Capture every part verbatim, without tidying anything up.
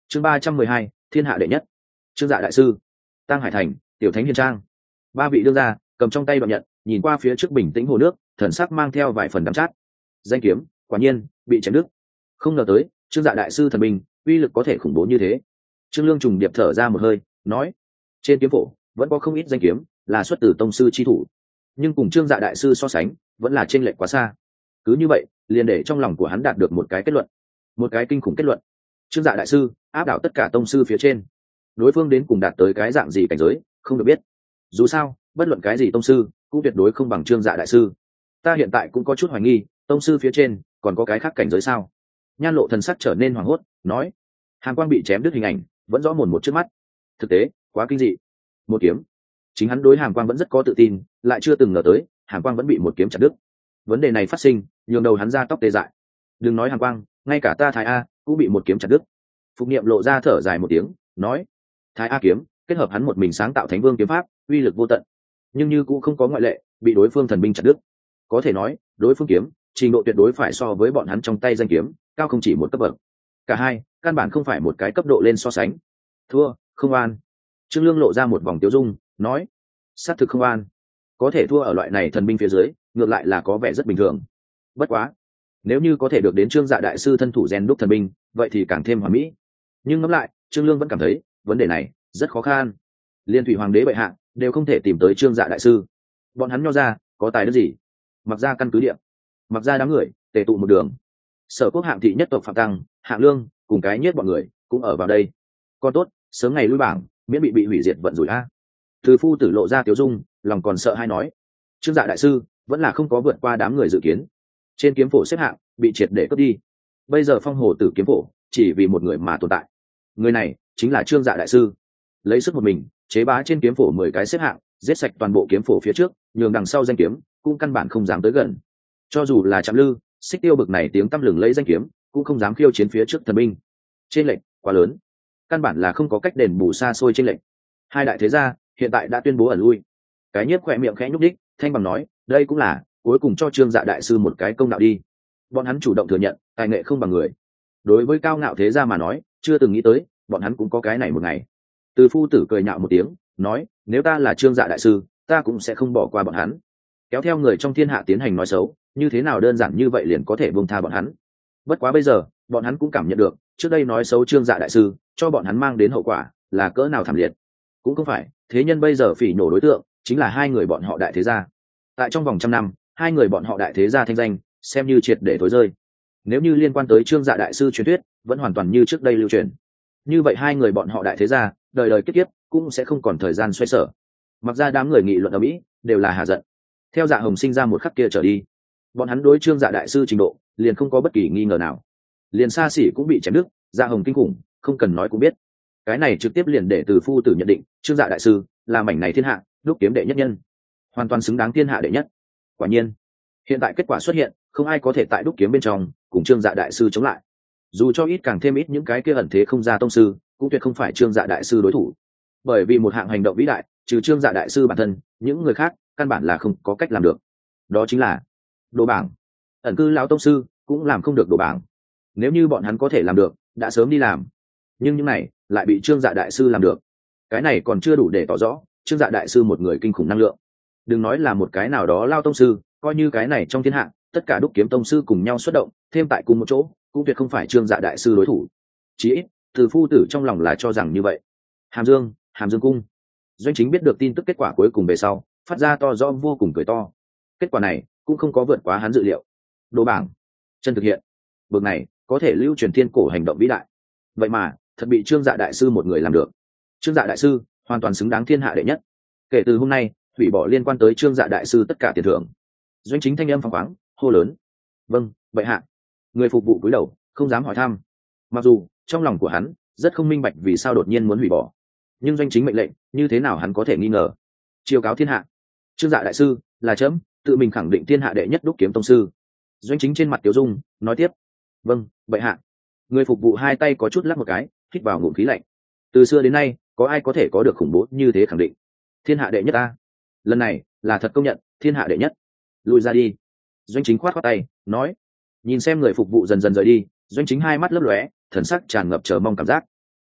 chương ba trăm mười hai thiên hạ đệ nhất. Trương Dạ đại sư, Tăng Hải Thành, Tiểu Thánh Hiền Trang, ba vị đương gia cầm trong tay đoạn nhận, nhìn qua phía trước bình tĩnh hồ nước, thần sắc mang theo vài phần đắm chát. Danh kiếm quả nhiên bị chém đứt. Không ngờ tới Trương Dạ đại sư thần binh uy lực có thể khủng bố như thế. Trương Lương trùng điệp thở ra một hơi, nói: trên kiếm phổ vẫn có không ít danh kiếm là xuất từ tông sư chi thủ, nhưng cùng Trương Dạ đại sư so sánh vẫn là chênh lệch quá xa. Cứ như vậy liền để trong lòng của hắn đạt được một cái kết luận, một cái kinh khủng kết luận: Trương Dạ đại sư áp đảo tất cả tông sư phía trên. Đối phương đến cùng đạt tới cái dạng gì cảnh giới không được biết, dù sao bất luận cái gì tông sư cũng tuyệt đối không bằng Trương Dạ đại sư. Ta hiện tại cũng có chút hoài nghi, tông sư phía trên còn có cái khác cảnh giới sao? Nhan Lộ thần sắc trở nên hoảng hốt, nói: Hàn Quang bị chém đứt hình ảnh vẫn rõ mồn một trước mắt. Thực tế quá kinh dị. Một kiếm. Chính hắn đối Hàn Quang vẫn rất có tự tin, lại chưa từng ngờ tới Hàn Quang vẫn bị một kiếm chặt đứt. Vấn đề này phát sinh nhường đầu hắn ra tóc tê dại. Đừng nói Hàn Quang, ngay cả ta Thái A cũng bị một kiếm chặt đứt. Phục Niệm lộ ra thở dài một tiếng, nói: Thái A kiếm kết hợp hắn một mình sáng tạo Thánh Vương kiếm pháp, uy lực vô tận, nhưng như cũng không có ngoại lệ, bị đối phương thần binh chặt đứt. Có thể nói đối phương kiếm trình độ tuyệt đối phải so với bọn hắn trong tay danh kiếm cao không chỉ một cấp bậc. Cả hai căn bản không phải một cái cấp độ lên so sánh. Thua không an. Trương Lương lộ ra một vòng tiêu dung, nói: xác thực không an. Có thể thua ở loại này thần binh phía dưới ngược lại là có vẻ rất bình thường. Bất quá nếu như có thể được đến Trương Dạ đại sư thân thủ rèn đúc thần binh, vậy thì càng thêm hoàn mỹ. Nhưng ngẫm lại Trương Lương vẫn cảm thấy vấn đề này rất khó khăn. Liên thủy hoàng đế bệ hạ đều không thể tìm tới Trương Dạ đại sư, bọn hắn nho ra có tài đức gì? Mặc ra căn cứ địa, mặc ra đám người tề tụ một đường. Sở Quốc hạng thị nhất tộc Phạm Tăng, Hạng Lương cùng cái nhất bọn người cũng ở vào đây. Con tốt sớm ngày lui bảng, miễn bị bị hủy diệt vận rủi a. Từ Phu Tử lộ ra tiếu dung, lòng còn sợ hay nói: Trương Dạ đại sư vẫn là không có vượt qua đám người dự kiến. Trên kiếm phổ xếp hạng bị triệt để cướp đi. Bây giờ Phong Hồ Tử kiếm phổ chỉ vì một người mà tồn tại. Người này chính là Trương Dạ đại sư. Lấy sức một mình chế bá trên kiếm phổ mười cái xếp hạng, giết sạch toàn bộ kiếm phổ phía trước, nhường đằng sau danh kiếm cũng căn bản không dám tới gần. Cho dù là Trạm Lư, Xích Tiêu bực này tiếng tăm lừng lấy danh kiếm cũng không dám khiêu chiến phía trước thần binh. Trên lệnh quá lớn, căn bản là không có cách đền bù xa xôi trên lệnh. Hai đại thế gia hiện tại đã tuyên bố ẩn lui. Cái Nhiếp khỏe miệng khẽ nhúc đích, thanh bằng nói: đây cũng là cuối cùng cho Trương Dạ đại sư một cái công đạo đi. Bọn hắn chủ động thừa nhận tài nghệ không bằng người. Đối với cao ngạo thế gia mà nói, chưa từng nghĩ tới bọn hắn cũng có cái này một ngày. Từ Phu Tử cười nhạo một tiếng, nói: nếu ta là Trương Dạ đại sư, ta cũng sẽ không bỏ qua bọn hắn. Kéo theo người trong thiên hạ tiến hành nói xấu, như thế nào đơn giản như vậy liền có thể buông tha bọn hắn. Bất quá bây giờ bọn hắn cũng cảm nhận được trước đây nói xấu Trương Dạ đại sư cho bọn hắn mang đến hậu quả là cỡ nào thảm liệt. Cũng không phải thế nhân bây giờ phỉ nhổ đối tượng chính là hai người bọn họ đại thế gia. Tại trong vòng trăm năm, hai người bọn họ đại thế gia thanh danh xem như triệt để thối rơi. Nếu như liên quan tới Trương Dạ đại sư truyền thuyết vẫn hoàn toàn như trước đây lưu truyền, như vậy hai người bọn họ đại thế gia đời đời kiếp kiếp cũng sẽ không còn thời gian xoay sở. Mặc ra đám người nghị luận ở Mỹ đều là hà giận. Theo Dạ Hồng sinh ra một khắc kia trở đi, bọn hắn đối Trương Dạ đại sư trình độ liền không có bất kỳ nghi ngờ nào. Liền xa xỉ cũng bị chém đứt, Dạ Hồng kinh khủng không cần nói cũng biết. Cái này trực tiếp liền để Từ Phu Tử nhận định Trương Dạ đại sư là mảnh này thiên hạ đúc kiếm đệ nhất nhân, hoàn toàn xứng đáng thiên hạ đệ nhất. Quả nhiên hiện tại kết quả xuất hiện, không ai có thể tại đúc kiếm bên trong cùng Trương Dạ đại sư chống lại. Dù cho ít càng thêm ít những cái kia ẩn thế không ra tông sư cũng tuyệt không phải Trương Dạ đại sư đối thủ. Bởi vì một hạng hành động vĩ đại, trừ Trương Dạ đại sư bản thân, những người khác căn bản là không có cách làm được. Đó chính là đồ bảng. Ẩn cư lão tông sư cũng làm không được đồ bảng. Nếu như bọn hắn có thể làm được, đã sớm đi làm. Nhưng những này lại bị Trương Dạ đại sư làm được. Cái này còn chưa đủ để tỏ rõ Trương Dạ đại sư một người kinh khủng năng lượng. Đừng nói là một cái nào đó lao tông sư, coi như cái này trong thiên hạ tất cả đúc kiếm tông sư cùng nhau xuất động, thêm tại cùng một chỗ, cũng tuyệt không phải Trương Dạ đại sư đối thủ. Chí ít Từ Phu Tử trong lòng là cho rằng như vậy. Hàm Dương, Hàm Dương cung. Doanh Chính biết được tin tức kết quả cuối cùng về sau, phát ra to rõ vô cùng cười to. Kết quả này cũng không có vượt quá hắn dự liệu. Đồ bảng chân thực hiện, bậc này có thể lưu truyền thiên cổ hành động vĩ đại, vậy mà thật bị Trương Dạ đại sư một người làm được. Trương Dạ đại sư hoàn toàn xứng đáng thiên hạ đệ nhất. Kể từ hôm nay hủy bỏ liên quan tới Trương Dạ đại sư tất cả tiền thưởng. Doanh Chính thanh âm phóng khoáng hô lớn: vâng bệ hạ. Người phục vụ cúi đầu không dám hỏi thăm. Mặc dù trong lòng của hắn rất không minh bạch vì sao đột nhiên muốn hủy bỏ, nhưng Doanh Chính mệnh lệnh như thế nào hắn có thể nghi ngờ. Chiêu cáo thiên hạ, Trương Dạ đại sư là chấm tự mình khẳng định thiên hạ đệ nhất đúc kiếm tông sư. Doanh Chính trên mặt Tiểu Dung nói tiếp: vâng bệ hạ. Người phục vụ hai tay có chút lắc một cái, hít vào ngụm khí lạnh. Từ xưa đến nay có ai có thể có được khủng bố như thế khẳng định thiên hạ đệ nhất ta? Lần này là thật công nhận thiên hạ đệ nhất. Lùi ra đi. Doanh Chính khoát khoát tay nói. Nhìn xem người phục vụ dần dần rời đi, Doanh Chính hai mắt lấp lóe, thần sắc tràn ngập chờ mong cảm giác.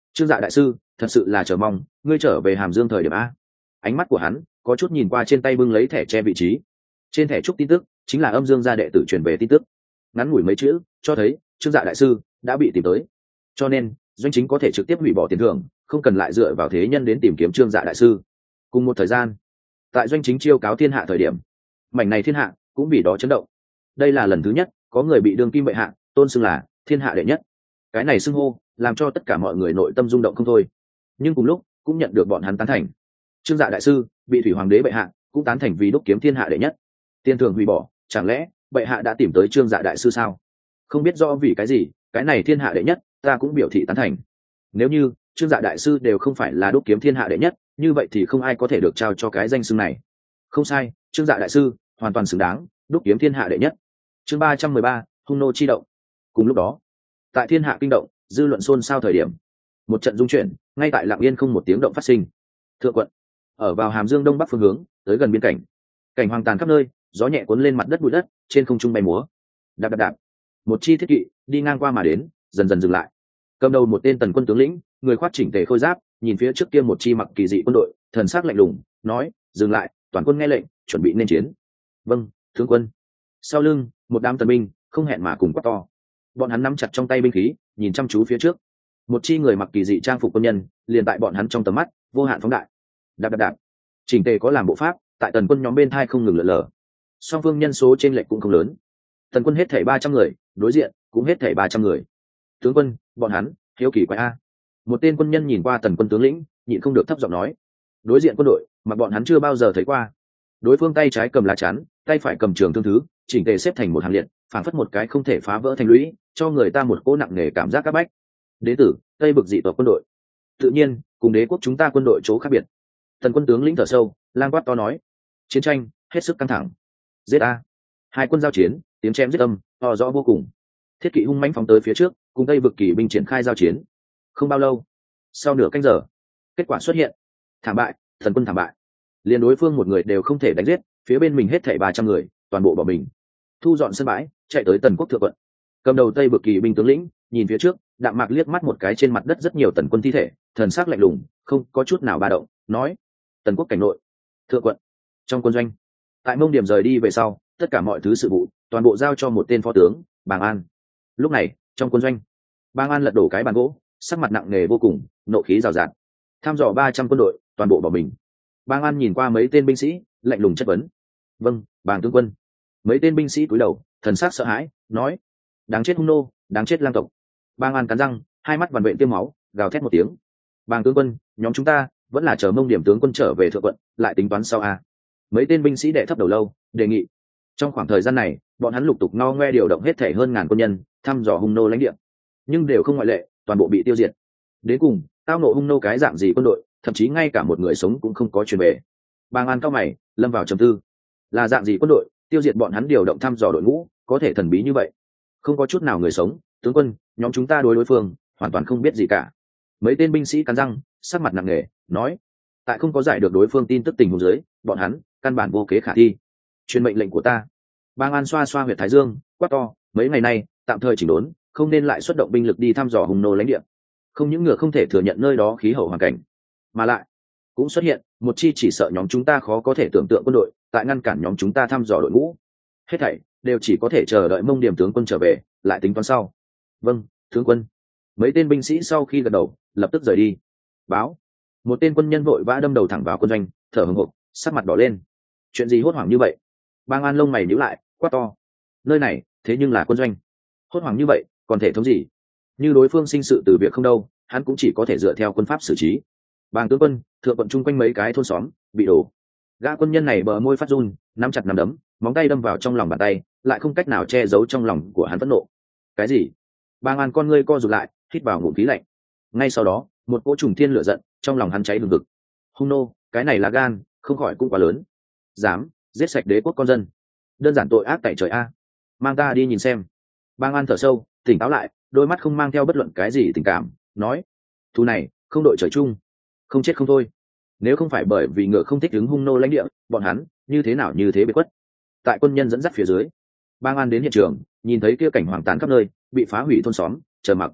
Trương Dạ đại sư thật sự là chờ mong ngươi trở về Hàm Dương thời điểm a. Ánh mắt của hắn có chút nhìn qua trên tay bưng lấy thẻ che vị trí, trên thẻ trúc tin tức chính là Âm Dương gia đệ tử truyền về tin tức, ngắn ngủi mấy chữ cho thấy Trương Dạ đại sư đã bị tìm tới, cho nên doanh chính có thể trực tiếp hủy bỏ tiền thưởng, không cần lại dựa vào thế nhân đến tìm kiếm Trương Dạ đại sư. Cùng một thời gian, tại doanh chính chiêu cáo thiên hạ thời điểm, mảnh này thiên hạ cũng vì đó chấn động. Đây là lần thứ nhất có người bị đương kim bệ hạ tôn xưng là thiên hạ đệ nhất, cái này xưng hô làm cho tất cả mọi người nội tâm rung động không thôi, nhưng cùng lúc cũng nhận được bọn hắn tán thành. Trương Dạ đại sư bị thủy hoàng đế bệ hạ cũng tán thành vì đúc kiếm thiên hạ đệ nhất. Tiền thưởng hủy bỏ, chẳng lẽ bệ hạ đã tìm tới Trương Dạ đại sư sao? Không biết rõ vì cái gì, cái này thiên hạ đệ nhất ta cũng biểu thị tán thành. Nếu như Trương Dạ đại sư đều không phải là đúc kiếm thiên hạ đệ nhất, như vậy thì không ai có thể được trao cho cái danh xưng này. Không sai, Trương Dạ đại sư hoàn toàn xứng đáng đúc kiếm thiên hạ đệ nhất. Chương ba trăm mười ba, hung nô chi động. Cùng lúc đó, tại thiên hạ kinh động, dư luận xôn xao thời điểm, một trận dung chuyển ngay tại Lặng Yên không một tiếng động phát sinh. Thượng quận, ở vào Hàm Dương đông bắc phương hướng, tới gần biên cảnh, cảnh hoang tàn khắp nơi, gió nhẹ cuốn lên mặt đất bụi đất, trên không trung bay múa. Đạp đạp đạp, một chi thiết kỵ đi ngang qua mà đến, dần dần dừng lại. Cầm đầu một tên tần quân tướng lĩnh, người khoác chỉnh tề khôi giáp, nhìn phía trước kia một chi mặc kỳ dị quân đội, thần sắc lạnh lùng, nói: "Dừng lại, toàn quân nghe lệnh, chuẩn bị nên chiến." "Vâng, tướng quân." Sau lưng, một đám tần binh không hẹn mà cùng quát to. Bọn hắn nắm chặt trong tay binh khí, nhìn chăm chú phía trước. Một chi người mặc kỳ dị trang phục quân nhân, liền tại bọn hắn trong tầm mắt, vô hạn phóng đại. Đạp đạp đạp, chỉnh tề có làm bộ pháp, tại tần quân nhóm bên thai không ngừng lượn lờ. Song phương nhân số trên lệch cũng không lớn. Tần quân hết thảy ba trăm người, đối diện cũng hết thảy ba trăm người. Tướng quân, bọn hắn hiếu kỳ quái a. Một tên quân nhân nhìn qua tần quân tướng lĩnh, nhịn không được thấp giọng nói. Đối diện quân đội mà bọn hắn chưa bao giờ thấy qua. Đối phương tay trái cầm lá chắn, tay phải cầm trường thương thứ, chỉnh tề xếp thành một hàng liệt, phảng phất một cái không thể phá vỡ thành lũy, cho người ta một cỗ nặng nề cảm giác các bách. Đế tử tây bực dị tộc quân đội, tự nhiên cùng đế quốc chúng ta quân đội chỗ khác biệt. Tần quân tướng lĩnh thở sâu, lang quát to nói: chiến tranh hết sức căng thẳng, giết a. Hai quân giao chiến, tiếng chém giết âm to rõ vô cùng. Thiết kỵ hung mãnh phóng tới phía trước, cùng tây bực kỳ binh triển khai giao chiến. Không bao lâu, sau nửa canh giờ, kết quả xuất hiện. Thảm bại, thần quân thảm bại. Liên đối phương một người đều không thể đánh giết, phía bên mình hết thảy ba trăm người, toàn bộ bỏ mình. Thu dọn sân bãi, chạy tới tần quốc thượng quận. Cầm đầu tây bực kỳ binh tướng lĩnh, nhìn phía trước, đạm mạc liếc mắt một cái trên mặt đất rất nhiều tần quân thi thể, thần sắc lạnh lùng, không có chút nào ba động, nói: tần quốc cảnh nội, thượng quận, trong quân doanh. Tại Mông Điểm rời đi về sau, tất cả mọi thứ sự vụ toàn bộ giao cho một tên phó tướng, Bàng An. Lúc này, trong quân doanh, Bàng An lật đổ cái bàn gỗ, sắc mặt nặng nề vô cùng, nộ khí rào rạt. Tham dò ba trăm quân đội, toàn bộ bỏ mình. Bàng An nhìn qua mấy tên binh sĩ, lạnh lùng chất vấn: vâng, Bàng tướng quân. Mấy tên binh sĩ cúi đầu, thần sắc sợ hãi, nói: đáng chết hung nô, đáng chết lang tộc. Bàng An cắn răng, hai mắt vằn vện tiêm máu, gào thét một tiếng: Bàng tướng quân, nhóm chúng ta vẫn là chờ Mông Điểm tướng quân trở về thượng quận, lại tính toán sau a. Mấy tên binh sĩ đệ thấp đầu lâu, đề nghị. Trong khoảng thời gian này, bọn hắn lục tục no ngoe điều động hết thể hơn ngàn quân nhân, thăm dò hung nô lãnh địa, nhưng đều không ngoại lệ, toàn bộ bị tiêu diệt. Đến cùng, tao nộ hung nô cái dạng gì quân đội, thậm chí ngay cả một người sống cũng không có truyền về. Bàng An cao mày, lâm vào trầm tư. Là dạng gì quân đội, tiêu diệt bọn hắn điều động thăm dò đội ngũ, có thể thần bí như vậy? Không có chút nào người sống, tướng quân, nhóm chúng ta đối đối phương hoàn toàn không biết gì cả. Mấy tên binh sĩ cắn răng, sắc mặt nặng nề, nói: tại không có giải được đối phương tin tức tình huống dưới, bọn hắn căn bản vô kế khả thi. Truyền mệnh lệnh của ta. Bàng An xoa xoa huyệt thái dương, quát to: mấy ngày nay tạm thời chỉnh đốn, không nên lại xuất động binh lực đi thăm dò hung nô lãnh địa. Không những ngựa không thể thừa nhận nơi đó khí hậu hoàn cảnh, mà lại cũng xuất hiện một chi chỉ sợ nhóm chúng ta khó có thể tưởng tượng quân đội, tại ngăn cản nhóm chúng ta thăm dò đội ngũ. Hết thảy đều chỉ có thể chờ đợi Mông Điểm tướng quân trở về, lại tính toán sau. Vâng, tướng quân. Mấy tên binh sĩ sau khi gật đầu, lập tức rời đi. Báo. Một tên quân nhân vội vã đâm đầu thẳng vào quân doanh, thở hổn hộc, sắc mặt đỏ lên. Chuyện gì hốt hoảng như vậy? Bàng An lông mày nhíu lại, quát to: nơi này thế nhưng là quân doanh, hốt hoảng như vậy còn thể thống gì? Như đối phương sinh sự từ việc không đâu, hắn cũng chỉ có thể dựa theo quân pháp xử trí. Bàng tướng quân, thượng quận chung quanh mấy cái thôn xóm bị đổ. Gã quân nhân này bờ môi phát run, nắm chặt nắm đấm, móng tay đâm vào trong lòng bàn tay, lại không cách nào che giấu trong lòng của hắn phẫn nộ. Cái gì? Bàng An con ngươi co rụt lại, hít vào ngụm khí lạnh. Ngay sau đó, một cỗ trùng thiên lửa giận trong lòng hắn cháy hừng hực. Hung nô, cái này là gan, không khỏi cũng quá lớn. Dám giết sạch đế quốc con dân, đơn giản tội ác tại trời a. Mang ta đi nhìn xem. Bàng An thở sâu, tỉnh táo lại, đôi mắt không mang theo bất luận cái gì tình cảm, nói: thù này không đội trời chung, không chết không thôi. Nếu không phải bởi vì ngựa không thích đứng hung nô lãnh địa, bọn hắn như thế nào như thế bị quất. Tại quân nhân dẫn dắt phía dưới, Bàng An đến hiện trường, nhìn thấy kia cảnh hoàng tàn khắp nơi, bị phá hủy thôn xóm, chờ mặc.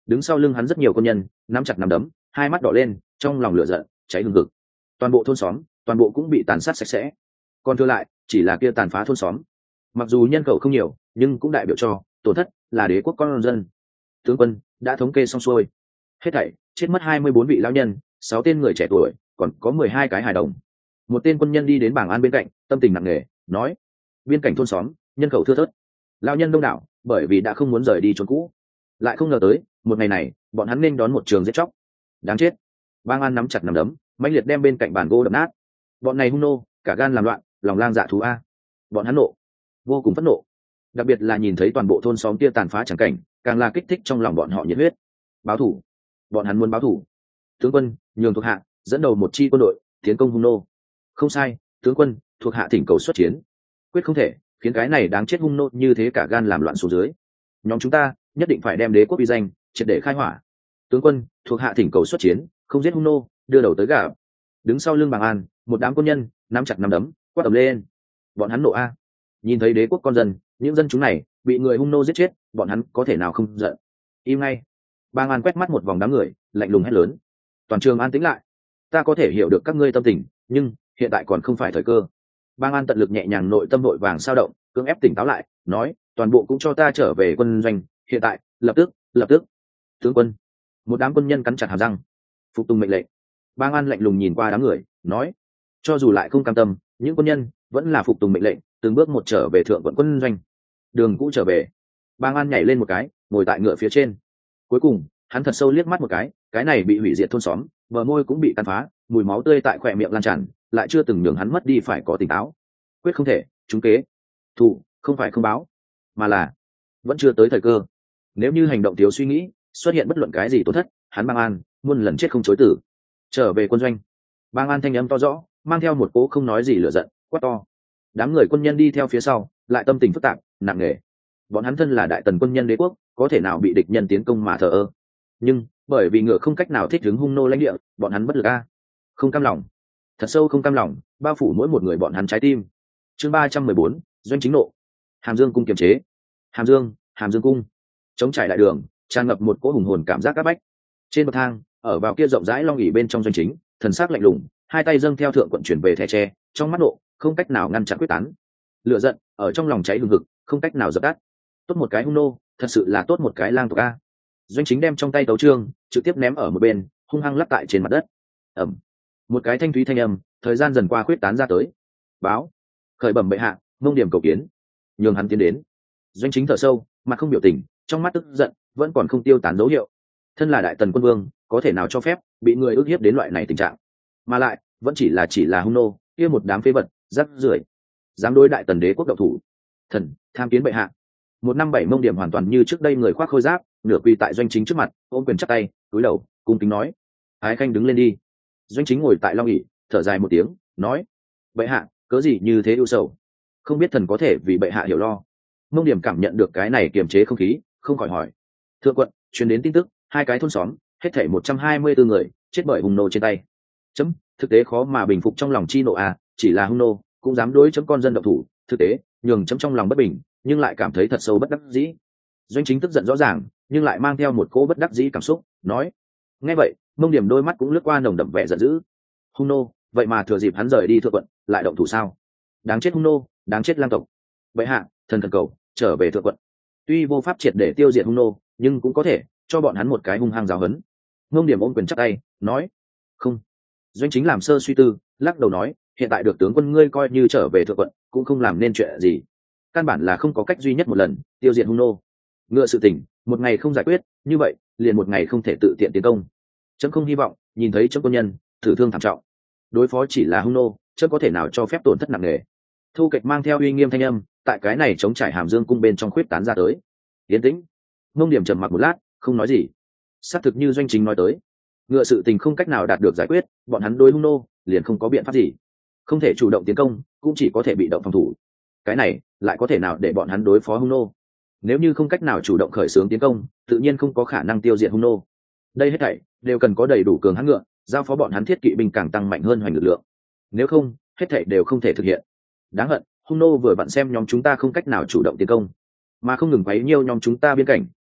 đứng sau lưng hắn rất nhiều quân nhân nắm chặt nắm đấm, hai mắt đỏ lên, trong lòng lửa giận cháy hừng hực. Toàn bộ thôn xóm toàn bộ cũng bị tàn sát sạch sẽ, còn thừa lại chỉ là kia tàn phá thôn xóm. Mặc dù nhân khẩu không nhiều nhưng cũng đại biểu cho tổn thất là đế quốc con dân. Tướng quân đã thống kê xong xuôi, hết thảy chết mất hai mươi bốn vị lão nhân, sáu tên người trẻ tuổi, còn có mười hai cái hài đồng. Một tên quân nhân đi đến bảng an bên cạnh, tâm tình nặng nề nói: biên cảnh thôn xóm nhân khẩu thưa thớt, lão nhân đông đảo, bởi vì đã không muốn rời đi chốn cũ. Lại không ngờ tới một ngày này bọn hắn nên đón một trường giết chóc. Đáng chết! Bang An nắm chặt nắm đấm, mãnh liệt đem bên cạnh bàn gỗ đập nát. Bọn này hung nô, cả gan làm loạn, lòng lang dạ thú a. Bọn hắn nộ, vô cùng phẫn nộ. Đặc biệt là nhìn thấy toàn bộ thôn xóm kia tàn phá chẳng cảnh, càng là kích thích trong lòng bọn họ nhiệt huyết. Báo thủ, bọn hắn muốn báo thủ. Tướng quân, nhường thuộc hạ dẫn đầu một chi quân đội tiến công hung nô. Không sai, tướng quân, thuộc hạ thỉnh cầu xuất chiến. Quyết không thể khiến cái này đáng chết hung nô như thế cả gan làm loạn xuống dưới. Nhóm chúng ta nhất định phải đem đế quốc uy danh triệt để khai hỏa. Tướng quân, thuộc hạ thỉnh cầu xuất chiến, không giết hung nô, đưa đầu tới gà. Đứng sau lưng Bàng An, một đám quân nhân nắm chặt nắm đấm, quát ầm lên. Bọn hắn nộ a. Nhìn thấy đế quốc con dân, những dân chúng này bị người hung nô giết chết, bọn hắn có thể nào không giận. Im ngay! Bàng An quét mắt một vòng đám người, lạnh lùng hét lớn. Toàn trường an tĩnh lại. Ta có thể hiểu được các ngươi tâm tình, nhưng hiện tại còn không phải thời cơ. Bàng An tận lực nhẹ nhàng nội tâm nội vàng sao động, cưỡng ép tỉnh táo lại, nói: toàn bộ cũng cho ta trở về quân doanh, hiện tại, lập tức, lập tức. Tướng quân! Một đám quân nhân cắn chặt hàm răng, phục tùng mệnh lệnh. Bàng An lạnh lùng nhìn qua đám người, nói: cho dù lại không cam tâm, những quân nhân vẫn là phục tùng mệnh lệnh, từng bước một trở về thượng quận quân doanh. Đường cũ trở về. Bàng An nhảy lên một cái, ngồi tại ngựa phía trên. Cuối cùng hắn thật sâu liếc mắt một cái, cái này bị hủy diệt thôn xóm, bờ môi cũng bị tàn phá, mùi máu tươi tại khỏe miệng lan tràn, lại chưa từng nhường hắn mất đi phải có tỉnh táo. Quyết không thể trúng kế. Thủ không phải không báo, mà là vẫn chưa tới thời cơ. Nếu như hành động thiếu suy nghĩ, xuất hiện bất luận cái gì tổn thất, hắn Bàng An muôn lần chết không chối tử. Trở về quân doanh. Bàng An thanh âm to rõ, mang theo một cỗ không nói gì lửa giận, quát to. Đám người quân nhân đi theo phía sau, lại tâm tình phức tạp, nặng nề. Bọn hắn thân là đại tần quân nhân đế quốc, có thể nào bị địch nhân tiến công mà thờ ơ? Nhưng bởi vì ngựa không cách nào thích ứng hung nô lãnh địa, bọn hắn bất lực a. Không cam lòng, thật sâu không cam lòng, bao phủ mỗi một người bọn hắn trái tim. Chương ba trăm mười bốn, doanh chính nộ. Hàm Dương cung kiềm chế. Hàm Dương, Hàm Dương cung. Chống trải đại đường, tràn ngập một cỗ hùng hồn cảm giác áp bách. Trên bậc thang, ở vào kia rộng rãi long ỉ bên trong doanh chính, thần sắc lạnh lùng, hai tay dâng theo thượng quận chuyển về thẻ tre, trong mắt nộ không cách nào ngăn chặn quyết tán. Lửa giận ở trong lòng cháy hừng hực, không cách nào dập tắt. Tốt một cái hung nô, thật sự là tốt một cái lang tộc a. Doanh chính đem trong tay tấu chương trực tiếp ném ở một bên, hung hăng lắc tại trên mặt đất. Ẩm. Một cái thanh thúy thanh âm, thời gian dần qua quyết tán ra tới. Báo. Khởi bẩm bệ hạ, Mông Điểm cầu kiến. Nhường hắn tiến đến. Doanh chính thở sâu, mặt không biểu tình, trong mắt tức giận vẫn còn không tiêu tán dấu hiệu. Thân là đại tần quân vương, có thể nào cho phép bị người ức hiếp đến loại này tình trạng? Mà lại vẫn chỉ là chỉ là hung nô, kia một đám phế vật, rác rưởi, dám đối đại tần đế quốc độc thủ. Thần tham kiến bệ hạ. Một năm bảy Mông Điểm hoàn toàn như trước đây người khoác khôi giáp, nửa quỳ tại doanh chính trước mặt, ôm quyền chắp tay, cúi đầu, cung kính nói: Ái khanh đứng lên đi. Doanh chính ngồi tại long ỷ, thở dài một tiếng, nói: bệ hạ, cớ gì như thế ưu sầu? Không biết thần có thể vì bệ hạ hiểu lo. Mông Điểm cảm nhận được cái này kiềm chế không khí, không khỏi hỏi: thượng quận truyền đến tin tức, hai cái thôn xóm, hết thảy một trăm hai mươi bốn người chết bởi hung nô trên tay. Chấm, thực tế khó mà bình phục trong lòng chi nộ à, chỉ là hung nô cũng dám đối chấm con dân độc thủ, thực tế nhường chấm trong lòng bất bình, nhưng lại cảm thấy thật sâu bất đắc dĩ. Doanh chính tức giận rõ ràng, nhưng lại mang theo một cỗ bất đắc dĩ cảm xúc, nói: nghe vậy, Mông Điểm đôi mắt cũng lướt qua nồng đậm vẻ giận dữ. Hung nô, vậy mà thừa dịp hắn rời đi thượng quận, lại động thủ sao? Đáng chết hung nô, đáng chết lang tộc. Bệ hạ, thần thần cầu trở về thượng quận. Tuy vô pháp triệt để tiêu diệt hung nô, nhưng cũng có thể cho bọn hắn một cái hung hăng giáo huấn. Mông Điểm ôm quyền chắp tay, nói: không. Doanh chính làm sơ suy tư, lắc đầu nói: hiện tại được tướng quân ngươi coi như trở về thượng quận, cũng không làm nên chuyện gì. Căn bản là không có cách duy nhất một lần tiêu diệt hung nô. Ngựa sự tình, một ngày không giải quyết, như vậy liền một ngày không thể tự tiện tiến công. Chấm không hy vọng nhìn thấy chấm quân nhân thử thương thảm trọng. Đối phó chỉ là hung nô, chấm có thể nào cho phép tổn thất nặng nề. Thu Kịch mang theo uy nghiêm thanh âm, tại cái này chống trải Hàm Dương cung bên trong khuyết tán ra tới. Yên tĩnh. Mông Điểm trầm mặc một lát, không nói gì. Xác thực như doanh chính nói tới, ngựa sự tình không cách nào đạt được giải quyết, bọn hắn đối hung nô liền không có biện pháp gì. Không thể chủ động tiến công, cũng chỉ có thể bị động phòng thủ. Cái này lại có thể nào để bọn hắn đối phó hung nô? Nếu như không cách nào chủ động khởi xướng tiến công, tự nhiên không có khả năng tiêu diệt hung nô. Đây hết thảy đều cần có đầy đủ cường hãn ngựa, giao phó bọn hắn thiết kỵ binh càng tăng mạnh hơn hoành lực lượng. Nếu không, hết thảy đều không thể thực hiện. Đáng hận, hung nô vừa vặn xem nhóm chúng ta không cách nào chủ động tiến công, mà không ngừng quấy nhiêu nhóm chúng ta biên cảnh,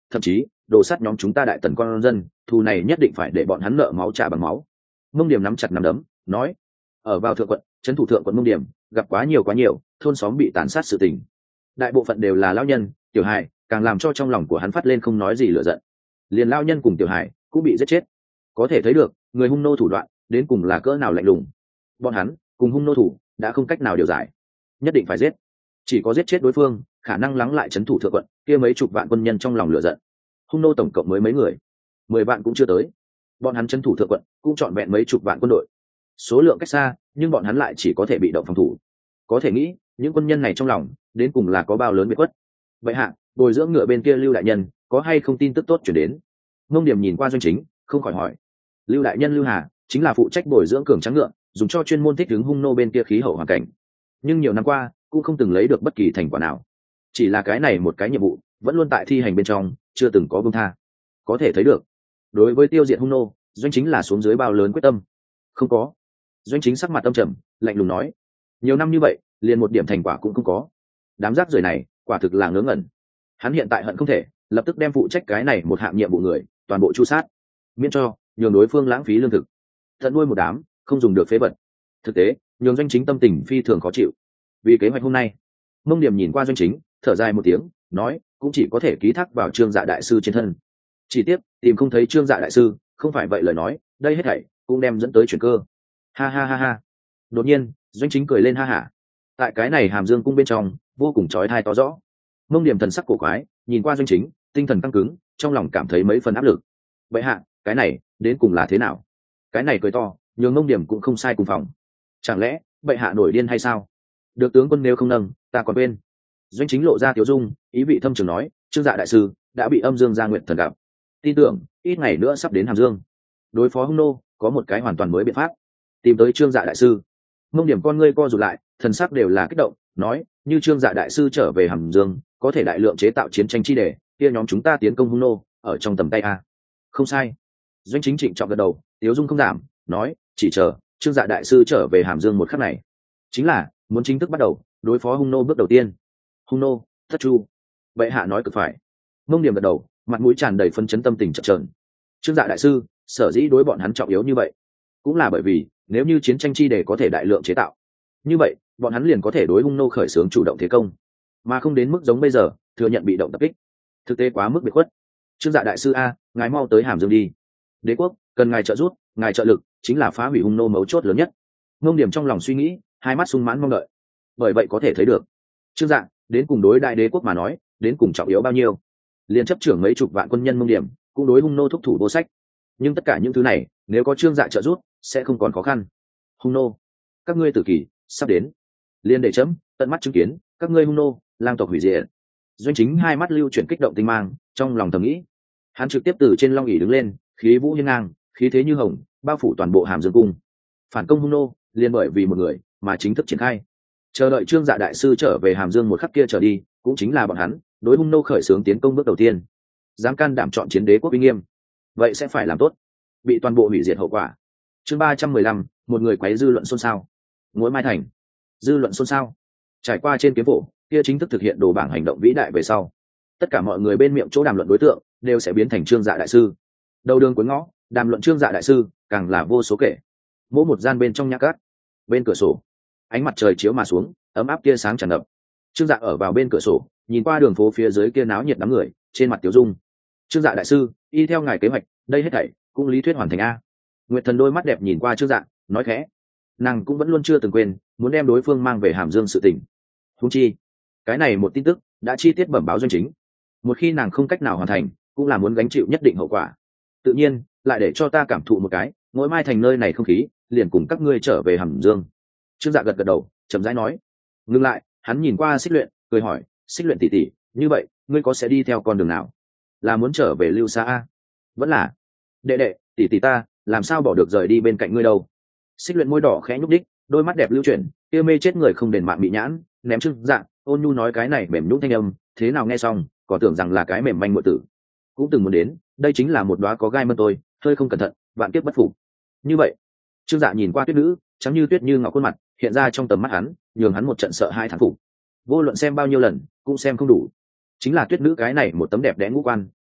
thậm chí đồ sát nhóm chúng ta đại tần con dân, thù này nhất định phải để bọn hắn nợ máu trả bằng máu. Mông Điểm nắm chặt nắm đấm nói, ở vào thượng quận trấn thủ thượng quận Mông Điểm gặp quá nhiều quá nhiều thôn xóm bị tàn sát sự tình, đại bộ phận đều là lão nhân tiểu hài, càng làm cho trong lòng của hắn phát lên không nói gì lửa giận. Liền lão nhân cùng tiểu hài cũng bị giết chết, có thể thấy được người hung nô thủ đoạn đến cùng là cỡ nào lạnh lùng. Bọn hắn cùng hung nô thủ đã không cách nào điều giải, nhất định phải giết, chỉ có giết chết đối phương khả năng lắng lại trấn thủ thượng quận kia mấy chục vạn quân nhân trong lòng lửa giận. Hung nô tổng cộng mới mấy người, mười vạn cũng chưa tới, bọn hắn trấn thủ thượng quận cũng trọn vẹn mấy chục vạn quân đội, số lượng cách xa nhưng bọn hắn lại chỉ có thể bị động phòng thủ. Có thể nghĩ những quân nhân này trong lòng đến cùng là có bao lớn biệt khuất. Vậy hạ bồi dưỡng ngựa bên kia Lưu đại nhân có hay không tin tức tốt chuyển đến? Ngông Điểm nhìn qua Doanh Chính không khỏi hỏi. Lưu đại nhân Lưu Hà chính là phụ trách bồi dưỡng cường tráng ngựa, dùng cho chuyên môn thích ứng hung nô bên kia khí hậu hoàn cảnh, nhưng nhiều năm qua cũng không từng lấy được bất kỳ thành quả nào, chỉ là cái này một cái nhiệm vụ vẫn luôn tại thi hành bên trong, chưa từng có buông tha. Có thể thấy được đối với tiêu diệt hung nô, Doanh Chính là xuống dưới bao lớn quyết tâm. Không có. Doanh Chính sắc mặt âm trầm lạnh lùng nói, nhiều năm như vậy liền một điểm thành quả cũng không có, đám rác rưởi này quả thực là ngớ ngẩn. Hắn hiện tại hận không thể lập tức đem phụ trách cái này một hạng nhiệm vụ người toàn bộ chu sát, miễn cho nhường đối phương lãng phí lương thực, tận nuôi một đám không dùng được phế vật. Thực tế nhường Doanh Chính tâm tình phi thường khó chịu. Vì kế hoạch hôm nay, Mông Điểm nhìn qua Doanh Chính thở dài một tiếng nói, cũng chỉ có thể ký thác vào Trương Dạ đại sư trên thân. Chỉ tiếc tìm không thấy Trương Dạ đại sư, không phải vậy lời nói đây hết thảy cũng đem dẫn tới chuyển cơ. Ha ha ha ha. Đột nhiên Doanh Chính cười lên ha hả. Tại cái này Hàm Dương cung bên trong vô cùng chói tai to rõ. Mông Điểm thần sắc cổ quái nhìn qua Doanh Chính, tinh thần căng cứng, trong lòng cảm thấy mấy phần áp lực. Vậy hạ cái này đến cùng là thế nào? Cái này cười to nhường Mông Điểm cũng không sai cùng phòng. Chẳng lẽ bệ hạ nổi điên hay sao? Được tướng quân nếu không nâng ta còn quên. Doanh Chính lộ ra tiếu dung, ý vị thâm trường nói, Trương Dạ đại sư đã bị âm dương gia nguyện thần gặp, tin tưởng ít ngày nữa sắp đến Hàm Dương, đối phó hung nô có một cái hoàn toàn mới biện pháp. Tìm tới Trương Dạ đại sư. Mông Điểm con ngươi co rụt lại, thần sắc đều là kích động, nói, như Trương Dạ đại sư trở về Hàm Dương có thể đại lượng chế tạo chiến tranh chi đề, kia nhóm chúng ta tiến công hung nô ở trong tầm tay a. Không sai. Doanh Chính trịnh trọng gật đầu, tiếu dung không giảm, nói, chỉ chờ Trương Dạ đại sư trở về Hàm Dương một khắc này, chính là muốn chính thức bắt đầu đối phó hung nô bước đầu tiên. Hung nô thất chu. Bệ hạ nói cực phải. Mông Điểm gật đầu, mặt mũi tràn đầy phân chấn, tâm tình chập chờn. Trương Dạ đại sư sở dĩ đối bọn hắn trọng yếu như vậy, cũng là bởi vì nếu như chiến tranh chi đề có thể đại lượng chế tạo, như vậy bọn hắn liền có thể đối hung nô khởi xướng chủ động thế công, mà không đến mức giống bây giờ thừa nhận bị động tập kích, thực tế quá mức biệt khuất. Trương Dạ đại sư a, ngài mau tới Hàm Dương đi, đế quốc cần ngài trợ giúp, ngài trợ lực chính là phá hủy hung nô mấu chốt lớn nhất. Ngông Điểm trong lòng suy nghĩ, hai mắt sung mãn mong đợi. Bởi vậy có thể thấy được Trương Dạ đến cùng đối đại đế quốc mà nói đến cùng trọng yếu bao nhiêu. Liên chấp trưởng mấy chục vạn quân nhân Mông Điểm cũng đối hung nô thúc thủ vô sách, nhưng tất cả những thứ này nếu có Trương Dạ trợ giúp sẽ không còn khó khăn. Hung nô, các ngươi tử kỳ sắp đến, liên để chấm tận mắt chứng kiến các ngươi hung nô lang tộc hủy diệt. Doanh Chính hai mắt lưu chuyển kích động tinh mang, trong lòng thầm nghĩ. Hắn trực tiếp từ trên long ỷ đứng lên, khí vũ hiên ngang, khí thế như hồng, bao phủ toàn bộ Hàm Dương cung. Phản công hung nô liền bởi vì một người mà chính thức triển khai. Chờ đợi Trương Dạ đại sư trở về Hàm Dương một khắc kia trở đi, cũng chính là bọn hắn đối hung nô khởi xướng tiến công bước đầu tiên. Dám can đảm chọn chiến đế quốc uy nghiêm, vậy sẽ phải làm tốt, bị toàn bộ hủy diệt hậu quả. Chương ba trăm mười lăm, một người quấy dư luận xôn xao. Ngỗi Mai Thành, dư luận xôn xao. Trải qua trên kiếm phổ, kia chính thức thực hiện đồ bảng hành động vĩ đại về sau, tất cả mọi người bên miệng chỗ đàm luận đối tượng đều sẽ biến thành Trương Dạ đại sư. Đầu đường cuối ngõ, đàm luận Trương Dạ đại sư càng là vô số kể. Mỗi một gian bên trong nhã cát, bên cửa sổ, ánh mặt trời chiếu mà xuống, ấm áp tia sáng tràn ngập. Trương Dạ ở vào bên cửa sổ, nhìn qua đường phố phía dưới kia náo nhiệt đám người, trên mặt tiểu dung. Trương Dạ đại sư, y theo ngài kế hoạch, đây hết thảy cũng lý thuyết hoàn thành a. Nguyệt Thần đôi mắt đẹp nhìn qua Trương Dạ, nói khẽ. Nàng cũng vẫn luôn chưa từng quên muốn đem đối phương mang về Hàm Dương sự tình. Huống chi, cái này một tin tức đã chi tiết bẩm báo Doanh Chính. Một khi nàng không cách nào hoàn thành, cũng là muốn gánh chịu nhất định hậu quả. Tự nhiên, lại để cho ta cảm thụ một cái, Ngỗi Mai Thành nơi này không khí, liền cùng các ngươi trở về Hàm Dương. Trương Dạ gật gật đầu, chậm rãi nói. Ngưng lại, hắn nhìn qua Xích Luyện, cười hỏi, Xích Luyện tỷ tỷ, như vậy, ngươi có sẽ đi theo con đường nào? Là muốn trở về Lưu Sa a? Vẫn là, đệ đệ, tỷ tỷ ta, làm sao bỏ được rời đi bên cạnh ngươi đâu? Xích Luyện môi đỏ khẽ nhúc đích, đôi mắt đẹp lưu chuyển, kia mê chết người không đền mạng bị nhãn, ném Trương Dạ, ôn nhu nói cái này mềm nhũn thanh âm, thế nào nghe xong, còn tưởng rằng là cái mềm manh muội tử. Cũng từng muốn đến, đây chính là một đóa có gai mân tôi, hơi không cẩn thận, vạn kiếp bất phục. Như vậy, Trương Dạ nhìn qua Tuyết nữ, trắng như tuyết như ngọc khuôn mặt, hiện ra trong tầm mắt hắn, nhường hắn một trận sợ hai thán phục. Vô luận xem bao nhiêu lần, cũng xem không đủ. Chính là Tuyết nữ cái này một tấm đẹp đẽ ngũ quan,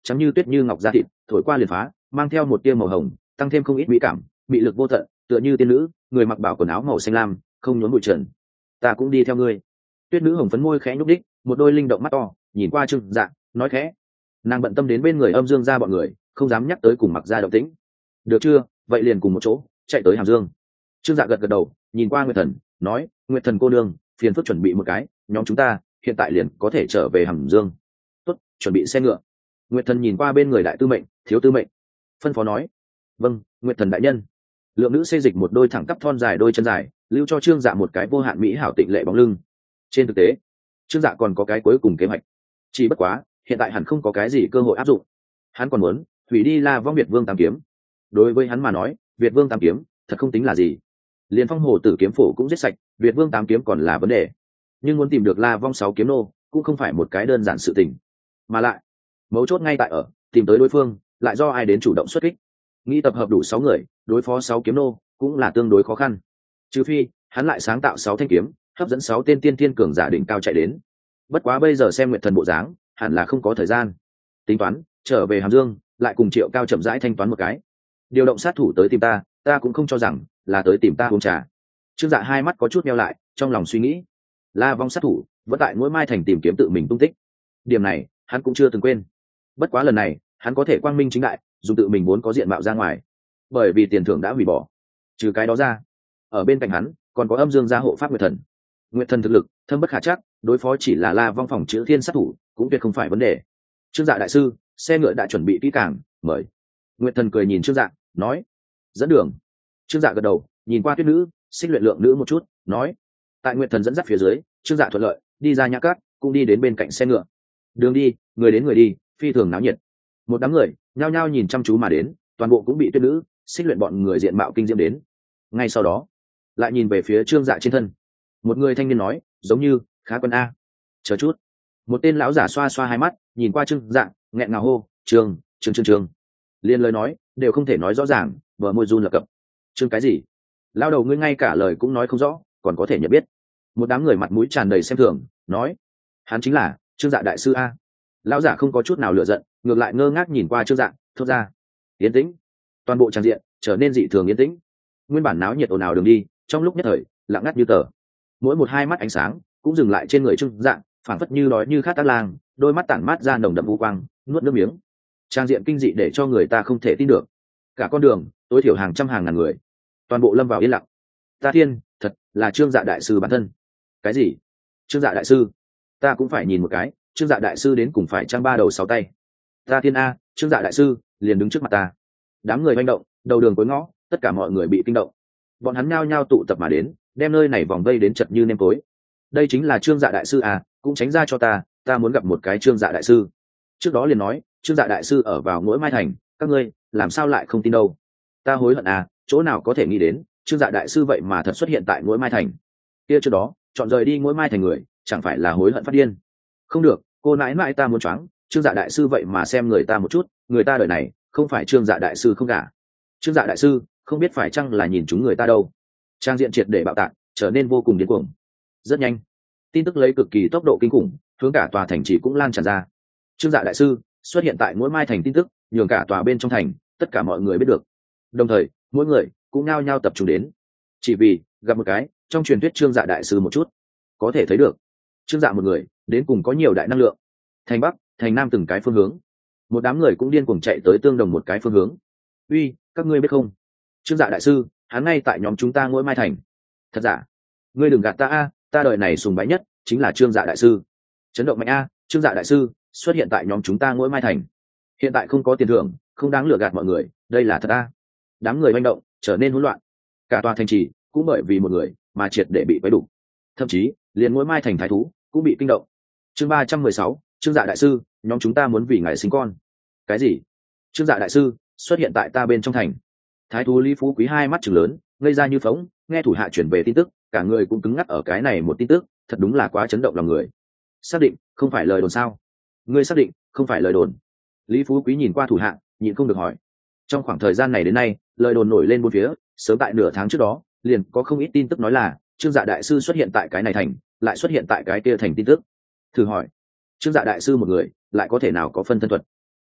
trắng như tuyết như ngọc da thịt thổi qua liền phá, mang theo một tia màu hồng, tăng thêm không ít mỹ cảm, mị lực vô tận, tựa như tiên nữ, người mặc bảo quần áo màu xanh lam, không nhốn bụi trần. Ta cũng đi theo ngươi. Tuyết nữ hồng phấn môi khẽ nhúc đích, một đôi linh động mắt to nhìn qua Trương Dạ, nói khẽ. Nàng bận tâm đến bên người Âm Dương gia bọn người, không dám nhắc tới cùng Mặc gia động tĩnh. Được chưa, vậy liền cùng một chỗ chạy tới Hàm Dương. Trương Dạ gật gật đầu, nhìn qua Nguyệt Thần, nói, Nguyệt Thần cô nương, phiền phức chuẩn bị một cái, nhóm chúng ta hiện tại liền có thể trở về Hàm Dương. Tốt, chuẩn bị xe ngựa. Nguyệt Thần nhìn qua bên người đại tư mệnh, thiếu tư mệnh, phân phó nói. Vâng, Nguyệt Thần đại nhân. Lượng nữ xê dịch một đôi thẳng tắp thon dài đôi chân dài, lưu cho Trương Dạ một cái vô hạn mỹ hảo tịnh lệ bóng lưng. Trên thực tế, Trương Dạ còn có cái cuối cùng kế hoạch, chỉ bất quá hiện tại hẳn không có cái gì cơ hội áp dụng. Hắn còn muốn hủy đi La Vong Việt Vương Tam Kiếm. Đối với hắn mà nói, Việt Vương Tam Kiếm thật không tính là gì, liền Phong Hồ Tử kiếm phổ cũng giết sạch, Việt Vương Tám Kiếm còn là vấn đề. Nhưng muốn tìm được La Vong sáu kiếm nô cũng không phải một cái đơn giản sự tình, mà lại mấu chốt ngay tại ở tìm tới đối phương lại do ai đến chủ động xuất kích. Nghĩ tập hợp đủ sáu người đối phó sáu kiếm nô cũng là tương đối khó khăn, trừ phi hắn lại sáng tạo sáu thanh kiếm, hấp dẫn sáu tên tiên tiên cường giả đỉnh cao chạy đến. Bất quá bây giờ xem Nguyệt Thần bộ dáng, hẳn là không có thời gian. Tính toán trở về Hàm Dương, lại cùng Triệu Cao chậm rãi thanh toán một cái. Điều động sát thủ tới tìm ta, ta cũng không cho rằng là tới tìm ta uống trà. Trương Dạ hai mắt có chút meo lại, trong lòng suy nghĩ, La Vong sát thủ vẫn tại mỗi mai thành tìm kiếm tự mình tung tích. Điểm này hắn cũng chưa từng quên. Bất quá lần này hắn có thể quang minh chính đại dùng tự mình muốn có diện mạo ra ngoài, bởi vì tiền thưởng đã hủy bỏ. Trừ cái đó ra, ở bên cạnh hắn còn có Âm Dương gia hộ pháp Nguyệt Thần. Nguyệt Thần thực lực thâm bất khả chắc, đối phó chỉ là La Vong phòng chữ thiên sát thủ cũng tuyệt không phải vấn đề. Trương Dạ đại sư, xe ngựa đã chuẩn bị kỹ càng, mời. Nguyệt Thần cười nhìn Trương Dạ, nói, dẫn đường. Trương Dạ gật đầu, nhìn qua Tuyết nữ, xích luyện lượng nữ một chút, nói, tại Nguyệt Thần dẫn dắt phía dưới, Trương Dạ thuận lợi đi ra nhã cát, cũng đi đến bên cạnh xe ngựa. Đường đi, người đến người đi, phi thường náo nhiệt. Một đám người nhao nhao nhìn chăm chú mà đến, toàn bộ cũng bị Tuyết nữ, xích luyện bọn người diện mạo kinh diễm đến. Ngay sau đó, lại nhìn về phía Trương Dạ trên thân. Một người thanh niên nói, giống như khá quân a. Chờ chút. Một tên lão giả xoa xoa hai mắt, nhìn qua Trương Dạ, nghẹn ngào hô, Trương, Trương Trương Trương. Liên lời nói đều không thể nói rõ ràng, bờ môi run lập cập. Trương cái gì? Lao đầu ngươi ngay cả lời cũng nói không rõ, còn có thể nhận biết. Một đám người mặt mũi tràn đầy xem thường, nói, hắn chính là Trương Dạ đại sư a. Lão giả không có chút nào lựa giận, ngược lại ngơ ngác nhìn qua Trương Dạ, thốt ra, yên tĩnh. Toàn bộ tràng diện trở nên dị thường yên tĩnh. Nguyên bản náo nhiệt ồn ào đường đi, trong lúc nhất thời lặng ngắt như tờ. Mỗi một hai mắt ánh sáng cũng dừng lại trên người Trương Dạ, phảng phất như đói như khát tác lang, đôi mắt tản mát ra nồng đậm u quang, nuốt nước miếng. Trang diện kinh dị để cho người ta không thể tin được. Cả con đường tối thiểu hàng trăm hàng ngàn người, toàn bộ lâm vào yên lặng. Ta thiên, thật là Trương Dạ đại sư bản thân. Cái gì? Trương Dạ đại sư? Ta cũng phải nhìn một cái, Trương Dạ đại sư đến cùng phải trang ba đầu sáu tay. Ta thiên a, Trương Dạ đại sư liền đứng trước mặt ta. Đám người manh động, đầu đường cuối ngõ, tất cả mọi người bị kinh động. Bọn hắn nhao nhao tụ tập mà đến, đem nơi này vòng vây đến chật như nêm tối. Đây chính là Trương Dạ đại sư à, cũng tránh ra cho ta, ta muốn gặp một cái Trương Dạ đại sư. Trước đó liền nói, Trương Dạ đại sư ở vào mỗi mai thành, các ngươi làm sao lại không tin đâu? Ta hối hận à, chỗ nào có thể nghĩ đến, Trương Dạ đại sư vậy mà thật xuất hiện tại mỗi mai thành. Kia trước đó, chọn rời đi mỗi mai thành người, chẳng phải là hối hận phát điên. Không được, cô nãi nãi ta muốn choáng, Trương Dạ đại sư vậy mà xem người ta một chút, người ta đời này không phải Trương Dạ đại sư không cả. Trương Dạ đại sư không biết phải chăng là nhìn chúng người ta đâu. Trang diện triệt để bạo tạc, trở nên vô cùng điên cuồng. Rất nhanh, tin tức lấy cực kỳ tốc độ kinh khủng, hướng cả tòa thành trì cũng lan tràn ra. Trương Dạ đại sư xuất hiện tại mỗi mai thành tin tức, nhường cả tòa bên trong thành tất cả mọi người biết được. Đồng thời, mỗi người cũng nhao nhao tập trung đến, chỉ vì gặp một cái trong truyền thuyết Trương Dạ đại sư một chút. Có thể thấy được, Trương Dạ một người đến cùng có nhiều đại năng lượng. Thành Bắc, thành Nam từng cái phương hướng, một đám người cũng điên cuồng chạy tới tương đồng một cái phương hướng. Uy, các ngươi biết không? Trương Dạ đại sư, hắn ngay tại nhóm chúng ta mỗi mai thành. Thật giả? Ngươi đừng gạt ta a, ta đời này sùng bái nhất chính là Trương Dạ đại sư. Chấn động mạnh a, Trương Dạ đại sư xuất hiện tại nhóm chúng ta mỗi mai thành. Hiện tại không có tiền thưởng, không đáng lừa gạt mọi người, đây là thật a. Đám người manh động, trở nên hỗn loạn. Cả tòa thành trì cũng bởi vì một người mà triệt để bị quấy đủ. Thậm chí, liền mỗi mai thành thái thú cũng bị kinh động. Chương ba trăm mười sáu, Trương Dạ đại sư, nhóm chúng ta muốn vì ngài sinh con. Cái gì? Trương Dạ đại sư xuất hiện tại ta bên trong thành. Thái thú Lý Phú Quý hai mắt trừng lớn, ngây ra như phóng, nghe thủ hạ chuyển về tin tức, cả người cũng cứng ngắc ở cái này một tin tức, thật đúng là quá chấn động lòng người. Xác định không phải lời đồn sao? Ngươi xác định không phải lời đồn? Lý Phú Quý nhìn qua thủ hạ, nhịn không được hỏi. Trong khoảng thời gian này đến nay, lời đồn nổi lên bốn phía, sớm tại nửa tháng trước đó, liền có không ít tin tức nói là Trương Dạ đại sư xuất hiện tại cái này thành, lại xuất hiện tại cái kia thành tin tức. Thử hỏi, Trương Dạ đại sư một người, lại có thể nào có phân thân thuật?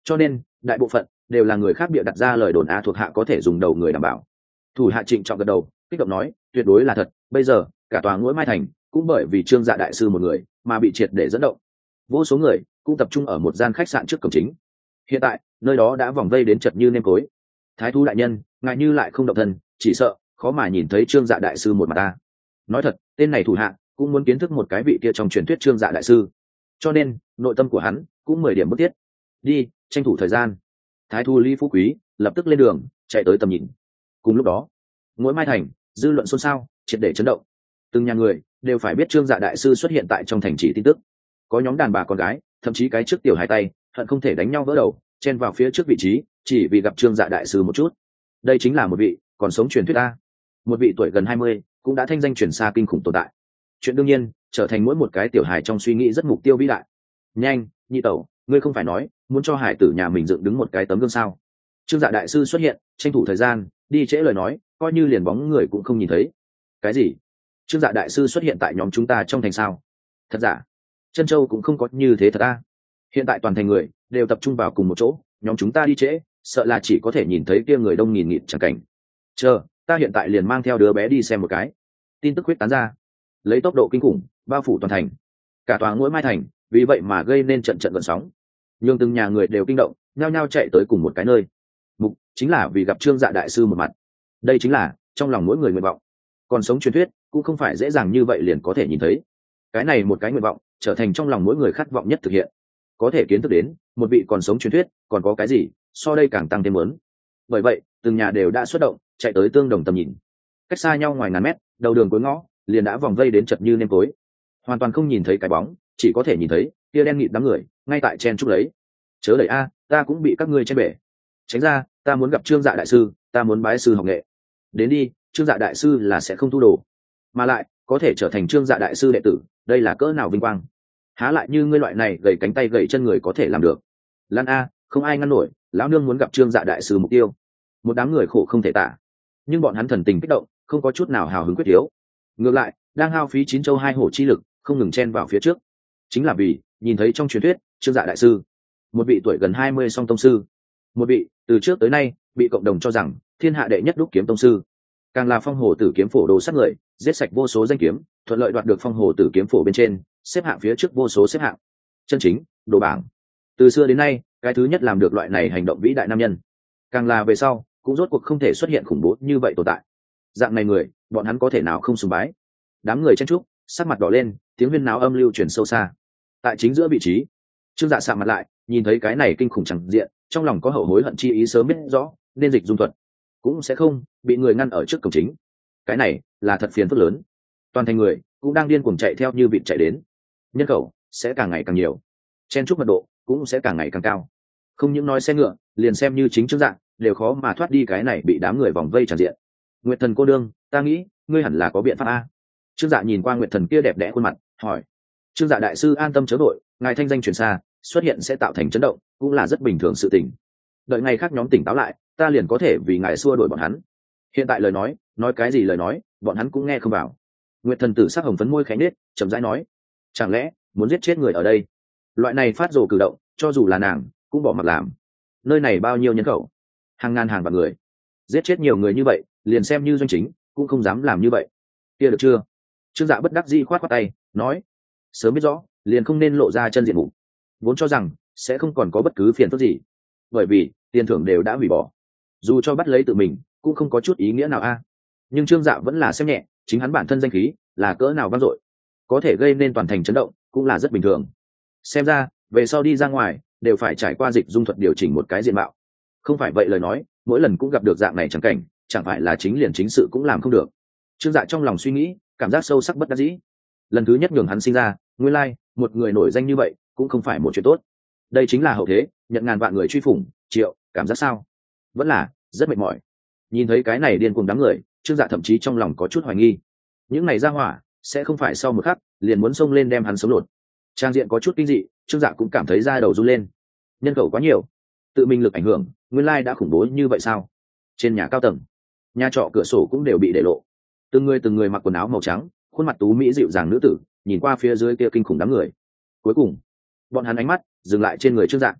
cho nên đại bộ phận đều là người khác bịa đặt ra lời đồn a thuộc hạ có thể dùng đầu người đảm bảo. Thủ hạ trịnh trọng gật đầu kích động nói tuyệt đối là thật, bây giờ cả tòa ngũi mai thành cũng bởi vì Trương Dạ đại sư một người mà bị triệt để dẫn động, vô số người cũng tập trung ở một gian khách sạn trước cổng chính. Hiện tại nơi đó đã vòng vây đến chật như nêm cối. Thái thú đại nhân, ngài như lại không động thân, chỉ sợ khó mà nhìn thấy Trương Dạ đại sư một mặt ta. Nói thật, tên này thủ hạ cũng muốn kiến thức một cái vị kia trong truyền thuyết Trương Dạ đại sư, cho nên nội tâm của hắn cũng mười điểm bức thiết. Đi, tranh thủ thời gian. Thái thú Lý Phú Quý lập tức lên đường chạy tới tầm nhìn. Cùng lúc đó, ngũi mai thành dư luận xôn xao, triệt để chấn động. Từng nhà người đều phải biết Trương Dạ đại sư xuất hiện tại trong thành trì tin tức. Có nhóm đàn bà con gái, thậm chí cái trước tiểu hai tay hận không thể đánh nhau vỡ đầu, chen vào phía trước vị trí chỉ vì gặp Trương Dạ đại sư một chút. Đây chính là một vị còn sống truyền thuyết a, một vị tuổi gần hai mươi cũng đã thanh danh truyền xa kinh khủng tồn tại. Chuyện đương nhiên trở thành mỗi một cái tiểu hài trong suy nghĩ rất mục tiêu vĩ đại. Nhanh, nhị tẩu, ngươi không phải nói muốn cho hải tử nhà mình dựng đứng một cái tấm gương sao? Trương Dạ đại sư xuất hiện, tranh thủ thời gian, đi trễ lời nói coi như liền bóng người cũng không nhìn thấy. Cái gì? Trương Dạ đại sư xuất hiện tại nhóm chúng ta trong thành sao? Thật giả? Trân Châu cũng không có như thế thật a. Hiện tại toàn thành người đều tập trung vào cùng một chỗ, nhóm chúng ta đi trễ sợ là chỉ có thể nhìn thấy kia người đông nghìn nghịt chẳng cảnh. Chờ, ta hiện tại liền mang theo đứa bé đi xem một cái. Tin tức huyết tán ra, lấy tốc độ kinh khủng bao phủ toàn thành. Cả tòa ngũi mai thành vì vậy mà gây nên trận trận gợn sóng, nhưng từng nhà người đều kinh động, nhao nhao chạy tới cùng một cái nơi. Mục chính là vì gặp Trương Dạ đại sư một mặt. Đây chính là trong lòng mỗi người nguyện vọng. Còn sống truyền thuyết cũng không phải dễ dàng như vậy liền có thể nhìn thấy. Cái này một cái nguyện vọng trở thành trong lòng mỗi người khát vọng nhất thực hiện. Có thể kiến thức đến một vị còn sống truyền thuyết, còn có cái gì so đây càng tăng thêm muốn. Bởi vậy từng nhà đều đã xuất động chạy tới tương đồng tầm nhìn. Cách xa nhau ngoài ngàn mét, đầu đường cuối ngõ liền đã vòng vây đến chật như nêm tối, hoàn toàn không nhìn thấy cái bóng, chỉ có thể nhìn thấy kia đen nghịt đám người ngay tại chen chúc lấy. Chớ đẩy a, ta cũng bị các ngươi chen bể. Tránh ra, ta muốn gặp Trương Dạ đại sư, ta muốn bái sư học nghệ. Đến đi, Trương Dạ đại sư là sẽ không thu đồ, mà lại có thể trở thành Trương Dạ đại sư đệ tử, đây là cỡ nào vinh quang. Há lại như ngươi loại này gầy cánh tay gầy chân người có thể làm được. Lan a, không ai ngăn nổi, lão nương muốn gặp Trương Dạ đại sư mục tiêu. Một đám người khổ không thể tả, nhưng bọn hắn thần tình kích động, không có chút nào hào hứng quyết yếu. Ngược lại đang hao phí chín châu hai hổ chi lực, không ngừng chen vào phía trước, chính là vì nhìn thấy trong truyền thuyết Trương Dạ đại sư, một vị tuổi gần hai mươi song tông sư, một vị từ trước tới nay bị cộng đồng cho rằng thiên hạ đệ nhất đúc kiếm tông sư, càng là phong hồ tử kiếm phổ đồ sát người, giết sạch vô số danh kiếm, thuận lợi đoạt được phong hồ tử kiếm phổ bên trên xếp hạng phía trước vô số xếp hạng chân chính đồ bảng. Từ xưa đến nay cái thứ nhất làm được loại này hành động vĩ đại nam nhân, càng là về sau cũng rốt cuộc không thể xuất hiện khủng bố như vậy tồn tại. Dạng này người bọn hắn có thể nào không sùng bái. Đám người chen trúc sắc mặt đỏ lên, tiếng huyên náo âm lưu truyền sâu xa. Tại chính giữa vị trí, Trương Dạ sạm mặt lại, nhìn thấy cái này kinh khủng chẳng diện, trong lòng có hậu hối hận chi ý, sớm biết rõ nên dịch dung thuật cũng sẽ không bị người ngăn ở trước cổng chính. Cái này là thật phiền phức lớn. Toàn thành người cũng đang điên cuồng chạy theo như vịt chạy đến, nhân khẩu sẽ càng ngày càng nhiều, chen trúc mật độ cũng sẽ càng ngày càng cao. Không những nói xe ngựa, liền xem như chính Trương Dạ đều khó mà thoát đi cái này bị đám người vòng vây tràn diện. Nguyệt Thần cô đương, ta nghĩ ngươi hẳn là có biện pháp a. Trương Dạ nhìn qua Nguyệt Thần kia đẹp đẽ khuôn mặt, hỏi. Trương Dạ đại sư an tâm chớ vội, ngài thanh danh truyền xa, xuất hiện sẽ tạo thành chấn động, cũng là rất bình thường sự tình. Đợi ngày khác nhóm tỉnh táo lại, ta liền có thể vì ngài xua đuổi bọn hắn. Hiện tại lời nói, nói cái gì lời nói, bọn hắn cũng nghe không vào. Nguyệt Thần tử sắc hồng phấn môi khẽ nết, chậm rãi nói, chẳng lẽ muốn giết chết người ở đây? Loại này phát rồ cử động, cho dù là nàng cũng bỏ mặc làm. Nơi này bao nhiêu nhân khẩu, hàng ngàn hàng vạn người, giết chết nhiều người như vậy, liền xem như doanh chính cũng không dám làm như vậy. Kia được chưa? Trương Dạ bất đắc dĩ khoát khoát tay, nói, sớm biết rõ liền không nên lộ ra chân diện mục, vốn cho rằng sẽ không còn có bất cứ phiền phức gì, bởi vì tiền thưởng đều đã hủy bỏ, dù cho bắt lấy tự mình cũng không có chút ý nghĩa nào a. Nhưng Trương Dạ vẫn là xem nhẹ, chính hắn bản thân danh khí là cỡ nào vang dội, có thể gây nên toàn thành chấn động cũng là rất bình thường. Xem ra về sau đi ra ngoài đều phải trải qua dịch dung thuật điều chỉnh một cái diện mạo, không phải vậy lời nói mỗi lần cũng gặp được dạng này chẳng cảnh, chẳng phải là chính liền chính sự cũng làm không được. Trương Dạ trong lòng suy nghĩ, cảm giác sâu sắc bất đắc dĩ. Lần thứ nhất nhường hắn sinh ra, nguyên lai một người nổi danh như vậy cũng không phải một chuyện tốt. Đây chính là hậu thế nhận ngàn vạn người truy phủng, triệu cảm giác sao? Vẫn là rất mệt mỏi. Nhìn thấy cái này điên cuồng đám người, Trương Dạ thậm chí trong lòng có chút hoài nghi, những này ra hỏa sẽ không phải sau một khắc liền muốn xông lên đem hắn sống lột. Trang diện có chút kinh dị, Trương Dạ cũng cảm thấy da đầu run lên. Nhân khẩu quá nhiều, tự mình lực ảnh hưởng nguyên lai đã khủng bố như vậy sao? Trên nhà cao tầng, nhà trọ cửa sổ cũng đều bị để lộ, từng người từng người mặc quần áo màu trắng, khuôn mặt tú mỹ dịu dàng nữ tử nhìn qua phía dưới kia kinh khủng đám người. Cuối cùng bọn hắn ánh mắt dừng lại trên người Trương Dạ.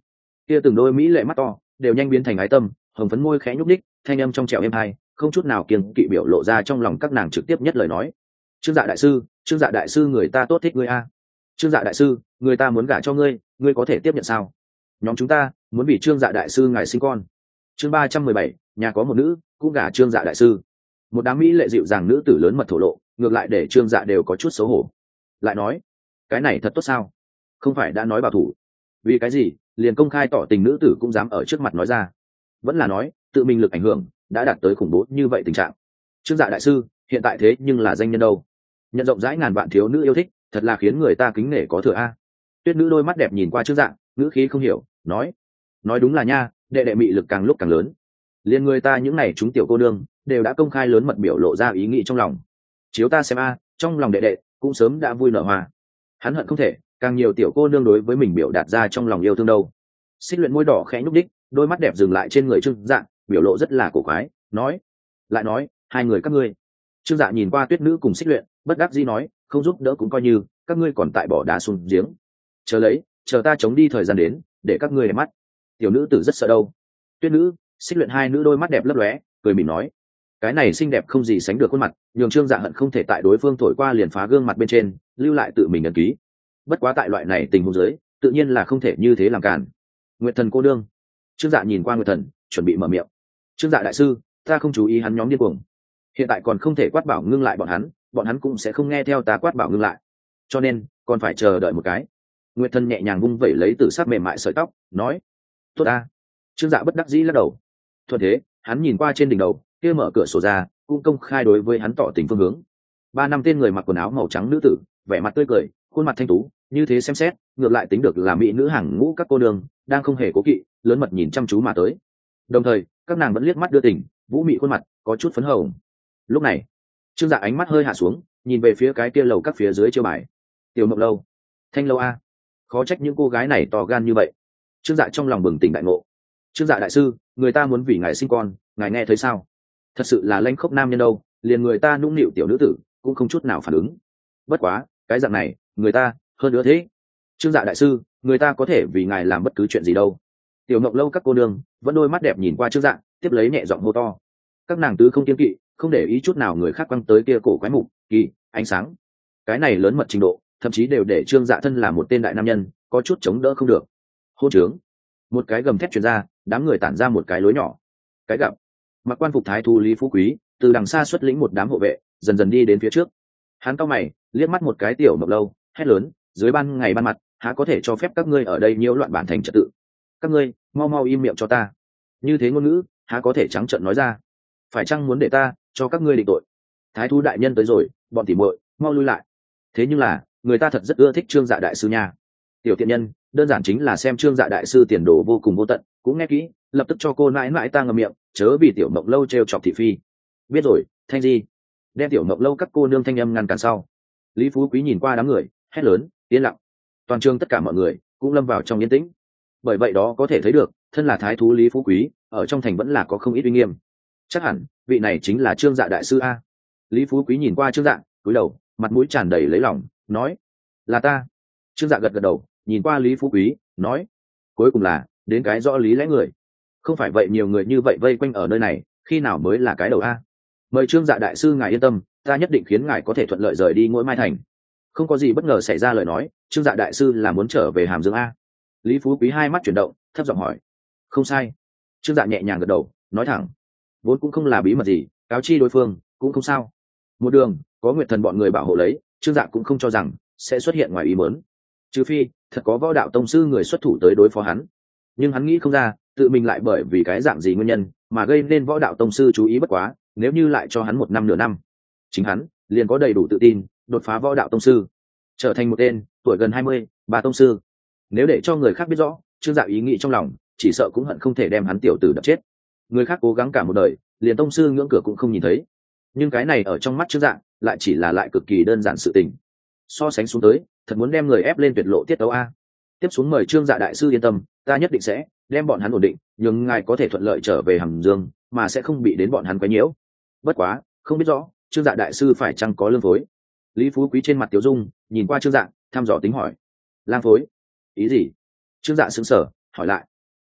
kia từng đôi mỹ lệ mắt to đều nhanh biến thành ái tâm, hồng phấn môi khẽ nhúc ních, thanh âm trong trẻo êm hai, không chút nào kiêng kỵ biểu lộ ra trong lòng các nàng trực tiếp nhất lời nói. Trương Dạ đại sư, Trương Dạ đại sư, người ta tốt thích ngươi a. Trương Dạ đại sư, người ta muốn gả cho ngươi, ngươi có thể tiếp nhận sao? Nhóm chúng ta muốn vì Trương Dạ đại sư ngài sinh con. Chương ba trăm mười bảy, nhà có một nữ, cũng gả Trương Dạ đại sư. Một đám mỹ lệ dịu dàng nữ tử lớn mật thổ lộ, ngược lại để Trương Dạ đều có chút xấu hổ. Lại nói, cái này thật tốt sao? Không phải đã nói bảo thủ, vì cái gì liền công khai tỏ tình nữ tử cũng dám ở trước mặt nói ra? Vẫn là nói tự mình lực ảnh hưởng đã đạt tới khủng bố như vậy tình trạng? Trương Dạ đại sư hiện tại thế nhưng là danh nhân đâu, nhận rộng rãi ngàn vạn thiếu nữ yêu thích, thật là khiến người ta kính nể có thừa a. Tuyết nữ đôi mắt đẹp nhìn qua Trương Dạ, ngữ khí không hiểu, nói nói đúng là nha, đệ đệ mị lực càng lúc càng lớn, liền người ta những này chúng tiểu cô nương đều đã công khai lớn mật biểu lộ ra ý nghĩ trong lòng. Chiếu ta xem a, trong lòng đệ đệ cũng sớm đã vui nở hoa. Hắn hận không thể càng nhiều tiểu cô nương đối với mình biểu đạt ra trong lòng yêu thương đâu. Xích Luyện môi đỏ khẽ nhúc đích, đôi mắt đẹp dừng lại trên người Trương Dạ, biểu lộ rất là cổ quái, nói lại nói hai người các ngươi. Trương Dạ nhìn qua Tuyết nữ cùng Xích Luyện, bất đắc dĩ nói, không giúp đỡ cũng coi như các ngươi còn tại bỏ đá xuống giếng. Chờ lấy, chờ ta chống đi thời gian đến, để các ngươi đẹp mắt. Tiểu nữ tử rất sợ đâu. Tuyết nữ, Xích Luyện hai nữ đôi mắt đẹp lấp lóe, cười mỉm nói, cái này xinh đẹp không gì sánh được khuôn mặt, nhường Trương Dạ hận không thể tại đối phương thổi qua liền phá gương mặt bên trên, lưu lại tự mình ấn ký. Bất quá tại loại này tình huống dưới, tự nhiên là không thể như thế làm cản. Nguyệt Thần cô đương. Trương Dạ nhìn qua Nguyệt Thần, chuẩn bị mở miệng. Trương Dạ đại sư, ta không chú ý hắn nhóm điên cuồng, hiện tại còn không thể quát bảo ngưng lại bọn hắn, bọn hắn cũng sẽ không nghe theo ta quát bảo ngưng lại, cho nên còn phải chờ đợi một cái. Nguyệt Thần nhẹ nhàng vung vẩy lấy từ sắc mềm mại sợi tóc, nói, tốt ta. Trương Dạ bất đắc dĩ lắc đầu. Thuận thế, hắn nhìn qua trên đỉnh đầu kia mở cửa sổ ra, cũng công khai đối với hắn tỏ tình phương hướng. Ba năm tên người mặc quần áo màu trắng nữ tử, vẻ mặt tươi cười, khuôn mặt thanh tú, như thế xem xét ngược lại tính được là mỹ nữ hàng ngũ các cô nương, đang không hề cố kỵ lớn mật nhìn chăm chú mà tới. Đồng thời các nàng vẫn liếc mắt đưa tình, vũ mị khuôn mặt có chút phấn hồng. Lúc này Trương Dạ ánh mắt hơi hạ xuống, nhìn về phía cái kia lầu các phía dưới chiêu bài, Tiểu Mộng lâu, Thanh lâu a. Khó trách những cô gái này to gan như vậy. Trương Dạ trong lòng bừng tỉnh đại ngộ. Trương Dạ đại sư, người ta muốn vì ngài sinh con, ngài nghe thấy sao? Thật sự là lanh khốc nam nhân đâu, liền người ta nũng nịu tiểu nữ tử cũng không chút nào phản ứng. Bất quá cái dạng này người ta hơn nữa thế. Trương Dạ đại sư, người ta có thể vì ngài làm bất cứ chuyện gì đâu. Tiểu Mộng lâu các cô nương vẫn đôi mắt đẹp nhìn qua Trương Dạ, tiếp lấy nhẹ giọng hô to. Các nàng tứ không kiêng kỵ, không để ý chút nào người khác quăng tới kia cổ quái mục kỳ ánh sáng. Cái này lớn mật trình độ, thậm chí đều để Trương Dạ thân là một tên đại nam nhân có chút chống đỡ không được. Hôn trướng. Một cái gầm thét truyền ra, đám người tản ra một cái lối nhỏ. Cái gặp mặc quan phục thái thú Lý Phú Quý từ đằng xa xuất lĩnh một đám hộ vệ, dần dần đi đến phía trước. Hắn cau mày, liếc mắt một cái Tiểu Mộng lâu, hét lớn, dưới ban ngày ban mặt, há có thể cho phép các ngươi ở đây nhiễu loạn bản thành trật tự? Các ngươi mau mau im miệng cho ta. Như thế ngôn ngữ há có thể trắng trợn nói ra? Phải chăng muốn để ta cho các ngươi định tội? Thái thú đại nhân tới rồi, bọn tỉ muội mau lui lại. Thế nhưng là người ta thật rất ưa thích Trương Dạ đại sư nha. Tiểu tiện nhân, đơn giản chính là xem Trương Dạ đại sư tiền đồ vô cùng vô tận, cũng nghe kỹ, lập tức cho cô mãi mãi ta ngậm miệng, chớ vì Tiểu Mộng lâu trêu chọc thị phi. Biết rồi, Thanh Di. Đem Tiểu Mộng lâu các cô nương thanh âm ngăn cản sau. Lý Phú Quý nhìn qua đám người, hét lớn, yên lặng. Toàn trường tất cả mọi người cũng lâm vào trong yên tĩnh. Bởi vậy đó có thể thấy được, thân là thái thú Lý Phú Quý, ở trong thành vẫn là có không ít uy nghiêm. Chắc hẳn vị này chính là Trương Dạ đại sư a. Lý Phú Quý nhìn qua Trương Dạ, cúi đầu, mặt mũi tràn đầy lấy lòng, nói, là ta. Trương Dạ gật gật đầu, nhìn qua Lý Phú Quý, nói, cuối cùng là đến cái rõ lý lẽ người. Không phải vậy nhiều người như vậy vây quanh ở nơi này, khi nào mới là cái đầu a? Mời Trương Dạ đại sư ngài yên tâm, ta nhất định khiến ngài có thể thuận lợi rời đi Ngũ Mai thành. Không có gì bất ngờ xảy ra lời nói, Trương Dạ đại sư là muốn trở về Hàm Dương a? Lý Phú Quý hai mắt chuyển động, thấp giọng hỏi. Không sai. Trương Dạ nhẹ nhàng gật đầu, nói thẳng, vốn cũng không là bí mật gì, cáo chi đối phương cũng không sao. Một đường có Nguyệt Thần bọn người bảo hộ lấy, Trương Dạ cũng không cho rằng sẽ xuất hiện ngoài ý muốn. Trừ phi thật có võ đạo tông sư người xuất thủ tới đối phó hắn, nhưng hắn nghĩ không ra tự mình lại bởi vì cái dạng gì nguyên nhân mà gây nên võ đạo tông sư chú ý. Bất quá nếu như lại cho hắn một năm nửa năm, chính hắn liền có đầy đủ tự tin đột phá võ đạo tông sư, trở thành một tên tuổi gần hai mươi bà tông sư. Nếu để cho người khác biết rõ Trương Dạ ý nghĩ trong lòng, chỉ sợ cũng hận không thể đem hắn tiểu tử đập chết. Người khác cố gắng cả một đời, liền tông sư ngưỡng cửa cũng không nhìn thấy, nhưng cái này ở trong mắt Trương Dạ lại chỉ là lại cực kỳ đơn giản sự tình. So sánh xuống tới, thật muốn đem người ép lên tuyệt lộ tiết tấu a. Tiếp xuống mời Trương Dạ đại sư yên tâm, ta nhất định sẽ đem bọn hắn ổn định, nhưng ngài có thể thuận lợi trở về Hàm Dương, mà sẽ không bị đến bọn hắn quấy nhiễu. Bất quá không biết rõ Trương Dạ đại sư phải chăng có lương phối? Lý Phú Quý trên mặt tiểu dung nhìn qua Trương Dạ, thăm dò tính hỏi. Lang phối? Ý gì? Trương Dạ sững sờ hỏi lại.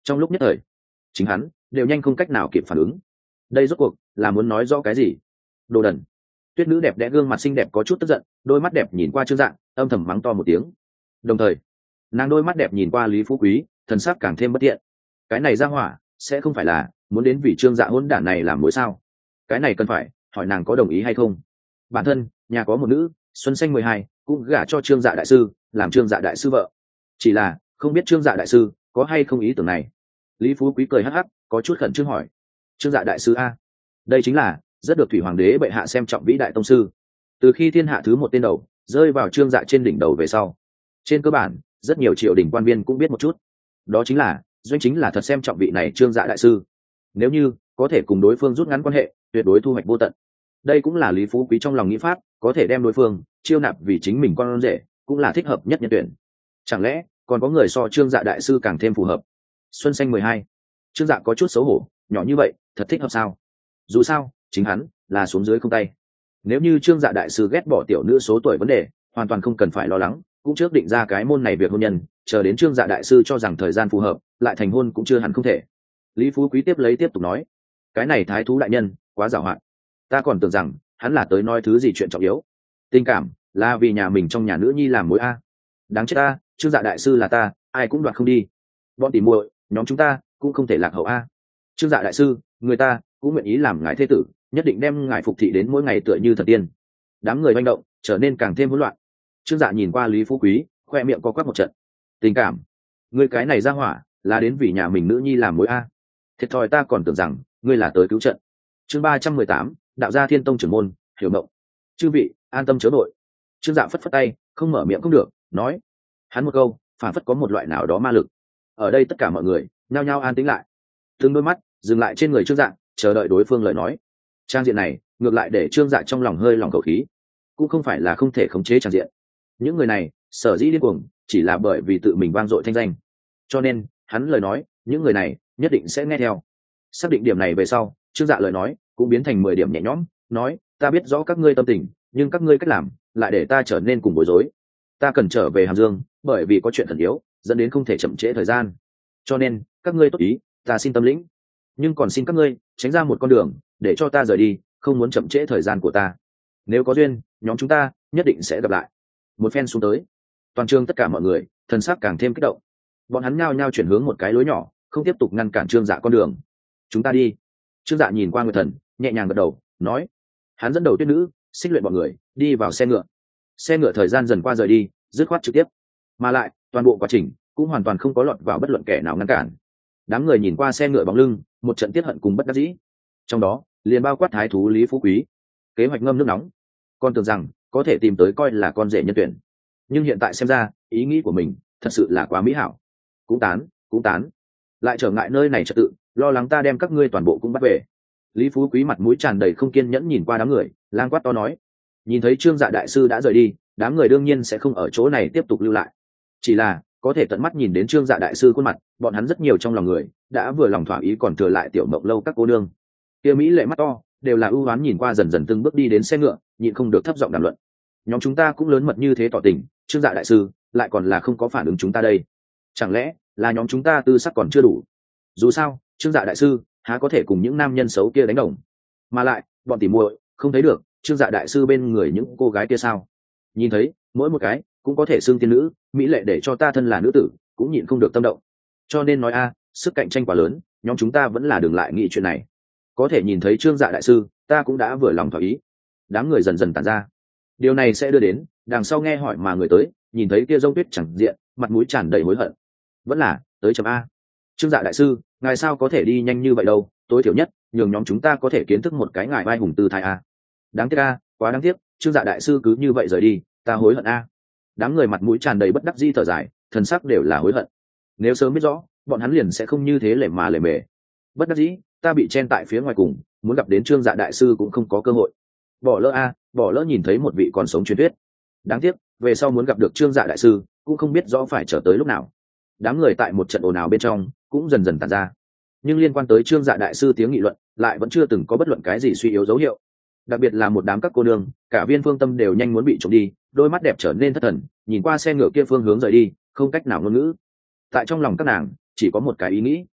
trong lúc nhất thời chính hắn đều nhanh không cách nào kịp phản ứng. Đây rốt cuộc là muốn nói rõ cái gì? Đồ đần! Tuyết nữ đẹp đẽ gương mặt xinh đẹp có chút tức giận, đôi mắt đẹp nhìn qua Trương Dạ, âm thầm mắng to một tiếng. Đồng thời nàng đôi mắt đẹp nhìn qua Lý Phú Quý, thần sắc càng thêm bất tiện. Cái này ra hỏa sẽ không phải là muốn đến vì Trương Dạ hỗn đản này làm mối sao? Cái này cần phải hỏi nàng có đồng ý hay không. Bản thân nhà có một nữ xuân xanh mười hai cũng gả cho Trương Dạ đại sư làm Trương Dạ đại sư vợ, chỉ là không biết Trương Dạ đại sư có hay không ý tưởng này. Lý Phú Quý cười hắc hắc, có chút khẩn trương hỏi. Trương Dạ đại sư a? Đây chính là rất được thủy hoàng đế bệ hạ xem trọng vĩ đại tông sư. Từ khi thiên hạ thứ một tên đầu rơi vào Trương Dạ trên đỉnh đầu về sau, trên cơ bản rất nhiều triều đình quan viên cũng biết một chút, đó chính là doanh chính là thật xem trọng vị này Trương Dạ đại sư. Nếu như có thể cùng đối phương rút ngắn quan hệ, tuyệt đối thu hoạch vô tận. Đây cũng là Lý Phú Quý trong lòng nghĩ pháp, có thể đem đối phương chiêu nạp vì chính mình con rể, cũng là thích hợp nhất nhân tuyển. Chẳng lẽ còn có người so Trương Dạ đại sư càng thêm phù hợp? Xuân xanh mười hai, Trương Dạ có chút xấu hổ, nhỏ như vậy thật thích hợp sao? Dù sao chính hắn là xuống dưới không tay. Nếu như Trương Dạ đại sư ghét bỏ tiểu nữ số tuổi vấn đề, hoàn toàn không cần phải lo lắng, cũng trước định ra cái môn này việc hôn nhân, chờ đến Trương Dạ đại sư cho rằng thời gian phù hợp lại thành hôn cũng chưa hẳn không thể. Lý Phú Quý tiếp lấy tiếp tục nói, cái này thái thú đại nhân quá giàu hạn, ta còn tưởng rằng hắn là tới nói thứ gì chuyện trọng yếu. Tình cảm là vì nhà mình trong nhà nữ nhi làm mối a. Đáng chết ta, Trương Dạ đại sư là ta ai cũng đoạt không đi. Bọn tỉ muội nhóm chúng ta cũng không thể lạc hậu a. Trương Dạ đại sư người ta cũng nguyện ý làm ngài thế tử, nhất định đem ngài phục thị đến mỗi ngày tựa như thần tiên. Đám người manh động trở nên càng thêm hỗn loạn. Trương Dạ nhìn qua Lý Phú Quý, khoe miệng co quắp một trận. Tình cảm? Ngươi cái này ra hỏa là đến vì nhà mình nữ nhi làm mối a. Thiệt thòi ta còn tưởng rằng ngươi là tới cứu trận. Chương ba trăm mười tám, đạo gia Thiên Tông trưởng môn, hiểu mộng. Chư vị an tâm chớ nội. Trương Dạ phất phất tay, không mở miệng không được, nói hắn một câu phản phất có một loại nào đó ma lực. Ở đây tất cả mọi người nhao nhao an tĩnh lại, từng đôi mắt dừng lại trên người Trương Dạ, chờ đợi đối phương lời nói. Trang diện này ngược lại để Trương Dạ trong lòng hơi lòng khẩu khí, cũng không phải là không thể khống chế trang diện. Những người này sở dĩ điên cuồng chỉ là bởi vì tự mình vang dội thanh danh, cho nên hắn lời nói những người này nhất định sẽ nghe theo. Xác định điểm này về sau, Trương Dạ lời nói cũng biến thành mười điểm nhẹ nhõm, nói ta biết rõ các ngươi tâm tình, nhưng các ngươi cách làm lại để ta trở nên cùng bối rối. Ta cần trở về Hàm Dương, bởi vì có chuyện khẩn yếu dẫn đến không thể chậm trễ thời gian, cho nên các ngươi tốt ý ta xin tâm lĩnh, nhưng còn xin các ngươi tránh ra một con đường để cho ta rời đi, không muốn chậm trễ thời gian của ta. Nếu có duyên, nhóm chúng ta nhất định sẽ gặp lại. Một phen xuống tới, toàn trường tất cả mọi người thần sắc càng thêm kích động. Bọn hắn nhao nhao chuyển hướng một cái lối nhỏ, không tiếp tục ngăn cản Trương Dạ con đường. Chúng ta đi. Trương Dạ nhìn qua Nguyệt Thần, nhẹ nhàng gật đầu, nói. Hắn dẫn đầu Tuyết nữ xích luyện bọn người đi vào xe ngựa. Xe ngựa thời gian dần qua rời đi, dứt khoát trực tiếp, mà lại toàn bộ quá trình cũng hoàn toàn không có lọt vào bất luận kẻ nào ngăn cản. Đám người nhìn qua xe ngựa bóng lưng, một trận tiết hận cùng bất đắc dĩ, trong đó liền bao quát thái thú Lý Phú Quý. Kế hoạch ngâm nước nóng, con tưởng rằng có thể tìm tới coi là con rể nhân tuyển, nhưng hiện tại xem ra ý nghĩ của mình thật sự là quá mỹ hảo. Cũng tán cũng tán, lại trở ngại nơi này trật tự, lo lắng ta đem các ngươi toàn bộ cũng bắt về. Lý Phú Quý mặt mũi tràn đầy không kiên nhẫn nhìn qua đám người, lang quát to nói. Nhìn thấy Trương Dạ đại sư đã rời đi, đám người đương nhiên sẽ không ở chỗ này tiếp tục lưu lại, chỉ là có thể tận mắt nhìn đến Trương Dạ đại sư khuôn mặt, bọn hắn rất nhiều trong lòng người đã vừa lòng thỏa ý, còn thừa lại tiểu mộng lâu các cô nương kia mỹ lệ mắt to đều là ưu oán nhìn qua dần dần từng bước đi đến xe ngựa, nhịn không được thấp giọng đàm luận. Nhóm chúng ta cũng lớn mật như thế tỏ tình, Trương Dạ đại sư lại còn là không có phản ứng chúng ta đây, chẳng lẽ là nhóm chúng ta tư sắc còn chưa đủ? Dù sao Trương Dạ đại sư há có thể cùng những nam nhân xấu kia đánh đồng, mà lại bọn tỉ muội không thấy được Trương Dạ đại sư bên người những cô gái kia sao? Nhìn thấy mỗi một cái cũng có thể xưng tiên nữ mỹ lệ, để cho ta thân là nữ tử cũng nhịn không được tâm động. Cho nên nói a, sức cạnh tranh quá lớn, nhóm chúng ta vẫn là đừng lại nghĩ chuyện này. Có thể nhìn thấy Trương Dạ đại sư, ta cũng đã vừa lòng thỏa ý. Đám người dần dần tản ra, điều này sẽ đưa đến đằng sau nghe hỏi mà người tới nhìn thấy kia rông tuyết chẳng diện, mặt mũi tràn đầy hối hận. Vẫn là tới chấm a. Trương Dạ đại sư, ngài sao có thể đi nhanh như vậy đâu, tối thiểu nhất nhường nhóm chúng ta có thể kiến thức một cái ngài vai hùng tư thái a. Đáng tiếc a, quá đáng tiếc, Trương Dạ đại sư cứ như vậy rời đi, ta hối hận a. Đám người mặt mũi tràn đầy bất đắc dĩ thở dài, thần sắc đều là hối hận. Nếu sớm biết rõ, bọn hắn liền sẽ không như thế lề mà lề mề. Bất đắc dĩ, ta bị chen tại phía ngoài cùng, muốn gặp đến Trương Dạ đại sư cũng không có cơ hội. Bỏ lỡ a, bỏ lỡ nhìn thấy một vị còn sống truyền thuyết. Đáng tiếc, về sau muốn gặp được Trương Dạ đại sư, cũng không biết rõ phải chờ tới lúc nào. Đám người tại một trận ồn ào bên trong cũng dần dần tản ra, nhưng liên quan tới Trương Dạ đại sư tiếng nghị luận lại vẫn chưa từng có bất luận cái gì suy yếu dấu hiệu. Đặc biệt là một đám các cô nương, cả viên phương tâm đều nhanh muốn bị trộm đi, đôi mắt đẹp trở nên thất thần, nhìn qua xe ngựa kia phương hướng rời đi, không cách nào ngôn ngữ. Tại trong lòng các nàng chỉ có một cái ý nghĩ,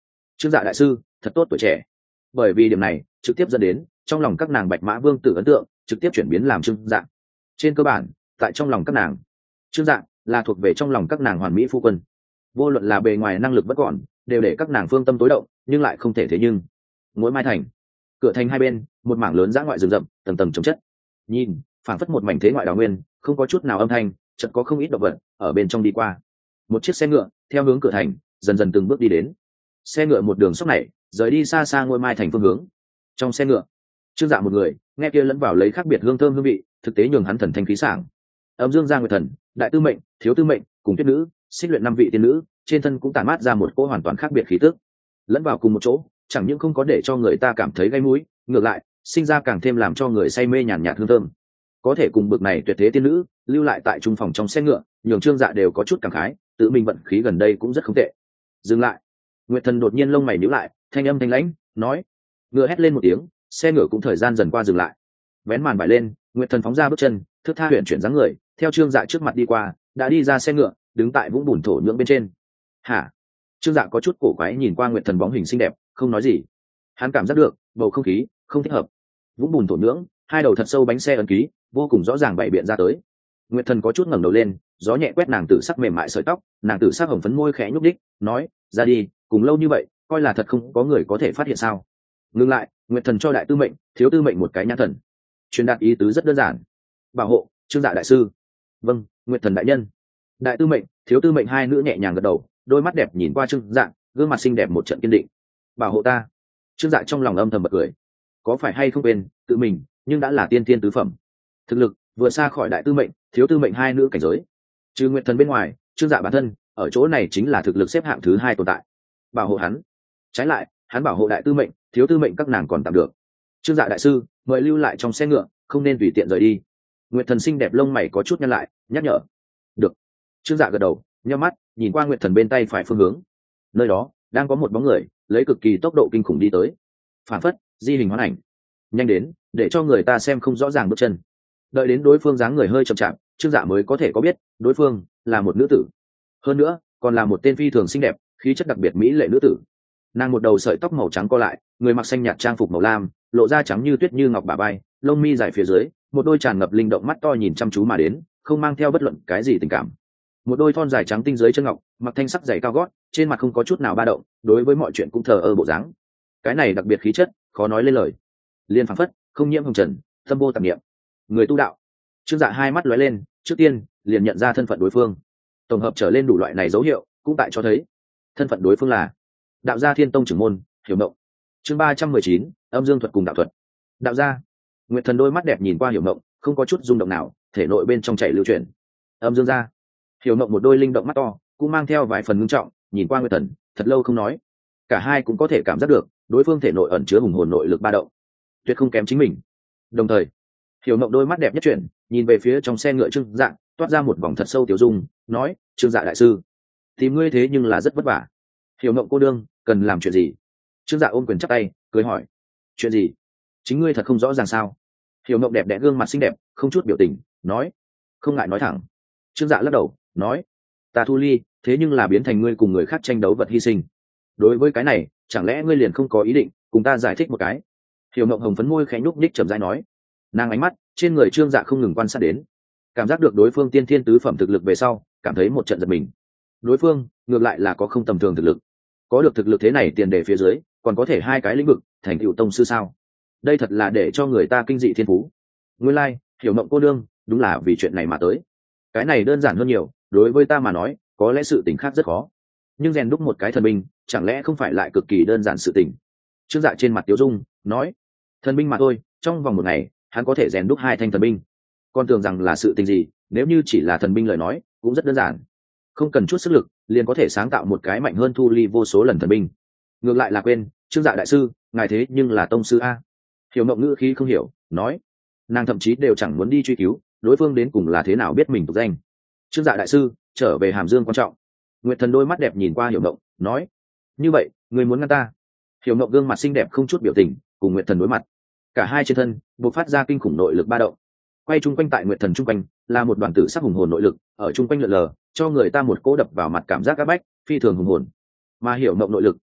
Trương Dạ đại sư thật tốt tuổi trẻ. Bởi vì điểm này trực tiếp dẫn đến trong lòng các nàng Bạch Mã Vương tử ấn tượng trực tiếp chuyển biến làm Trương Dạ. Trên cơ bản tại trong lòng các nàng, Trương Dạ là thuộc về trong lòng các nàng hoàn mỹ phu quân. Vô luận là bề ngoài năng lực vẫn còn, đều để các nàng phương tâm tối động, nhưng lại không thể thế nhưng. Mỗi Mai Thành, cửa thành hai bên, một mảng lớn dã ngoại rừng rậm, tầng tầng chồng chất. Nhìn, phảng phất một mảnh thế ngoại đào nguyên, không có chút nào âm thanh, chợt có không ít động vật ở bên trong đi qua. Một chiếc xe ngựa theo hướng cửa thành, dần dần từng bước đi đến. Xe ngựa một đường sóc này, rời đi xa xa Ngôi Mai Thành phương hướng. Trong xe ngựa, Trương Dạ một người, nghe kia lẫn vào lấy khác biệt hương thơm hương vị, thực tế nhường hắn thần thanh khí sảng. Âm Dương Gia Nguyệt Thần, Đại Tư Mệnh, Thiếu Tư Mệnh, cùng Tuyết Nữ, xích luyện năm vị tiên nữ, trên thân cũng tản mát ra một cỗ hoàn toàn khác biệt khí tức. Lẫn vào cùng một chỗ, chẳng những không có để cho người ta cảm thấy gai mũi, ngược lại, sinh ra càng thêm làm cho người say mê nhàn nhạt hương thơm. Có thể cùng bực này tuyệt thế tiên nữ lưu lại tại trung phòng trong xe ngựa, nhường Trương Dạ đều có chút cảm khái, tự mình vận khí gần đây cũng rất không tệ. Dừng lại. Nguyệt Thần đột nhiên lông mày nhíu lại, thanh âm thanh lãnh, nói: ngựa hét lên một tiếng, xe ngựa cũng thời gian dần qua dừng lại. Vén màn vải lên, Nguyệt Thần phóng ra bước chân, thước tha huyền chuyển dáng người, theo Trương Dạ trước mặt đi qua, đã đi ra xe ngựa, đứng tại vũng bùn thổ nhưỡng bên trên. Hả? Trương Dạ có chút cổ quái nhìn qua Nguyệt Thần bóng hình xinh đẹp, không nói gì. Hắn cảm giác được bầu không khí không thích hợp. Vũng bùn thổ nhưỡng, hai đầu thật sâu bánh xe ấn ký, vô cùng rõ ràng bày biện ra tới. Nguyệt Thần có chút ngẩng đầu lên, gió nhẹ quét nàng tử sắc mềm mại sợi tóc, nàng tử sắc hồng phấn môi khẽ nhúc đích, nói: ra đi, cùng lâu như vậy, coi là thật không có người có thể phát hiện sao? Ngừng lại, Nguyệt Thần cho Đại Tư Mệnh, Thiếu Tư Mệnh một cái nhãn thần. Truyền đạt ý tứ rất đơn giản: bảo hộ Trương Dạ đại sư. Vâng, Nguyệt Thần đại nhân. Đại Tư Mệnh, Thiếu Tư Mệnh hai nữ nhẹ nhàng gật đầu, đôi mắt đẹp nhìn qua Trương Dạ, gương mặt xinh đẹp một trận kiên định. Bảo hộ ta. Trương Dạ trong lòng âm thầm bật cười. Có phải hay không quên tự mình, nhưng đã là tiên tiên tứ phẩm, thực lực vừa xa khỏi Đại Tư Mệnh, Thiếu Tư Mệnh hai nữ cảnh giới. Trừ Nguyệt Thần bên ngoài, Trương Dạ bản thân ở chỗ này chính là thực lực xếp hạng thứ hai tồn tại. Bảo hộ hắn, trái lại hắn bảo hộ Đại Tư Mệnh, Thiếu Tư Mệnh các nàng còn tạm được. Trương Dạ đại sư mời lưu lại trong xe ngựa, không nên tùy tiện rời đi. Nguyệt Thần xinh đẹp lông mày có chút nhăn lại, nhắc nhở. Được. Trương Dạ gật đầu, nhắm mắt nhìn qua Nguyệt Thần bên tay phải phương hướng. Nơi đó đang có một bóng người lấy cực kỳ tốc độ kinh khủng đi tới, phản phất di hình hóa ảnh, nhanh đến để cho người ta xem không rõ ràng bước chân. Đợi đến đối phương dáng người hơi chậm chạp, Trương Dạ mới có thể có biết đối phương là một nữ tử, hơn nữa còn là một tên phi thường xinh đẹp, khí chất đặc biệt mỹ lệ nữ tử. Nàng một đầu sợi tóc màu trắng co lại, người mặc xanh nhạt trang phục màu lam, lộ da trắng như tuyết như ngọc bả vai, lông mi dài phía dưới, một đôi tràn ngập linh động mắt to nhìn chăm chú mà đến, không mang theo bất luận cái gì tình cảm. Một đôi thon dài trắng tinh dưới chân ngọc, mặc thanh sắc giày cao gót, trên mặt không có chút nào ba động, đối với mọi chuyện cũng thờ ơ bộ dáng. Cái này đặc biệt khí chất, khó nói lên lời. Liên phảng phất, không nhiễm hồng trần, tâm vô tạp niệm. Người tu đạo. Trương Dạ hai mắt lóe lên, trước tiên liền nhận ra thân phận đối phương. Tổng hợp trở lên đủ loại này dấu hiệu, cũng tại cho thấy thân phận đối phương là Đạo gia Thiên Tông trưởng môn, Hiểu Mộng. Chương ba trăm mười chín, âm dương thuật cùng đạo thuật. Đạo gia. Nguyệt Thần đôi mắt đẹp nhìn qua Hiểu Mộng, không có chút rung động nào, thể nội bên trong chảy lưu chuyển. Âm dương gia. Hiểu Mộng một đôi linh động mắt to, cũng mang theo vài phần ngưng trọng, nhìn qua Nguyệt Thần, thật lâu không nói. Cả hai cũng có thể cảm giác được, đối phương thể nội ẩn chứa hùng hồn nội lực ba động, tuyệt không kém chính mình. Đồng thời, Hiểu Mộng đôi mắt đẹp nhất chuyển, nhìn về phía trong xe ngựa Trương Dạ, toát ra một vòng thật sâu tiểu dung, nói: Trương Dạ đại sư, tìm ngươi thế nhưng là rất vất vả. Hiểu Mộng cô đương, cần làm chuyện gì? Trương Dạ ôm quyền chắp tay, cười hỏi: chuyện gì? Chính ngươi thật không rõ ràng sao? Hiểu Mộng đẹp đẽ gương mặt xinh đẹp, không chút biểu tình, nói: không ngại nói thẳng. Trương Dạ lắc đầu, nói: ta thu ly, thế nhưng là biến thành ngươi cùng người khác tranh đấu vật hy sinh. Đối với cái này, chẳng lẽ ngươi liền không có ý định cùng ta giải thích một cái? Hiểu Mộng hồng phấn môi khẽ nhúc nhích chậm rãi nói. Nàng ánh mắt trên người Trương Dạ không ngừng quan sát đến, cảm giác được đối phương tiên thiên tứ phẩm thực lực về sau, cảm thấy một trận giật mình. Đối phương ngược lại là có không tầm thường thực lực, có được thực lực thế này tiền đề phía dưới, còn có thể hai cái lĩnh vực thành tựu tông sư sao? Đây thật là để cho người ta kinh dị thiên phú. Nguyên lai, like, Hiểu Mộng cô đương đúng là vì chuyện này mà tới. Cái này đơn giản hơn nhiều, đối với ta mà nói, có lẽ sự tình khác rất khó, nhưng rèn đúc một cái thần binh, chẳng lẽ không phải lại cực kỳ đơn giản sự tình? Trương Dạ trên mặt Tiếu Dung nói: thần binh mà thôi, trong vòng một ngày, hắn có thể rèn đúc hai thanh thần binh. Con tưởng rằng là sự tình gì? Nếu như chỉ là thần binh lời nói, cũng rất đơn giản, không cần chút sức lực, liền có thể sáng tạo một cái mạnh hơn thu ly vô số lần thần binh. Ngược lại là quên, Trương Dạ đại sư, ngài thế nhưng là tông sư a. Hiểu Mộng ngữ khí không hiểu, nói. Nàng thậm chí đều chẳng muốn đi truy cứu đối phương đến cùng là thế nào biết mình tục danh. Trương Dạ đại sư trở về Hàm Dương quan trọng. Nguyệt Thần đôi mắt đẹp nhìn qua Hiểu Mộng, nói: như vậy người muốn ngăn ta? Hiểu Mộng gương mặt xinh đẹp không chút biểu tình, cùng Nguyệt Thần đối mặt, cả hai trên thân bộc phát ra kinh khủng nội lực ba động. Quay chung quanh tại Nguyệt Thần chung quanh là một đoàn tử sắc hùng hồn nội lực, ở chung quanh lượn lờ, cho người ta một cỗ đập vào mặt cảm giác áp bách, phi thường hùng hồn. Mà Hiểu Mộng nội lực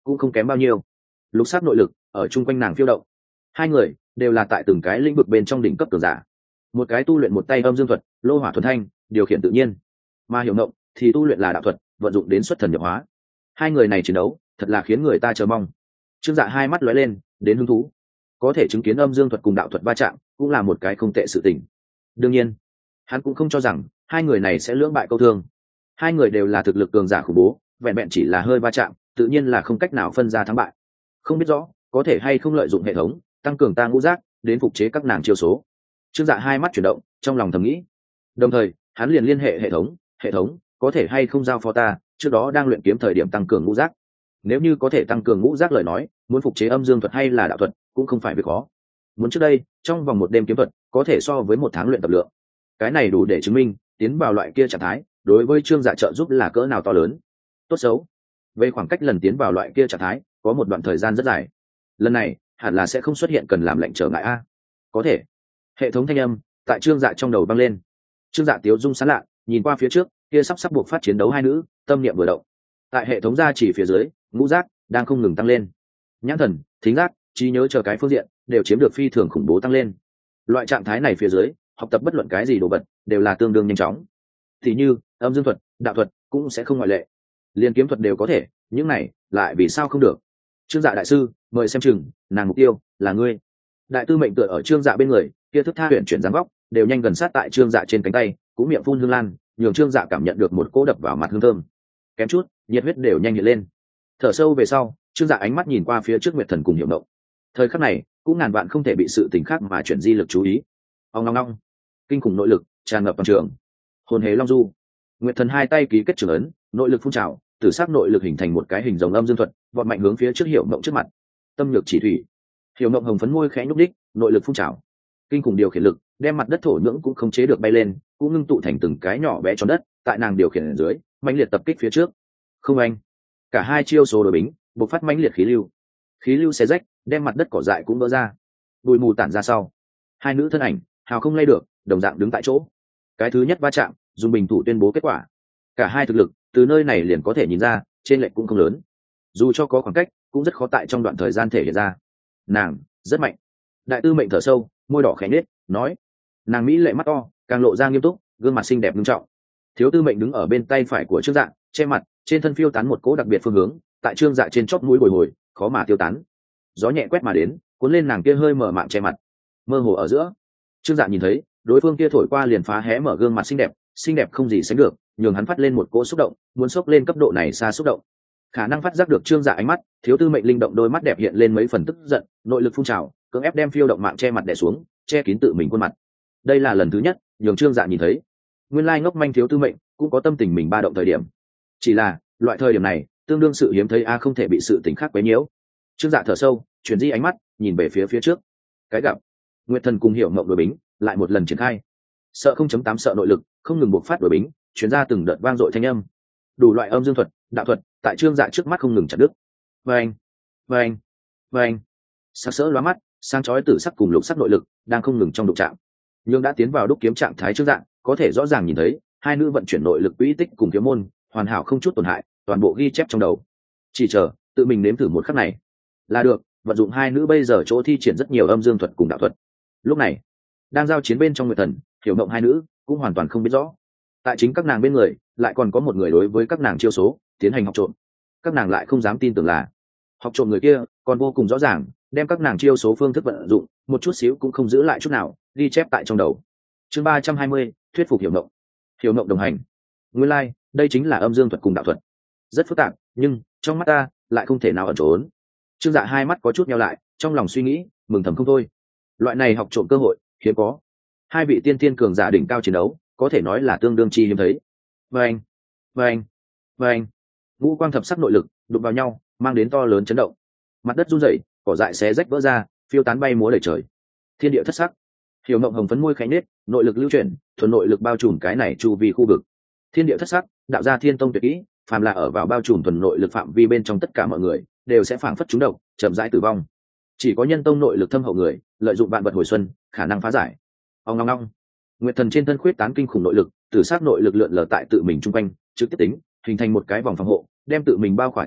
cũng không kém bao nhiêu. Lục sắc nội lực ở chung quanh nàng phiêu động. Hai người đều là tại từng cái lĩnh vực bên trong đỉnh cấp cường giả. Một cái tu luyện một tay âm dương thuật, lô hỏa thuần thanh, điều khiển tự nhiên, mà Hiểu Ngộng thì tu luyện là đạo thuật, vận dụng đến xuất thần nhập hóa. Hai người này chiến đấu thật là khiến người ta chờ mong. Trương Dạ hai mắt lóe lên, đến hứng thú. Có thể chứng kiến âm dương thuật cùng đạo thuật va chạm, cũng là một cái không tệ sự tình. Đương nhiên, hắn cũng không cho rằng hai người này sẽ lưỡng bại câu thương. Hai người đều là thực lực cường giả khủng bố, vẹn vẹn chỉ là hơi va chạm, tự nhiên là không cách nào phân ra thắng bại. Không biết rõ có thể hay không lợi dụng hệ thống tăng cường ta ngũ giác đến phục chế các nàng chiêu số. Trương Dạ hai mắt chuyển động, trong lòng thầm nghĩ. Đồng thời, hắn liền liên hệ hệ thống, hệ thống có thể hay không giao phó ta trước đó đang luyện kiếm thời điểm tăng cường ngũ giác. Nếu như có thể tăng cường ngũ giác lời nói, muốn phục chế âm dương thuật hay là đạo thuật cũng không phải việc khó. Muốn trước đây trong vòng một đêm kiếm thuật có thể so với một tháng luyện tập lượng, cái này đủ để chứng minh tiến vào loại kia trạng thái đối với Trương Dạ trợ giúp là cỡ nào to lớn. Tốt xấu về khoảng cách lần tiến vào loại kia trạng thái có một đoạn thời gian rất dài, lần này hẳn là sẽ không xuất hiện cần làm lệnh trở ngại a. Có thể. Hệ thống thanh âm tại Trương Dạ trong đầu vang lên. Trương Dạ tiếu dung sán lạ, nhìn qua phía trước kia sắp sắp buộc phát chiến đấu hai nữ, tâm niệm vừa động. Tại hệ thống gia chỉ phía dưới, ngũ giác đang không ngừng tăng lên. Nhãn thần, thính giác, trí nhớ chờ cái phương diện đều chiếm được phi thường khủng bố tăng lên. Loại trạng thái này phía dưới, học tập bất luận cái gì đồ vật đều là tương đương nhanh chóng. Thì như âm dương thuật, đạo thuật cũng sẽ không ngoại lệ. Liên kiếm thuật đều có thể, những này lại vì sao không được? Trương Dạ đại sư, mời xem chừng, nàng mục tiêu là ngươi. Đại tư mệnh tựa ở Trương Dạ bên người, kia thức tha huyền chuyển dáng vóc đều nhanh gần sát tại Trương Dạ trên cánh tay, cũng miệng phun hương lan, nhường Trương Dạ cảm nhận được một cỗ đập vào mặt hương thơm. Kém chút, nhiệt huyết đều nhanh hiện lên. Thở sâu về sau, Trương Dạ ánh mắt nhìn qua phía trước Nguyệt Thần cùng Hiểu Ngộng. Thời khắc này, cũng ngàn vạn không thể bị sự tình khác mà chuyển di lực chú ý. Ong long long, kinh khủng nội lực tràn ngập toàn trường. Hồn hế long du, Nguyệt Thần hai tay ký kết trường ấn, nội lực phun trào, tử sắc nội lực hình thành một cái hình rồng âm dương thuật, vọt mạnh hướng phía trước Hiểu Ngộng trước mặt. Tâm nhược chỉ thủy, Hiểu Ngộng hồng phấn môi khẽ nhúc đích, nội lực phun trào, kinh khủng điều khiển lực đem mặt đất thổ nhưỡng cũng không chế được bay lên, cũng ngưng tụ thành từng cái nhỏ bé tròn đất, tại nàng điều khiển ở dưới, mãnh liệt tập kích phía trước. Không anh, cả hai chiêu số đối bính, bộc phát mãnh liệt khí lưu, khí lưu xé rách, đem mặt đất cỏ dại cũng vỡ ra, bụi mù tản ra sau. Hai nữ thân ảnh hào không lay được, đồng dạng đứng tại chỗ. Cái thứ nhất va chạm, dùng bình thủ tuyên bố kết quả. Cả hai thực lực từ nơi này liền có thể nhìn ra, trên lệch cũng không lớn. Dù cho có khoảng cách, cũng rất khó tại trong đoạn thời gian thể hiện ra. Nàng rất mạnh. Đại tư mệnh thở sâu, môi đỏ khẽ nhếch, nói. Nàng mỹ lệ mắt to, càng lộ ra nghiêm túc, gương mặt xinh đẹp nghiêm trọng. Thiếu tư mệnh đứng ở bên tay phải của Trương Dạ, che mặt, trên thân phiêu tán một cỗ đặc biệt phương hướng, tại Trương Dạ trên chóp mũi bồi hồi, khó mà tiêu tán. Gió nhẹ quét mà đến, cuốn lên nàng kia hơi mở mạng che mặt. Mơ hồ ở giữa, Trương Dạ nhìn thấy, đối phương kia thổi qua liền phá hé mở gương mặt xinh đẹp, xinh đẹp không gì sánh được, nhường hắn phát lên một cỗ xúc động, muốn xốc lên cấp độ này xa xúc động. Khả năng phát giác được Trương Dạ ánh mắt, thiếu tư mệnh linh động đôi mắt đẹp hiện lên mấy phần tức giận, nội lực phun trào, cưỡng ép đem phiêu động mạng che mặt đè xuống, che kín tự mình khuôn mặt. Đây là lần thứ nhất nhường Trương Dạ nhìn thấy, nguyên lai ngốc manh thiếu tư mệnh cũng có tâm tình mình ba động thời điểm. Chỉ là loại thời điểm này tương đương sự hiếm thấy a, không thể bị sự tình khác quấy nhiễu. Trương Dạ thở sâu, chuyển di ánh mắt nhìn về phía phía trước. Cái gặp Nguyệt Thần cùng Hiểu Ngộng đối bính lại một lần triển khai, sợ không chấm tám sợ nội lực không ngừng bộc phát đối bính, chuyển ra từng đợt vang dội thanh âm. Đủ loại âm dương thuật, đạo thuật tại Trương Dạ trước mắt không ngừng chặt đứt. Vâng, vâng, vâng, sắc sỡ lóa mắt, sáng chói tử sắc cùng lục sắc nội lực đang không ngừng trong đụng chạm. Nhưng đã tiến vào đúc kiếm trạng thái Trương Dạ có thể rõ ràng nhìn thấy hai nữ vận chuyển nội lực quỹ tích cùng kiếm môn hoàn hảo không chút tổn hại, toàn bộ ghi chép trong đầu. Chỉ chờ tự mình nếm thử một khắc này là được, vận dụng hai nữ bây giờ chỗ thi triển rất nhiều âm dương thuật cùng đạo thuật. Lúc này đang giao chiến bên trong Nguyệt Thần, Hiểu Ngộng hai nữ cũng hoàn toàn không biết rõ, tại chính các nàng bên người lại còn có một người đối với các nàng chiêu số tiến hành học trộm. Các nàng lại không dám tin tưởng là học trộm người kia còn vô cùng rõ ràng đem các nàng chiêu số phương thức vận dụng một chút xíu cũng không giữ lại chút nào, ghi chép tại trong đầu. Chương ba trăm hai mươi, thuyết phục Hiểu Ngộng. Hiểu Ngộng đồng hành. Nguyên lai, like, đây chính là âm dương thuật cùng đạo thuật. Rất phức tạp, nhưng trong mắt ta lại không thể nào ẩn trốn. Trương Dạ hai mắt có chút nheo lại, trong lòng suy nghĩ, mừng thầm không thôi. Loại này học trộm cơ hội hiếm có. Hai vị tiên tiên cường giả đỉnh cao chiến đấu, có thể nói là tương đương chi hiếm thấy. Vâng, vâng, vâng. Ngũ quang thập sắc nội lực đụng vào nhau, mang đến to lớn chấn động. Mặt đất run rẩy, cỏ dại xé rách vỡ ra, phiêu tán bay múa đầy trời. Thiên địa thất sắc. Hiểu Ngộng hồng phấn môi khẽ nết, nội lực lưu chuyển, thuần nội lực bao trùm cái này chu vi khu vực. Thiên địa thất sắc, đạo ra thiên tông tuyệt kỹ, phàm là ở vào bao trùm thuần nội lực phạm vi bên trong tất cả mọi người, đều sẽ phảng phất trúng độc, chậm rãi tử vong. Chỉ có nhân tông nội lực thâm hậu người, lợi dụng vạn vật hồi xuân, khả năng phá giải. Ong ong ong. Nguyệt Thần trên thân khuyết tán kinh khủng nội lực, tử sát nội lực lượn lờ tại tự mình trung quanh, trực tiếp tính, hình thành một cái vòng phòng hộ, đem tự mình bao khỏa trong đó,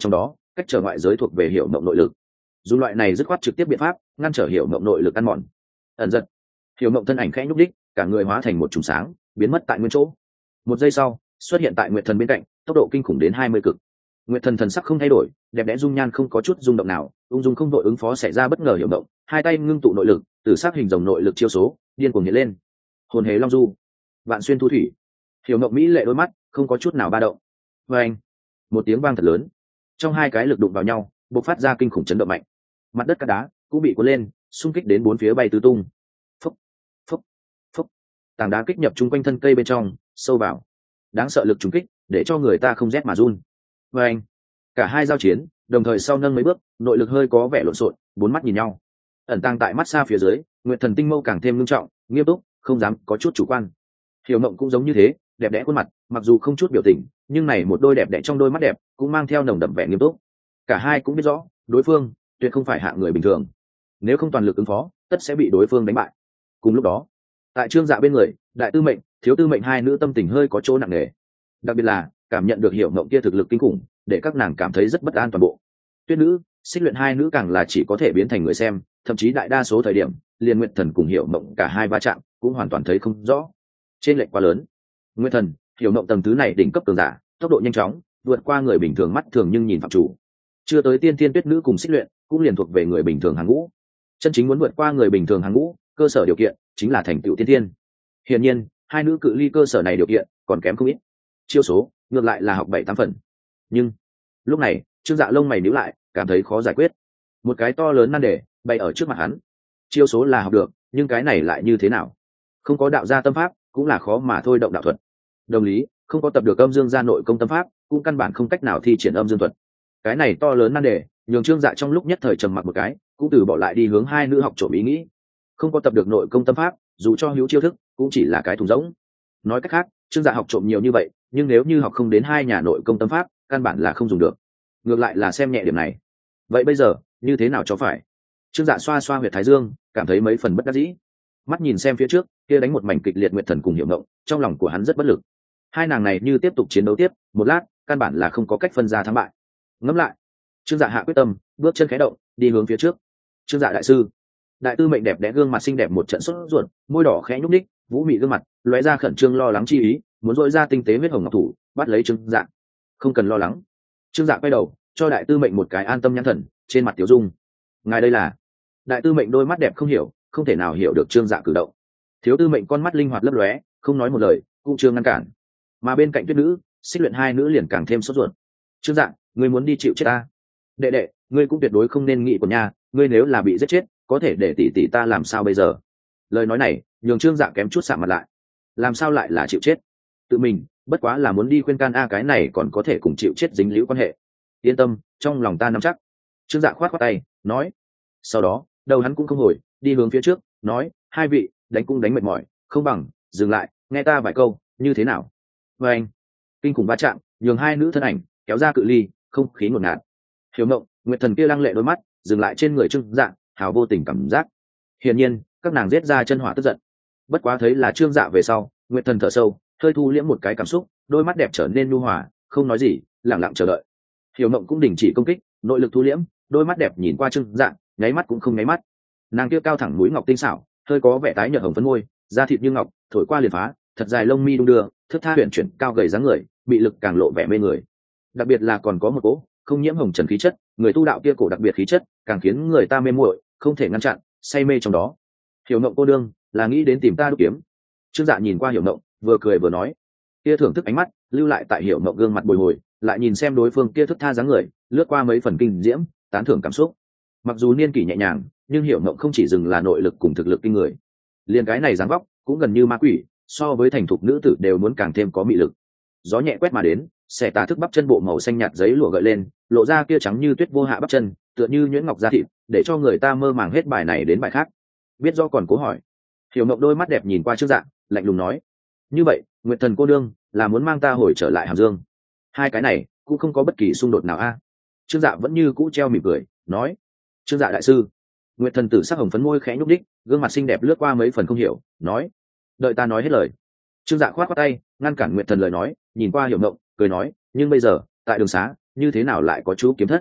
cách trở ngoại giới thuộc về hiểu mộng nội lực. Dù loại này dứt khoát trực tiếp biện pháp ngăn trở hiểu mộng nội lực ăn mòn. Ẩn giật, hiểu mộng thân ảnh khẽ nhúc đích, cả người hóa thành một chùm sáng biến mất tại nguyên chỗ. Một giây sau xuất hiện tại nguyệt thần bên cạnh, tốc độ kinh khủng đến hai mươi cực. Nguyệt thần thần sắc không thay đổi, đẹp đẽ dung nhan không có chút rung động nào, ung dung không đội ứng phó xảy ra bất ngờ hiểu động, hai tay ngưng tụ nội lực, từ sắc hình rồng nội lực chiêu số điên cuồng hiện lên. Hồn hế long du, vạn xuyên thu thủy. Hiểu động mỹ lệ đôi mắt không có chút nào ba động. Và anh, một tiếng vang thật lớn, trong hai cái lực đụng vào nhau, bộc phát ra kinh khủng chấn động mạnh. Mặt đất cát đá cũng bị cuốn lên, xung kích đến bốn phía bay tứ tung. Phốc, phốc, phốc. Tảng đá kích nhập chung quanh thân cây bên trong, sâu vào. Đáng sợ lực trùng kích, để cho người ta không rét mà run. Và anh, cả hai giao chiến đồng thời sau nâng mấy bước, nội lực hơi có vẻ lộn xộn, bốn mắt nhìn nhau. Ẩn tàng tại mắt xa phía dưới, nguyệt thần tinh mâu càng thêm nghiêm trọng, nghiêm túc, không dám có chút chủ quan. Hiểu mộng cũng giống như thế, đẹp đẽ khuôn mặt, mặc dù không chút biểu tình, nhưng này một đôi đẹp đẽ trong đôi mắt đẹp cũng mang theo nồng đậm vẻ nghiêm túc. Cả hai cũng biết rõ, đối phương tuyệt không phải hạng người bình thường, nếu không toàn lực ứng phó, tất sẽ bị đối phương đánh bại. Cùng lúc đó, tại Trương Dạ bên người, đại tư mệnh, thiếu tư mệnh hai nữ tâm tình hơi có chỗ nặng nề. Đặc biệt là cảm nhận được hiểu mộng kia thực lực kinh khủng, để các nàng cảm thấy rất bất an toàn bộ. Tuyết nữ, xích luyện hai nữ càng là chỉ có thể biến thành người xem, thậm chí đại đa số thời điểm liền nguyện thần cùng hiểu mộng cả hai va chạm cũng hoàn toàn thấy không rõ, trên lệch quá lớn. Nguyện thần, hiểu mộng tầng thứ này đỉnh cấp cường giả, tốc độ nhanh chóng vượt qua người bình thường mắt thường, nhưng nhìn phạm chủ chưa tới tiên tiên tuyết nữ cùng xích luyện cũng liền thuộc về người bình thường hàng ngũ. Chân chính muốn vượt qua người bình thường hàng ngũ, cơ sở điều kiện chính là thành tựu tiên tiên. Hiển nhiên hai nữ cự ly cơ sở này điều kiện còn kém không ít, chiêu số ngược lại là học bảy tám phần. Nhưng lúc này Trương Dạ lông mày níu lại, cảm thấy khó giải quyết. Một cái to lớn nan đề bày ở trước mặt hắn, chiêu số là học được, nhưng cái này lại như thế nào? Không có đạo gia tâm pháp cũng là khó mà thôi động đạo thuật. Đồng lý, không có tập được âm dương gia nội công tâm pháp cũng căn bản không cách nào thi triển âm dương thuật. Cái này to lớn nan đề nhường Trương Dạ trong lúc nhất thời trầm mặc một cái, cũng từ bỏ lại đi hướng hai nữ học trộm ý nghĩ. Không có tập được nội công tâm pháp, dù cho hữu chiêu thức cũng chỉ là cái thùng rỗng. Nói cách khác, Trương Dạ học trộm nhiều như vậy, nhưng nếu như học không đến hai nhà nội công tâm pháp, căn bản là không dùng được. Ngược lại là xem nhẹ điểm này. Vậy bây giờ như thế nào cho phải? Trương Dạ xoa xoa huyệt thái dương, cảm thấy mấy phần bất đắc dĩ. Mắt nhìn xem phía trước kia đánh một mảnh kịch liệt nguyệt thần cùng hiểu ngộng, trong lòng của hắn rất bất lực. Hai nàng này như tiếp tục chiến đấu tiếp một lát, căn bản là không có cách phân ra thắng bại. Ngẫm lại, Trương Dạ hạ quyết tâm, bước chân khẽ động, đi hướng phía trước. Trương Dạ đại sư, đại tư mệnh đẹp đẽ gương mặt xinh đẹp một trận sốt ruột, môi đỏ khẽ nhúc ních, vũ mị gương mặt lóe ra khẩn trương lo lắng chi ý, muốn dội ra tinh tế huyết hồng ngọc thủ bắt lấy Trương Dạ. Không cần lo lắng. Trương Dạ quay đầu cho đại tư mệnh một cái an tâm nhãn thần, trên mặt tiểu dung. Ngài đây là? Đại tư mệnh đôi mắt đẹp không hiểu, không thể nào hiểu được Trương Dạ cử động. Thiếu tư mệnh con mắt linh hoạt lấp lóe, không nói một lời, cũng chưa ngăn cản. Mà bên cạnh tuyết nữ, xích luyện hai nữ liền càng thêm sốt ruột. Trương Dạ, ngươi muốn đi chịu chết ta? Đệ đệ, ngươi cũng tuyệt đối không nên nghĩ của nhà, ngươi nếu là bị giết chết, có thể để tỷ tỷ ta làm sao bây giờ? Lời nói này nhường Trương Dạ kém chút sạm mặt lại. Làm sao lại là chịu chết? Tự mình bất quá là muốn đi khuyên can a, cái này còn có thể cùng chịu chết dính liễu quan hệ. Yên tâm, trong lòng ta nắm chắc. Trương Dạ khoát khoát tay nói. Sau đó đầu hắn cũng không hồi, đi hướng phía trước nói, hai vị đánh cũng đánh mệt mỏi, không bằng dừng lại nghe ta vài câu như thế nào? Và anh, kinh khủng va chạm nhường hai nữ thân ảnh kéo ra cự ly, không khí ngột ngạt. Hiểu Mộng, nguyệt thần kia lăng lệ đôi mắt dừng lại trên người Trương Dạ, hào vô tình cảm giác. Hiển nhiên các nàng giết ra chân hỏa tức giận. Bất quá thấy là Trương Dạ về sau, nguyệt thần thở sâu, hơi thu liễm một cái cảm xúc, đôi mắt đẹp trở nên nhu hòa, không nói gì, lặng lặng chờ đợi. Hiểu Mộng cũng đình chỉ công kích, nội lực thu liễm, đôi mắt đẹp nhìn qua Trương Dạ, nháy mắt cũng không nháy mắt. Nàng kia cao thẳng mũi ngọc tinh xảo, hơi có vẻ tái nhợt hồng phấn môi, da thịt như ngọc, thổi qua liền phá, thật dài lông mi đung đưa, thướt tha huyền chuyển cao gầy dáng người, bị lực càng lộ vẻ mê người. Đặc biệt là còn có một cỗ không nhiễm hồng trần khí chất, người tu đạo kia cổ đặc biệt khí chất, càng khiến người ta mê muội, không thể ngăn chặn, say mê trong đó. Hiểu Mộng cô đương, là nghĩ đến tìm ta đúc kiếm? Trương Dạ nhìn qua Hiểu Mộng, vừa cười vừa nói. Kia thưởng thức ánh mắt lưu lại tại Hiểu Mộng gương mặt bồi hồi, lại nhìn xem đối phương kia thức tha dáng người, lướt qua mấy phần kinh diễm, tán thưởng cảm xúc. Mặc dù niên kỷ nhẹ nhàng, nhưng Hiểu Mộng không chỉ dừng là nội lực cùng thực lực kinh người, liền cái này dáng vóc cũng gần như ma quỷ, so với thành thục nữ tử đều muốn càng thêm có mị lực. Gió nhẹ quét mà đến, xẻ tà thức bắp chân bộ màu xanh nhạt giấy lụa gợi lên, lộ ra kia trắng như tuyết vô hạ bắp chân, tựa như nhuyễn ngọc da thịt, để cho người ta mơ màng hết bài này đến bài khác. Biết do còn cố hỏi. Hiểu Mộng đôi mắt đẹp nhìn qua Trương Dạ, lạnh lùng nói: như vậy nguyệt thần cô đương là muốn mang ta hồi trở lại Hàm Dương? Hai cái này cũng không có bất kỳ xung đột nào a. Trương Dạ vẫn như cũ treo mỉm cười nói. Trương Dạ đại sư. Nguyệt thần tử sắc hồng phấn môi khẽ nhúc đích, gương mặt xinh đẹp lướt qua mấy phần không hiểu, nói: đợi ta nói hết lời. Trương Dạ khoát khoát tay ngăn cản Nguyệt thần lời nói, nhìn qua Hiểu Mộng cười nói: nhưng bây giờ tại đường xá như thế nào lại có chú kiếm thất?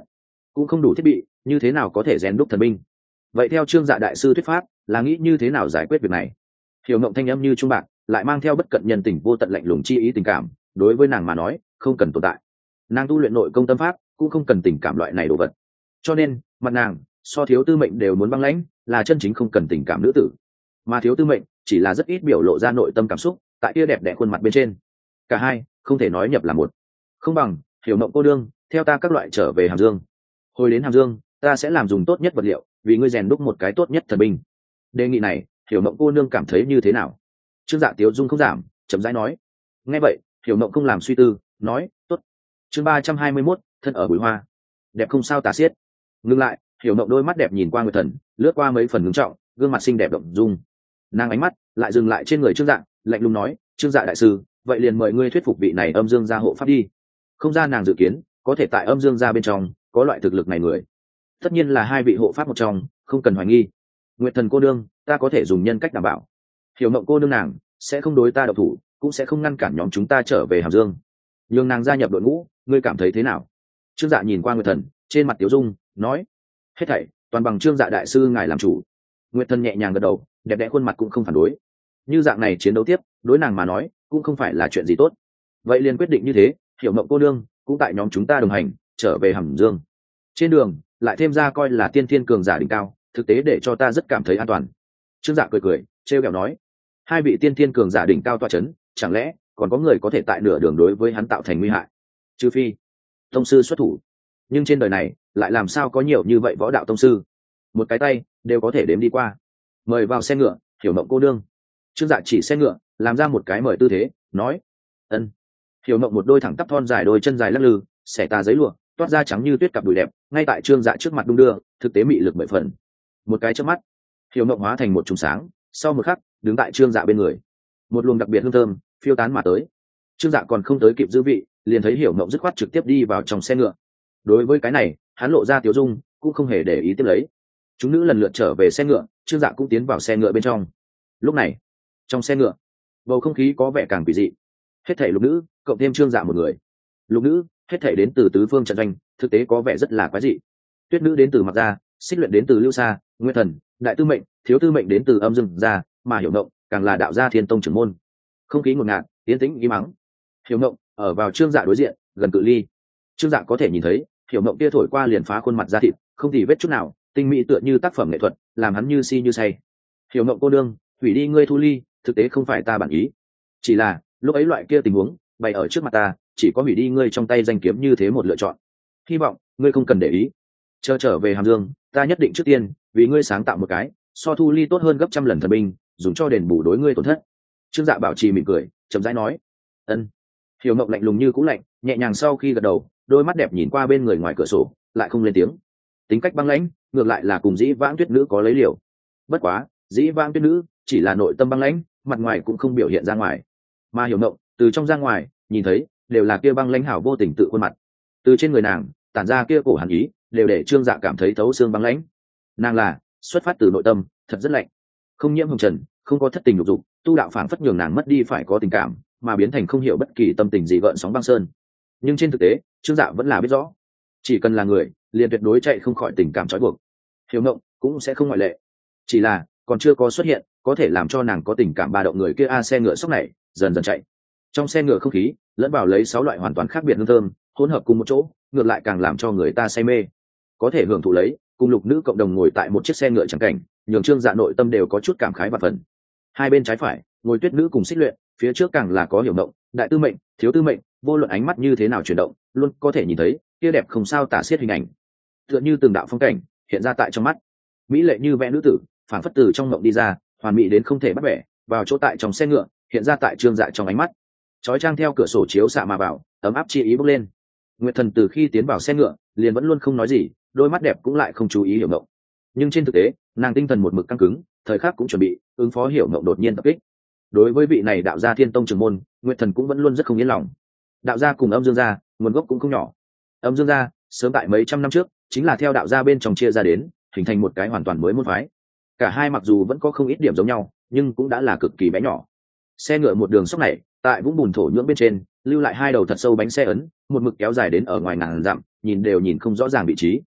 cũng không đủ thiết bị, như thế nào có thể rèn đúc thần binh? Vậy theo Trương Dạ đại sư thuyết pháp, là nghĩ như thế nào giải quyết việc này? Hiểu Mộng thanh âm như trung bạc, lại mang theo bất cận nhân tình vô tận lạnh lùng chi ý tình cảm, đối với nàng mà nói, không cần tồn tại. Nàng tu luyện nội công tâm pháp, cũng không cần tình cảm loại này đồ vật. Cho nên, mặt nàng, so Thiếu Tư Mệnh đều muốn băng lãnh, là chân chính không cần tình cảm nữ tử. Mà Thiếu Tư Mệnh chỉ là rất ít biểu lộ ra nội tâm cảm xúc, tại kia đẹp đẽ khuôn mặt bên trên. Cả hai, không thể nói nhập là một. Không bằng, Hiểu Mộng cô đương, theo ta các loại trở về Hàm Dương. Hồi đến Hàm Dương, ta sẽ làm dùng tốt nhất vật liệu, vì ngươi rèn đúc một cái tốt nhất thần binh. Đề nghị này, Hiểu Mộng cô nương cảm thấy như thế nào? Trương Dạ Tiếu dung không giảm, chậm rãi nói. Nghe vậy, Hiểu Mộng không làm suy tư, nói, tốt. Chương ba trăm hai mươi mốt, thân ở bụi hoa, đẹp không sao tả xiết. Ngưng lại, Hiểu Mộng đôi mắt đẹp nhìn qua Nguyệt Thần, lướt qua mấy phần ngưng trọng, gương mặt xinh đẹp động dung. Nàng ánh mắt lại dừng lại trên người Trương Dạ, lạnh lùng nói, Trương Dạ đại sư, vậy liền mời ngươi thuyết phục vị này Âm Dương gia hộ pháp đi. Không ra nàng dự kiến, có thể tại Âm Dương gia bên trong có loại thực lực này người, tất nhiên là hai vị hộ pháp một trong, không cần hoài nghi. Nguyệt Thần cô đương, ta có thể dùng nhân cách đảm bảo, Hiểu Mộng cô đương nàng sẽ không đối ta độc thủ, cũng sẽ không ngăn cản nhóm chúng ta trở về Hàm Dương. Nhưng nàng gia nhập đội ngũ, ngươi cảm thấy thế nào? Trương Dạ nhìn qua Nguyệt Thần, trên mặt Tiếu dung nói, hết thảy toàn bằng Trương Dạ đại sư ngài làm chủ. Nguyệt Thần nhẹ nhàng gật đầu, đẹp đẽ khuôn mặt cũng không phản đối. Như dạng này chiến đấu tiếp, đối nàng mà nói cũng không phải là chuyện gì tốt. Vậy liền quyết định như thế, Hiểu Mộng cô đương cũng tại nhóm chúng ta đồng hành trở về Hàm Dương. Trên đường lại thêm ra coi là tiên thiên cường giả đỉnh cao, thực tế để cho ta rất cảm thấy an toàn. Trương Dạ cười cười, trêu ghẹo nói, hai vị tiên thiên cường giả đỉnh cao tọa chấn, chẳng lẽ còn có người có thể tại nửa đường đối với hắn tạo thành nguy hại? Trừ phi tông sư xuất thủ, nhưng trên đời này lại làm sao có nhiều như vậy võ đạo tông sư, một cái tay đều có thể đếm đi qua. Mời vào xe ngựa, Hiểu Mộng cô đương. Trương Dạ chỉ xe ngựa, làm ra một cái mời tư thế, nói, ân. Hiểu Mộng một đôi thẳng tắp thon dài, đôi chân dài lắc lư, xẻ tà giấy lụa, toát ra trắng như tuyết cặp đùi đẹp, ngay tại Trương Dạ trước mặt đung đưa, thực tế mị lực mười phần. Một cái chớp mắt, Hiểu Mộng hóa thành một chùm sáng, sau một khắc đứng tại Trương Dạ bên người. Một luồng đặc biệt hương thơm phiêu tán mà tới. Trương Dạ còn không tới kịp dư vị, liền thấy Hiểu Mộng dứt khoát trực tiếp đi vào trong xe ngựa. Đối với cái này, hắn lộ ra Tiếu dung, cũng không hề để ý tiếp lấy. Chúng nữ lần lượt trở về xe ngựa, Trương Dạ cũng tiến vào xe ngựa bên trong. Lúc này, trong xe ngựa, bầu không khí có vẻ càng kỳ dị. Hết thảy lục nữ, cộng thêm Trương Dạ một người. Lục nữ, hết thảy đến từ tứ phương trận doanh, thực tế có vẻ rất là quái dị. Tuyết nữ đến từ Mặc Gia, Xích Luyện đến từ Lưu Sa, Nguyên Thần, Đại Tư Mệnh, Thiếu Tư Mệnh đến từ Âm Dương Gia, mà Hiểu Mộng càng là đạo gia Thiên Tông trưởng môn. Không khí ngột ngạt, tiến tĩnh im mắng. Hiểu Mộng ở vào Trương Dạ đối diện, gần cự ly. Trương Dạ có thể nhìn thấy, Hiểu Mộng kia thổi qua liền phá khuôn mặt da thịt, không tì vết chút nào, tinh mỹ tựa như tác phẩm nghệ thuật, làm hắn như si như say. Hiểu Mộng cô đương, hủy đi ngươi thu ly, thực tế không phải ta bản ý. Chỉ là, lúc ấy loại kia tình huống, bày ở trước mặt ta, chỉ có hủy đi ngươi trong tay danh kiếm như thế một lựa chọn. Hy vọng ngươi không cần để ý. Chờ trở về Hàm Dương, ta nhất định trước tiên vì ngươi sáng tạo một cái so thu ly tốt hơn gấp trăm lần thần binh, dùng cho đền bù đối ngươi tổn thất. Trương Dạ bảo trì mỉm cười, chậm rãi nói, ân. Hiểu Mộng lạnh lùng như cũ lạnh, nhẹ nhàng sau khi gật đầu, đôi mắt đẹp nhìn qua bên người ngoài cửa sổ, lại không lên tiếng. Tính cách băng lãnh, ngược lại là cùng Dĩ Vãng Tuyết nữ có lấy liều. Bất quá, Dĩ Vãng Tuyết nữ chỉ là nội tâm băng lãnh, mặt ngoài cũng không biểu hiện ra ngoài. Mà Hiểu Mộng, từ trong ra ngoài, nhìn thấy đều là kia băng lãnh hảo vô tình tự khuôn mặt. Từ trên người nàng, tản ra kia cổ hàn ý, đều để Trương Dạ cảm thấy thấu xương băng lãnh. Nàng là xuất phát từ nội tâm, thật rất lạnh, không nhiễm hồng trần, không có thất tình lục dục, tu đạo phảng phất nhường nàng mất đi phải có tình cảm, mà biến thành không hiểu bất kỳ tâm tình gì gợn sóng băng sơn. Nhưng trên thực tế, Trương Dạ vẫn là biết rõ, chỉ cần là người, liền tuyệt đối chạy không khỏi tình cảm trói buộc. Hiểu Mộng cũng sẽ không ngoại lệ. Chỉ là còn chưa có xuất hiện có thể làm cho nàng có tình cảm ba động người kia. A xe ngựa sốc này dần dần chạy, trong xe ngựa không khí lẫn vào lấy sáu loại hoàn toàn khác biệt hương thơm, hỗn hợp cùng một chỗ, ngược lại càng làm cho người ta say mê. Có thể hưởng thụ lấy cùng lục nữ cộng đồng ngồi tại một chiếc xe ngựa chẳng cảnh, nhường Trương Dạ nội tâm đều có chút cảm khái và phần. Hai bên trái phải ngồi Tuyết nữ cùng Xích Luyện, phía trước càng là có Hiểu Mộng, Đại Tư Mệnh, Thiếu Tư Mệnh, vô luận ánh mắt như thế nào chuyển động, luôn có thể nhìn thấy kia đẹp không sao tả xiết hình ảnh, tựa như từng đạo phong cảnh hiện ra tại trong mắt. Mỹ lệ như vẽ nữ tử, phản phất từ trong mộng đi ra, hoàn mỹ đến không thể bắt bẻ, vào chỗ tại trong xe ngựa, hiện ra tại Trương Dạ trong ánh mắt. Chói trang theo cửa sổ chiếu xạ mà vào, ấm áp chi ý bốc lên. Nguyệt Thần từ khi tiến vào xe ngựa, liền vẫn luôn không nói gì, đôi mắt đẹp cũng lại không chú ý Hiểu Mộng. Nhưng trên thực tế, nàng tinh thần một mực căng cứng, thời khắc cũng chuẩn bị ứng phó Hiểu Mộng đột nhiên tập kích. Đối với vị này đạo gia Thiên Tông trưởng môn, Nguyệt Thần cũng vẫn luôn rất không yên lòng. Đạo gia cùng Âm Dương gia, nguồn gốc cũng không nhỏ. Âm Dương gia, sớm tại mấy trăm năm trước, chính là theo đạo gia bên trong chia ra đến, hình thành một cái hoàn toàn mới môn phái. Cả hai mặc dù vẫn có không ít điểm giống nhau, nhưng cũng đã là cực kỳ bé nhỏ. Xe ngựa một đường sóc này, tại vũng bùn thổ nhưỡng bên trên, lưu lại hai đầu thật sâu bánh xe ấn, một mực kéo dài đến ở ngoài ngàn dặm, nhìn đều nhìn không rõ ràng vị trí.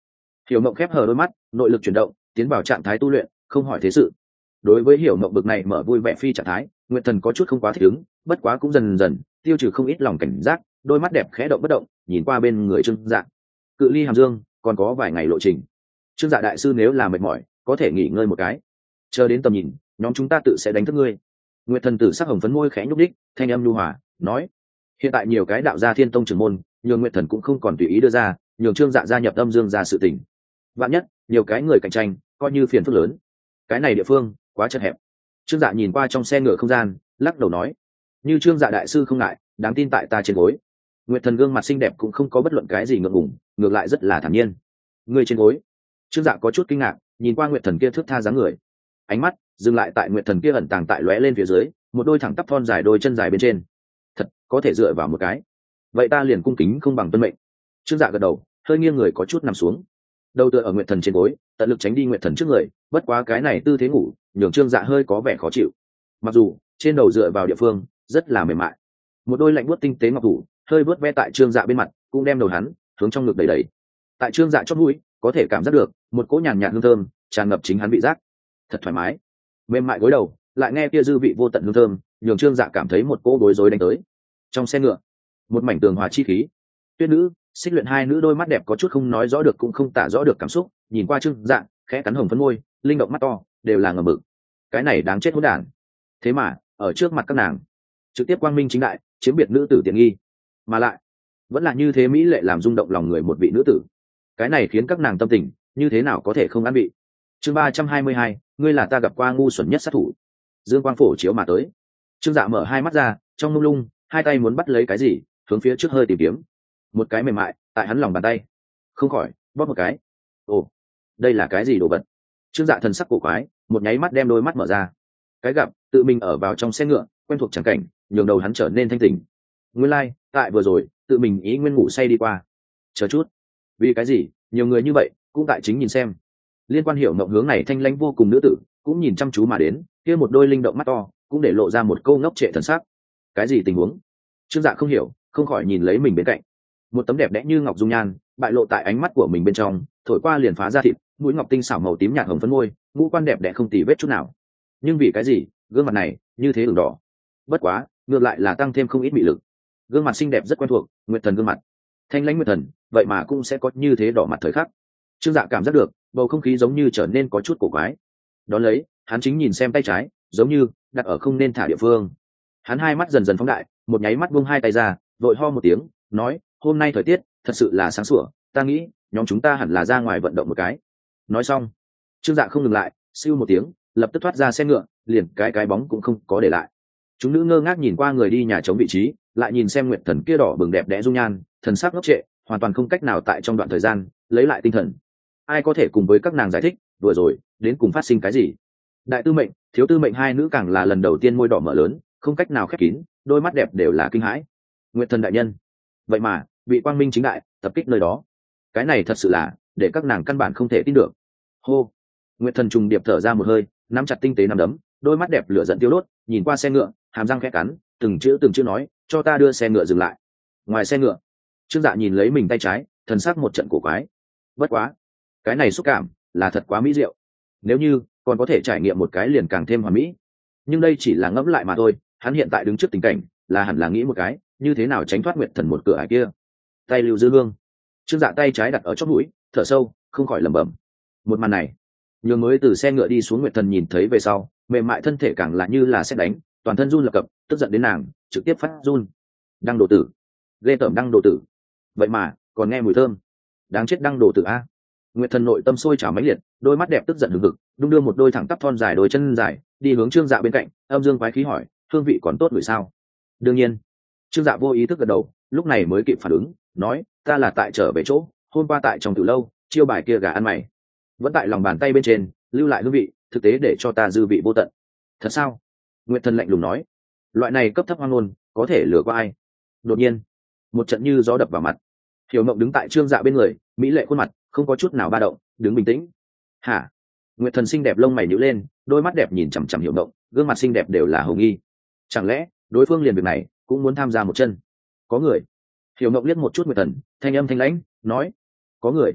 Hiểu Mộng khép hờ đôi mắt, nội lực chuyển động, tiến vào trạng thái tu luyện, không hỏi thế sự. Đối với Hiểu Mộng bực này mở vui vẻ phi trạng thái, Nguyệt Thần có chút không quá thích ứng, bất quá cũng dần dần tiêu trừ không ít lòng cảnh giác, đôi mắt đẹp khẽ động bất động, nhìn qua bên người Trương Dạ. Cự ly Hàm Dương còn có vài ngày lộ trình. Trương Dạ đại sư nếu là mệt mỏi, có thể nghỉ ngơi một cái. Chờ đến tầm nhìn, nhóm chúng ta tự sẽ đánh thức ngươi. Nguyệt Thần tử sắc hồng phấn môi khẽ nhúc đích, thanh âm nhu hòa, nói: hiện tại nhiều cái đạo gia Thiên Tông trưởng môn, nhường Nguyệt Thần cũng không còn tùy ý đưa ra, nhường Trương Dạ gia nhập Âm Dương gia sự tình. Vạn nhất, nhiều cái người cạnh tranh, coi như phiền phức lớn. Cái này địa phương quá chật hẹp. Trương Dạ nhìn qua trong xe ngựa không gian, lắc đầu nói: như Trương Dạ đại sư không ngại, đáng tin tại ta trên gối. Nguyệt Thần gương mặt xinh đẹp cũng không có bất luận cái gì ngượng ngùng, ngược lại rất là thản nhiên. Người trên gối. Trương Dạ có chút kinh ngạc, nhìn qua Nguyệt Thần kia thước tha dáng người, ánh mắt dừng lại tại Nguyệt Thần kia ẩn tàng tại lóe lên phía dưới, một đôi thẳng tắp thon dài đôi chân dài bên trên. Thật, có thể dựa vào một cái. Vậy ta liền cung kính không bằng tuân mệnh. Trương Dạ gật đầu, hơi nghiêng người có chút nằm xuống, đầu tựa ở Nguyệt Thần trên gối, tận lực tránh đi Nguyệt Thần trước người, bất quá cái này tư thế ngủ, nhường Trương Dạ hơi có vẻ khó chịu. Mặc dù trên đầu dựa vào địa phương rất là mềm mại, một đôi lạnh buốt tinh tế ngọc thủ hơi vớt ve tại Trương Dạ bên mặt, cũng đem đầu hắn hướng trong ngực đẩy đẩy. Tại Trương Dạ chót mũi có thể cảm giác được một cỗ nhàn nhạt hương thơm tràn ngập chính hắn vị giác, thật thoải mái. Mềm mại gối đầu, lại nghe kia dư vị vô tận hương thơm, nhường Trương Dạ cảm thấy một cỗ bối rối đánh tới. Trong xe ngựa, một mảnh tường hòa chi khí. Tuyết nữ, Xích Luyện hai nữ đôi mắt đẹp có chút không nói rõ được cũng không tả rõ được cảm xúc, nhìn qua Trương Dạ, khẽ cắn hồng phấn môi, linh động mắt to, đều là ngầm mực. Cái này đáng chết hỗn đản. Thế mà, ở trước mặt các nàng, trực tiếp quang minh chính đại, chiếm biệt nữ tử tiện nghi, mà lại vẫn là như thế mỹ lệ làm rung động lòng người một vị nữ tử. Cái này khiến các nàng tâm tình như thế nào có thể không an bị. Chương ba trăm hai mươi hai, ngươi là ta gặp qua ngu xuẩn nhất sát thủ. Dương quang phổ chiếu mà tới. Trương Dạ mở hai mắt ra, trong mông lung, hai tay muốn bắt lấy cái gì, hướng phía trước hơi tìm kiếm. Một cái mềm mại tại hắn lòng bàn tay, không khỏi bóp một cái. Ồ, đây là cái gì đồ vật? Trương Dạ thần sắc cổ quái, một nháy mắt đem đôi mắt mở ra. Cái gặp tự mình ở vào trong xe ngựa, quen thuộc chẳng cảnh, nhường đầu hắn trở nên thanh tỉnh. Nguyên lai, like, tại vừa rồi, tự mình ý nguyên ngủ say đi qua. Chờ chút, vì cái gì nhiều người như vậy cũng tại chính nhìn xem. Liên Quan Hiểu Mộng hướng này thanh lãnh vô cùng nữ tử cũng nhìn chăm chú mà đến, kia một đôi linh động mắt to cũng để lộ ra một câu ngốc trệ thần sắc. Cái gì tình huống? Trương Dạ không hiểu, không khỏi nhìn lấy mình bên cạnh, một tấm đẹp đẽ như ngọc dung nhan bại lộ tại ánh mắt của mình bên trong, thổi qua liền phá ra thịt, mũi ngọc tinh xảo màu tím nhạt hồng phấn môi, ngũ quan đẹp đẽ không tì vết chút nào. Nhưng vì cái gì gương mặt này như thế ửng đỏ? Bất quá ngược lại là tăng thêm không ít mị lực. Gương mặt xinh đẹp rất quen thuộc, Nguyệt Thần gương mặt, thanh lãnh Nguyệt Thần, vậy mà cũng sẽ có như thế đỏ mặt thời khắc. Trương Dạ cảm giác được bầu không khí giống như trở nên có chút cổ quái. Đón lấy hắn chính nhìn xem tay trái, giống như đặt ở không nên thả địa phương. Hắn hai mắt dần dần phóng đại, một nháy mắt buông hai tay ra, vội ho một tiếng, nói: hôm nay thời tiết thật sự là sáng sủa, ta nghĩ nhóm chúng ta hẳn là ra ngoài vận động một cái. Nói xong, Trương Dạ không ngừng lại, siêu một tiếng lập tức thoát ra xe ngựa, liền cái cái bóng cũng không có để lại. Chúng nữ ngơ ngác nhìn qua người đi nhà trống vị trí, lại nhìn xem Nguyệt Thần kia đỏ bừng đẹp đẽ dung nhan, thần sắc ngốc trệ, hoàn toàn không cách nào tại trong đoạn thời gian lấy lại tinh thần. Ai có thể cùng với các nàng giải thích vừa rồi đến cùng phát sinh cái gì? Đại tư mệnh, thiếu tư mệnh hai nữ càng là lần đầu tiên môi đỏ mở lớn, không cách nào khép kín, đôi mắt đẹp đều là kinh hãi. Nguyệt Thần đại nhân, vậy mà bị quang minh chính đại tập kích nơi đó, cái này thật sự là để các nàng căn bản không thể tin được. Hô. Nguyệt Thần trùng điệp thở ra một hơi, nắm chặt tinh tế nắm đấm, đôi mắt đẹp lửa giận tiêu đốt, nhìn qua xe ngựa, hàm răng khẽ cắn, từng chữ từng chữ nói: cho ta đưa xe ngựa dừng lại. Ngoài xe ngựa, Trương Dạ nhìn lấy mình tay trái, thần sắc một trận cổ quái. Bất quá, cái này xúc cảm là thật quá mỹ diệu, nếu như còn có thể trải nghiệm một cái liền càng thêm hoàn mỹ. Nhưng đây chỉ là ngẫm lại mà thôi, hắn hiện tại đứng trước tình cảnh là hẳn là nghĩ một cái như thế nào tránh thoát Nguyệt Thần một cửa ải kia. Tay lưu dư hương, Trương Dạ tay trái đặt ở chót mũi, thở sâu, không khỏi lẩm bẩm. Một màn này, nhường mới từ xe ngựa đi xuống Nguyệt Thần nhìn thấy về sau, mềm mại thân thể càng là như là sét đánh, toàn thân run lập cập, tức giận đến nàng trực tiếp phát run. Đăng đồ tử, ghê tởm đăng đồ tử, vậy mà còn nghe mùi thơm, đáng chết đăng đồ tử a. Nguyệt Thần nội tâm sôi trào mãnh liệt, đôi mắt đẹp tức giận hừng hực, đung đưa một đôi thẳng tắp thon dài đôi chân dài, đi hướng Trương Dạ bên cạnh, âm dương quái khí hỏi: hương vị còn tốt người sao? Đương nhiên. Trương Dạ vô ý thức gật đầu, lúc này mới kịp phản ứng, nói: ta là tại trở về chỗ, hôm qua tại trong từ lâu, chiêu bài kia gà ăn mày vẫn tại lòng bàn tay bên trên lưu lại hương vị, thực tế để cho ta dư vị vô tận. Thật sao? Nguyệt Thần lạnh lùng nói. Loại này cấp thấp hoang ngôn có thể lừa qua ai? Đột nhiên, một trận như gió đập vào mặt. Hiểu Mộng đứng tại Trương Dạ bên người, mỹ lệ khuôn mặt không có chút nào ba động, đứng bình tĩnh. Hả? Nguyệt Thần xinh đẹp lông mày nhíu lên, đôi mắt đẹp nhìn chằm chằm Hiểu Mộng, gương mặt xinh đẹp đều là hồng nghi. Chẳng lẽ đối phương liền việc này cũng muốn tham gia một chân? Có người. Hiểu Mộng liếc một chút Nguyệt Thần, thanh âm thanh lãnh nói: có người.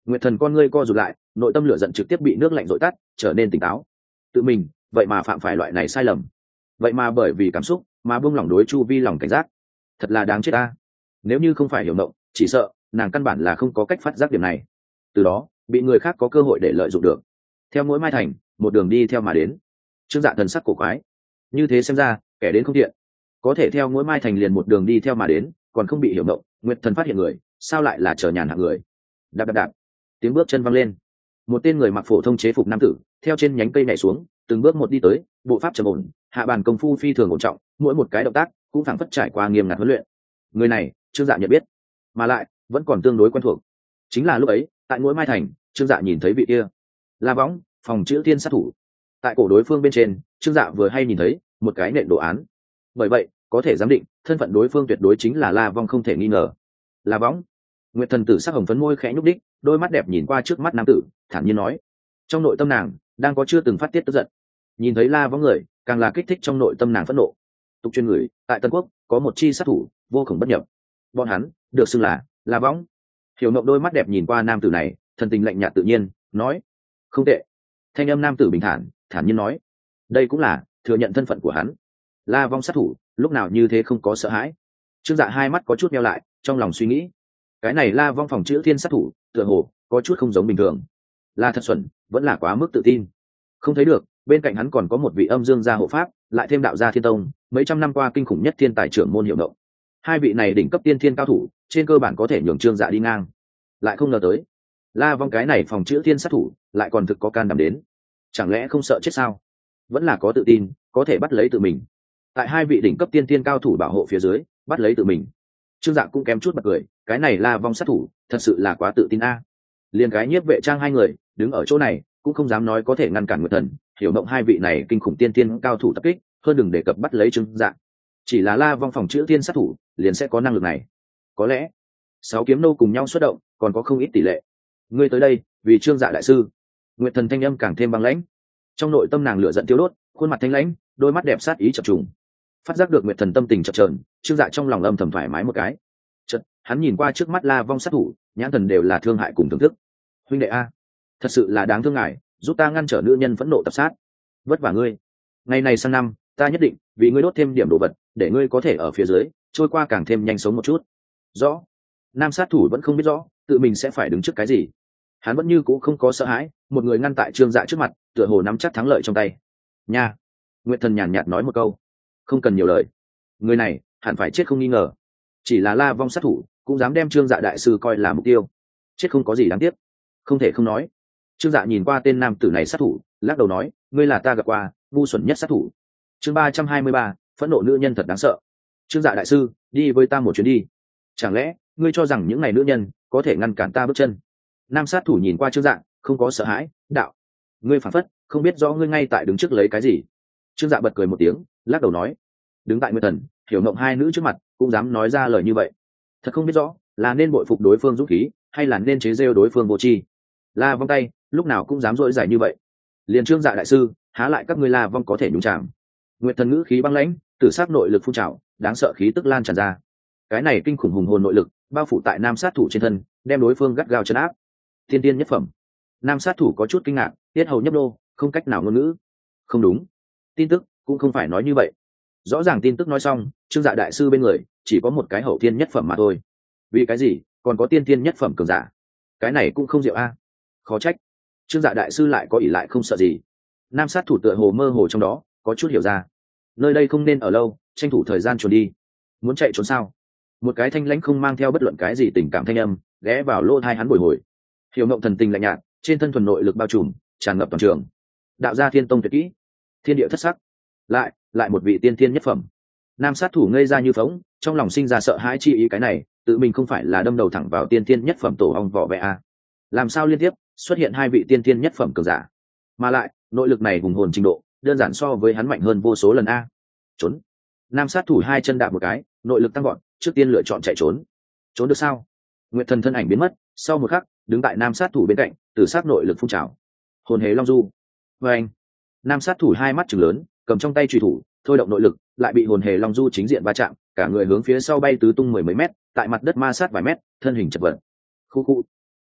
Nguyệt Thần con ngươi co rụt lại, nội tâm lửa giận trực tiếp bị nước lạnh dội tắt, trở nên tỉnh táo. Tự mình, vậy mà phạm phải loại này sai lầm, vậy mà bởi vì cảm xúc mà buông lỏng đối chu vi lòng cảnh giác, thật là đáng chết ta. Nếu như không phải hiểu mộng, chỉ sợ nàng căn bản là không có cách phát giác điểm này, từ đó bị người khác có cơ hội để lợi dụng được. Theo mỗi mai thành, một đường đi theo mà đến. Trương Dạ thần sắc cổ quái, như thế xem ra kẻ đến không thiện, có thể theo mỗi mai thành liền một đường đi theo mà đến, còn không bị hiểu mộng. Nguyệt Thần phát hiện người, sao lại là chờ nhàn hạng người. Đạp đạp đạp, tiếng bước chân văng lên, một tên người mặc phổ thông chế phục nam tử theo trên nhánh cây nhảy xuống, từng bước một đi tới, bộ pháp trầm ổn, hạ bàn công phu phi thường ổn trọng, mỗi một cái động tác cũng phảng phất trải qua nghiêm ngặt huấn luyện. Người này Trương Dạ nhận biết, mà lại vẫn còn tương đối quen thuộc. Chính là lúc ấy tại mỗi mai thành, Trương Dạ nhìn thấy vị kia La Võng, phòng chữ thiên sát thủ. Tại cổ đối phương bên trên, Trương Dạ vừa hay nhìn thấy một cái nện đồ án, bởi vậy có thể giám định thân phận đối phương tuyệt đối chính là La Vong không thể nghi ngờ. La Võng. Nguyệt Thần tử sắc hồng phấn môi khẽ nhúc đích, đôi mắt đẹp nhìn qua trước mắt nam tử, thản nhiên nói. Trong nội tâm nàng đang có chưa từng phát tiết tức giận, nhìn thấy La Võng người, càng là kích thích trong nội tâm nàng phẫn nộ. Tục chuyên người tại Tân Quốc có một chi sát thủ vô cùng bất nhập, bọn hắn được xưng là La Võng. Hiểu Mộng đôi mắt đẹp nhìn qua nam tử này, thần tình lạnh nhạt tự nhiên nói. Không tệ. Thanh âm nam tử bình thản thản nhiên nói. Đây cũng là thừa nhận thân phận của hắn. La Vong sát thủ lúc nào như thế không có sợ hãi. Trương Dạ hai mắt có chút meo lại, trong lòng suy nghĩ, cái này La Vong phòng chữ thiên sát thủ tựa hồ có chút không giống bình thường, là thật xuẩn vẫn là quá mức tự tin. Không thấy được bên cạnh hắn còn có một vị âm dương gia hộ pháp, lại thêm đạo gia thiên tông mấy trăm năm qua kinh khủng nhất thiên tài trưởng môn Hiểu Động. Hai vị này đỉnh cấp tiên thiên cao thủ, trên cơ bản có thể nhường Trương Dạ đi ngang. Lại không ngờ tới La Vong cái này phòng chữ thiên sát thủ lại còn thực có can đảm đến. Chẳng lẽ không sợ chết sao? Vẫn là có tự tin có thể bắt lấy tự mình. Tại hai vị đỉnh cấp tiên thiên cao thủ bảo hộ phía dưới bắt lấy tự mình. Trương Dạ cũng kém chút bật cười, cái này La Vong sát thủ thật sự là quá tự tin a. Liền cái nhiếp vệ trang hai người đứng ở chỗ này cũng không dám nói có thể ngăn cản Nguyệt Thần, Hiểu Mộng hai vị này kinh khủng tiên thiên cao thủ tập kích, hơn đừng đề cập bắt lấy Trương Dạ. Chỉ là La Vong phòng chữ thiên sát thủ liền sẽ có năng lực này. Có lẽ sáu kiếm nô cùng nhau xuất động còn có không ít tỷ lệ. Ngươi tới đây vì Trương Dạ đại sư. Nguyệt Thần thanh âm càng thêm băng lãnh, trong nội tâm nàng lửa giận tiêu đốt, khuôn mặt thanh lãnh, đôi mắt đẹp sát ý chập trùng. Phát giác được Nguyệt Thần tâm tình chập chờn, Trương Dạ trong lòng âm thầm thoải mái một cái. Chợt hắn nhìn qua trước mắt La Vong sát thủ, nhãn thần đều là thương hại cùng thưởng thức. Huynh đệ a, thật sự là đáng thương ngài, giúp ta ngăn trở nữ nhân phẫn nộ tập sát. Vất vả ngươi. Ngày này sang năm, ta nhất định vì ngươi đốt thêm điểm đồ vật, để ngươi có thể ở phía dưới trôi qua càng thêm nhanh sống một chút. Rõ. Nam sát thủ vẫn không biết rõ tự mình sẽ phải đứng trước cái gì, hắn vẫn như cũ không có sợ hãi, một người ngăn tại Trương Dạ trước mặt, tựa hồ nắm chắc thắng lợi trong tay. Nha. Nguyệt Thần nhàn nhạt nói một câu, không cần nhiều lời, người này hẳn phải chết không nghi ngờ. Chỉ là La Vong sát thủ cũng dám đem Trương Dạ đại sư coi là mục tiêu, chết không có gì đáng tiếc. Không thể không nói. Trương Dạ nhìn qua tên nam tử này sát thủ, lắc đầu nói, ngươi là ta gặp qua ngu xuẩn nhất sát thủ. Chương ba trăm hai mươi ba, phẫn nộ nữ nhân thật đáng sợ. Trương Dạ đại sư, đi với ta một chuyến đi. Chẳng lẽ ngươi cho rằng những ngày nữ nhân có thể ngăn cản ta bước chân? Nam sát thủ nhìn qua Trương Dạ, không có sợ hãi, đạo, ngươi phản phất không biết rõ ngươi ngay tại đứng trước lấy cái gì. Trương Dạ bật cười một tiếng, lắc đầu nói, đứng tại Nguyệt Thần, Hiểu Mộng hai nữ trước mặt cũng dám nói ra lời như vậy, thật không biết rõ là nên bội phục đối phương dũng khí, hay là nên chế rêu đối phương vô tri. La Vong tay lúc nào cũng dám dỗi giải như vậy, liền Trương Dạ đại sư há lại các ngươi La Vong có thể nhúng chạm. Nguyệt Thần ngữ khí băng lãnh, tử sắc nội lực phun trào, đáng sợ khí tức lan tràn ra. Cái này kinh khủng hùng hồn nội lực bao phủ tại nam sát thủ trên thân, đem đối phương gắt gao trấn áp. Thiên tiên nhất phẩm. Nam sát thủ có chút kinh ngạc, tiết hầu nhấp đô, không cách nào ngôn ngữ. Không đúng, tin tức cũng không phải nói như vậy. Rõ ràng tin tức nói xong, Trương Dạ đại sư bên người chỉ có một cái hậu thiên nhất phẩm mà thôi, vì cái gì còn có tiên tiên nhất phẩm cường giả? Cái này cũng không diệu a. Khó trách Trương Dạ đại sư lại có ỷ lại không sợ gì. Nam sát thủ tựa hồ mơ hồ trong đó có chút hiểu ra, nơi đây không nên ở lâu, tranh thủ thời gian trốn đi. Muốn chạy trốn sao? Một cái thanh lãnh không mang theo bất luận cái gì tình cảm thanh âm ghé vào lỗ tai hắn bồi hồi. Hiểu Mộng thần tình lạnh nhạt, trên thân thuần nội lực bao trùm, tràn ngập toàn trường. Đạo gia thiên tông tuyệt kỹ, thiên địa thất sắc, lại lại một vị tiên thiên nhất phẩm. Nam sát thủ ngây ra như phóng, trong lòng sinh ra sợ hãi chi ý, cái này tự mình không phải là đâm đầu thẳng vào tiên thiên nhất phẩm tổ ong vỏ vẽ a? Làm sao liên tiếp xuất hiện hai vị tiên thiên nhất phẩm cường giả, mà lại nội lực này hùng hồn trình độ đơn giản so với hắn mạnh hơn vô số lần a. Trốn. Nam sát thủ hai chân đạp một cái, nội lực tăng gọn, trước tiên lựa chọn chạy trốn. Trốn được sao? Nguyệt Thần thân ảnh biến mất, sau một khắc đứng tại nam sát thủ bên cạnh, tử sát nội lực phun trào, hồn hề long du. Và anh, nam sát thủ hai mắt trừng lớn, cầm trong tay chùy thủ thôi động nội lực, lại bị hồn hề long du chính diện va chạm, cả người hướng phía sau bay tứ tung mười mấy mét, tại mặt đất ma sát vài mét, thân hình chật vật. Khu khu.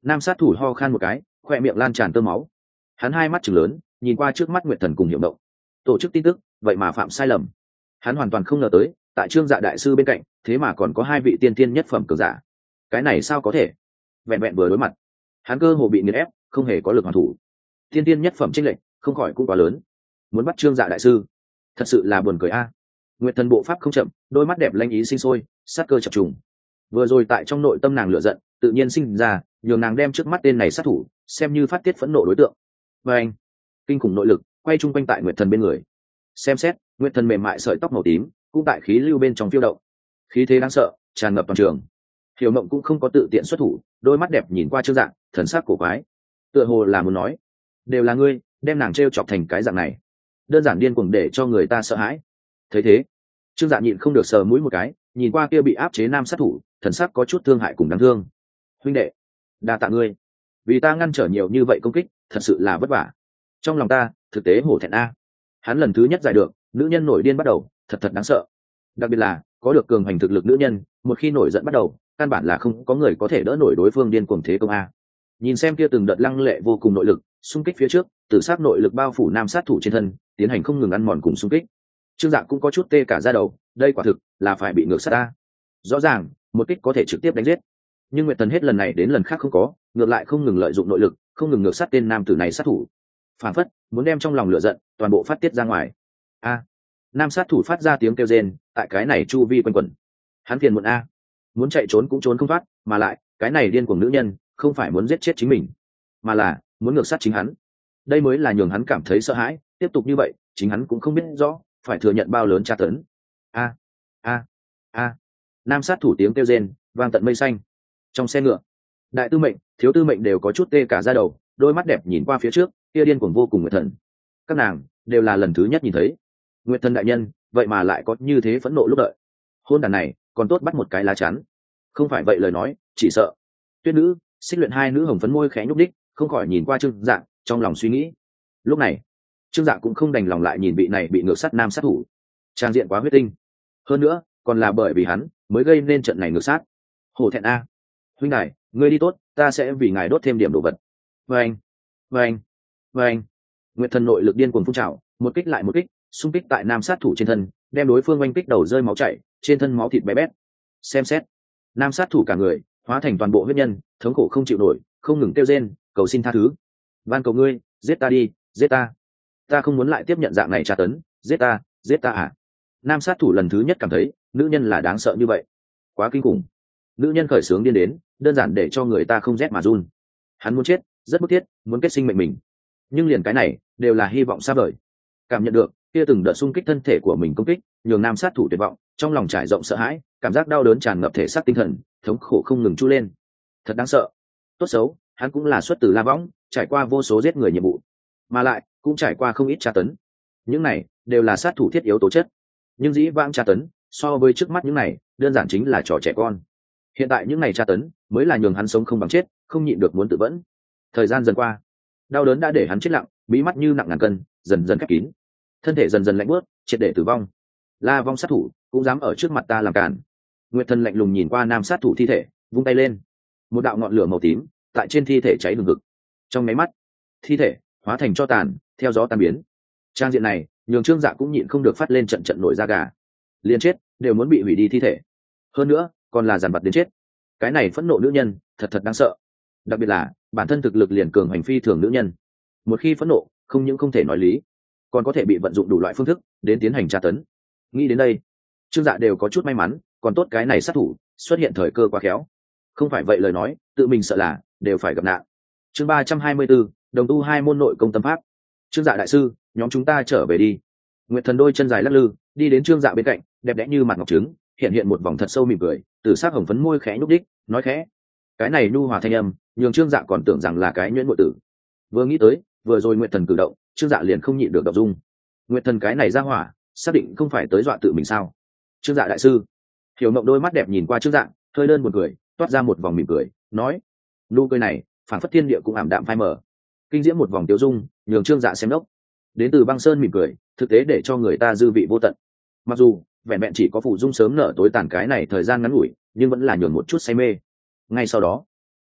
Nam sát thủ ho khan một cái, khoe miệng lan tràn tơ máu. Hắn hai mắt trừng lớn, nhìn qua trước mắt Nguyệt Thần cùng Hiểu Mộng. Tổ chức tin tức, vậy mà phạm sai lầm. Hắn hoàn toàn không ngờ tới, tại Trương Dạ đại sư bên cạnh, thế mà còn có hai vị tiên tiên nhất phẩm cường giả. Cái này sao có thể? Vẹn vẹn vừa đối mặt, hắn cơ hồ bị nghiền ép, không hề có lực hoàn thủ. Tiên tiên nhất phẩm chênh lệch, không khỏi cũng quá lớn. Muốn bắt Trương Dạ đại sư, thật sự là buồn cười a. À. Nguyệt Thần bộ pháp không chậm, đôi mắt đẹp lanh ý sinh sôi, sát cơ chập trùng. Vừa rồi tại trong nội tâm nàng lửa giận, tự nhiên sinh ra, nhường nàng đem trước mắt tên này sát thủ, xem như phát tiết phẫn nộ đối tượng. Và anh, kinh khủng nội lực, quay chung quanh tại Nguyệt Thần bên người. Xem xét, Nguyệt Thần mềm mại sợi tóc màu tím, cũng tại khí lưu bên trong phiêu động. Khí thế đáng sợ, tràn ngập toàn trường. Hiểu Mộng cũng không có tự tiện xuất thủ, đôi mắt đẹp nhìn qua Trương Dạ, thần sắc cổ quái, tựa hồ là muốn nói, đều là ngươi, đem nàng trêu chọc thành cái dạng này, đơn giản điên cuồng để cho người ta sợ hãi. Thấy thế, Trương Dạ nhịn không được sờ mũi một cái, nhìn qua kia bị áp chế nam sát thủ, thần sắc có chút thương hại cùng đáng thương. Huynh đệ, đa tạ ngươi, vì ta ngăn trở nhiều như vậy công kích, thật sự là vất vả. Trong lòng ta, thực tế hổ thẹn a. Hắn lần thứ nhất giải được, nữ nhân nổi điên bắt đầu, thật thật đáng sợ. Đặc biệt là có được cường hành thực lực nữ nhân, một khi nổi giận bắt đầu, căn bản là không có người có thể đỡ nổi đối phương điên cuồng thế công a. Nhìn xem kia từng đợt lăng lệ vô cùng nội lực, xung kích phía trước, tử sát nội lực bao phủ nam sát thủ trên thân, tiến hành không ngừng ăn mòn cùng xung kích. Trương Dạ cũng có chút tê cả da đầu, đây quả thực là phải bị ngược sát a. Rõ ràng, một kích có thể trực tiếp đánh giết, nhưng Nguyệt Thần hết lần này đến lần khác không có, ngược lại không ngừng lợi dụng nội lực, không ngừng ngược sát tên nam tử này sát thủ. Phản phất muốn đem trong lòng lửa giận toàn bộ phát tiết ra ngoài. A, nam sát thủ phát ra tiếng kêu rên, tại cái này chu vi quanh quẩn. Hắn phiền muộn a, muốn chạy trốn cũng trốn không thoát, mà lại cái này điên cuồng nữ nhân không phải muốn giết chết chính mình, mà là muốn ngược sát chính hắn. Đây mới là nhường hắn cảm thấy sợ hãi. Tiếp tục như vậy, chính hắn cũng không biết rõ phải thừa nhận bao lớn tra tấn. A, a, a, nam sát thủ tiếng kêu rên vang tận mây xanh. Trong xe ngựa, đại tư mệnh, thiếu tư mệnh đều có chút tê cả da đầu, đôi mắt đẹp nhìn qua phía trước, kia điên cuồng vô cùng Nguyệt Thần. Các nàng đều là lần thứ nhất nhìn thấy Nguyệt Thần đại nhân, vậy mà lại có như thế phẫn nộ lúc đợi. Hôn đàn này còn tốt bắt một cái lá chắn, không phải vậy lời nói chỉ sợ. Tuyết nữ, xích luyện hai nữ hồng phấn môi khẽ nhúc đích, không khỏi nhìn qua Trương Dạ, trong lòng suy nghĩ. Lúc này, Trương Dạ cũng không đành lòng lại nhìn vị này bị ngược sát nam sát thủ, trang diện quá huyết tinh. Hơn nữa, còn là bởi vì hắn mới gây nên trận này ngược sát. Hổ thẹn a. Huynh đài, ngươi đi tốt, ta sẽ vì ngài đốt thêm điểm đồ vật. Vâng, vâng, vâng. Nguyệt Thần nội lực điên cuồng phun trào, một kích lại một kích, xung kích tại nam sát thủ trên thân, đem đối phương oanh kích đầu rơi máu chảy, trên thân máu thịt bé bét. Xem xét, nam sát thủ cả người hóa thành toàn bộ huyết nhân, thống khổ không chịu nổi, không ngừng kêu rên, cầu xin tha thứ. Van cầu ngươi, giết ta đi, giết ta. Ta không muốn lại tiếp nhận dạng này tra tấn, giết ta, giết ta à. Nam sát thủ lần thứ nhất cảm thấy nữ nhân là đáng sợ như vậy, quá kinh khủng. Nữ nhân khởi sướng điên đến, đơn giản để cho người ta không rét mà run. Hắn muốn chết, rất bức thiết, muốn kết sinh mệnh mình, nhưng liền cái này đều là hy vọng xa vời. Cảm nhận được kia từng đợt xung kích thân thể của mình công kích, nhường nam sát thủ tuyệt vọng, trong lòng trải rộng sợ hãi, cảm giác đau đớn tràn ngập thể xác tinh thần, thống khổ không ngừng chu lên. Thật đáng sợ. Tốt xấu, hắn cũng là xuất từ La Võng, trải qua vô số giết người nhiệm vụ, mà lại cũng trải qua không ít tra tấn. Những này đều là sát thủ thiết yếu tố chất, nhưng dĩ vãng tra tấn so với trước mắt những này đơn giản chính là trò trẻ con. Hiện tại những này tra tấn mới là nhường hắn sống không bằng chết, không nhịn được muốn tự vẫn. Thời gian dần qua, đau đớn đã để hắn chết lặng, bí mắt như nặng ngàn cân dần dần khép kín, thân thể dần dần lạnh bớt, triệt để tử vong. La Vong sát thủ cũng dám ở trước mặt ta làm cản. Nguyệt Thần lạnh lùng nhìn qua nam sát thủ thi thể, vung tay lên, một đạo ngọn lửa màu tím tại trên thi thể cháy hừng hực. Trong máy mắt, thi thể hóa thành tro tàn, theo gió tan biến. Trang diện này nhường Trương Dạ cũng nhịn không được phát lên trận trận nổi da gà. Liền chết đều muốn bị hủy đi thi thể, hơn nữa còn là giàn vật đến chết. Cái này phẫn nộ nữ nhân thật thật đáng sợ, đặc biệt là bản thân thực lực liền cường hành phi thường nữ nhân, một khi phẫn nộ không những không thể nói lý, còn có thể bị vận dụng đủ loại phương thức đến tiến hành tra tấn. Nghĩ đến đây, Trương Dạ đều có chút may mắn, còn tốt cái này sát thủ xuất hiện thời cơ quá khéo, không phải vậy lời nói tự mình sợ là đều phải gặp nạn. Chương ba trăm hai mươi 324, đồng tu hai môn nội công tâm pháp. Trương Dạ đại sư, nhóm chúng ta trở về đi. Nguyệt Thần đôi chân dài lắc lư đi đến Trương Dạ bên cạnh, đẹp đẽ như mặt ngọc trứng, hiện hiện một vòng thật sâu mỉm cười, từ sắc hồng phấn môi khẽ nhúc đích, nói khẽ. Cái này nhu hòa thanh âm nhường Trương Dạ còn tưởng rằng là cái nhuyễn muội tử. Vừa nghĩ tới vừa rồi Nguyệt Thần cử động, Trương Dạ liền không nhịn được động dung. Nguyệt Thần cái này ra hỏa, xác định không phải tới dọa tự mình sao? Trương Dạ đại sư. Hiểu Mộng đôi mắt đẹp nhìn qua Trương Dạ, hơi đơn buồn cười, toát ra một vòng mỉm cười, nói: nụ cười này phản phất thiên địa cũng ảm đạm phai mờ, kinh diễm một vòng tiêu dung, nhường Trương Dạ xem đốc. Đến từ băng sơn mỉm cười, thực tế để cho người ta dư vị vô tận. Mặc dù vẹn vẹn chỉ có phụ dung sớm nở tối tàn cái này thời gian ngắn ngủi, nhưng vẫn là nhường một chút say mê. Ngay sau đó,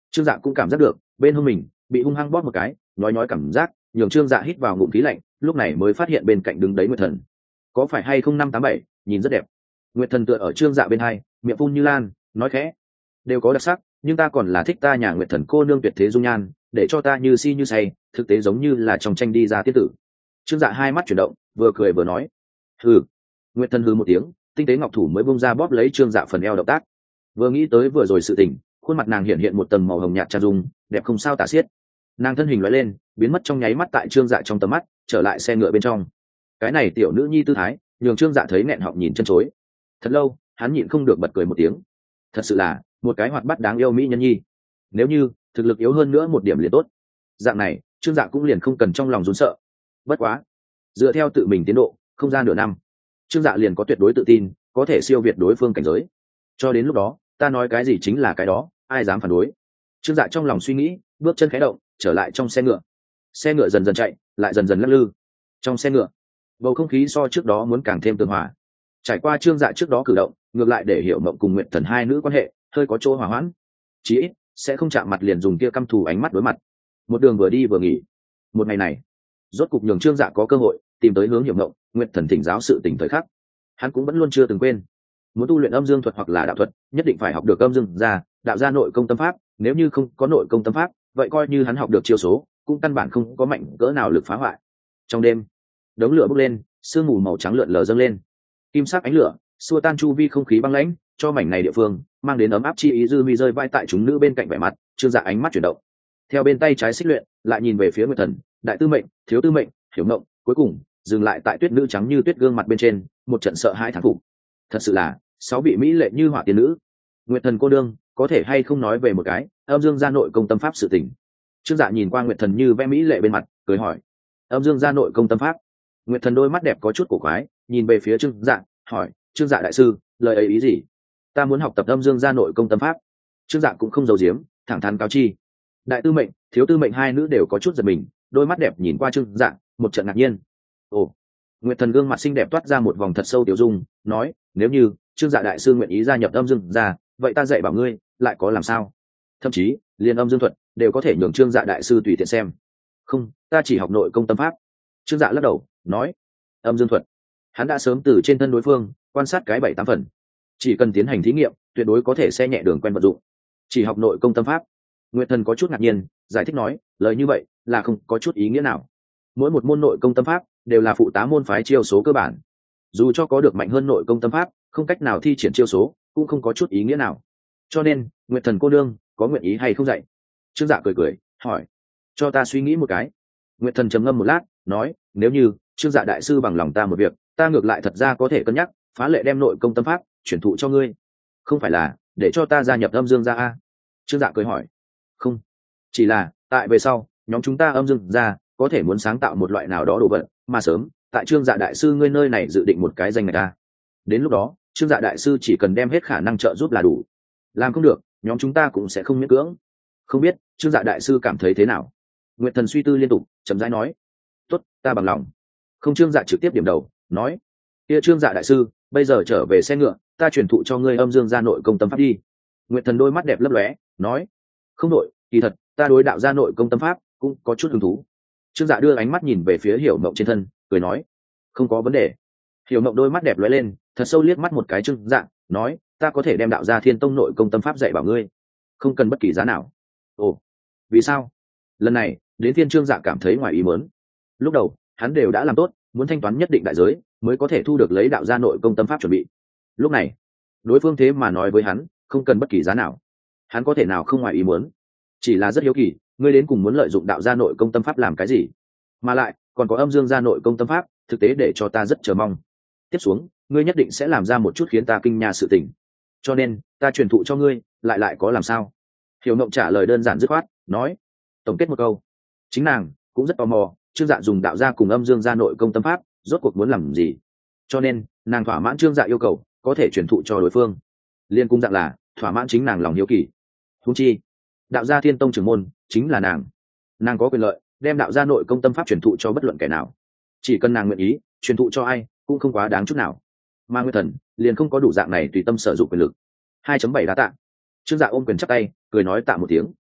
Trương Dạ cũng cảm giác được bên hông mình bị hung hăng bóp một cái, nói nói cảm giác nhường Trương Dạ hít vào ngụm khí lạnh, lúc này mới phát hiện bên cạnh đứng đấy Nguyệt Thần. Có phải hay không năm tám bảy, nhìn rất đẹp. Nguyệt Thần tựa ở Trương Dạ bên hai, miệng phun như lan, nói khẽ, đều có đặc sắc, nhưng ta còn là thích ta nhà Nguyệt Thần cô nương tuyệt thế dung nhan, để cho ta như si như say, thực tế giống như là trong tranh đi ra tiên tử. Trương Dạ hai mắt chuyển động, vừa cười vừa nói, hừ. Nguyệt Thần hừ một tiếng, tinh tế ngọc thủ mới bung ra bóp lấy Trương Dạ phần eo động tác. Vừa nghĩ tới vừa rồi sự tình, khuôn mặt nàng hiện hiện một tầng màu hồng nhạt tràn dung, đẹp không sao tả xiết. Nàng thân hình lóe lên, biến mất trong nháy mắt tại Trương Dạ trong tầm mắt, trở lại xe ngựa bên trong. Cái này tiểu nữ nhi tư thái, nhường Trương Dạ thấy nghẹn họng nhìn chân chối. Thật lâu, hắn nhịn không được bật cười một tiếng. Thật sự là một cái hoạt bát đáng yêu mỹ nhân nhi. Nếu như thực lực yếu hơn nữa một điểm liền tốt. Dạng này, Trương Dạ cũng liền không cần trong lòng run sợ. Bất quá, dựa theo tự mình tiến độ, không ra nửa năm, Trương Dạ liền có tuyệt đối tự tin, có thể siêu việt đối phương cảnh giới. Cho đến lúc đó, ta nói cái gì chính là cái đó, ai dám phản đối. Trương Dạ trong lòng suy nghĩ, bước chân khẽ động, trở lại trong xe ngựa. Xe ngựa dần dần chạy, lại dần dần lắc lư. Trong xe ngựa, bầu không khí so trước đó muốn càng thêm tường hòa. Trải qua Trương Dạ trước đó cử động, ngược lại để Hiểu Mộng cùng Nguyệt Thần hai nữ quan hệ hơi có chỗ hòa hoãn. Chí ít sẽ không chạm mặt liền dùng kia căm thù ánh mắt đối mặt. Một đường vừa đi vừa nghỉ. Một ngày này, rốt cục nhường Trương Dạ có cơ hội tìm tới hướng Hiểu Mộng, Nguyệt Thần thỉnh giáo sự tình thời khắc. Hắn cũng vẫn luôn chưa từng quên, muốn tu luyện âm dương thuật hoặc là đạo thuật, nhất định phải học được âm dương gia, đạo gia nội công tâm pháp, nếu như không có nội công tâm pháp, vậy coi như hắn học được chiêu số, cũng căn bản không có mạnh cỡ nào lực phá hoại. Trong đêm, đống lửa bốc lên, sương mù màu trắng lượn lờ dâng lên. Kim sắc ánh lửa xua tan chu vi không khí băng lãnh, cho mảnh này địa phương mang đến ấm áp chi ý. Dư Mi rơi vai tại chúng nữ bên cạnh vẻ mặt, Trương Dạ ánh mắt chuyển động, theo bên tay trái xích luyện lại nhìn về phía Nguyệt Thần, đại tư mệnh, thiếu tư mệnh, Hiểu Mộng, cuối cùng dừng lại tại tuyết nữ trắng như tuyết gương mặt bên trên, một trận sợ hãi thán phục. Thật sự là sáu vị mỹ lệ như hỏa tiên nữ. Nguyệt Thần cô đương, có thể hay không nói về một cái âm dương gia nội công tâm pháp sự tình. Trương Dạ nhìn qua Nguyệt Thần như vẽ mỹ lệ bên mặt, cười hỏi, âm dương gia nội công tâm pháp. Nguyệt Thần đôi mắt đẹp có chút cổ quái, nhìn về phía Trương Dạ, hỏi, Trương Dạ đại sư, lời ấy ý gì? Ta muốn học tập âm dương gia nội công tâm pháp. Trương Dạ cũng không giấu giếm, thẳng thắn cáo chi. Đại tư mệnh, thiếu tư mệnh hai nữ đều có chút giật mình, đôi mắt đẹp nhìn qua Trương Dạ, một trận ngạc nhiên. Ồ. Nguyệt Thần gương mặt xinh đẹp toát ra một vòng thật sâu tiểu dung, nói, nếu như Trương Dạ đại sư nguyện ý gia nhập âm dương gia, vậy ta dạy bảo ngươi, lại có làm sao? Thậm chí, liên âm dương thuật đều có thể nhường Trương Dạ đại sư tùy tiện xem. Không, ta chỉ học nội công tâm pháp. Trương Dạ lắc đầu, nói, âm dương thuật, hắn đã sớm từ trên thân đối phương quan sát cái bảy tám phần, chỉ cần tiến hành thí nghiệm, tuyệt đối có thể xe nhẹ đường quen vận dụng. Chỉ học nội công tâm pháp. Nguyệt Thần có chút ngạc nhiên, giải thích nói, lời như vậy là không có chút ý nghĩa nào. Mỗi một môn nội công tâm pháp đều là phụ tá môn phái chiêu số cơ bản, dù cho có được mạnh hơn nội công tâm pháp, không cách nào thi triển chiêu số, cũng không có chút ý nghĩa nào. Cho nên, Nguyệt Thần cô nương có nguyện ý hay không dạy? Trương Dạ cười cười, hỏi, cho ta suy nghĩ một cái. Nguyệt Thần trầm ngâm một lát, nói, nếu như Trương Dạ đại sư bằng lòng ta một việc, ta ngược lại thật ra có thể cân nhắc phá lệ đem nội công tâm pháp chuyển thụ cho ngươi. Không phải là để cho ta gia nhập âm dương gia a? Trương Dạ cười hỏi, không, chỉ là tại về sau nhóm chúng ta âm dương gia có thể muốn sáng tạo một loại nào đó đồ vật, mà sớm tại Trương Dạ đại sư ngươi nơi này dự định một cái danh ngạch a. Đến lúc đó Trương Dạ đại sư chỉ cần đem hết khả năng trợ giúp là đủ. Làm không được, nhóm chúng ta cũng sẽ không miễn cưỡng. Không biết Trương Dạ đại sư cảm thấy thế nào? Nguyệt Thần suy tư liên tục, chậm rãi nói, tốt, ta bằng lòng. Không. Trương Dạ trực tiếp điểm đầu, nói, kia Trương Dạ đại sư, bây giờ trở về xe ngựa, ta truyền thụ cho ngươi âm dương gia nội công tâm pháp đi. Nguyệt Thần đôi mắt đẹp lấp lóe, nói, không đội, kỳ thật ta đối đạo gia nội công tâm pháp cũng có chút hứng thú. Trương Dạ đưa ánh mắt nhìn về phía Hiểu Mộng trên thân, cười nói, không có vấn đề. Hiểu Mộng đôi mắt đẹp lóe lên, thật sâu liếc mắt một cái Trương Dạ, nói, ta có thể đem đạo gia Thiên Tông nội công tâm pháp dạy bảo ngươi, không cần bất kỳ giá nào. Ồ, vì sao? Lần này đến phiên Trương Dạ cảm thấy ngoài ý muốn. Lúc đầu hắn đều đã làm tốt muốn thanh toán nhất định đại giới mới có thể thu được lấy đạo gia nội công tâm pháp chuẩn bị. Lúc này đối phương thế mà nói với hắn không cần bất kỳ giá nào, hắn có thể nào không ngoài ý muốn? Chỉ là rất hiếu kỳ, ngươi đến cùng muốn lợi dụng đạo gia nội công tâm pháp làm cái gì, mà lại còn có âm dương gia nội công tâm pháp, thực tế để cho ta rất chờ mong. Tiếp xuống ngươi nhất định sẽ làm ra một chút khiến ta kinh nha sự tình, cho nên ta truyền thụ cho ngươi, lại lại có làm sao? Hiểu Mộng trả lời đơn giản dứt khoát, nói, tổng kết một câu, chính nàng cũng rất tò mò Trương Dạ dùng đạo gia cùng âm dương gia nội công tâm pháp rốt cuộc muốn làm gì, cho nên nàng thỏa mãn Trương Dạ yêu cầu, có thể truyền thụ cho đối phương, liên cung dạng là thỏa mãn chính nàng lòng hiếu kỳ. Huống chi đạo gia Thiên Tông trưởng môn chính là nàng, nàng có quyền lợi đem đạo gia nội công tâm pháp truyền thụ cho bất luận kẻ nào, chỉ cần nàng nguyện ý truyền thụ cho ai cũng không quá đáng chút nào. Mà Nguyệt Thần liền không có đủ dạng này tùy tâm sử dụng quyền lực. hai chấm bảy đá tạ. Trương Dạ ôm quyền chắp tay, cười nói tạ một tiếng.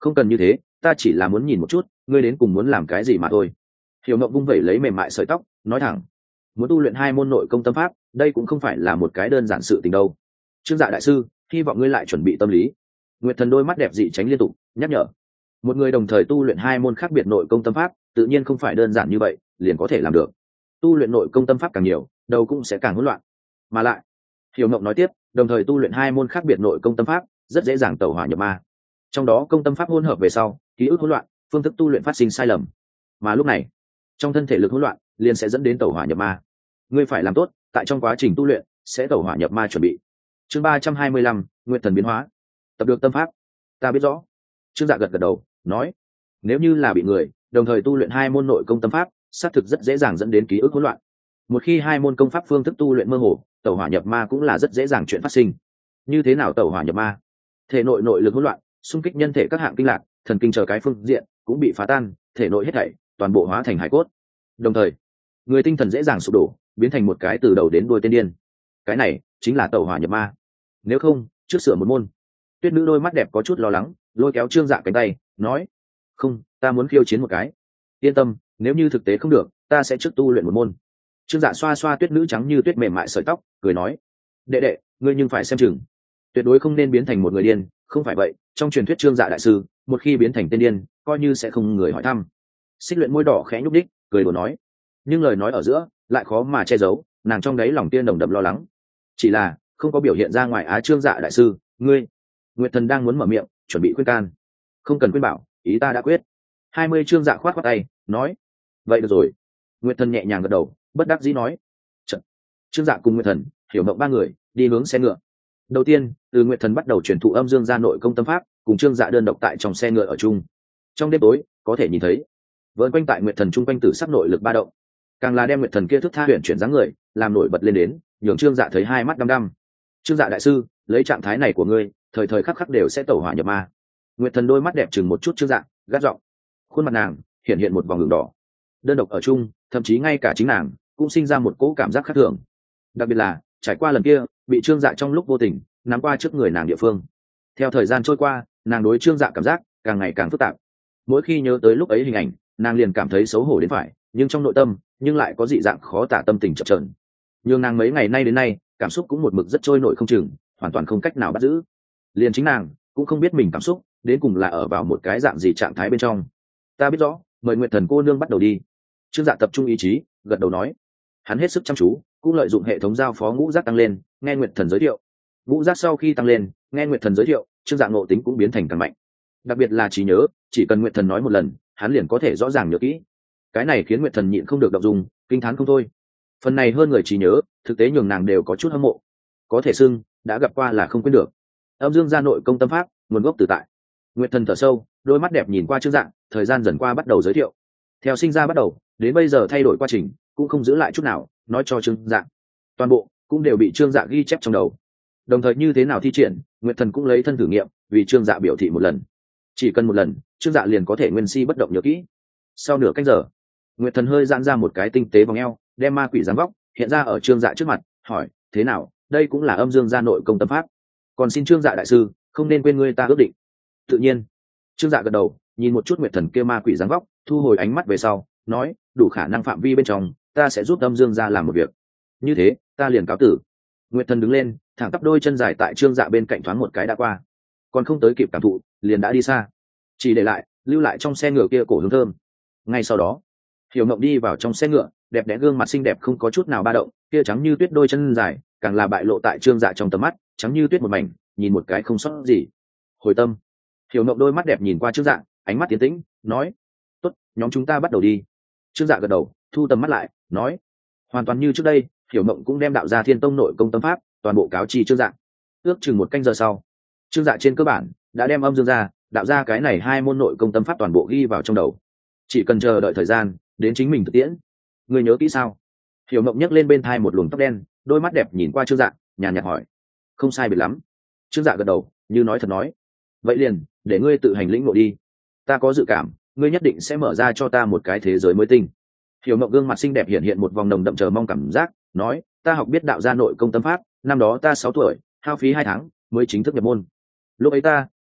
không cần như thế, ta chỉ là muốn nhìn một chút ngươi đến cùng muốn làm cái gì mà thôi. Hiểu Mộng vung vẩy lấy mềm mại sợi tóc nói thẳng, muốn tu luyện hai môn nội công tâm pháp, đây cũng không phải là một cái đơn giản sự tình đâu. Trương Dạ đại sư, hy vọng ngươi lại chuẩn bị tâm lý. Nguyệt Thần đôi mắt đẹp dị tránh liên tục nhắc nhở. Một người đồng thời tu luyện hai môn khác biệt nội công tâm pháp, tự nhiên không phải đơn giản như vậy liền có thể làm được. Tu luyện nội công tâm pháp càng nhiều, đầu cũng sẽ càng hỗn loạn. Mà lại, Hiểu Mộng nói tiếp, đồng thời tu luyện hai môn khác biệt nội công tâm pháp, rất dễ dàng tẩu hỏa nhập ma. Trong đó công tâm pháp hỗn hợp về sau, ký ức hỗn loạn, phương thức tu luyện phát sinh sai lầm. Mà lúc này, trong thân thể lực hỗn loạn, liền sẽ dẫn đến tẩu hỏa nhập ma. Ngươi phải làm tốt, tại trong quá trình tu luyện sẽ tẩu hỏa nhập ma chuẩn bị. Chương ba trăm hai mươi lăm, Nguyệt Thần biến hóa. Tập được tâm pháp, ta biết rõ. Trương Dạ gật gật đầu, nói, nếu như là bị người đồng thời tu luyện hai môn nội công tâm pháp, xác thực rất dễ dàng dẫn đến ký ức hỗn loạn. Một khi hai môn công pháp phương thức tu luyện mơ hồ, tẩu hỏa nhập ma cũng là rất dễ dàng chuyện phát sinh. Như thế nào tẩu hỏa nhập ma? Thể nội nội lực hỗn loạn, xung kích nhân thể các hạng kinh lạc, thần kinh chờ cái phương diện cũng bị phá tan, thể nội hết thảy toàn bộ hóa thành hải cốt. Đồng thời, người tinh thần dễ dàng sụp đổ, biến thành một cái từ đầu đến đuôi tên điên. Cái này chính là tẩu hỏa nhập ma. Nếu không, trước sửa một môn. Tuyết Nữ đôi mắt đẹp có chút lo lắng, lôi kéo Trương Dạ cánh tay, nói, không, ta muốn khiêu chiến một cái. Yên tâm, nếu như thực tế không được, ta sẽ trước tu luyện một môn. Trương Dạ xoa xoa Tuyết Nữ trắng như tuyết mềm mại sợi tóc, cười nói, đệ đệ, ngươi nhưng phải xem chừng, tuyệt đối không nên biến thành một người điên. Không phải vậy, trong truyền thuyết Trương Dạ đại sư, một khi biến thành tên điên, coi như sẽ không người hỏi thăm. Xích Luyện môi đỏ khẽ nhúc đích, cười đùa nói, nhưng lời nói ở giữa lại khó mà che giấu nàng trong đáy lòng tiên đồng đậm lo lắng, chỉ là không có biểu hiện ra ngoài. Á Trương Dạ đại sư, ngươi. Nguyệt Thần đang muốn mở miệng chuẩn bị khuyên can. Không cần khuyên bảo, ý ta đã quyết. Hai mươi Trương Dạ khoát khoát tay nói, vậy được rồi. Nguyệt Thần nhẹ nhàng gật đầu, bất đắc dĩ nói. Chật. Trương Dạ cùng Nguyệt Thần, Hiểu Mộng ba người đi hướng xe ngựa. Đầu tiên, từ Nguyệt Thần bắt đầu truyền thụ âm dương gia nội công tâm pháp, cùng Trương Dạ đơn độc tại trong xe ngựa ở chung. Trong đêm tối có thể nhìn thấy vợn quanh tại Nguyệt Thần trung quanh tử sắc nội lực ba động, càng là đem Nguyệt Thần kia thức tha huyền chuyển dáng người làm nổi bật lên đến, nhường Trương Dạ thấy hai mắt đăm đăm. Trương Dạ đại sư, lấy trạng thái này của ngươi, thời thời khắc khắc đều sẽ tẩu hỏa nhập ma. Nguyệt Thần đôi mắt đẹp chừng một chút Trương Dạ, gắt giọng. Khuôn mặt nàng hiện hiện một vòng đường đỏ. Đơn độc ở chung, thậm chí ngay cả chính nàng cũng sinh ra một cỗ cảm giác khác thường. Đặc biệt là trải qua lần kia bị Trương Dạ trong lúc vô tình nắm qua trước người nàng địa phương. Theo thời gian trôi qua, nàng đối Trương Dạ cảm giác càng ngày càng phức tạp. Mỗi khi nhớ tới lúc ấy hình ảnh, nàng liền cảm thấy xấu hổ đến phải, nhưng trong nội tâm nhưng lại có dị dạng khó tả tâm tình chập chờn. Nhưng nàng mấy ngày nay đến nay, cảm xúc cũng một mực rất trôi nổi không chừng, hoàn toàn không cách nào bắt giữ. Liền chính nàng cũng không biết mình cảm xúc đến cùng là ở vào một cái dạng gì trạng thái bên trong. Ta biết rõ, mời Nguyệt Thần cô nương bắt đầu đi. Trương Dạ tập trung ý chí, gật đầu nói. Hắn hết sức chăm chú, cũng lợi dụng hệ thống giao phó ngũ giác tăng lên, nghe Nguyệt Thần giới thiệu. Ngũ giác sau khi tăng lên, nghe Nguyệt Thần giới thiệu, Trương Dạ ngộ tính cũng biến thành càng mạnh. Đặc biệt là trí nhớ, chỉ cần Nguyệt Thần nói một lần, hắn liền có thể rõ ràng nhớ kỹ. Cái này khiến Nguyệt Thần nhịn không được động dung, kinh thán không thôi. Phần này hơn người trí nhớ, thực tế nhường nàng đều có chút hâm mộ. Có thể xưng đã gặp qua là không quên được. Âm dương gia nội công tâm pháp, nguồn gốc từ tại. Nguyệt Thần thở sâu, đôi mắt đẹp nhìn qua Trương Dạ, thời gian dần qua bắt đầu giới thiệu. Theo sinh ra bắt đầu, đến bây giờ thay đổi quá trình, cũng không giữ lại chút nào, nói cho Trương Dạ. Toàn bộ cũng đều bị Trương Dạ ghi chép trong đầu. Đồng thời như thế nào thi triển, Nguyệt Thần cũng lấy thân thử nghiệm, vì Trương Dạ biểu thị một lần. Chỉ cần một lần, Trương Dạ liền có thể nguyên si bất động nhớ kỹ. Sau nửa canh giờ, Nguyệt Thần hơi giãn ra một cái tinh tế vòng eo, đem ma quỷ dáng vóc hiện ra ở Trương Dạ trước mặt, hỏi, thế nào, đây cũng là âm dương gia nội công tâm pháp. Còn xin Trương Dạ đại sư, không nên quên ngươi ta ước định. Tự nhiên. Trương Dạ gật đầu, nhìn một chút Nguyệt Thần kia ma quỷ dáng vóc, thu hồi ánh mắt về sau, nói, đủ khả năng phạm vi bên trong, ta sẽ giúp âm dương gia làm một việc. Như thế, ta liền cáo tử. Nguyệt Thần đứng lên, thẳng tắp đôi chân dài tại Trương Dạ bên cạnh thoáng một cái đã qua, còn không tới kịp cảm thụ, liền đã đi xa, chỉ để lại lưu lại trong xe ngựa kia cổ hương thơm. Ngay sau đó, Hiểu Mộng đi vào trong xe ngựa, đẹp đẽ gương mặt xinh đẹp không có chút nào ba động, kia trắng như tuyết đôi chân dài càng là bại lộ tại Trương Dạ trong tầm mắt, trắng như tuyết một mảnh, nhìn một cái không sót gì. Hồi tâm. Hiểu Mộng đôi mắt đẹp nhìn qua Trương Dạ, ánh mắt tiến tĩnh, nói, tốt, nhóm chúng ta bắt đầu đi. Trương Dạ gật đầu, thu tầm mắt lại, nói, hoàn toàn như trước đây. Hiểu Mộng cũng đem đạo gia Thiên Tông nội công tâm pháp toàn bộ cáo chi Trương Dạ. Ước chừng một canh giờ sau, Trương Dạ trên cơ bản đã đem âm dương gia, đạo gia cái này hai môn nội công tâm pháp toàn bộ ghi vào trong đầu, chỉ cần chờ đợi thời gian đến chính mình thực tiễn. Người nhớ kỹ sao? Hiểu Mộng nhấc lên bên thai một luồng tóc đen, đôi mắt đẹp nhìn qua Trương Dạ, nhàn nhạt hỏi. Không sai biệt lắm. Trương Dạ gật đầu, như nói thật nói. Vậy liền để ngươi tự hành lĩnh ngộ đi. Ta có dự cảm, ngươi nhất định sẽ mở ra cho ta một cái thế giới mới tinh. Hiểu Mộng gương mặt xinh đẹp hiện hiện một vòng nồng đậm chờ mong cảm giác, nói, ta học biết đạo gia nội công tâm pháp, năm đó ta sáu tuổi, hao phí hai tháng mới chính thức nhập môn. Lúc ấy ta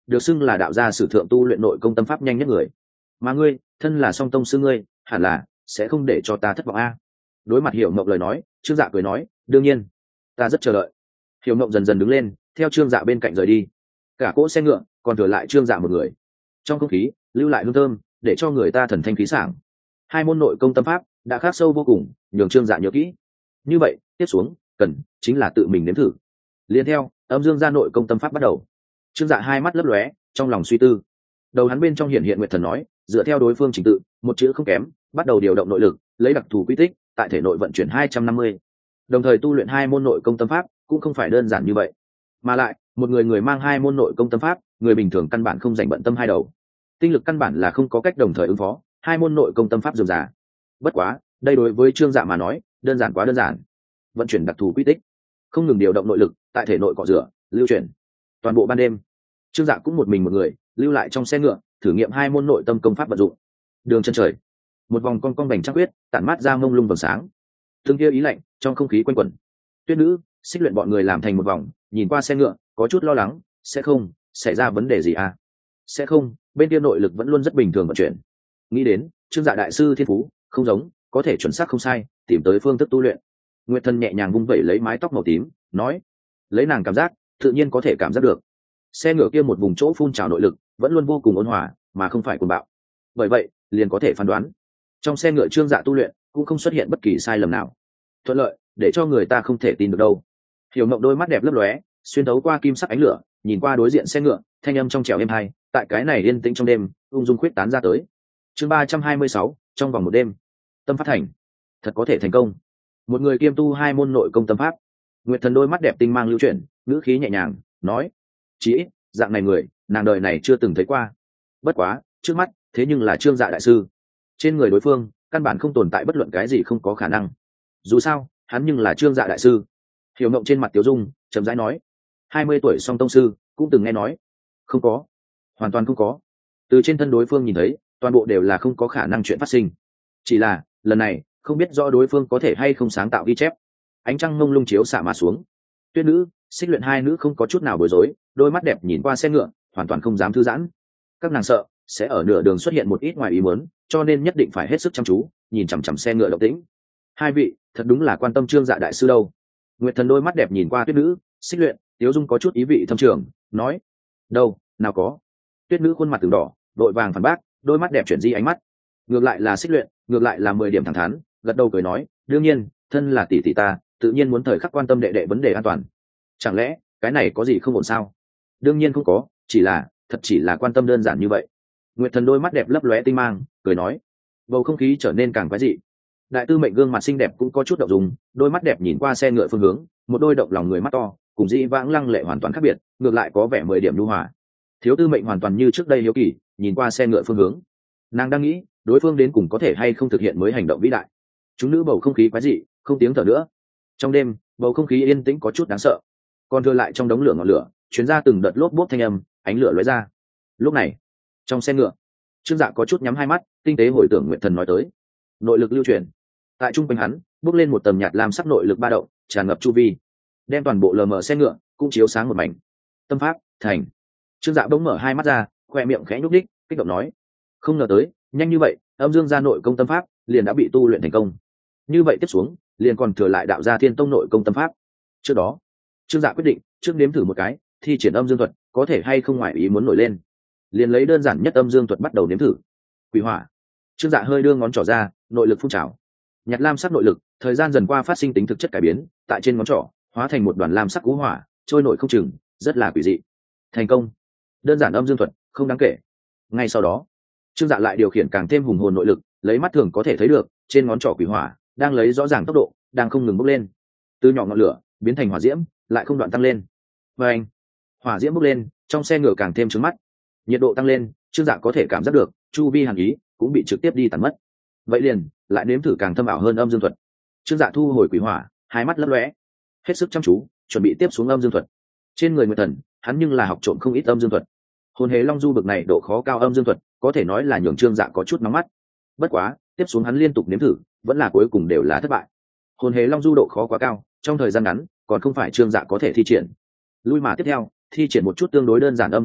được xưng là đạo gia sử thượng tu luyện nội công tâm pháp nhanh nhất người, mà ngươi thân là song tông sư, ngươi hẳn là sẽ không để cho ta thất vọng a. Đối mặt Hiểu Mộng lời nói, Trương Dạ cười nói, đương nhiên, ta rất chờ đợi. Hiểu Mộng dần dần đứng lên, theo Trương Dạ bên cạnh rời đi. Cả cỗ xe ngựa còn thừa lại Trương Dạ một người. Trong không khí lưu lại hương thơm, để cho người ta thần thanh khí sảng. Hai môn nội công tâm pháp đã khắc sâu vô cùng, nhường Trương Dạ nhớ kỹ. Như vậy tiếp xuống cần chính là tự mình nếm thử. Liên theo âm dương gia nội công tâm pháp bắt đầu. Trương Dạ hai mắt lấp lóe, trong lòng suy tư. Đầu hắn bên trong hiện hiện Nguyệt Thần nói, dựa theo đối phương trình tự, một chữ không kém, bắt đầu điều động nội lực, lấy đặc thù quy tích, tại thể nội vận chuyển hai trăm năm mươi. Đồng thời tu luyện hai môn nội công tâm pháp cũng không phải đơn giản như vậy. Mà lại, một người người mang hai môn nội công tâm pháp, người bình thường căn bản không dành bận tâm hai đầu. Tinh lực căn bản là không có cách đồng thời ứng phó, hai môn nội công tâm pháp dườm già. Bất quá, đây đối với Trương Dạ mà nói, đơn giản quá đơn giản. Vận chuyển đặc thù quy tích, không ngừng điều động nội lực, tại thể nội cọ rửa, lưu chuyển. Toàn bộ ban đêm, Trương Dạ cũng một mình một người, lưu lại trong xe ngựa, thử nghiệm hai môn nội tâm công pháp vận dụng. Đường chân trời, một vòng con con bành trăng huyết, tản mát ra mông lung vầng sáng. Từng kia ý lạnh trong không khí quanh quẩn. Tuyết Nữ, Xích Luyện bọn người làm thành một vòng, nhìn qua xe ngựa, có chút lo lắng, sẽ không xảy ra vấn đề gì à? Sẽ không, bên kia nội lực vẫn luôn rất bình thường vận chuyển. Nghĩ đến, Trương Dạ đại sư thiên phú, không giống, có thể chuẩn xác không sai, tìm tới phương thức tu luyện. Nguyệt Thần nhẹ nhàng vung vẩy lấy mái tóc màu tím, nói, lấy nàng cảm giác, tự nhiên có thể cảm giác được. Xe ngựa kia một vùng chỗ phun trào nội lực, vẫn luôn vô cùng ôn hòa, mà không phải cuồng bạo. Bởi vậy, liền có thể phán đoán, trong xe ngựa Trương Dạ tu luyện cũng không xuất hiện bất kỳ sai lầm nào, thuận lợi để cho người ta không thể tin được đâu. Hiểu Mộng đôi mắt đẹp lấp lóe, xuyên thấu qua kim sắc ánh lửa, nhìn qua đối diện xe ngựa, thanh âm trong trẻo êm tai, tại cái này yên tĩnh trong đêm, ung dung khuyết tán ra tới. Chương ba trăm hai mươi sáu, trong vòng một đêm, tâm phát thành, thật có thể thành công. Một người kiêm tu hai môn nội công tâm pháp. Nguyệt Thần đôi mắt đẹp tinh mang lưu chuyển, ngữ khí nhẹ nhàng nói, chỉ ít dạng này người, nàng đời này chưa từng thấy qua. Bất quá, trước mắt thế nhưng là Trương Dạ đại sư, trên người đối phương căn bản không tồn tại bất luận cái gì không có khả năng. Dù sao, hắn nhưng là Trương Dạ đại sư. Hiểu Mộng trên mặt Tiểu Dung chậm rãi nói, hai mươi tuổi song tông sư, cũng từng nghe nói. Không có, hoàn toàn không có. Từ trên thân đối phương nhìn thấy, toàn bộ đều là không có khả năng chuyện phát sinh. Chỉ là lần này, không biết rõ đối phương có thể hay không sáng tạo ghi chép. Ánh trăng mông lung chiếu xạ mà xuống. Tuyết Nữ, Xích Luyện hai nữ không có chút nào bối rối, đôi mắt đẹp nhìn qua xe ngựa, hoàn toàn không dám thư giãn. Các nàng sợ sẽ ở nửa đường xuất hiện một ít ngoài ý muốn, cho nên nhất định phải hết sức chăm chú, nhìn chằm chằm xe ngựa động tĩnh. Hai vị, thật đúng là quan tâm Trương Dạ đại sư đâu. Nguyệt Thần đôi mắt đẹp nhìn qua Tuyết Nữ, Xích Luyện, Tiếu Dung có chút ý vị thâm trường, nói, đâu, nào có. Tuyết Nữ khuôn mặt từng đỏ, đội vàng phản bác, đôi mắt đẹp chuyển di ánh mắt. Ngược lại là Xích Luyện, ngược lại là mười điểm thẳng thắn, gật đầu cười nói, đương nhiên, thân là tỷ tỷ ta, tự nhiên muốn thời khắc quan tâm đệ đệ vấn đề an toàn. Chẳng lẽ cái này có gì không ổn sao? Đương nhiên không có, chỉ là thật chỉ là quan tâm đơn giản như vậy. Nguyệt Thần đôi mắt đẹp lấp lóe tinh mang, cười nói, bầu không khí trở nên càng quái dị. Đại tư mệnh gương mặt xinh đẹp cũng có chút động dung, đôi mắt đẹp nhìn qua xe ngựa phương hướng, một đôi động lòng người mắt to, cùng dĩ vãng lăng lệ hoàn toàn khác biệt, ngược lại có vẻ mười điểm nhu hòa. Thiếu tư mệnh hoàn toàn như trước đây hiếu kỳ, nhìn qua xe ngựa phương hướng, nàng đang nghĩ đối phương đến cùng có thể hay không thực hiện mới hành động vĩ đại. Chúng nữ bầu không khí quái dị, không tiếng thở nữa. Trong đêm, bầu không khí yên tĩnh có chút đáng sợ. Còn thừa lại trong đống lửa ngọn lửa, chuyến ra từng đợt lốp bốp thanh âm, ánh lửa lóe ra. Lúc này, trong xe ngựa, Trương Dạ có chút nhắm hai mắt, tinh tế hồi tưởng Nguyệt Thần nói tới. Nội lực lưu chuyển, tại trung quanh hắn bước lên một tầm nhạt lam sắc nội lực ba động, tràn ngập chu vi, đem toàn bộ lờ mờ xe ngựa cũng chiếu sáng một mảnh. Tâm pháp thành. Trương Dạ bỗng mở hai mắt ra, khoe miệng khẽ nhúc đích, kích động nói, không ngờ tới nhanh như vậy, âm dương gia nội công tâm pháp liền đã bị tu luyện thành công. Như vậy tiếp xuống, liền còn thừa lại đạo gia thiên tông nội công tâm pháp. Trước đó, Trương Dạ quyết định trước nếm thử một cái, thi triển âm dương thuật có thể hay không ngoài ý muốn nổi lên, liền lấy đơn giản nhất âm dương thuật bắt đầu nếm thử. Quỷ hỏa. Trương Dạ hơi đưa ngón trỏ ra, nội lực phun trào. Nhạt lam sắc nội lực, thời gian dần qua phát sinh tính thực chất cải biến, tại trên ngón trỏ hóa thành một đoàn lam sắc cú hỏa, trôi nổi không chừng, rất là quỷ dị. Thành công. Đơn giản âm dương thuật, không đáng kể. Ngay sau đó, Trương Dạ lại điều khiển càng thêm hùng hồn nội lực, lấy mắt thường có thể thấy được, trên ngón trỏ quỷ hỏa đang lấy rõ ràng tốc độ, đang không ngừng bốc lên. Từ nhỏ ngọn lửa biến thành hỏa diễm, lại không đoạn tăng lên. Và anh, hỏa diễm bốc lên, trong xe ngựa càng thêm trướng mắt. Nhiệt độ tăng lên, Trương Dạ có thể cảm giác được, chu vi hàn ý cũng bị trực tiếp đi tàn mất. Vậy liền, lại nếm thử càng thâm ảo hơn âm dương thuật. Trương Dạ thu hồi quỷ hỏa, hai mắt lấp lóe, hết sức chăm chú, chuẩn bị tiếp xuống âm dương thuật. Trên người Nguyệt Thần, hắn nhưng là học trộm không ít âm dương thuật. Hồn Hế Long Du bực này độ khó cao âm dương thuật, có thể nói là nhường Trương Dạ có chút nóng mắt. Bất quá, tiếp xuống hắn liên tục nếm thử, vẫn là cuối cùng đều là thất bại. Hồn Hế Long Du độ khó quá cao, trong thời gian ngắn, còn không phải Trương Dạ có thể thi triển. Lui mà tiếp theo, thi triển một chút tương đối đơn giản âm dương thuật,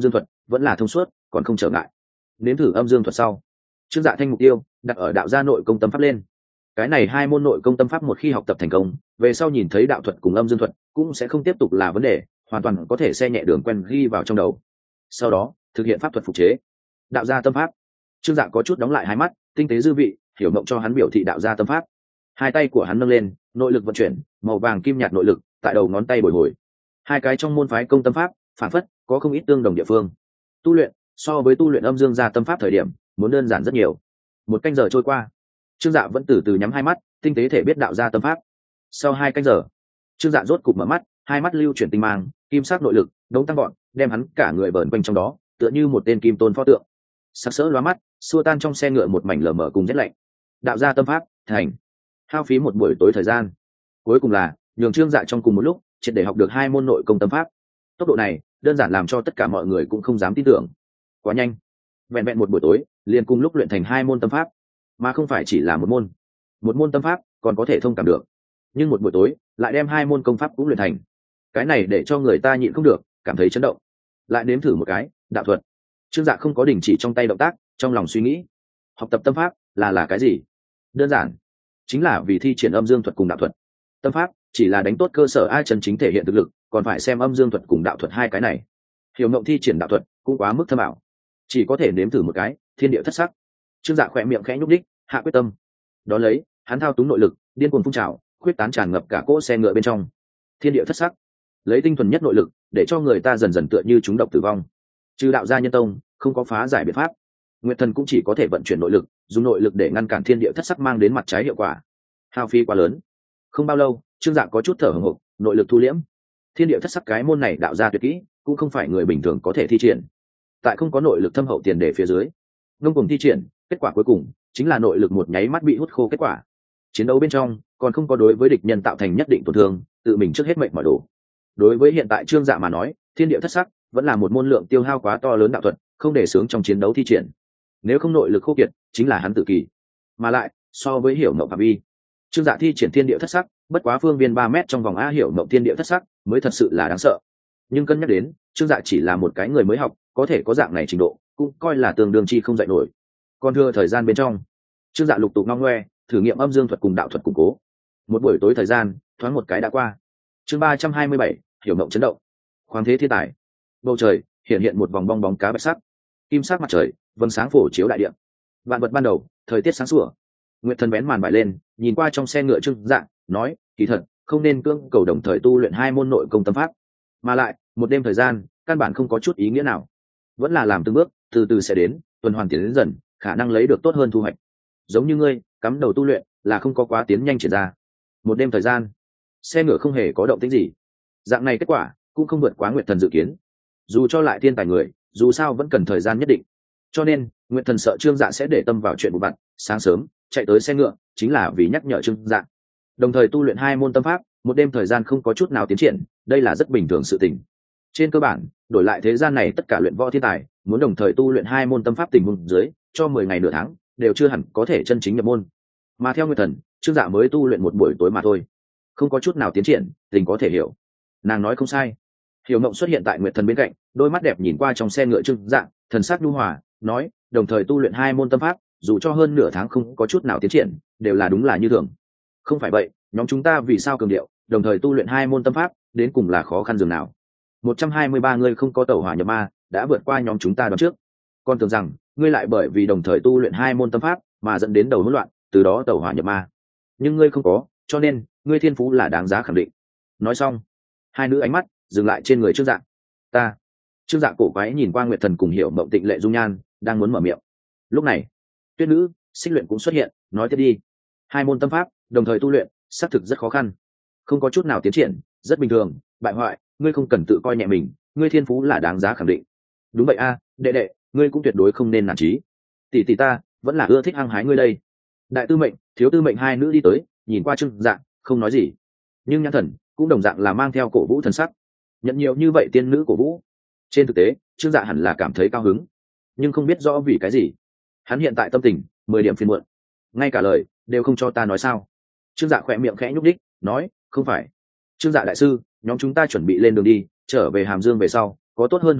vẫn là thông suốt, còn không trở ngại. Nếm thử âm dương thuật sau, Trương Dạ Thanh mục tiêu đặt ở đạo gia nội công tâm pháp lên. Cái này hai môn nội công tâm pháp một khi học tập thành công, về sau nhìn thấy đạo thuật cùng âm dương thuật cũng sẽ không tiếp tục là vấn đề, hoàn toàn có thể xe nhẹ đường quen ghi vào trong đầu. Sau đó thực hiện pháp thuật phục chế đạo gia tâm pháp. Trương Dạ có chút đóng lại hai mắt, tinh tế dư vị, hiểu mộng cho hắn biểu thị đạo gia tâm pháp. Hai tay của hắn nâng lên, nội lực vận chuyển, màu vàng kim nhạt nội lực tại đầu ngón tay bồi hồi. Hai cái trong môn phái công tâm pháp phản phất có không ít tương đồng địa phương. Tu luyện so với tu luyện âm dương gia tâm pháp thời điểm muốn đơn giản rất nhiều. Một canh giờ trôi qua, Trương Dạ vẫn từ từ nhắm hai mắt, tinh tế thể biết đạo gia tâm pháp. Sau hai canh giờ, Trương Dạ rốt cục mở mắt, hai mắt lưu chuyển tinh mang, kim sắc nội lực đống tăng gọn, đem hắn cả người vờn quanh trong đó, tựa như một tên kim tôn pho tượng. Sắc sỡ lóa mắt, xua tan trong xe ngựa một mảnh lờ mờ cùng rét lạnh. Đạo gia tâm pháp thành. Hao phí một buổi tối thời gian, cuối cùng là nhường Trương Dạ trong cùng một lúc triệt để học được hai môn nội công tâm pháp. Tốc độ này đơn giản làm cho tất cả mọi người cũng không dám tin tưởng. Quá nhanh, vẹn vẹn một buổi tối liền cùng lúc luyện thành hai môn tâm pháp, mà không phải chỉ là một môn. Một môn tâm pháp còn có thể thông cảm được, nhưng một buổi tối lại đem hai môn công pháp cũng luyện thành, cái này để cho người ta nhịn không được, cảm thấy chấn động. Lại nếm thử một cái đạo thuật. Trương Dạ không có đình chỉ trong tay động tác, trong lòng suy nghĩ, học tập tâm pháp là là cái gì? Đơn giản chính là vì thi triển âm dương thuật cùng đạo thuật. Tâm pháp chỉ là đánh tốt cơ sở, ai chân chính thể hiện thực lực còn phải xem âm dương thuật cùng đạo thuật hai cái này. Hiểu mộng thi triển đạo thuật cũng quá mức thâm ảo, chỉ có thể nếm thử một cái thiên địa thất sắc. Trương Dạ khỏe miệng khẽ nhúc đích, hạ quyết tâm. Đó lấy hắn thao túng nội lực điên cuồng phun trào, khuyết tán tràn ngập cả cỗ xe ngựa bên trong. Thiên địa thất sắc, lấy tinh thuần nhất nội lực để cho người ta dần dần tựa như chúng độc tử vong. Trừ đạo gia nhân tông không có phá giải biện pháp, Nguyệt Thần cũng chỉ có thể vận chuyển nội lực, dùng nội lực để ngăn cản thiên địa thất sắc mang đến mặt trái hiệu quả. Hao phí quá lớn. Không bao lâu, Trương Dạ có chút thở hổn hộc, nội lực thu liễm. Thiên địa thất sắc cái môn này đạo gia tuyệt kỹ, cũng không phải người bình thường có thể thi triển. Tại không có nội lực thâm hậu tiền đề phía dưới, ngông cuồng thi triển, kết quả cuối cùng chính là nội lực một nháy mắt bị hút khô kết quả. Chiến đấu bên trong còn không có đối với địch nhân tạo thành nhất định tổn thương, tự mình trước hết mệnh mọi đồ. Đối với hiện tại Trương Dạ mà nói, thiên địa thất sắc vẫn là một môn lượng tiêu hao quá to lớn đạo thuật, không để sướng trong chiến đấu thi triển. Nếu không nội lực khô kiệt, chính là hắn tự kỳ. Mà lại, so với hiểu mộng phạm vi, Trương Dạ thi triển thiên địa thất sắc, bất quá phương viên ba mét trong vòng a hiểu mộng thiên địa thất sắc, mới thật sự là đáng sợ. Nhưng cân nhắc đến, Trương Dạ chỉ là một cái người mới học, có thể có dạng này trình độ, cũng coi là tương đương chi không dạy nổi. Còn thừa thời gian bên trong, Trương Dạ lục tục ngong ngoe, thử nghiệm âm dương thuật cùng đạo thuật củng cố. Một buổi tối thời gian, thoáng một cái đã qua. Chương ba trăm hai mươi bảy, hiểu mộng chấn động. Khoáng thế thiên tài. Bầu trời hiện hiện một vòng bong bóng cá bạch sắc, kim sắc mặt trời, vầng sáng phổ chiếu đại địa. Vạn vật ban đầu, thời tiết sáng sủa. Nguyệt Thần vén màn bại lên, nhìn qua trong xe ngựa Trương Dạ, nói, kỳ thật, không nên cưỡng cầu đồng thời tu luyện hai môn nội công tâm pháp, mà lại, một đêm thời gian, căn bản không có chút ý nghĩa nào. Vẫn là làm từng bước, từ từ sẽ đến, tuần hoàn tiến đến dần, khả năng lấy được tốt hơn thu hoạch. Giống như ngươi, cắm đầu tu luyện, là không có quá tiến nhanh triển ra. Một đêm thời gian, xe ngựa không hề có động tĩnh gì. Dạng này kết quả cũng không vượt quá Nguyệt Thần dự kiến. Dù cho lại thiên tài người, dù sao vẫn cần thời gian nhất định. Cho nên, Nguyệt Thần sợ Trương Dạ sẽ để tâm vào chuyện vụ vặt, sáng sớm chạy tới xe ngựa, chính là vì nhắc nhở Trương Dạ. Đồng thời tu luyện hai môn tâm pháp, một đêm thời gian không có chút nào tiến triển, đây là rất bình thường sự tình. Trên cơ bản, đổi lại thế gian này tất cả luyện võ thiên tài, muốn đồng thời tu luyện hai môn tâm pháp tình huống dưới, cho mười ngày nửa tháng, đều chưa hẳn có thể chân chính nhập môn. Mà theo Nguyệt Thần, Trương Dạ mới tu luyện một buổi tối mà thôi, không có chút nào tiến triển, tình có thể hiểu. Nàng nói không sai. Hiểu mộng xuất hiện tại Nguyệt Thần bên cạnh, đôi mắt đẹp nhìn qua trong xe ngựa Trương Dạ, thần sắc nhu hòa, nói, đồng thời tu luyện hai môn tâm pháp, dù cho hơn nửa tháng không có chút nào tiến triển, đều là đúng là như thường. Không phải vậy, nhóm chúng ta vì sao cường điệu, đồng thời tu luyện hai môn tâm pháp, đến cùng là khó khăn dường nào? một trăm hai mươi ba người không có tẩu hỏa nhập ma, đã vượt qua nhóm chúng ta đoán trước. Con tưởng rằng, ngươi lại bởi vì đồng thời tu luyện hai môn tâm pháp, mà dẫn đến đầu hỗn loạn, từ đó tẩu hỏa nhập ma. Nhưng ngươi không có, cho nên, ngươi thiên phú là đáng giá khẳng định. Nói xong, hai nữ ánh mắt dừng lại trên người Trương Dạ. Ta. Trương Dạ cổ quái nhìn qua Nguyệt Thần cùng Hiểu Mộng tịnh lệ dung nhan, đang muốn mở miệng. Lúc này, Tuyết nữ, Xích Luyện cũng xuất hiện, nói tiếp đi. Hai môn tâm pháp, đồng thời tu luyện, xác thực rất khó khăn, không có chút nào tiến triển, rất bình thường. Bại hoại, ngươi không cần tự coi nhẹ mình, ngươi thiên phú là đáng giá khẳng định. Đúng vậy a, đệ đệ, ngươi cũng tuyệt đối không nên nản chí. Tỷ tỷ ta vẫn là ưa thích hăng hái ngươi đây. Đại tư mệnh, thiếu tư mệnh hai nữ đi tới, nhìn qua Trương Dạ, không nói gì, nhưng nhãn thần cũng đồng dạng là mang theo cổ vũ thần sắc. Nhận nhiều như vậy tiên nữ cổ vũ, trên thực tế Trương Dạ hẳn là cảm thấy cao hứng, nhưng không biết rõ vì cái gì, hắn hiện tại tâm tình mười điểm phiền muộn, ngay cả lời đều không cho ta nói sao. Trương Dạ khỏe miệng khẽ nhúc đích, nói, không phải. Trương Dạ đại sư, nhóm chúng ta chuẩn bị lên đường đi, trở về Hàm Dương về sau, có tốt hơn hoàn cảnh,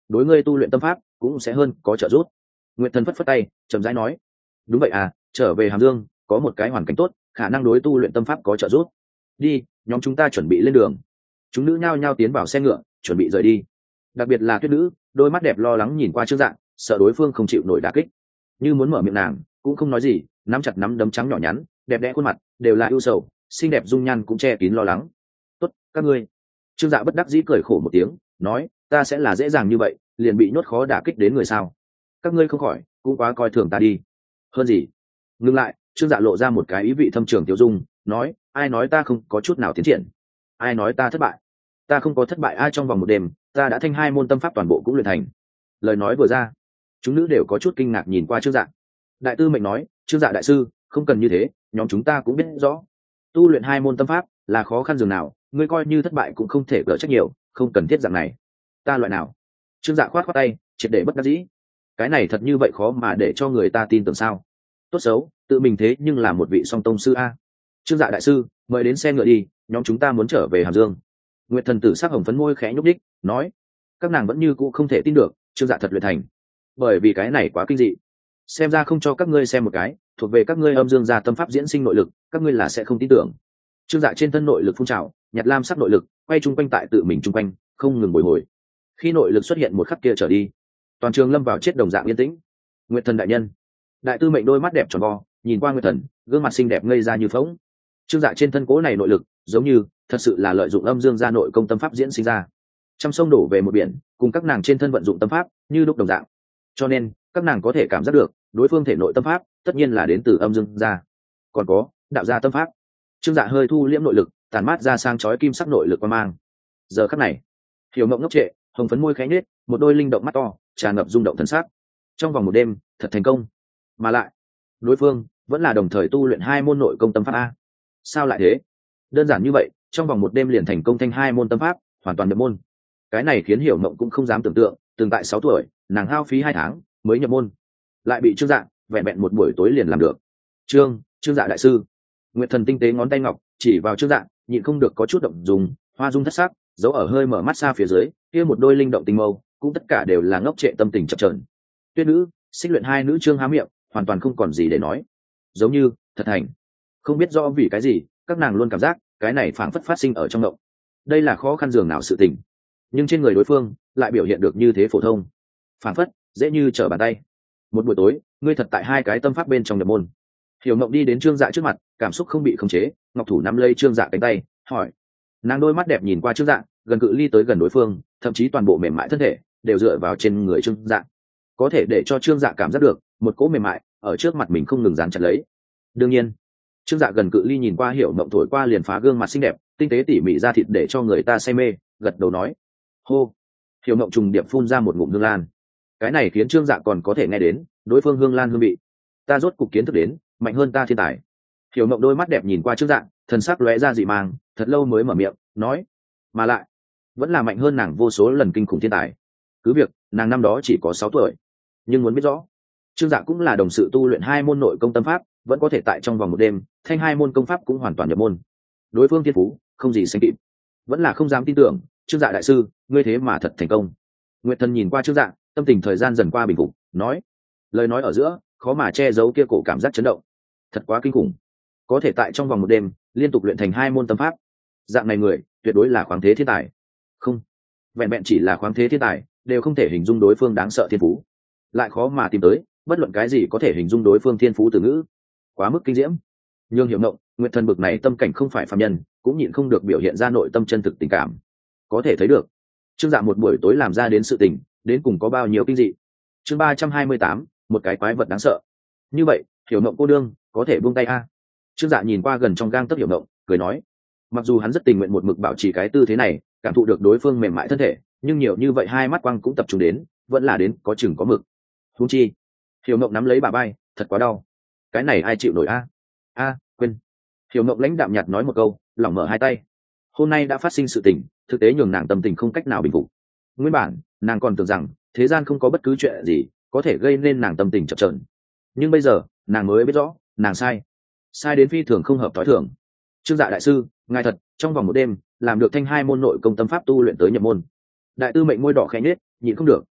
đối ngươi tu luyện tâm pháp cũng sẽ hơn có trợ giúp. Nguyệt Thần phất phất tay chậm rãi nói, đúng vậy à, trở về Hàm Dương có một cái hoàn cảnh tốt, khả năng đối tu luyện tâm pháp có trợ giúp. Đi, nhóm chúng ta chuẩn bị lên đường. Chúng nữ nhao nhao tiến vào xe ngựa chuẩn bị rời đi, đặc biệt là Tuyết nữ, đôi mắt đẹp lo lắng nhìn qua Trương Dạ, sợ đối phương không chịu nổi đả kích, như muốn mở miệng nàng cũng không nói gì, nắm chặt nắm đấm trắng nhỏ nhắn đẹp đẽ khuôn mặt đều là ưu sầu, xinh đẹp dung nhan cũng che kín lo lắng. Tốt, các ngươi. Trương Dạ bất đắc dĩ cười khổ một tiếng, nói, ta sẽ là dễ dàng như vậy liền bị nhốt khó đả kích đến người sao? Các ngươi không khỏi cũng quá coi thường ta đi. Hơn gì? Ngưng lại, Trương Dạ lộ ra một cái ý vị thâm trường tiêu dung, nói, ai nói ta không có chút nào tiến triển? Ai nói ta thất bại? Ta không có thất bại ai, trong vòng một đêm ta đã thanh hai môn tâm pháp toàn bộ cũng luyện thành. Lời nói vừa ra, chúng nữ đều có chút kinh ngạc nhìn qua Trương Dạ. Đại tư mệnh nói, Trương Dạ đại sư, không cần như thế, nhóm chúng ta cũng biết rõ tu luyện hai môn tâm pháp là khó khăn dường nào, ngươi coi như thất bại cũng không thể gỡ trách nhiều, không cần thiết dạng này. Ta loại nào? Trương Dạ khoát khoát tay, triệt để bất đắc dĩ. Cái này thật như vậy khó mà để cho người ta tin tưởng sao? Tốt xấu tự mình thế nhưng là một vị song tông sư a. Trương Dạ đại sư, mời đến xe ngựa đi, nhóm chúng ta muốn trở về Hàm Dương. Nguyệt Thần tử sắc hồng phấn môi khẽ nhúc đích nói, các nàng vẫn như cũ không thể tin được Trương Dạ thật luyện thành, bởi vì cái này quá kinh dị. Xem ra không cho các ngươi xem một cái thuộc về các ngươi âm dương gia tâm pháp diễn sinh nội lực, các ngươi là sẽ không tin tưởng. Trương Dạ trên thân nội lực phun trào, nhạt lam sắc nội lực quay chung quanh tại tự mình chung quanh, không ngừng bồi hồi. Khi nội lực xuất hiện một khắc kia trở đi, toàn trường lâm vào chết đồng dạng yên tĩnh. Nguyệt Thần đại nhân. Đại tư mệnh đôi mắt đẹp tròn vo nhìn qua Nguyệt Thần, gương mặt xinh đẹp ngây ra như phỗng. Trương Dạ trên thân cố này nội lực giống như thật sự là lợi dụng âm dương gia nội công tâm pháp diễn sinh ra, trăm sông đổ về một biển, cùng các nàng trên thân vận dụng tâm pháp như lúc đồng dạng, cho nên các nàng có thể cảm giác được đối phương thể nội tâm pháp tất nhiên là đến từ âm dương gia. Còn có đạo gia tâm pháp. Trương Dạ hơi thu liễm nội lực, tàn mát ra sang chói kim sắc nội lực qua mang. Giờ khắc này, Hiểu Mộng ngốc trệ, hồng phấn môi khẽ nhếch, một đôi linh động mắt to tràn ngập rung động thần sắc. Trong vòng một đêm thật thành công, mà lại đối phương vẫn là đồng thời tu luyện hai môn nội công tâm pháp a. Sao lại thế? Đơn giản như vậy, trong vòng một đêm liền thành công thanh hai môn tâm pháp, hoàn toàn nhập môn. Cái này khiến Hiểu Mộng cũng không dám tưởng tượng, từng tại sáu tuổi nàng hao phí hai tháng mới nhập môn, lại bị Trương Dạ vẹn vẹn một buổi tối liền làm được. Trương, Trương Dạ đại sư. Nguyệt Thần tinh tế ngón tay ngọc chỉ vào Trương Dạ, nhịn không được có chút động dùng, hoa dung thất sắc, giấu ở hơi mở mắt xa phía dưới, kia một đôi linh động tinh mâu, cũng tất cả đều là ngốc trệ tâm tình chập chờn. Tuyết nữ, Xích Luyện hai nữ Trương há miệng, hoàn toàn không còn gì để nói, giống như thật thành. Không biết rõ vì cái gì, các nàng luôn cảm giác cái này phảng phất phát sinh ở trong động. Đây là khó khăn dường nào sự tình, nhưng trên người đối phương lại biểu hiện được như thế phổ thông, phảng phất dễ như trở bàn tay. Một buổi tối, ngươi thật tại hai cái tâm pháp bên trong nhập môn. Hiểu Mộng đi đến Trương Dạ trước mặt, cảm xúc không bị khống chế, ngọc thủ nắm lấy Trương Dạ cánh tay, hỏi. Nàng đôi mắt đẹp nhìn qua Trương Dạ, gần cự ly tới gần đối phương, thậm chí toàn bộ mềm mại thân thể đều dựa vào trên người Trương Dạ, có thể để cho Trương Dạ cảm giác được một cỗ mềm mại ở trước mặt mình không ngừng dán chặt lấy. Đương nhiên, Trương Dạ gần cự ly nhìn qua Hiểu Mộng thổi qua liền phá gương mặt xinh đẹp, tinh tế tỉ mỉ da thịt để cho người ta say mê, gật đầu nói. Hô. Hiểu Mộng trùng điệp phun ra một ngụm hương lan. Cái này khiến Trương Dạ còn có thể nghe đến đối phương hương lan hương vị. Ta rốt cục kiến thức đến mạnh hơn ta thiên tài. Hiểu Mộng đôi mắt đẹp nhìn qua Trương Dạ, thần sắc lóe ra dị mang, thật lâu mới mở miệng nói, mà lại vẫn là mạnh hơn nàng vô số lần kinh khủng thiên tài. Cứ việc nàng năm đó chỉ có sáu tuổi, nhưng muốn biết rõ, Trương Dạ cũng là đồng sự tu luyện hai môn nội công tâm pháp, vẫn có thể tại trong vòng một đêm thanh hai môn công pháp cũng hoàn toàn nhập môn. Đối phương thiên phú không gì sánh kịp, vẫn là không dám tin tưởng. Trương Dạ đại sư, ngươi thế mà thật thành công. Nguyệt Thần nhìn qua Trương Dạ, tâm tình thời gian dần qua bình phục, nói, lời nói ở giữa khó mà che giấu kia cổ cảm giác chấn động. Thật quá kinh khủng, có thể tại trong vòng một đêm liên tục luyện thành hai môn tâm pháp, dạng này người tuyệt đối là khoáng thế thiên tài. Không, vẹn vẹn chỉ là khoáng thế thiên tài đều không thể hình dung đối phương đáng sợ thiên phú, lại khó mà tìm tới bất luận cái gì có thể hình dung đối phương thiên phú từ ngữ, quá mức kinh diễm. Nhưng Hiểu Mộng, Nguyệt Thần bực này tâm cảnh không phải phàm nhân, cũng nhịn không được biểu hiện ra nội tâm chân thực tình cảm. Có thể thấy được Trương Dạ một buổi tối làm ra đến sự tình đến cùng có bao nhiêu kinh dị. Chương ba trăm hai mươi tám, một cái quái vật đáng sợ. Như vậy, Hiểu Mộng cô đương có thể buông tay a? Trương Dạ nhìn qua gần trong gang tấc Hiểu Mộng, cười nói. Mặc dù hắn rất tình nguyện một mực bảo trì cái tư thế này, cảm thụ được đối phương mềm mại thân thể, nhưng nhiều như vậy hai mắt quang cũng tập trung đến, vẫn là đến có chừng có mực. Huống chi, Hiểu Mộng nắm lấy bà bay, thật quá đau. Cái này ai chịu nổi a? A, quên. Hiểu Mộng lãnh đạm nhạt nói một câu, lỏng mở hai tay. Hôm nay đã phát sinh sự tình, thực tế nhường nàng tâm tình không cách nào bình phục. Nguyên bản, nàng còn tưởng rằng thế gian không có bất cứ chuyện gì có thể gây nên nàng tâm tình chập chờn, nhưng bây giờ nàng mới biết rõ nàng sai, sai đến phi thường không hợp tối thường. Trương Dạ đại sư, ngài thật trong vòng một đêm làm được thanh hai môn nội công tâm pháp tu luyện tới nhập môn. Đại tư mệnh môi đỏ khẽ nhếch, nhịn không được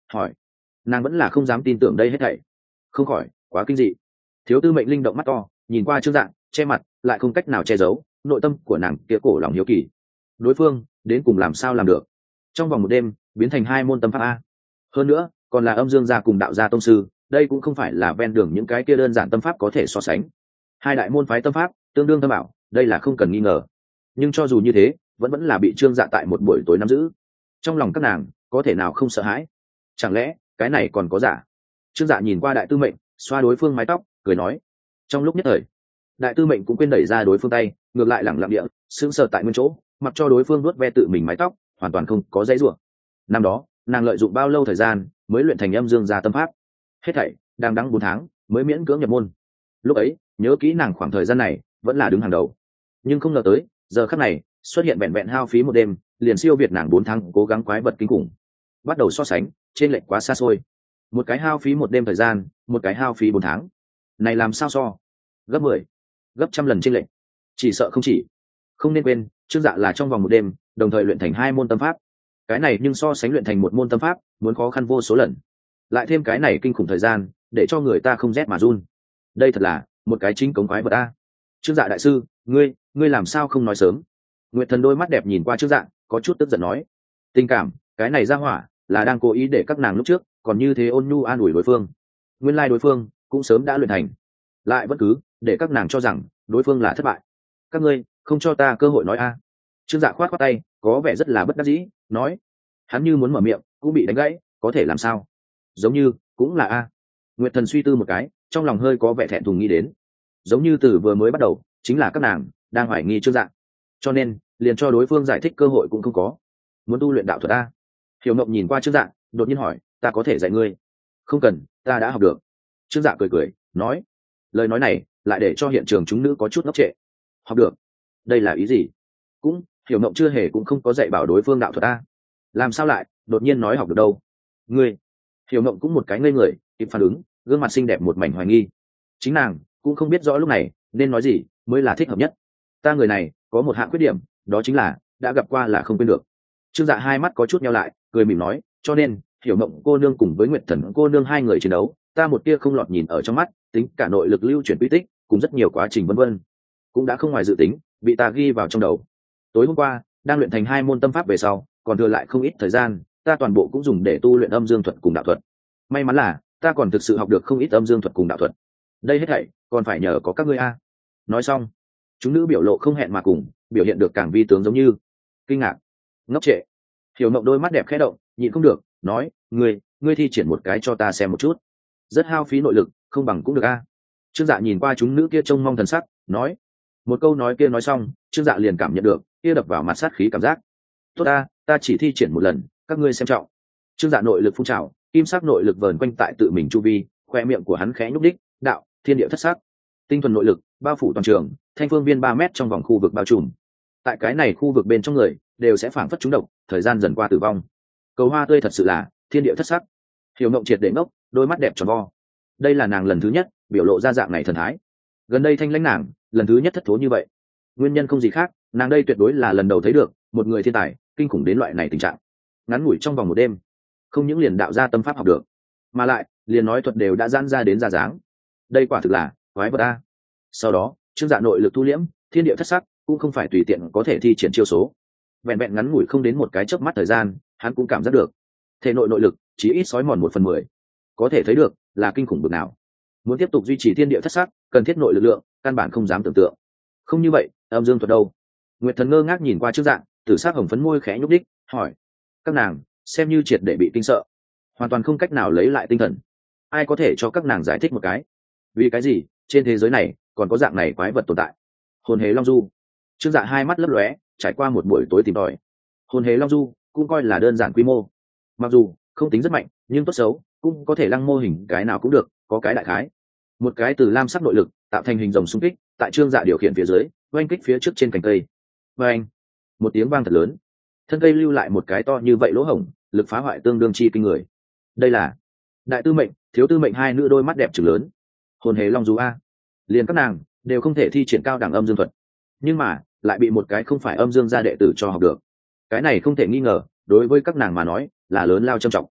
hỏi. Nàng vẫn là không dám tin tưởng đây hết thảy, không khỏi quá kinh dị. Thiếu tư mệnh linh động mắt to nhìn qua Trương Dạ, che mặt lại không cách nào che giấu nội tâm của nàng kia cổ lòng hiếu kỳ. Đối phương đến cùng làm sao làm được trong vòng một đêm biến thành hai môn tâm pháp a, hơn nữa còn là âm dương gia cùng đạo gia tông sư, đây cũng không phải là ven đường những cái kia đơn giản tâm pháp có thể so sánh. Hai đại môn phái tâm pháp tương đương thâm ảo, đây là không cần nghi ngờ. Nhưng cho dù như thế vẫn vẫn là bị Trương Dạ tại một buổi tối nắm giữ. Trong lòng các nàng có thể nào không sợ hãi? Chẳng lẽ cái này còn có giả? Trương Dạ nhìn qua đại tư mệnh, xoa đối phương mái tóc cười nói. Trong lúc nhất thời đại tư mệnh cũng quên đẩy ra đối phương tay, ngược lại lẳng lặng địa sững sờ tại nguyên chỗ, mặc cho đối phương nuốt ve tự mình mái tóc, hoàn toàn không có dãy rủa. Năm đó nàng lợi dụng bao lâu thời gian mới luyện thành âm dương gia tâm pháp? Hết thảy đang đắng bốn tháng mới miễn cưỡng nhập môn. Lúc ấy nhớ kỹ nàng khoảng thời gian này vẫn là đứng hàng đầu, nhưng không ngờ tới giờ khắc này xuất hiện vẹn vẹn hao phí một đêm liền siêu việt nàng bốn tháng cố gắng quái vật kinh khủng. Bắt đầu so sánh trên lệch quá xa xôi, một cái hao phí một đêm thời gian, một cái hao phí bốn tháng, này làm sao so? Gấp mười, gấp trăm lần trên lệch, chỉ sợ không chỉ. Không nên quên Trương Dạ là trong vòng một đêm đồng thời luyện thành hai môn tâm pháp, cái này nhưng so sánh luyện thành một môn tâm pháp muốn khó khăn vô số lần, lại thêm cái này kinh khủng thời gian để cho người ta không rét mà run. Đây thật là một cái chính cống quái vật a. Trương Dạ đại sư, ngươi ngươi làm sao không nói sớm? Nguyệt Thần đôi mắt đẹp nhìn qua Trương Dạ, có chút tức giận nói. Tình cảm cái này ra hỏa là đang cố ý để các nàng lúc trước còn như thế ôn nhu an ủi đối phương, nguyên lai đối phương cũng sớm đã luyện thành, lại vẫn cứ để các nàng cho rằng đối phương là thất bại. Các ngươi không cho ta cơ hội nói a. Trương Dạ khoát khoát tay có vẻ rất là bất đắc dĩ nói. Hắn như muốn mở miệng cũng bị đánh gãy, có thể làm sao, giống như cũng là a. Nguyệt Thần suy tư một cái, trong lòng hơi có vẻ thẹn thùng nghĩ đến, giống như từ vừa mới bắt đầu chính là các nàng đang hoài nghi Trương Dạ, cho nên liền cho đối phương giải thích cơ hội cũng không có. Muốn tu luyện đạo thuật a? Hiểu Mộng nhìn qua Trương Dạ đột nhiên hỏi. Ta có thể dạy ngươi? Không cần, ta đã học được. Trương Dạ cười cười nói. Lời nói này lại để cho hiện trường chúng nữ có chút ngốc trệ. Học được? Đây là ý gì? Cũng Hiểu Mộng chưa hề cũng không có dạy bảo đối phương đạo thuật a, làm sao lại đột nhiên nói học được đâu? Ngươi? Hiểu Mộng cũng một cái ngây người kịp phản ứng, gương mặt xinh đẹp một mảnh hoài nghi. Chính nàng cũng không biết rõ lúc này nên nói gì mới là thích hợp nhất. Ta người này có một hạng khuyết điểm, đó chính là đã gặp qua là không quên được. Trương Dạ hai mắt có chút nheo lại cười mỉm nói. Cho nên Hiểu Mộng cô nương cùng với Nguyệt Thần cô nương hai người chiến đấu, ta một tia không lọt nhìn ở trong mắt, tính cả nội lực lưu chuyển quy tích cùng rất nhiều quá trình vân vân, cũng đã không ngoài dự tính bị ta ghi vào trong đầu. Tối hôm qua đang luyện thành hai môn tâm pháp về sau, còn thừa lại không ít thời gian, ta toàn bộ cũng dùng để tu luyện âm dương thuật cùng đạo thuật. May mắn là ta còn thực sự học được không ít âm dương thuật cùng đạo thuật. Đây hết thảy còn phải nhờ có các ngươi a. Nói xong chúng nữ biểu lộ không hẹn mà cùng biểu hiện được càng vi tướng, giống như kinh ngạc, ngốc trệ. Hiểu Mộng đôi mắt đẹp khẽ động, nhịn không được nói. Ngươi ngươi thi triển một cái cho ta xem một chút. Rất hao phí nội lực, không bằng cũng được a. Trương Dạ nhìn qua chúng nữ kia trông mong thần sắc nói. Một câu nói kia nói xong, Trương Dạ liền cảm nhận được kia đập vào mặt sát khí cảm giác. Tốt ta, ta chỉ thi triển một lần, các ngươi xem trọng. Trương Dạ nội lực phun trào, kim sắc nội lực vờn quanh tại tự mình chu vi, khoe miệng của hắn khẽ nhúc đích. Đạo thiên địa thất sắc, tinh thuần nội lực bao phủ toàn trường, thanh phương viên ba mét trong vòng khu vực bao trùm. Tại cái này khu vực bên trong người đều sẽ phảng phất trúng độc, thời gian dần qua tử vong. Cầu hoa tươi thật sự là thiên địa thất sắc. Hiểu Mộng triệt để ngốc, đôi mắt đẹp tròn vo. Đây là nàng lần thứ nhất biểu lộ ra dạng này thần thái. Gần đây thanh lãnh nàng lần thứ nhất thất thố như vậy. Nguyên nhân không gì khác, nàng đây tuyệt đối là lần đầu thấy được một người thiên tài kinh khủng đến loại này tình trạng. Ngắn ngủi trong vòng một đêm, không những liền đạo ra tâm pháp học được, mà lại liền nói thuật đều đã giãn ra đến ra dáng. Đây quả thực là quái vật a. Sau đó Trương Dạ nội lực thu liễm, thiên địa thất sắc cũng không phải tùy tiện có thể thi triển chiêu số. Vẹn vẹn ngắn ngủi không đến một cái chớp mắt thời gian, hắn cũng cảm giác được thể nội nội lực chỉ ít sói mòn một phần mười, có thể thấy được là kinh khủng bực nào. Muốn tiếp tục duy trì thiên địa thất sắc, cần thiết nội lực lượng căn bản không dám tưởng tượng. Không như vậy âm dương thuật đâu? Nguyệt Thần ngơ ngác nhìn qua Trương Dạ, tử sắc hồng phấn môi khẽ nhúc đích hỏi. Các nàng xem như triệt để bị kinh sợ, hoàn toàn không cách nào lấy lại tinh thần. Ai có thể cho các nàng giải thích một cái, vì cái gì trên thế giới này còn có dạng này quái vật tồn tại? Hồn hế long du. Trương Dạ hai mắt lấp lóe, trải qua một buổi tối tìm tòi, hồn hế long du cũng coi là đơn giản quy mô, mặc dù không tính rất mạnh, nhưng tốt xấu cũng có thể lăng mô hình cái nào cũng được, có cái đại khái. Một cái từ lam sắc nội lực tạo thành hình rồng xung kích, tại Trương Dạ điều khiển phía dưới oanh kích phía trước trên cành cây. Và anh, một tiếng vang thật lớn, thân cây lưu lại một cái to như vậy lỗ hổng, lực phá hoại tương đương chi kinh người. Đây là đại tư mệnh, thiếu tư mệnh hai nữ đôi mắt đẹp trừng lớn. Hồn hế long du a, liền các nàng đều không thể thi triển cao đẳng âm dương thuật, nhưng mà lại bị một cái không phải âm dương gia đệ tử cho học được. Cái này không thể nghi ngờ đối với các nàng mà nói là lớn lao trầm trọng.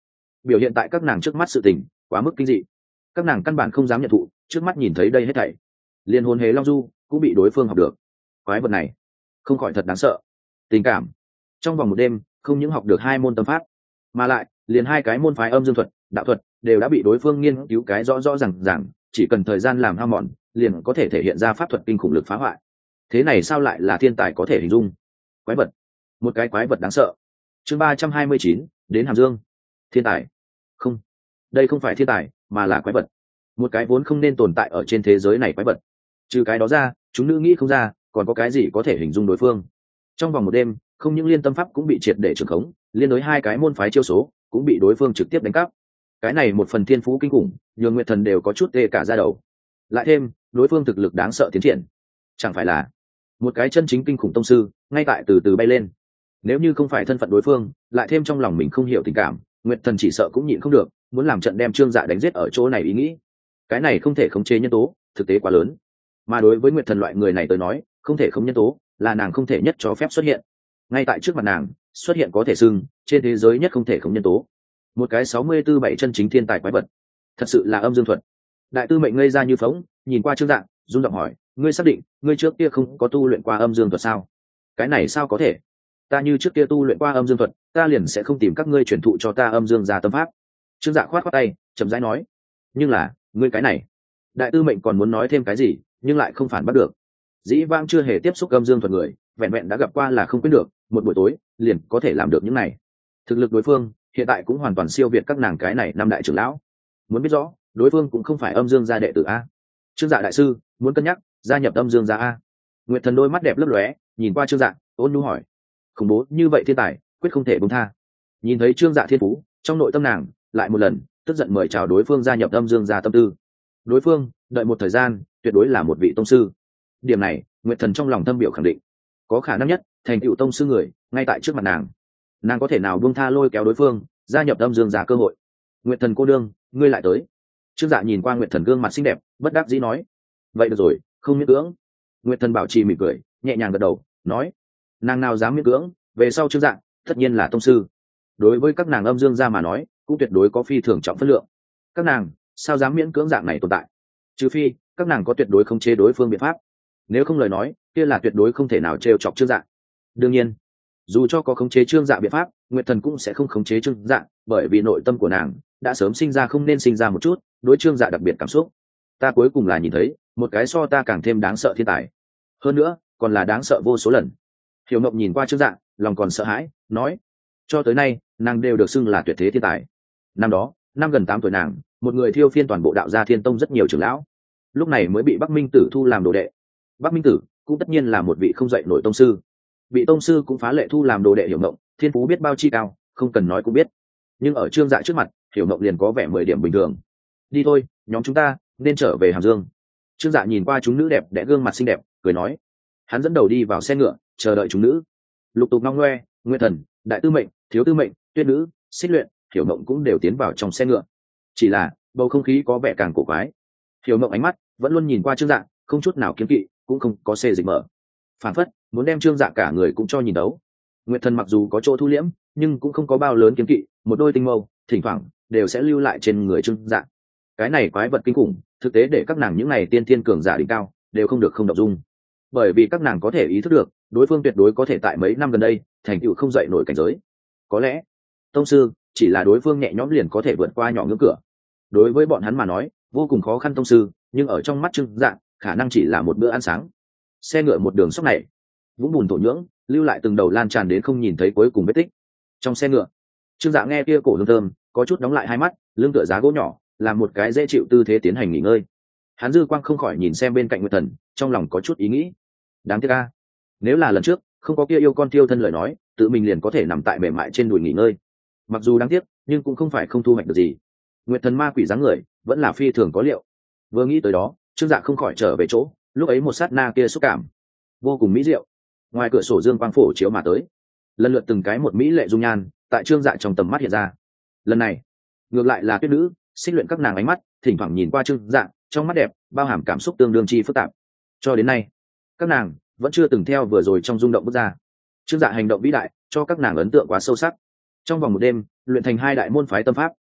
biểu hiện tại các nàng trước mắt sự tình quá mức kinh dị, các nàng căn bản không dám nhận thụ trước mắt nhìn thấy đây hết thảy. Liên hồn hế long du cũng bị đối phương học được. Quái vật này không khỏi thật đáng sợ. Tình cảm trong vòng một đêm không những học được hai môn tâm pháp, mà lại liền hai cái môn phái âm dương thuật, đạo thuật đều đã bị đối phương nghiên cứu cái rõ rõ ràng ràng, chỉ cần thời gian làm hao mòn liền có thể thể hiện ra pháp thuật kinh khủng lực phá hoại. Thế này sao lại là thiên tài có thể hình dung? Quái vật, một cái quái vật đáng sợ. Chương ba trăm hai mươi chín, đến Hàm Dương. Thiên tài? Không, đây không phải thiên tài mà là quái vật, một cái vốn không nên tồn tại ở trên thế giới này quái vật. Trừ cái đó ra chúng nữ nghĩ không ra còn có cái gì có thể hình dung đối phương. Trong vòng một đêm không những liên tâm pháp cũng bị triệt để trường khống, liên đối hai cái môn phái chiêu số cũng bị đối phương trực tiếp đánh cắp. Cái này một phần thiên phú kinh khủng nhường Nguyệt Thần đều có chút tê cả da đầu. Lại thêm đối phương thực lực đáng sợ tiến triển, chẳng phải là một cái chân chính kinh khủng tông sư ngay tại từ từ bay lên. Nếu như không phải thân phận đối phương, lại thêm trong lòng mình không hiểu tình cảm, Nguyệt Thần chỉ sợ cũng nhịn không được muốn làm trận đem Trương Dạ đánh giết ở chỗ này ý nghĩ. Cái này không thể khống chế nhân tố thực tế quá lớn, mà đối với Nguyệt Thần loại người này tới nói, không thể khống nhân tố là nàng không thể nhất cho phép xuất hiện. Ngay tại trước mặt nàng xuất hiện có thể xưng trên thế giới nhất không thể khống nhân tố, một cái sáu mươi tư bảy chân chính thiên tài quái vật, thật sự là âm dương thuật. Đại tư mệnh ngây ra như phóng, nhìn qua Trương Dạ run giọng hỏi, ngươi xác định ngươi trước kia không có tu luyện qua âm dương thuật sao? Cái này sao có thể? Ta như trước kia tu luyện qua âm dương thuật, ta liền sẽ không tìm các ngươi truyền thụ cho ta âm dương gia tâm pháp. Trương Dạ khoát khoát tay chậm rãi nói, nhưng là ngươi cái này. Đại tư mệnh còn muốn nói thêm cái gì nhưng lại không phản bắt được. Dĩ vãng chưa hề tiếp xúc âm dương thuật người, vẹn vẹn đã gặp qua là không quyết được, một buổi tối liền có thể làm được những này. Thực lực đối phương hiện tại cũng hoàn toàn siêu việt các nàng cái này năm đại trưởng lão. Muốn biết rõ đối phương cũng không phải âm dương gia đệ tử a. Trương Dạ đại sư muốn cân nhắc gia nhập âm dương gia a. Nguyệt Thần đôi mắt đẹp lấp lóe nhìn qua Trương Dạ ôn nhu hỏi, khủng bố như vậy thiên tài quyết không thể buông tha. Nhìn thấy Trương Dạ thiên phú, trong nội tâm nàng lại một lần tức giận mời chào đối phương gia nhập âm dương gia tâm tư. Đối phương đợi một thời gian tuyệt đối là một vị tông sư, điểm này Nguyệt Thần trong lòng thâm biểu khẳng định. Có khả năng nhất thành tựu tông sư người ngay tại trước mặt nàng, nàng có thể nào buông tha lôi kéo đối phương gia nhập âm dương gia cơ hội. Nguyệt Thần cô đương ngươi lại tới. Trương Dạ nhìn qua Nguyệt Thần gương mặt xinh đẹp bất đắc dĩ nói, vậy được rồi không miễn cưỡng. Nguyệt Thần bảo trì mỉm cười nhẹ nhàng gật đầu nói, nàng nào dám miễn cưỡng, về sau Trương Dạ tất nhiên là tông sư, đối với các nàng âm dương gia mà nói cũng tuyệt đối có phi thường trọng phân lượng. Các nàng sao dám miễn cưỡng dạng này tồn tại, trừ phi các nàng có tuyệt đối không chế đối phương biện pháp, nếu không lời nói kia là tuyệt đối không thể nào trêu chọc Trương Dạ. Đương nhiên dù cho có khống chế Trương Dạ biện pháp, Nguyệt Thần cũng sẽ không khống chế Trương Dạ, bởi vì nội tâm của nàng đã sớm sinh ra không nên sinh ra một chút đối Trương Dạ đặc biệt cảm xúc. Ta cuối cùng là nhìn thấy một cái so ta càng thêm đáng sợ thiên tài, hơn nữa còn là đáng sợ vô số lần. Hiểu Ngộng nhìn qua Trương Dạ lòng còn sợ hãi nói, cho tới nay nàng đều được xưng là tuyệt thế thiên tài. Năm đó năm gần tám tuổi nàng một người thiêu phiên toàn bộ đạo gia Thiên Tông rất nhiều trưởng lão, lúc này mới bị Bắc Minh Tử thu làm đồ đệ. Bắc Minh Tử cũng tất nhiên là một vị không dạy nổi tông sư, bị tông sư cũng phá lệ thu làm đồ đệ Hiểu Ngộng, thiên phú biết bao chi cao không cần nói cũng biết. Nhưng ở Trương Dạ trước mặt Hiểu Ngộng liền có vẻ mười điểm bình thường. Đi thôi, nhóm chúng ta nên trở về Hàm Dương. Trương Dạ nhìn qua chúng nữ đẹp đẽ gương mặt xinh đẹp cười nói. Hắn dẫn đầu đi vào xe ngựa chờ đợi chúng nữ. Lục Tục Ngong Ngoe, Nguyên Thần, Đại Tư Mệnh, Thiếu Tư Mệnh, Tuyết Nữ, Xích Luyện, Hiểu Ngộng cũng đều tiến vào trong xe ngựa. Chỉ là bầu không khí có vẻ càng cổ quái. Hiểu Ngộng ánh mắt vẫn luôn nhìn qua Trương Dạ không chút nào kiêng kỵ, cũng không có xê dịch mở, phản phất muốn đem Trương Dạ cả người cũng cho nhìn đấu. Nguyệt Thần mặc dù có chỗ thu liễm nhưng cũng không có bao lớn kiêng kỵ, một đôi tinh mâu thỉnh thoảng đều sẽ lưu lại trên người Trương Dạ. Cái này quái vật kinh khủng thực tế để các nàng những này tiên thiên cường giả đỉnh cao đều không được không động dung, bởi vì các nàng có thể ý thức được đối phương tuyệt đối có thể tại mấy năm gần đây thành tựu không dậy nổi cảnh giới. Có lẽ tông sư chỉ là đối phương nhẹ nhõm liền có thể vượt qua nhỏ ngưỡng cửa, đối với bọn hắn mà nói vô cùng khó khăn tông sư, nhưng ở trong mắt Trương Dạ khả năng chỉ là một bữa ăn sáng. Xe ngựa một đường sóc này vũng bùn thổ nhưỡng lưu lại từng đầu lan tràn đến không nhìn thấy cuối cùng vết tích. Trong xe ngựa Trương Dạ nghe kia cổ hương thơm có chút đóng lại hai mắt, lưng tựa giá gỗ nhỏ làm một cái dễ chịu tư thế tiến hành nghỉ ngơi. Hắn dư quang không khỏi nhìn xem bên cạnh Nguyệt Thần, trong lòng có chút ý nghĩ. Đáng tiếc a, nếu là lần trước không có kia yêu con tiêu thân lời nói, tự mình liền có thể nằm tại mềm mại trên đùi nghỉ ngơi. Mặc dù đáng tiếc nhưng cũng không phải không thu hoạch được gì. Nguyệt Thần ma quỷ dáng người vẫn là phi thường có liệu. Vừa nghĩ tới đó Trương Dạ không khỏi trở về chỗ, lúc ấy một sát na kia xúc cảm vô cùng mỹ diệu. Ngoài cửa sổ dương quang phổ chiếu mà tới, lần lượt từng cái một mỹ lệ dung nhan tại Trương Dạ trong tầm mắt hiện ra. Lần này ngược lại là Tuyết Nữ, Xích Luyện các nàng ánh mắt thỉnh thoảng nhìn qua Trương Dạ, trong mắt đẹp bao hàm cảm xúc tương đương chi phức tạp. Cho đến nay các nàng vẫn chưa từng theo vừa rồi trong rung động bước ra. Trương Dạ hành động vĩ đại cho các nàng ấn tượng quá sâu sắc. Trong vòng một đêm luyện thành hai đại môn phái tâm pháp,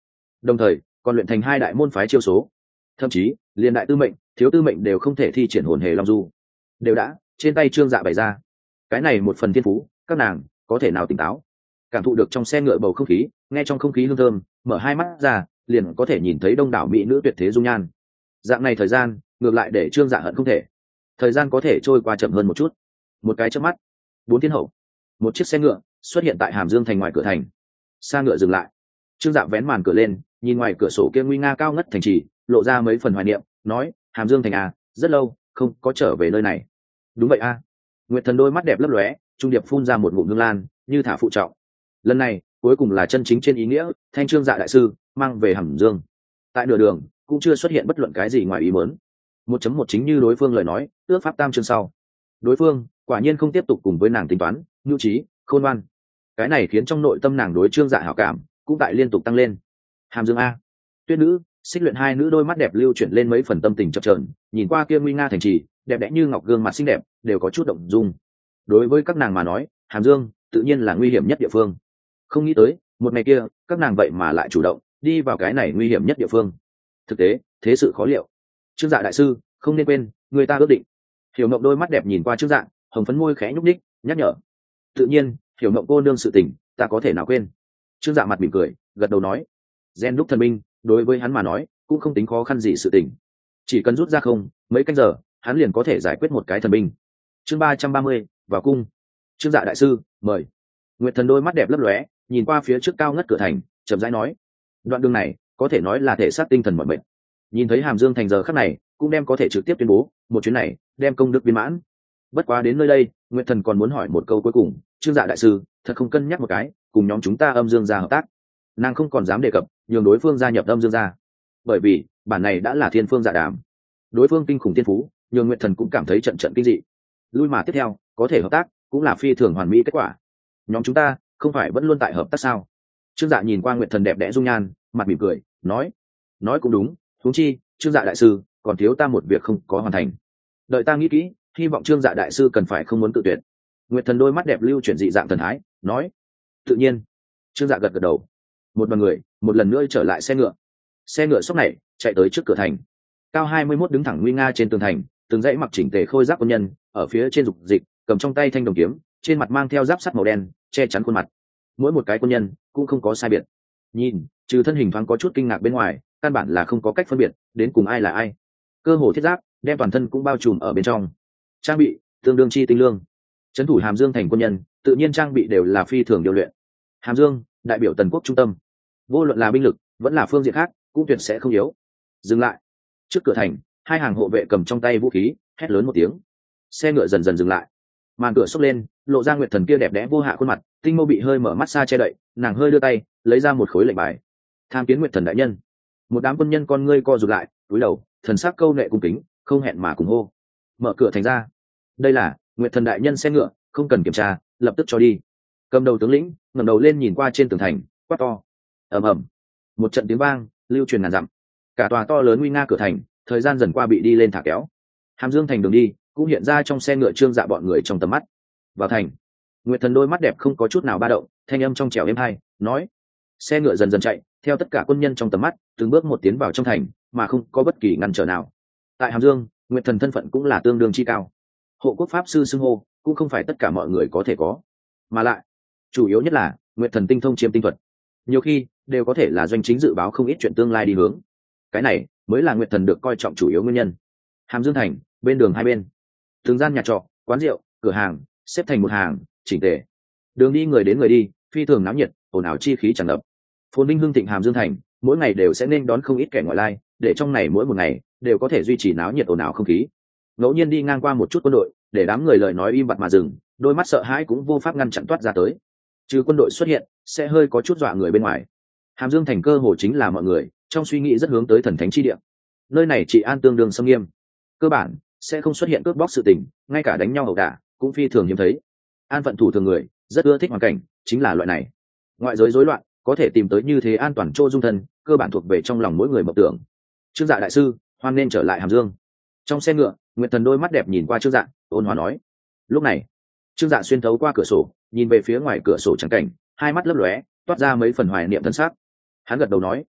đồng thời còn luyện thành hai đại môn phái chiêu số, thậm chí liền đại tư mệnh thiếu tư mệnh đều không thể thi triển hồn hề long du, đều đã trên tay trương dạ bày ra. Cái này một phần thiên phú các nàng có thể nào tỉnh táo cảm thụ được trong xe ngựa bầu không khí, nghe trong không khí hương thơm, mở hai mắt ra liền có thể nhìn thấy đông đảo mỹ nữ tuyệt thế dung nhan. Dạng này thời gian ngược lại để trương dạ hận không thể thời gian có thể trôi qua chậm hơn một chút. Một cái chớp mắt, bốn thiên hậu, một chiếc xe ngựa xuất hiện tại Hàm Dương thành ngoài cửa thành. Xa ngựa dừng lại, trương dạ vén màn cửa lên, nhìn ngoài cửa sổ kia nguy nga cao ngất thành trì, lộ ra mấy phần hoài niệm, nói: Hàm Dương thành à, rất lâu không có trở về nơi này. Đúng vậy a. À. Nguyệt Thần đôi mắt đẹp lấp lóe, trung điệp phun ra một ngụm hương lan, như thả phụ trọng. Lần này cuối cùng là chân chính trên ý nghĩa thanh trương dạ đại sư mang về Hàm Dương. Tại nửa đường cũng chưa xuất hiện bất luận cái gì ngoài ý muốn. một chấm một chính như đối phương lời nói, ước pháp tam chương sau. Đối phương quả nhiên không tiếp tục cùng với nàng tính toán, nhu trí, khôn ngoan. Cái này khiến trong nội tâm nàng đối trương dạ hảo cảm cũng tại liên tục tăng lên. Hàm Dương a, Tuyết nữ, Xích Luyện hai nữ đôi mắt đẹp lưu chuyển lên mấy phần tâm tình chập chờn, nhìn qua kia nguy nga thành trì, đẹp đẽ như ngọc gương mặt xinh đẹp, đều có chút động dung. Đối với các nàng mà nói, Hàm Dương tự nhiên là nguy hiểm nhất địa phương. Không nghĩ tới, một ngày kia, các nàng vậy mà lại chủ động đi vào cái này nguy hiểm nhất địa phương. Thực tế, thế sự khó liệu. Trương Dạ đại sư, không nên quên, người ta ước định. Hiểu Mộng đôi mắt đẹp nhìn qua Trương Dạ, hồng phấn môi khẽ nhúc nhích, nhắc nhở. Tự nhiên, Hiểu Mộng cô nương sự tình, ta có thể nào quên. Trương Dạ mặt mỉm cười, gật đầu nói. Gen đúc thần binh, đối với hắn mà nói, cũng không tính khó khăn gì sự tình. Chỉ cần rút ra không, mấy canh giờ, hắn liền có thể giải quyết một cái thần binh. Chương ba trăm ba mươi, vào cung. Trương Dạ đại sư, mời. Nguyệt Thần đôi mắt đẹp lấp lóe, nhìn qua phía trước cao ngất cửa thành, chậm rãi nói. Đoạn đường này, có thể nói là thể xác tinh thần mọi mệnh. Nhìn thấy Hàm Dương thành giờ khắc này, cũng đem có thể trực tiếp tuyên bố, một chuyến này, đem công đức viên mãn. Bất quá đến nơi đây, Nguyệt Thần còn muốn hỏi một câu cuối cùng, Trương Dạ đại sư, thật không cân nhắc một cái, cùng nhóm chúng ta Âm Dương gia hợp tác. Nàng không còn dám đề cập, nhường đối phương gia nhập Âm Dương gia. Bởi vì, bản này đã là thiên phương dạ đàm. Đối phương kinh khủng tiên phú, nhường Nguyệt Thần cũng cảm thấy trận trận kinh dị. Lui mà tiếp theo, có thể hợp tác, cũng là phi thường hoàn mỹ kết quả. Nhóm chúng ta, không phải vẫn luôn tại hợp tác sao? Trương Dạ nhìn qua Nguyệt Thần đẹp đẽ dung nhan, mặt mỉm cười, nói, nói cũng đúng, huống chi, Trương Dạ đại sư, còn thiếu ta một việc không có hoàn thành. Đợi ta nghĩ kỹ, hy vọng Trương Dạ đại sư cần phải không muốn tự tuyệt. Nguyệt Thần đôi mắt đẹp lưu chuyển dị dạng thần thái, nói, tự nhiên. Trương Dạ gật gật đầu. Một đoàn người, một lần nữa trở lại xe ngựa. Xe ngựa sốc này, chạy tới trước cửa thành. Cao hai mươi mốt đứng thẳng nguy nga trên tường thành, từng dãy mặc chỉnh tề khôi giáp quân nhân, ở phía trên dục dịch, cầm trong tay thanh đồng kiếm, trên mặt mang theo giáp sắt màu đen, che chắn khuôn mặt. Mỗi một cái quân nhân cũng không có sai biệt. Nhìn, trừ thân hình thoáng có chút kinh ngạc bên ngoài, căn bản là không có cách phân biệt đến cùng ai là ai. Cơ hồ thiết giáp đem toàn thân cũng bao trùm ở bên trong. Trang bị tương đương chi tinh lương. Trấn thủ Hàm Dương thành quân nhân, tự nhiên trang bị đều là phi thường điều luyện. Hàm Dương, đại biểu Tần quốc trung tâm, vô luận là binh lực vẫn là phương diện khác, cũng tuyệt sẽ không yếu. Dừng lại. Trước cửa thành, hai hàng hộ vệ cầm trong tay vũ khí, hét lớn một tiếng. Xe ngựa dần dần dừng lại. Màn cửa xốc lên, lộ ra Nguyệt Thần kia đẹp đẽ vô hạ khuôn mặt, tinh mâu bị hơi mở mắt xa che đậy, nàng hơi đưa tay, lấy ra một khối lệnh bài. Tham kiến Nguyệt Thần đại nhân. Một đám quân nhân con ngươi co rụt lại, cúi đầu, thần sắc câu nệ cung kính, không hẹn mà cùng hô. Mở cửa thành ra. Đây là Nguyệt Thần đại nhân xe ngựa, không cần kiểm tra, lập tức cho đi. Cầm đầu tướng lĩnh ngẩng đầu lên nhìn qua trên tường thành, quát to. Ầm ầm. Một trận tiếng vang lưu truyền ngàn dặm. Cả tòa to lớn nguy nga cửa thành, thời gian dần qua bị đi lên thả kéo. Hàm Dương thành đường đi cũng hiện ra trong xe ngựa Trương Dạ bọn người trong tầm mắt. Vào thành. Nguyệt Thần đôi mắt đẹp không có chút nào ba động, thanh âm trong trẻo êm hai, nói. Xe ngựa dần dần chạy, theo tất cả quân nhân trong tầm mắt, từng bước một tiến vào trong thành, mà không có bất kỳ ngăn trở nào. Tại Hàm Dương, Nguyệt Thần thân phận cũng là tương đương chi cao. Hộ quốc pháp sư xưng hô, cũng không phải tất cả mọi người có thể có, mà lại, chủ yếu nhất là Nguyệt Thần tinh thông chiêm tinh thuật, nhiều khi đều có thể là doanh chính dự báo không ít chuyện tương lai đi hướng. Cái này mới là Nguyệt Thần được coi trọng chủ yếu nguyên nhân. Hàm Dương thành, bên đường hai bên, từng gian nhà trọ, quán rượu, cửa hàng xếp thành một hàng, chỉnh tề. Đường đi người đến người đi, phi thường náo nhiệt, ồn ào chi khí tràn ngập. Phồn vinh hưng thịnh Hàm Dương thành, mỗi ngày đều sẽ nên đón không ít kẻ ngoại lai, để trong này mỗi một ngày đều có thể duy trì náo nhiệt ồn ào không khí. Ngẫu nhiên đi ngang qua một chút quân đội, để đám người lời nói im bặt mà dừng, đôi mắt sợ hãi cũng vô pháp ngăn chặn toát ra tới. Trừ quân đội xuất hiện, sẽ hơi có chút dọa người bên ngoài. Hàm Dương thành cơ hồ chính là mọi người trong suy nghĩ rất hướng tới thần thánh chi địa. Nơi này trị an tương đương xâm nghiêm, cơ bản sẽ không xuất hiện cướp bóc sự tình, ngay cả đánh nhau ẩu đả cũng phi thường hiếm thấy. An phận thủ thường người rất ưa thích hoàn cảnh chính là loại này. Ngoại giới rối loạn, có thể tìm tới như thế an toàn chỗ dung thân, cơ bản thuộc về trong lòng mỗi người mộng tưởng. Trương Dạ đại sư, hoan nên trở lại Hàm Dương. Trong xe ngựa, Nguyệt Thần đôi mắt đẹp nhìn qua Trương Dạ, ôn hòa nói. Lúc này, Trương Dạ xuyên thấu qua cửa sổ, nhìn về phía ngoài cửa sổ trắng cảnh, hai mắt lấp lóe, toát ra mấy phần hoài niệm thân xác. Hắn gật đầu nói,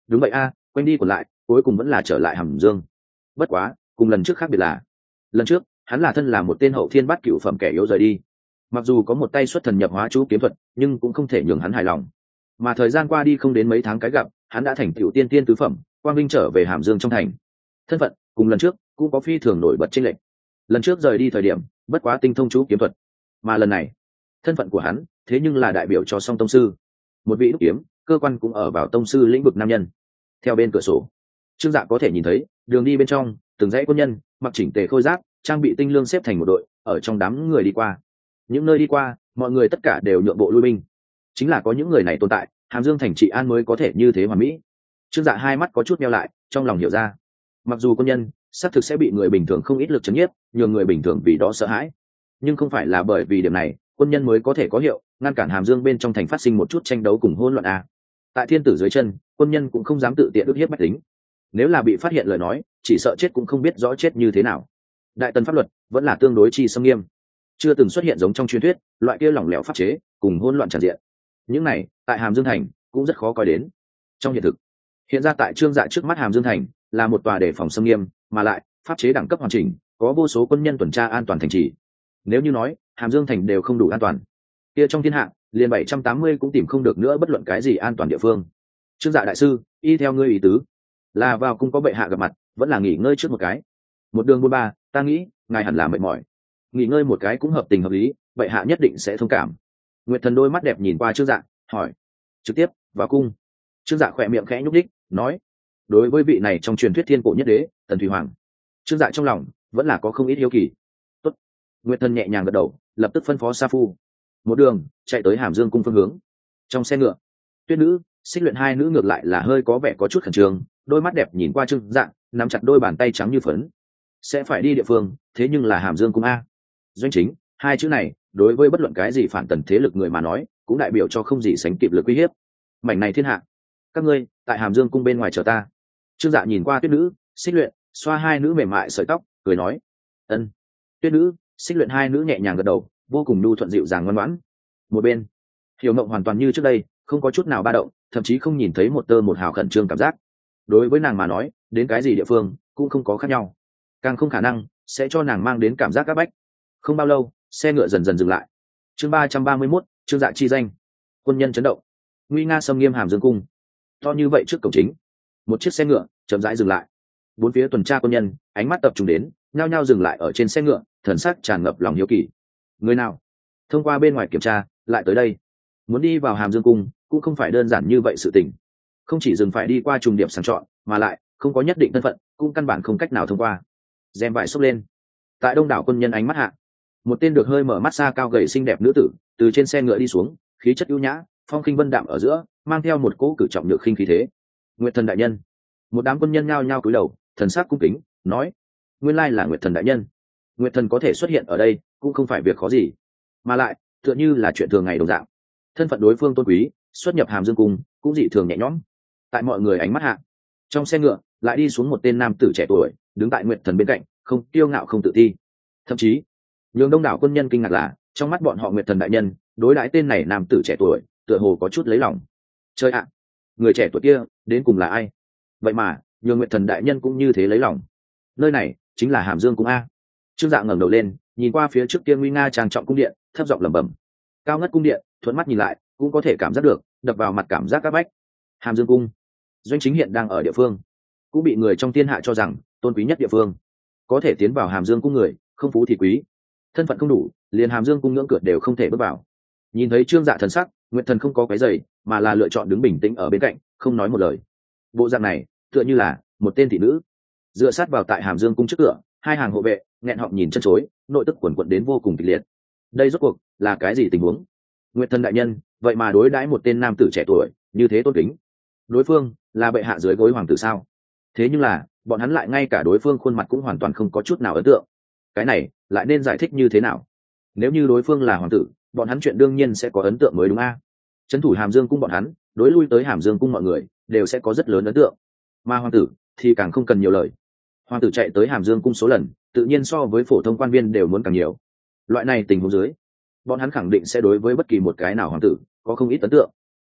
đúng vậy a, quanh đi còn lại cuối cùng vẫn là trở lại hàm dương. Bất quá cùng lần trước khác biệt là lần trước hắn là thân là một tên hậu thiên bát cửu phẩm kẻ yếu rời đi, mặc dù có một tay xuất thần nhập hóa chú kiếm thuật nhưng cũng không thể nhường hắn hài lòng. Mà thời gian qua đi không đến mấy tháng cái gặp, hắn đã thành tiểu tiên tiên tứ phẩm, quang vinh trở về hàm dương trong thành. Thân phận cùng lần trước cũng có phi thường nổi bật chênh lệch. Lần trước rời đi thời điểm bất quá tinh thông chú kiếm thuật, mà lần này thân phận của hắn thế nhưng là đại biểu cho song tông sư, một vị đúc kiếm cơ quan cũng ở vào tông sư lĩnh vực nam nhân. Theo bên cửa sổ, Trương Dạ có thể nhìn thấy đường đi bên trong từng dãy quân nhân mặc chỉnh tề khôi giáp, trang bị tinh lương xếp thành một đội ở trong đám người đi qua. Những nơi đi qua mọi người tất cả đều nhượng bộ lui binh, chính là có những người này tồn tại hàm dương thành trị an mới có thể như thế hoàn mỹ. Trương Dạ hai mắt có chút meo lại, trong lòng hiểu ra, mặc dù quân nhân xác thực sẽ bị người bình thường không ít lực chấn nhiếp, nhường người bình thường vì đó sợ hãi, nhưng không phải là bởi vì điểm này quân nhân mới có thể có hiệu ngăn cản hàm dương bên trong thành phát sinh một chút tranh đấu cùng hỗn loạn a. Tại thiên tử dưới chân, quân nhân cũng không dám tự tiện ức hiếp bách tính, nếu là bị phát hiện lời nói chỉ sợ chết cũng không biết rõ chết như thế nào. Đại tần pháp luật vẫn là tương đối chi xâm nghiêm, chưa từng xuất hiện giống trong truyền thuyết loại kia lỏng lẻo pháp chế cùng hỗn loạn tràn diện. Những này tại hàm dương thành cũng rất khó coi đến. Trong hiện thực hiện ra tại Trương Dạ trước mắt hàm dương thành là một tòa đề phòng xâm nghiêm mà lại pháp chế đẳng cấp hoàn chỉnh, có vô số quân nhân tuần tra an toàn thành trì. Nếu như nói hàm dương thành đều không đủ an toàn, kia trong thiên hạ liền bảy trăm tám mươi cũng tìm không được nữa bất luận cái gì an toàn địa phương. Trương Dạ đại sư, y theo ngươi ý tứ là vào cung có bệ hạ gặp mặt, vẫn là nghỉ ngơi trước một cái? Một đường buôn ba, ta nghĩ ngài hẳn là mệt mỏi, nghỉ ngơi một cái cũng hợp tình hợp lý, bệ hạ nhất định sẽ thông cảm. Nguyệt Thần đôi mắt đẹp nhìn qua Trương Dạ, hỏi: trực tiếp vào cung? Trương Dạ khỏe miệng khẽ nhúc đích, nói: đối với vị này trong truyền thuyết thiên cổ nhất đế Tần Thủy Hoàng, Trương Dạ trong lòng vẫn là có không ít hiếu kỳ. Tốt. Nguyệt Thần nhẹ nhàng gật đầu, lập tức phân phó Sa Phu một đường chạy tới hàm dương cung phương hướng. Trong xe ngựa, Tuyết Nữ, Xích Luyện hai nữ ngược lại là hơi có vẻ có chút khẩn trương, đôi mắt đẹp nhìn qua Trương Dạ, nắm chặt đôi bàn tay trắng như phấn. Sẽ phải đi địa phương, thế nhưng là hàm dương cung a. Doanh chính, hai chữ này đối với bất luận cái gì phản tần thế lực người mà nói cũng đại biểu cho không gì sánh kịp lực uy hiếp. Mảnh này thiên hạ, các ngươi tại hàm dương cung bên ngoài chờ ta. Trương Dạ nhìn qua Tuyết Nữ, Xích Luyện, xoa hai nữ mềm mại sợi tóc, cười nói: ân. Tuyết Nữ, Xích Luyện hai nữ nhẹ nhàng gật đầu, vô cùng nhu thuận dịu dàng ngoan ngoãn. Một bên, Hiểu Mộng hoàn toàn như trước đây, không có chút nào ba động, thậm chí không nhìn thấy một tơ một hào khẩn trương cảm giác. Đối với nàng mà nói, đến cái gì địa phương cũng không có khác nhau, càng không khả năng sẽ cho nàng mang đến cảm giác áp bách. Không bao lâu, xe ngựa dần dần dừng lại. Chương ba trăm ba mươi mốt, Trương Dạ chi danh. Quân nhân chấn động, nguy nga xâm nghiêm hàm dương cung. To như vậy trước cổng chính, một chiếc xe ngựa chậm rãi dừng lại. Bốn phía tuần tra quân nhân ánh mắt tập trung đến, nhao nhao dừng lại ở trên xe ngựa, thần sắc tràn ngập lòng hiếu kỳ. Người nào thông qua bên ngoài kiểm tra lại tới đây? Muốn đi vào hàm dương cung cũng không phải đơn giản như vậy sự tình, không chỉ dừng phải đi qua trùng điểm sàng chọn, mà lại không có nhất định thân phận, cũng căn bản không cách nào thông qua. Rèm vải xốc lên, tại đông đảo quân nhân ánh mắt hạ, một tên được hơi mở mắt xa cao gầy xinh đẹp nữ tử từ trên xe ngựa đi xuống, khí chất ưu nhã, phong khinh vân đạm ở giữa mang theo một cỗ cử trọng nhược khinh khí thế. Nguyệt Thần đại nhân. Một đám quân nhân nhao nhao cúi đầu, thần sắc cung kính nói: nguyên lai là Nguyệt Thần đại nhân. Nguyệt Thần có thể xuất hiện ở đây cũng không phải việc khó gì, mà lại tựa như là chuyện thường ngày đồng dạng. Thân phận đối phương tôn quý, xuất nhập hàm dương cung cũng dị thường nhẹ nhõm. Tại mọi người ánh mắt hạ, trong xe ngựa lại đi xuống một tên nam tử trẻ tuổi, đứng tại Nguyệt Thần bên cạnh, không kiêu ngạo không tự ti, thậm chí nhường đông đảo quân nhân kinh ngạc là trong mắt bọn họ Nguyệt Thần đại nhân đối đãi tên này nam tử trẻ tuổi tựa hồ có chút lấy lòng. Chơi ạ, người trẻ tuổi kia đến cùng là ai? Vậy mà nhường Nguyệt Thần đại nhân cũng như thế lấy lòng. Nơi này chính là hàm dương cung a. Trương Dạ ngẩng đầu lên, nhìn qua phía trước kia nguy nga trang trọng cung điện, thấp giọng lẩm bẩm. Cao ngất cung điện, thuận mắt nhìn lại cũng có thể cảm giác được đập vào mặt cảm giác áp bách. Hàm dương cung, Doanh chính hiện đang ở địa phương, cũng bị người trong thiên hạ cho rằng tôn quý nhất địa phương. Có thể tiến vào hàm dương cung người không phú thì quý, thân phận không đủ liền hàm dương cung ngưỡng cửa đều không thể bước vào. Nhìn thấy Trương Dạ thần sắc, Nguyệt Thần không có cái giày, mà là lựa chọn đứng bình tĩnh ở bên cạnh, không nói một lời. Bộ dạng này tựa như là một tên thị nữ dựa sát vào tại hàm dương cung trước cửa, hai hàng hộ vệ nghẹn họng nhìn chân chối, nội tức quần quận đến vô cùng kịch liệt. Đây rốt cuộc là cái gì tình huống? Nguyệt Thần đại nhân vậy mà đối đãi một tên nam tử trẻ tuổi như thế tôn kính. Đối phương là bệ hạ dưới gối hoàng tử sao? Thế nhưng là bọn hắn lại ngay cả đối phương khuôn mặt cũng hoàn toàn không có chút nào ấn tượng. Cái này lại nên giải thích như thế nào? Nếu như đối phương là hoàng tử, bọn hắn chuyện đương nhiên sẽ có ấn tượng mới đúng a. Trấn thủ hàm dương cung bọn hắn đối lui tới hàm dương cung mọi người đều sẽ có rất lớn ấn tượng, mà hoàng tử thì càng không cần nhiều lời. Hoàng tử chạy tới hàm dương cung số lần tự nhiên so với phổ thông quan viên đều muốn càng nhiều. Loại này tình huống dưới, bọn hắn khẳng định sẽ đối với bất kỳ một cái nào hoàng tử có không ít ấn tượng.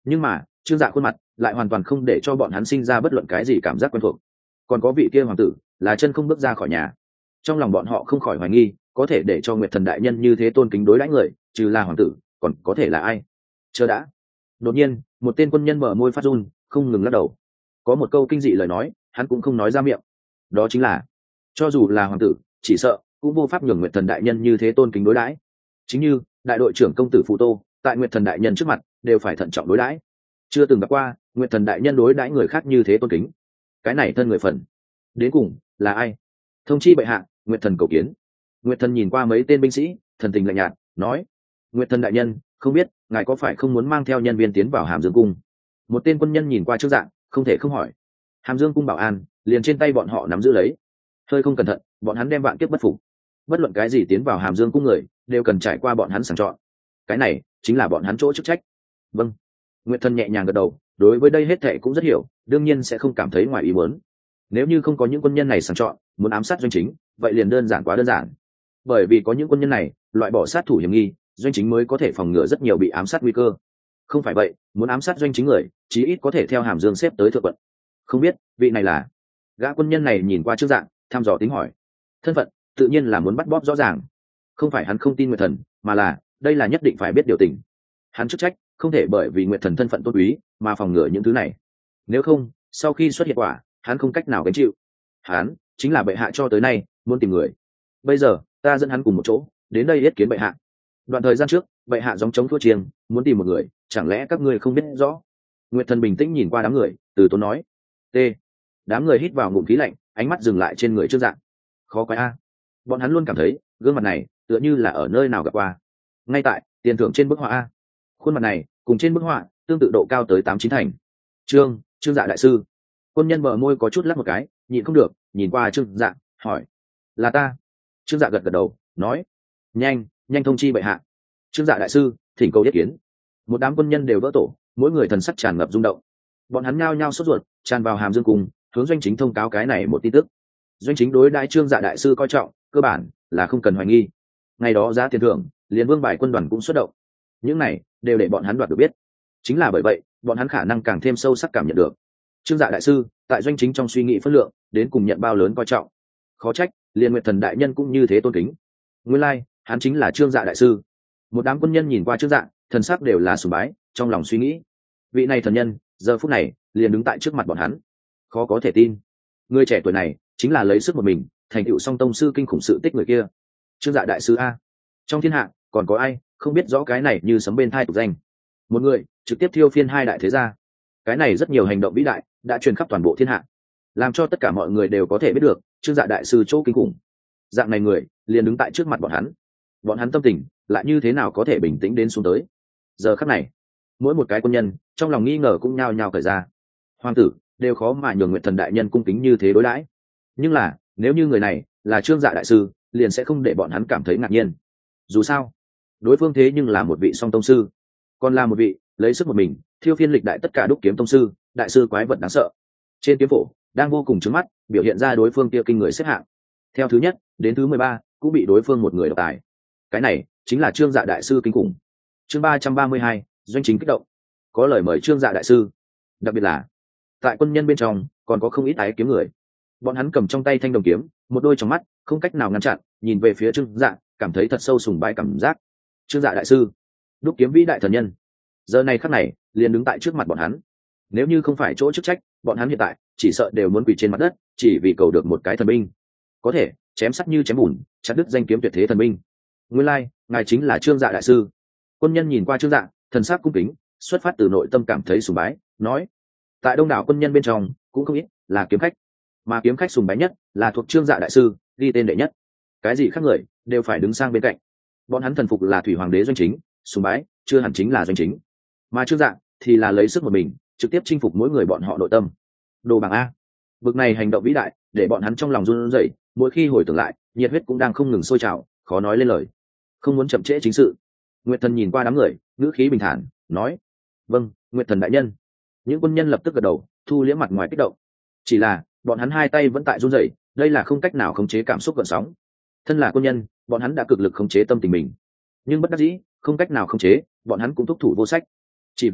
nhưng mà trương dạ khuôn mặt lại hoàn toàn không để cho bọn hắn sinh ra bất luận cái gì cảm giác quen thuộc. Còn có vị kia hoàng tử là chân không bước ra khỏi nhà. Trong lòng bọn họ không khỏi hoài nghi, có thể để cho Nguyệt Thần đại nhân như thế tôn kính đối đãi người, trừ là hoàng tử còn có thể là ai? Chờ đã. Đột nhiên một tên quân nhân mở môi phát run, không ngừng lắc đầu. Có một câu kinh dị lời nói hắn cũng không nói ra miệng, đó chính là cho dù là hoàng tử chỉ sợ cũng vô pháp nhường Nguyệt Thần đại nhân như thế tôn kính đối đãi. Chính như đại đội trưởng công tử Phù Tô tại Nguyệt Thần đại nhân trước mặt đều phải thận trọng đối đãi, chưa từng gặp qua Nguyệt Thần đại nhân đối đãi người khác như thế tôn kính. Cái này thân người phần đến cùng là ai? Thông chi bệ hạ, Nguyệt Thần cầu kiến. Nguyệt Thần nhìn qua mấy tên binh sĩ, thần tình lạnh nhạt nói: Nguyệt Thần đại nhân, không biết ngài có phải không muốn mang theo nhân viên tiến vào Hàm Dương cung? Một tên quân nhân nhìn qua Trương Dạ, không thể không hỏi. Hàm Dương cung bảo an liền trên tay bọn họ nắm giữ lấy, hơi không cẩn thận bọn hắn đem vạn kiếp bất phục. Bất luận cái gì tiến vào Hàm Dương cung người đều cần trải qua bọn hắn sàng chọn, cái này chính là bọn hắn chỗ chức trách. Vâng. Nguyệt Thần nhẹ nhàng gật đầu, đối với đây hết thệ cũng rất hiểu, đương nhiên sẽ không cảm thấy ngoài ý muốn. Nếu như không có những quân nhân này sàng chọn muốn ám sát doanh chính, vậy liền đơn giản quá đơn giản. Bởi vì có những quân nhân này loại bỏ sát thủ hiểm nghi, doanh chính mới có thể phòng ngừa rất nhiều bị ám sát nguy cơ. Không phải vậy, muốn ám sát doanh chính người chí ít có thể theo Hàm Dương xếp tới thượng quận. Không biết vị này là? Gã quân nhân này nhìn qua Trương Dạng, thăm dò tính hỏi. Thân phận tự nhiên là muốn bắt bóp rõ ràng. Không phải hắn không tin Nguyệt Thần, mà là đây là nhất định phải biết điều tình. Hắn chức trách không thể bởi vì Nguyệt Thần thân phận tôn quý mà phòng ngừa những thứ này. Nếu không, sau khi xuất hiện quả, hắn không cách nào gánh chịu. Hắn chính là bệ hạ cho tới nay muốn tìm người. Bây giờ ta dẫn hắn cùng một chỗ đến đây yết kiến bệ hạ. Đoạn thời gian trước bệ hạ gióng chống thua chiêng muốn tìm một người, chẳng lẽ các ngươi không biết rõ? Nguyệt Thần bình tĩnh nhìn qua đám người, từ tốn nói. T. Đám người hít vào ngụm khí lạnh, ánh mắt dừng lại trên người Trương Dạng. Khó quái a. Bọn hắn luôn cảm thấy gương mặt này tựa như là ở nơi nào gặp qua. Ngay tại tiền thưởng trên bức họa a. Khuôn mặt này cùng trên bức họa tương tự độ cao tới tám chín thành. Trương, Trương Dạ đại sư. Quân nhân bờ môi có chút lắc một cái, nhịn không được nhìn qua Trương Dạ, hỏi: là ta? Trương Dạ gật gật đầu, nói: nhanh nhanh thông chi bệ hạ. Trương Dạ đại sư thỉnh cầu yết kiến. Một đám quân nhân đều vỡ tổ, mỗi người thần sắc tràn ngập rung động. Bọn hắn nhao nhao sốt ruột tràn vào Hàm Dương cung, hướng doanh chính thông cáo cái này một tin tức. Doanh chính đối đại Trương Dạ đại sư coi trọng, cơ bản là không cần hoài nghi. Ngày đó giá tiền thưởng liền vương bài quân đoàn cũng xuất động, những này đều để bọn hắn đoạt được biết. Chính là bởi vậy bọn hắn khả năng càng thêm sâu sắc cảm nhận được Trương Dạ đại sư tại doanh chính trong suy nghĩ phân lượng đến cùng nhận bao lớn coi trọng. Khó trách liền Nguyệt Thần đại nhân cũng như thế tôn kính. Nguyên lai like, hắn chính là Trương Dạ đại sư. Một đám quân nhân nhìn qua Trương Dạ, thần sắc đều là sùng bái, trong lòng suy nghĩ vị này thần nhân giờ phút này liền đứng tại trước mặt bọn hắn. Khó có thể tin, người trẻ tuổi này chính là lấy sức một mình thành tựu song tông sư kinh khủng sự tích người kia. Trương Dạ đại sư a, trong thiên hạ còn có ai không biết rõ cái này như sấm bên thai tục danh. Một người trực tiếp thiêu phiên hai đại thế gia, cái này rất nhiều hành động vĩ đại đã truyền khắp toàn bộ thiên hạ, làm cho tất cả mọi người đều có thể biết được Trương Dạ đại sư chỗ kinh khủng. Dạng này người liền đứng tại trước mặt bọn hắn, bọn hắn tâm tình lại như thế nào có thể bình tĩnh đến xuống tới. Giờ khắc này mỗi một cái quân nhân trong lòng nghi ngờ cũng nhao nhao cởi ra. Hoàng tử đều khó mà nhường Nguyệt Thần đại nhân cung kính như thế đối đãi, nhưng là nếu như người này là Trương Dạ đại sư liền sẽ không để bọn hắn cảm thấy ngạc nhiên. Dù sao đối phương thế nhưng là một vị song tông sư, còn là một vị lấy sức một mình thiêu phiên lịch đại tất cả đúc kiếm tông sư, đại sư quái vật đáng sợ. Trên kiếm phổ đang vô cùng trứng mắt biểu hiện ra đối phương kia kinh người xếp hạng, theo thứ nhất đến thứ mười ba cũng bị đối phương một người độc tài. Cái này chính là Trương Dạ đại sư kinh khủng. Chương ba trăm ba mươi hai, doanh chính kích động. Có lời mời Trương Dạ đại sư. Đặc biệt là tại quân nhân bên trong còn có không ít ái kiếm người, bọn hắn cầm trong tay thanh đồng kiếm, một đôi trong mắt không cách nào ngăn chặn nhìn về phía Trương Dạ, cảm thấy thật sâu sùng bái cảm giác. Trương Dạ đại sư, đúc kiếm vĩ đại thần nhân, giờ này khắc này liền đứng tại trước mặt bọn hắn. Nếu như không phải chỗ chức trách, bọn hắn hiện tại chỉ sợ đều muốn quỳ trên mặt đất, chỉ vì cầu được một cái thần binh, có thể chém sắt như chém bùn, chặt đứt danh kiếm tuyệt thế thần binh. Nguyên lai like, ngài chính là Trương Dạ đại sư. Quân nhân nhìn qua Trương Dạ, thần sắc cung kính, xuất phát từ nội tâm cảm thấy sùng bái, nói: tại đông đảo quân nhân bên trong cũng không ít là kiếm khách, mà kiếm khách sùng bái nhất là thuộc Trương Dạ đại sư, ghi tên đệ nhất. Cái gì khác người đều phải đứng sang bên cạnh. Bọn hắn thần phục là thủy hoàng đế doanh chính, sùng bái chưa hẳn chính là doanh chính, mà Trương Dạ thì là lấy sức một mình trực tiếp chinh phục mỗi người bọn họ nội tâm. Đồ bằng a, bực này hành động vĩ đại để bọn hắn trong lòng run rẩy, mỗi khi hồi tưởng lại nhiệt huyết cũng đang không ngừng sôi trào, khó nói lên lời. Không muốn chậm trễ chính sự, Nguyệt Thần nhìn qua đám người, ngữ khí bình thản nói: vâng, Nguyệt Thần đại nhân. Những quân nhân lập tức gật đầu, thu liễm mặt ngoài kích động. Chỉ là bọn hắn hai tay vẫn tại run rẩy, đây là không cách nào khống chế cảm xúc gợn sóng. Thân là quân nhân, bọn hắn đã cực lực khống chế tâm tình mình, nhưng bất đắc dĩ không cách nào khống chế, bọn hắn cũng thúc thủ vô sách. Chỉ vì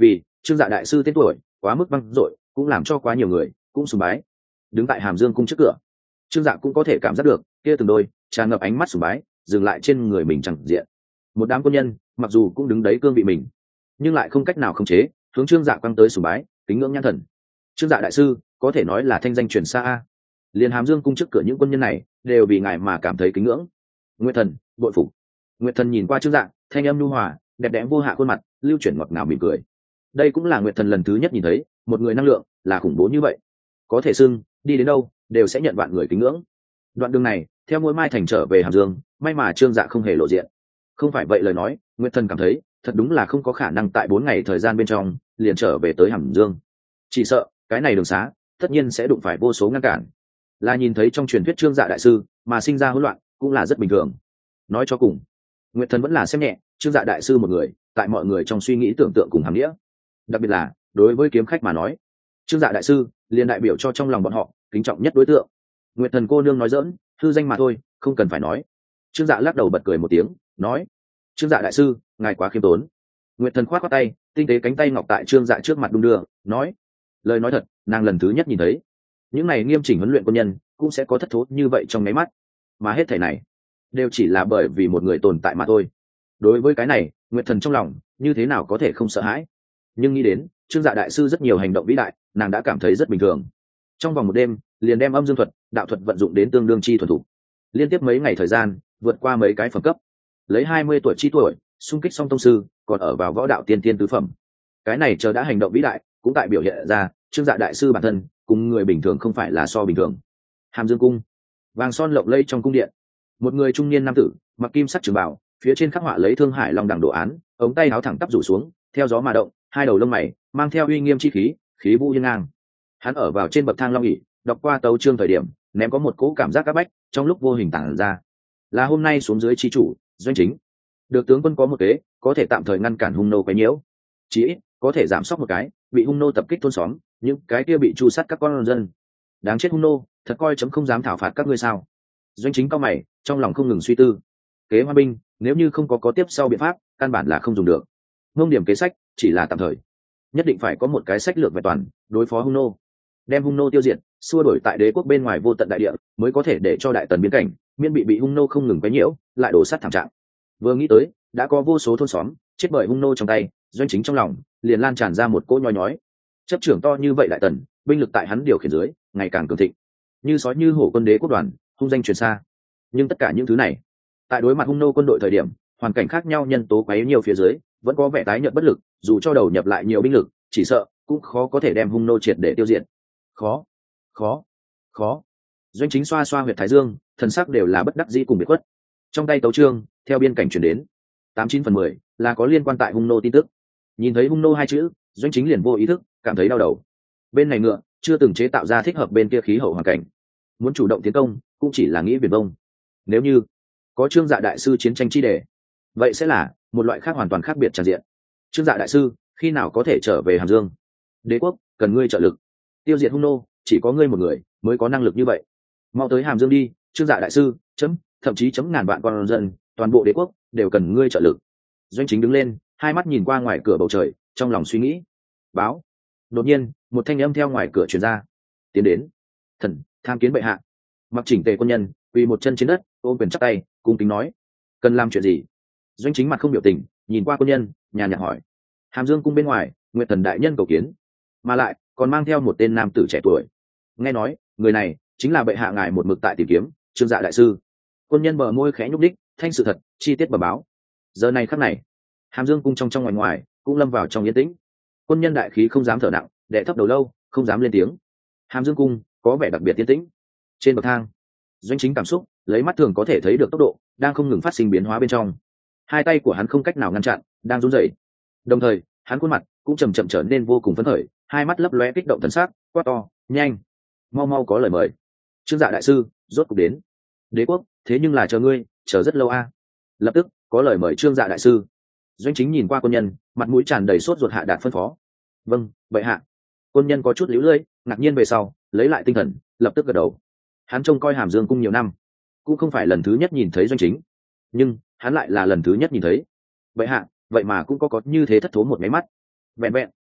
trương dạ đại sư tên tuổi quá mức vang dội, cũng làm cho quá nhiều người cũng sùng bái. Đứng tại Hàm Dương cung trước cửa, trương dạ cũng có thể cảm giác được kia từng đôi tràn ngập ánh mắt sùng bái dừng lại trên người mình chẳng diện. Một đám quân nhân mặc dù cũng đứng đấy cương vị mình, nhưng lại không cách nào khống chế hướng trương dạ quăng tới sùng bái kính ngưỡng nhãn thần. Trương dạ đại sư có thể nói là thanh danh truyền xa a. Liên Hàm Dương cung trước cửa những quân nhân này đều vì ngài mà cảm thấy kính ngưỡng. Nguyệt Thần bội phục. Nguyệt Thần nhìn qua Trương Dạ, thanh âm nhu hòa, đẹp đẽ vô hạ khuôn mặt, lưu chuyển ngọt ngào mỉm cười. Đây cũng là Nguyệt Thần lần thứ nhất nhìn thấy một người năng lượng là khủng bố như vậy, có thể xưng đi đến đâu đều sẽ nhận vạn người kính ngưỡng. Đoạn đường này theo Mũi Mai thành trở về Hàm Dương, may mà Trương Dạ không hề lộ diện. Không phải vậy lời nói, Nguyệt Thần cảm thấy thật đúng là không có khả năng tại bốn ngày thời gian bên trong liền trở về tới Hàm Dương. Chỉ sợ cái này đường xá tất nhiên sẽ đụng phải vô số ngăn cản. Là nhìn thấy trong truyền thuyết Trương Dạ đại sư mà sinh ra hỗn loạn cũng là rất bình thường. Nói cho cùng, Nguyệt Thần vẫn là xem nhẹ Trương Dạ đại sư một người tại mọi người trong suy nghĩ tưởng tượng cùng hàm nghĩa. Đặc biệt là đối với kiếm khách mà nói, Trương Dạ đại sư liền đại biểu cho trong lòng bọn họ kính trọng nhất đối tượng. Nguyệt Thần cô nương nói dỡn, hư danh mà thôi, không cần phải nói. Trương Dạ lắc đầu bật cười một tiếng, nói: Trương Dạ đại sư, ngài quá khiêm tốn. Nguyệt Thần khoát khoát tay, tinh tế cánh tay ngọc tại Trương Dạ trước mặt đung đưa, nói: lời nói thật, nàng lần thứ nhất nhìn thấy những này nghiêm chỉnh huấn luyện quân nhân cũng sẽ có thất thố như vậy trong nháy mắt, mà hết thảy này đều chỉ là bởi vì một người tồn tại mà thôi. Đối với cái này, Nguyệt Thần trong lòng như thế nào có thể không sợ hãi, nhưng nghĩ đến Trương Dạ đại sư rất nhiều hành động vĩ đại, nàng đã cảm thấy rất bình thường. Trong vòng một đêm liền đem âm dương thuật, đạo thuật vận dụng đến tương đương chi thuần thủ, liên tiếp mấy ngày thời gian vượt qua mấy cái phẩm cấp, lấy hai mươi tuổi chi tuổi xung kích song tông sư, còn ở vào võ đạo tiên tiên tứ phẩm. Cái này chờ đã hành động vĩ đại, cũng tại biểu hiện ra Trương Dạ đại sư bản thân cùng người bình thường không phải là so bình thường. Hàm Dương cung, vàng son lộng lẫy trong cung điện, một người trung niên nam tử mặc kim sắc trường bào, phía trên khắc họa lấy Thương Hải Long đẳng đồ án, ống tay áo thẳng tắp rủ xuống, theo gió mà động, hai đầu lông mày mang theo uy nghiêm chi khí, khí vũ hiên ngang. Hắn ở vào trên bậc thang long ỷ, đọc qua tấu chương thời điểm, ném có một cỗ cảm giác áp bách, trong lúc vô hình tản ra. Là hôm nay xuống dưới chi chủ, Doanh Chính. Được tướng quân có một kế, có thể tạm thời ngăn cản hung nô quấy nhiễu, chỉ ít có thể giảm sốc một cái bị hung nô tập kích thôn xóm, những cái kia bị tru sát các con dân. Đáng chết hung nô, thật coi chấm không dám thảo phạt các ngươi sao? Doanh Chính cao mày, trong lòng không ngừng suy tư. Kế hoa binh nếu như không có có tiếp sau biện pháp, căn bản là không dùng được. Ngông điểm kế sách chỉ là tạm thời, nhất định phải có một cái sách lược vẹn toàn đối phó hung nô, đem hung nô tiêu diệt, xua đuổi tại đế quốc bên ngoài vô tận đại địa, mới có thể để cho đại tần biến cảnh miễn bị bị hung nô không ngừng quấy nhiễu, lại đổ sát thảm trạng. Vừa nghĩ tới, đã có vô số thôn xóm chết bởi hung nô trong tay, Doanh Chính trong lòng liền lan tràn ra một cỗ nhói nhói. Chấp trưởng to như vậy đại tần, binh lực tại hắn điều khiển dưới ngày càng cường thịnh, như sói như hổ quân đế quốc đoàn, hung danh truyền xa. Nhưng tất cả những thứ này, tại đối mặt hung nô quân đội thời điểm, hoàn cảnh khác nhau nhân tố quấy nhiều phía dưới, vẫn có vẻ tái nhợt bất lực, dù cho đầu nhập lại nhiều binh lực, chỉ sợ cũng khó có thể đem hung nô triệt để tiêu diệt. Khó, khó, khó. Doanh Chính xoa xoa huyệt thái dương, thần sắc đều là bất đắc dĩ cùng biệt khuất. Trong tay tấu chương theo biên cảnh truyền đến, tám chín phần mười là có liên quan tại hung nô tin tức. Nhìn thấy hung nô hai chữ, Doanh Chính liền vô ý thức cảm thấy đau đầu. Bên này ngựa chưa từng chế tạo ra thích hợp bên kia khí hậu hoàn cảnh, muốn chủ động tiến công cũng chỉ là nghĩ viển vông. Nếu như có Trương Dạ đại sư chiến tranh chi đề, vậy sẽ là một loại khác hoàn toàn khác biệt tràn diện. Trương Dạ đại sư khi nào có thể trở về Hàm Dương? Đế quốc cần ngươi trợ lực, tiêu diệt hung nô chỉ có ngươi một người mới có năng lực như vậy. Mau tới Hàm Dương đi, Trương Dạ đại sư, chấm thậm chí chấm ngàn vạn con dân, toàn bộ đế quốc đều cần ngươi trợ lực. Doanh Chính đứng lên, hai mắt nhìn qua ngoài cửa bầu trời, trong lòng suy nghĩ. Báo. Đột nhiên một thanh âm theo ngoài cửa truyền ra. Tiến đến. Thần tham kiến bệ hạ. Mặc chỉnh tề quân nhân quỳ một chân trên đất, ôm quyền chắp tay, cung kính nói: cần làm chuyện gì? Doanh Chính mặt không biểu tình, nhìn qua quân nhân, nhàn nhạt hỏi. Hàm Dương cung bên ngoài, Nguyệt Thần đại nhân cầu kiến, mà lại còn mang theo một tên nam tử trẻ tuổi. Nghe nói người này chính là bệ hạ ngài một mực tại tìm kiếm, Trương Dạ đại sư. Quân nhân bờ môi khẽ nhúc đích, thanh sự thật chi tiết bờ báo. Giờ này khắc này, Hàm Dương cung trong trong ngoài ngoài cũng lâm vào trong yên tĩnh. Quân nhân đại khí không dám thở nặng, đệ thấp đầu lâu, không dám lên tiếng. Hàm Dương cung có vẻ đặc biệt yên tĩnh. Trên bậc thang, Doanh Chính cảm xúc lấy mắt thường có thể thấy được tốc độ đang không ngừng phát sinh biến hóa bên trong. Hai tay của hắn không cách nào ngăn chặn, đang run rẩy. Đồng thời, hắn khuôn mặt cũng chậm chậm trở nên vô cùng phấn khởi, hai mắt lấp lóe kích động thần sắc, quát to: nhanh, mau mau có lời mời. Trương Dạ đại sư rốt cục đến. Đế quốc thế nhưng là chờ ngươi chờ rất lâu a. Lập tức có lời mời Trương Dạ đại sư. Doanh Chính nhìn qua quân nhân, mặt mũi tràn đầy sốt ruột hạ đạt phân phó. Vâng, bệ hạ. Quân nhân có chút líu lưỡi, ngạc nhiên về sau lấy lại tinh thần, lập tức gật đầu. Hắn trông coi Hàm Dương cung nhiều năm, cũng không phải lần thứ nhất nhìn thấy Doanh Chính, nhưng hắn lại là lần thứ nhất nhìn thấy bệ hạ. Vậy mà cũng có có như thế thất thố một máy mắt, vẹn vẹn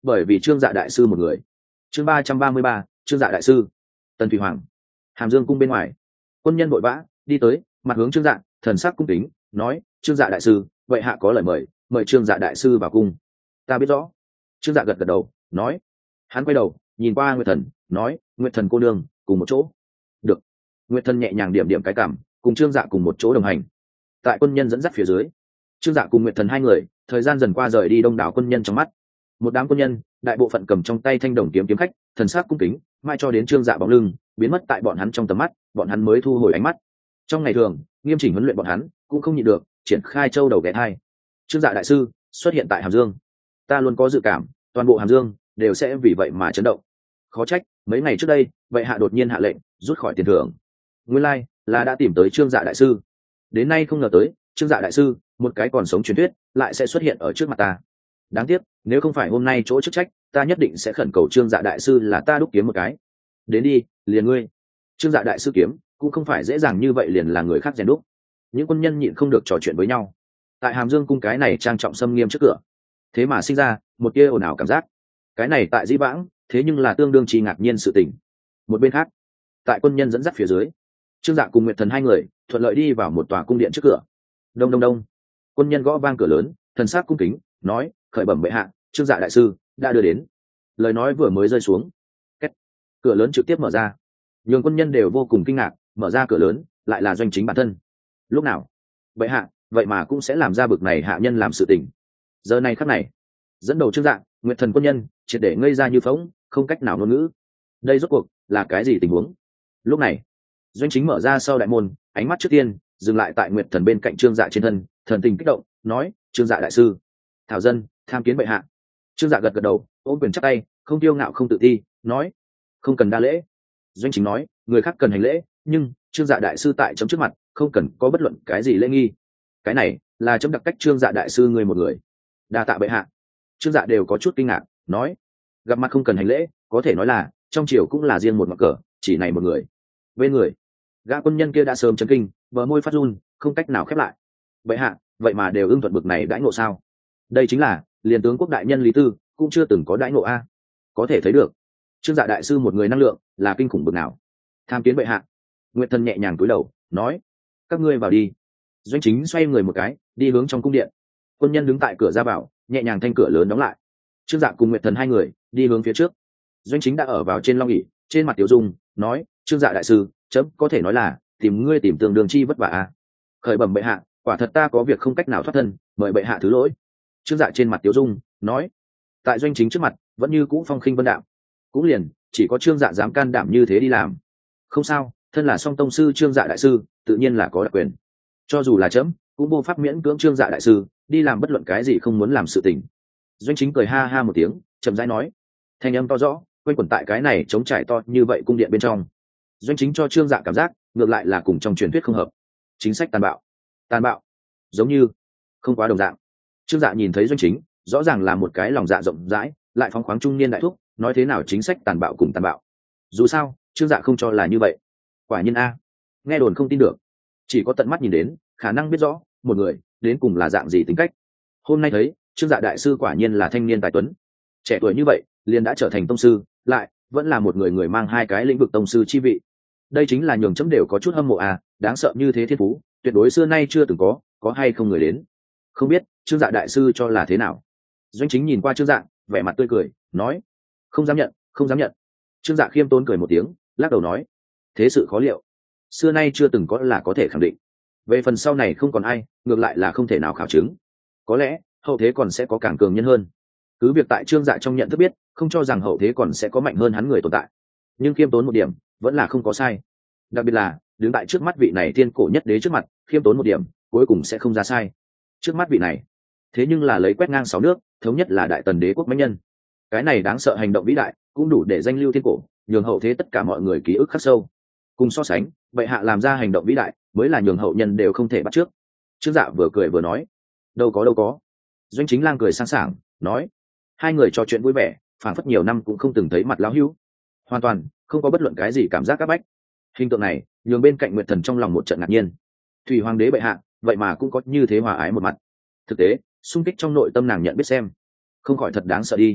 bởi vì trương dạ đại sư một người. Chương ba trăm ba mươi ba, trương dạ đại sư. Tần Thủy Hoàng. Hàm Dương cung bên ngoài, quân nhân vội vã đi tới, mặt hướng trương dạ, thần sắc cung kính nói: trương dạ đại sư, vậy hạ có lời mời, mời trương dạ đại sư vào cung. Ta biết rõ. Trương dạ gật gật đầu nói. Hắn quay đầu nhìn qua Nguyệt Thần nói: Nguyệt Thần cô nương cùng một chỗ. Được. Nguyệt Thần nhẹ nhàng điểm điểm cái cảm, cùng trương dạ cùng một chỗ đồng hành. Tại quân nhân dẫn dắt phía dưới, trương dạ cùng Nguyệt Thần hai người thời gian dần qua rời đi đông đảo quân nhân trong mắt. Một đám quân nhân đại bộ phận cầm trong tay thanh đồng kiếm kiếm khách, thần sắc cung kính mai cho đến trương dạ bóng lưng biến mất tại bọn hắn trong tầm mắt, bọn hắn mới thu hồi ánh mắt. Trong ngày thường nghiêm chỉnh huấn luyện bọn hắn cũng không nhịn được triển khai châu đầu ghé thai. Trương dạ đại sư xuất hiện tại Hàm Dương, ta luôn có dự cảm toàn bộ Hàm Dương đều sẽ vì vậy mà chấn động. Khó trách mấy ngày trước đây vậy hạ đột nhiên hạ lệnh rút khỏi tiền thưởng, nguyên lai like, là đã tìm tới trương dạ đại sư. Đến nay không ngờ tới trương dạ đại sư một cái còn sống truyền thuyết lại sẽ xuất hiện ở trước mặt ta. Đáng tiếc nếu không phải hôm nay chỗ chức trách, ta nhất định sẽ khẩn cầu trương dạ đại sư là ta đúc kiếm một cái. Đến đi liền ngươi. Trương dạ đại sư kiếm cũng không phải dễ dàng như vậy liền là người khác rèn đúc. Những quân nhân nhịn không được trò chuyện với nhau. Tại Hàm Dương cung cái này trang trọng xâm nghiêm trước cửa, thế mà sinh ra một tia ồn ào cảm giác. Cái này tại Dĩ Vãng thế nhưng là tương đương chi ngạc nhiên sự tình. Một bên khác, tại quân nhân dẫn dắt phía dưới, trương dạ cùng Nguyệt Thần hai người thuận lợi đi vào một tòa cung điện trước cửa. Đông đông đông, quân nhân gõ vang cửa lớn, thần sắc cung kính nói: khởi bẩm bệ hạ, trương dạ đại sư đã đưa đến. Lời nói vừa mới rơi xuống, két, cửa lớn trực tiếp mở ra. Nhường quân nhân đều vô cùng kinh ngạc, mở ra cửa lớn lại là Doanh Chính bản thân. Lúc nào bệ hạ vậy mà cũng sẽ làm ra bực này hạ nhân làm sự tình. Giờ này khắc này, dẫn đầu trương dạ Nguyệt Thần quân nhân triệt để ngây ra như phóng, không cách nào ngôn ngữ. Đây rốt cuộc là cái gì tình huống? Lúc này Doanh Chính mở ra sau đại môn, ánh mắt trước tiên dừng lại tại Nguyệt Thần bên cạnh trương dạ trên thân, thần tình kích động nói: trương dạ đại sư, thảo dân tham kiến bệ hạ. Trương dạ gật gật đầu, ôm quyền chắp tay, không tiêu ngạo không tự ti nói: không cần đa lễ. Doanh Chính nói: người khác cần hành lễ, nhưng trương dạ đại sư tại chấm trước mặt không cần có bất luận cái gì lễ nghi. Cái này là chấm đặc cách trương dạ đại sư người một người. Đa tạ bệ hạ. Trương dạ đều có chút kinh ngạc nói: gặp mặt không cần hành lễ, có thể nói là trong triều cũng là riêng một mặt cờ, chỉ này một người. Bên người gã quân nhân kia đã sớm chấn kinh, bờ môi phát run, không cách nào khép lại. Bệ hạ vậy mà đều ưng thuận bực này đãi ngộ sao? Đây chính là liền tướng quốc đại nhân Lý Tư cũng chưa từng có đãi ngộ a. Có thể thấy được trương dạ đại sư một người năng lượng là kinh khủng bực nào. Tham kiến bệ hạ. Nguyệt Thần nhẹ nhàng cúi đầu nói: các ngươi vào đi. Doanh Chính xoay người một cái đi hướng trong cung điện. Quân nhân đứng tại cửa ra vào nhẹ nhàng thanh cửa lớn đóng lại. Trương dạ cùng Nguyệt Thần hai người đi hướng phía trước. Doanh Chính đã ở vào trên long ỷ, trên mặt tiểu dung nói: trương dạ đại sư, chấm có thể nói là tìm ngươi tìm tương đương chi vất vả a. Khởi bẩm bệ hạ, quả thật ta có việc không cách nào thoát thân, mời bệ hạ thứ lỗi. Trương dạ trên mặt tiểu dung nói. Tại Doanh Chính trước mặt vẫn như cũ phong khinh vân đạm, cũng liền chỉ có trương dạ dám can đảm như thế đi làm. Không sao, thân là song tông sư trương dạ đại sư tự nhiên là có đặc quyền, cho dù là chấm cũng vô pháp miễn cưỡng trương dạ đại sư đi làm bất luận cái gì không muốn làm sự tình. Doanh Chính cười ha ha một tiếng, chậm rãi nói, thanh âm to rõ quanh quẩn tại cái này trống trải to như vậy cung điện bên trong. Doanh Chính cho trương dạ cảm giác ngược lại là cùng trong truyền thuyết không hợp. Chính sách tàn bạo, tàn bạo giống như không quá đồng dạng. Trương dạ nhìn thấy Doanh Chính rõ ràng là một cái lòng dạ rộng rãi lại phóng khoáng trung niên đại thúc, nói thế nào chính sách tàn bạo cùng tàn bạo, dù sao trương dạ không cho là như vậy. Quả nhiên a, nghe đồn không tin được, chỉ có tận mắt nhìn đến khả năng biết rõ một người đến cùng là dạng gì tính cách. Hôm nay thấy trương dạ đại sư quả nhiên là thanh niên tài tuấn, trẻ tuổi như vậy liền đã trở thành tông sư, lại vẫn là một người người mang hai cái lĩnh vực tông sư chi vị. Đây chính là nhường chấm đều có chút hâm mộ à, đáng sợ như thế thiên phú tuyệt đối xưa nay chưa từng có, có hay không người đến. Không biết trương dạ đại sư cho là thế nào. Doanh Chính nhìn qua trương dạ vẻ mặt tươi cười nói, không dám nhận, không dám nhận. Trương dạ khiêm tốn cười một tiếng, lắc đầu nói, thế sự khó liệu, xưa nay chưa từng có là có thể khẳng định. Về phần sau này không còn ai, ngược lại là không thể nào khảo chứng. Có lẽ hậu thế còn sẽ có càng cường nhân hơn. Cứ việc tại trương dạ trong nhận thức biết không cho rằng hậu thế còn sẽ có mạnh hơn hắn người tồn tại, nhưng khiêm tốn một điểm vẫn là không có sai. Đặc biệt là đứng tại trước mắt vị này thiên cổ nhất đế trước mặt, khiêm tốn một điểm cuối cùng sẽ không ra sai. Trước mắt vị này thế nhưng là lấy quét ngang sáu nước, thống nhất là đại tần đế quốc mãnh nhân. Cái này đáng sợ hành động vĩ đại cũng đủ để danh lưu thiên cổ, nhường hậu thế tất cả mọi người ký ức khắc sâu. Cùng so sánh, bệ hạ làm ra hành động vĩ đại mới là nhường hậu nhân đều không thể bắt trước. Trương dạ vừa cười vừa nói, đâu có đâu có. Doanh Chính lang cười sang sảng nói, hai người trò chuyện vui vẻ, phảng phất nhiều năm cũng không từng thấy mặt lão hữu, hoàn toàn không có bất luận cái gì cảm giác áp bách. Hình tượng này nhường bên cạnh Nguyệt Thần trong lòng một trận ngạc nhiên. Thủy hoàng đế bệ hạ vậy mà cũng có như thế hòa ái một mặt. Thực tế xung kích trong nội tâm nàng nhận biết xem, không khỏi thật đáng sợ đi.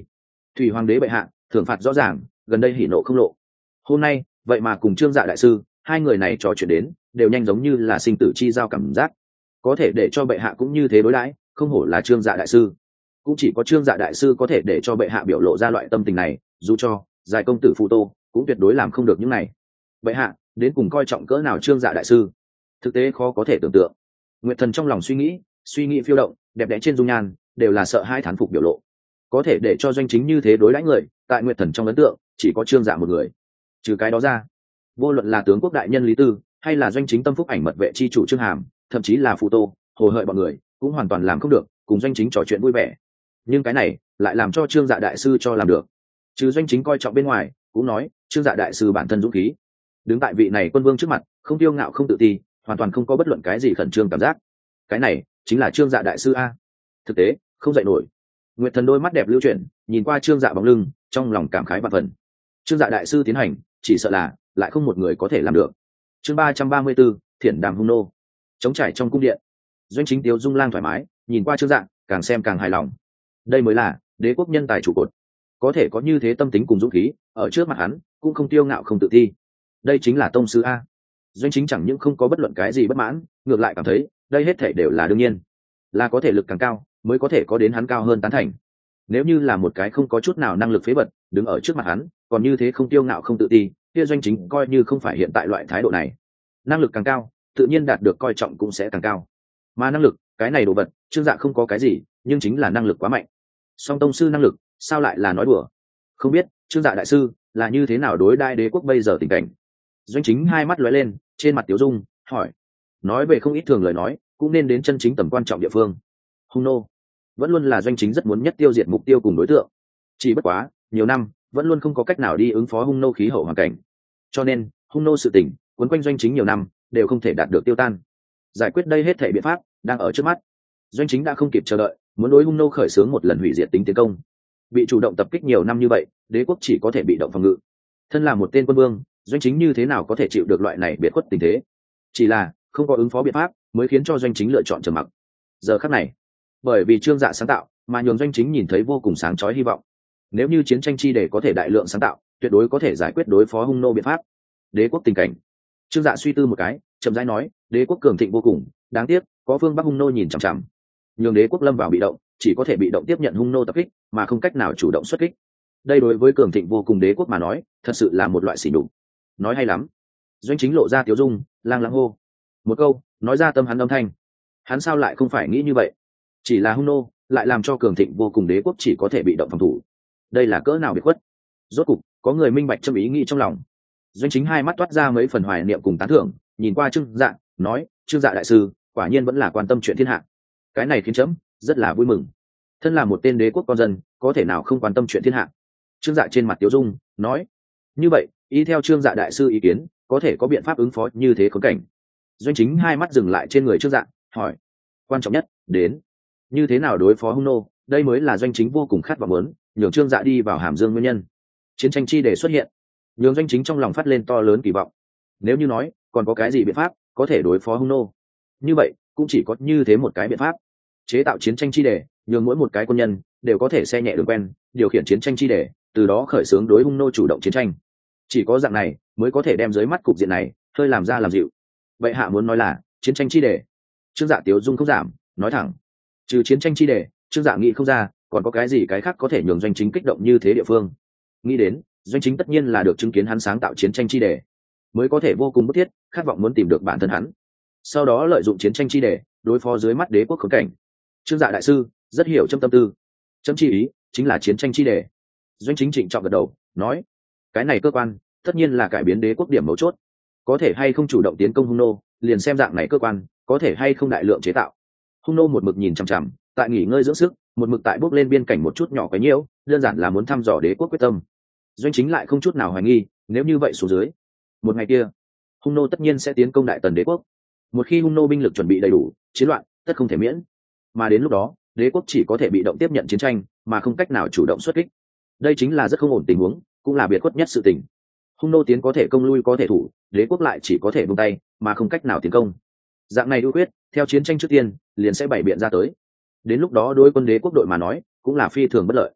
thủy hoàng đế bệ hạ thưởng phạt rõ ràng, gần đây hỉ nộ không lộ. Hôm nay vậy mà cùng Trương Dạ đại sư hai người này trò chuyện đến đều nhanh giống như là sinh tử chi giao cảm giác, có thể để cho bệ hạ cũng như thế đối đãi, không hổ là Trương Dạ đại sư. Cũng chỉ có Trương Dạ đại sư có thể để cho bệ hạ biểu lộ ra loại tâm tình này, dù cho giải công tử Phù Tô cũng tuyệt đối làm không được những này. Bệ hạ đến cùng coi trọng cỡ nào Trương Dạ đại sư, thực tế khó có thể tưởng tượng. Nguyệt Thần trong lòng suy nghĩ, suy nghĩ phiêu động, đẹp đẽ trên dung nhan đều là sợ hai thán phục biểu lộ. Có thể để cho Doanh Chính như thế đối đãi người, tại Nguyệt Thần trong ấn tượng chỉ có Trương Dạ một người. Trừ cái đó ra, vô luận là tướng quốc đại nhân Lý Tư, hay là Doanh Chính tâm phúc ảnh mật vệ chi chủ Trương Hàm, thậm chí là Phù Tô, Hồ Hợi bọn người, cũng hoàn toàn làm không được cùng Doanh Chính trò chuyện vui vẻ. Nhưng cái này lại làm cho Trương Dạ đại sư cho làm được. Trừ Doanh Chính coi trọng bên ngoài, cũng nói Trương Dạ đại sư bản thân dũng khí, đứng tại vị này quân vương trước mặt, không kiêu ngạo không tự ti, hoàn toàn không có bất luận cái gì khẩn trương cảm giác. Cái này chính là Trương Dạ đại sư a. Thực tế không dạy nổi. Nguyệt Thần đôi mắt đẹp lưu chuyển, nhìn qua Trương Dạ bóng lưng, trong lòng cảm khái vạn phần. Trương Dạ đại sư tiến hành, chỉ sợ là lại không một người có thể làm được. Chương ba trăm ba mươi 334, Thiển Đàm Hung nô. Trống trải trong cung điện, Doanh Chính Tiếu dung lang thoải mái, nhìn qua Trương Dạ, càng xem càng hài lòng. Đây mới là đế quốc nhân tài trụ cột, có thể có như thế tâm tính cùng dũng khí, ở trước mặt hắn cũng không tiêu ngạo không tự ti. Đây chính là tông sư a. Doanh Chính chẳng những không có bất luận cái gì bất mãn, ngược lại cảm thấy đây hết thể đều là đương nhiên, là có thể lực càng cao mới có thể có đến hắn cao hơn tán thành. Nếu như là một cái không có chút nào năng lực phế vật đứng ở trước mặt hắn, còn như thế không tiêu ngạo không tự ti, kia Doanh Chính coi như không phải hiện tại loại thái độ này. Năng lực càng cao, tự nhiên đạt được coi trọng cũng sẽ càng cao. Mà năng lực, cái này đồ vật, Trương Dạ không có cái gì, nhưng chính là năng lực quá mạnh. Song tông sư năng lực, sao lại là nói đùa? Không biết Trương Dạ đại sư là như thế nào đối đãi đế quốc bây giờ tình cảnh. Doanh Chính hai mắt lóe lên, trên mặt Tiếu Dung hỏi. Nói về không ít thường lời nói, cũng nên đến chân chính tầm quan trọng địa phương. Hung nô vẫn luôn là Doanh Chính rất muốn nhất tiêu diệt mục tiêu cùng đối tượng. Chỉ bất quá nhiều năm vẫn luôn không có cách nào đi ứng phó hung nô khí hậu hoàn cảnh, cho nên hung nô sự tình quấn quanh Doanh Chính nhiều năm đều không thể đạt được tiêu tan. Giải quyết đây hết thể biện pháp đang ở trước mắt. Doanh Chính đã không kịp chờ đợi, muốn đối hung nô khởi xướng một lần hủy diệt tính tiến công. Bị chủ động tập kích nhiều năm như vậy, đế quốc chỉ có thể bị động phòng ngự. Thân là một tên quân vương, Doanh Chính như thế nào có thể chịu được loại này biệt khuất tình thế? Chỉ là không có ứng phó biện pháp, mới khiến cho Doanh Chính lựa chọn trầm mặc. Giờ khắc này, bởi vì Trương Dạ sáng tạo, mà nhường Doanh Chính nhìn thấy vô cùng sáng chói hy vọng. Nếu như chiến tranh chi để có thể đại lượng sáng tạo, tuyệt đối có thể giải quyết đối phó hung nô biện pháp. Đế quốc tình cảnh, Trương Dạ suy tư một cái, chậm rãi nói, đế quốc cường thịnh vô cùng, đáng tiếc có phương Bắc hung nô nhìn chằm chằm, nhường đế quốc lâm vào bị động, chỉ có thể bị động tiếp nhận hung nô tập kích, mà không cách nào chủ động xuất kích. Đây đối với cường thịnh vô cùng đế quốc mà nói, thật sự là một loại sỉ nhục. Nói hay lắm. Doanh Chính lộ ra Tiếu Dung, lang lãng hô một câu, nói ra tâm hắn âm thanh. Hắn sao lại không phải nghĩ như vậy? Chỉ là hung nô lại làm cho cường thịnh vô cùng đế quốc chỉ có thể bị động phòng thủ. Đây là cỡ nào biệt khuất. Rốt cục có người minh bạch châm ý nghĩ trong lòng. Doanh Chính hai mắt toát ra mấy phần hoài niệm cùng tán thưởng, nhìn qua Trương Dạ, nói, Trương Dạ đại sư quả nhiên vẫn là quan tâm chuyện thiên hạ. Cái này khiến chấm rất là vui mừng. Thân là một tên đế quốc con dân, có thể nào không quan tâm chuyện thiên hạ? Trương Dạ trên mặt Tiếu Dung nói, như vậy ý theo Trương Dạ đại sư ý kiến, có thể có biện pháp ứng phó như thế khốn cảnh. Doanh Chính hai mắt dừng lại trên người Trương Dạ, hỏi, quan trọng nhất đến như thế nào đối phó hung nô? Đây mới là Doanh Chính vô cùng khát vọng muốn nhường Trương Dạ đi vào hàm dương nguyên nhân. Chiến tranh chi để xuất hiện, nhường Doanh Chính trong lòng phát lên to lớn kỳ vọng. Nếu như nói còn có cái gì biện pháp có thể đối phó hung nô, như vậy cũng chỉ có như thế một cái biện pháp: chế tạo chiến tranh chi để, nhường mỗi một cái quân nhân đều có thể xe nhẹ đường quen điều khiển chiến tranh chi để, từ đó khởi xướng đối hung nô chủ động chiến tranh. Chỉ có dạng này mới có thể đem dưới mắt cục diện này hơi làm ra làm dịu. Vậy hạ muốn nói là chiến tranh chi để? Trương Dạ Tiếu Dung không giảm, nói thẳng, trừ chiến tranh chi để, Trương Dạ nghĩ không ra còn có cái gì cái khác có thể nhường Doanh Chính kích động như thế địa phương. Nghĩ đến Doanh Chính tất nhiên là được chứng kiến hắn sáng tạo chiến tranh chi để, mới có thể vô cùng bức thiết khát vọng muốn tìm được bản thân hắn, sau đó lợi dụng chiến tranh chi để đối phó dưới mắt đế quốc khốn cảnh. Trương Dạ đại sư rất hiểu châm tâm tư. Châm chi ý chính là chiến tranh chi để. Doanh Chính trịnh trọng gật đầu, nói, cái này cơ quan tất nhiên là cải biến đế quốc điểm mấu chốt. Có thể hay không chủ động tiến công hung nô, liền xem dạng này cơ quan có thể hay không đại lượng chế tạo. Hung nô một mực nhìn chằm chằm, tại nghỉ ngơi dưỡng sức, một mực tại bước lên biên cảnh một chút nhỏ quấy nhiễu, đơn giản là muốn thăm dò đế quốc quyết tâm. Doanh Chính lại không chút nào hoài nghi, nếu như vậy xuống dưới, một ngày kia hung nô tất nhiên sẽ tiến công đại tần đế quốc. Một khi hung nô binh lực chuẩn bị đầy đủ, chiến loạn tất không thể miễn, mà đến lúc đó đế quốc chỉ có thể bị động tiếp nhận chiến tranh, mà không cách nào chủ động xuất kích. Đây chính là rất không ổn tình huống, cũng là biệt khuất nhất sự tình. Hung nô tiến có thể công, lui có thể thủ, đế quốc lại chỉ có thể buông tay, mà không cách nào tiến công. Dạng này ưu quyết theo chiến tranh trước tiên liền sẽ bày biện ra tới. Đến lúc đó đối quân đế quốc đội mà nói cũng là phi thường bất lợi.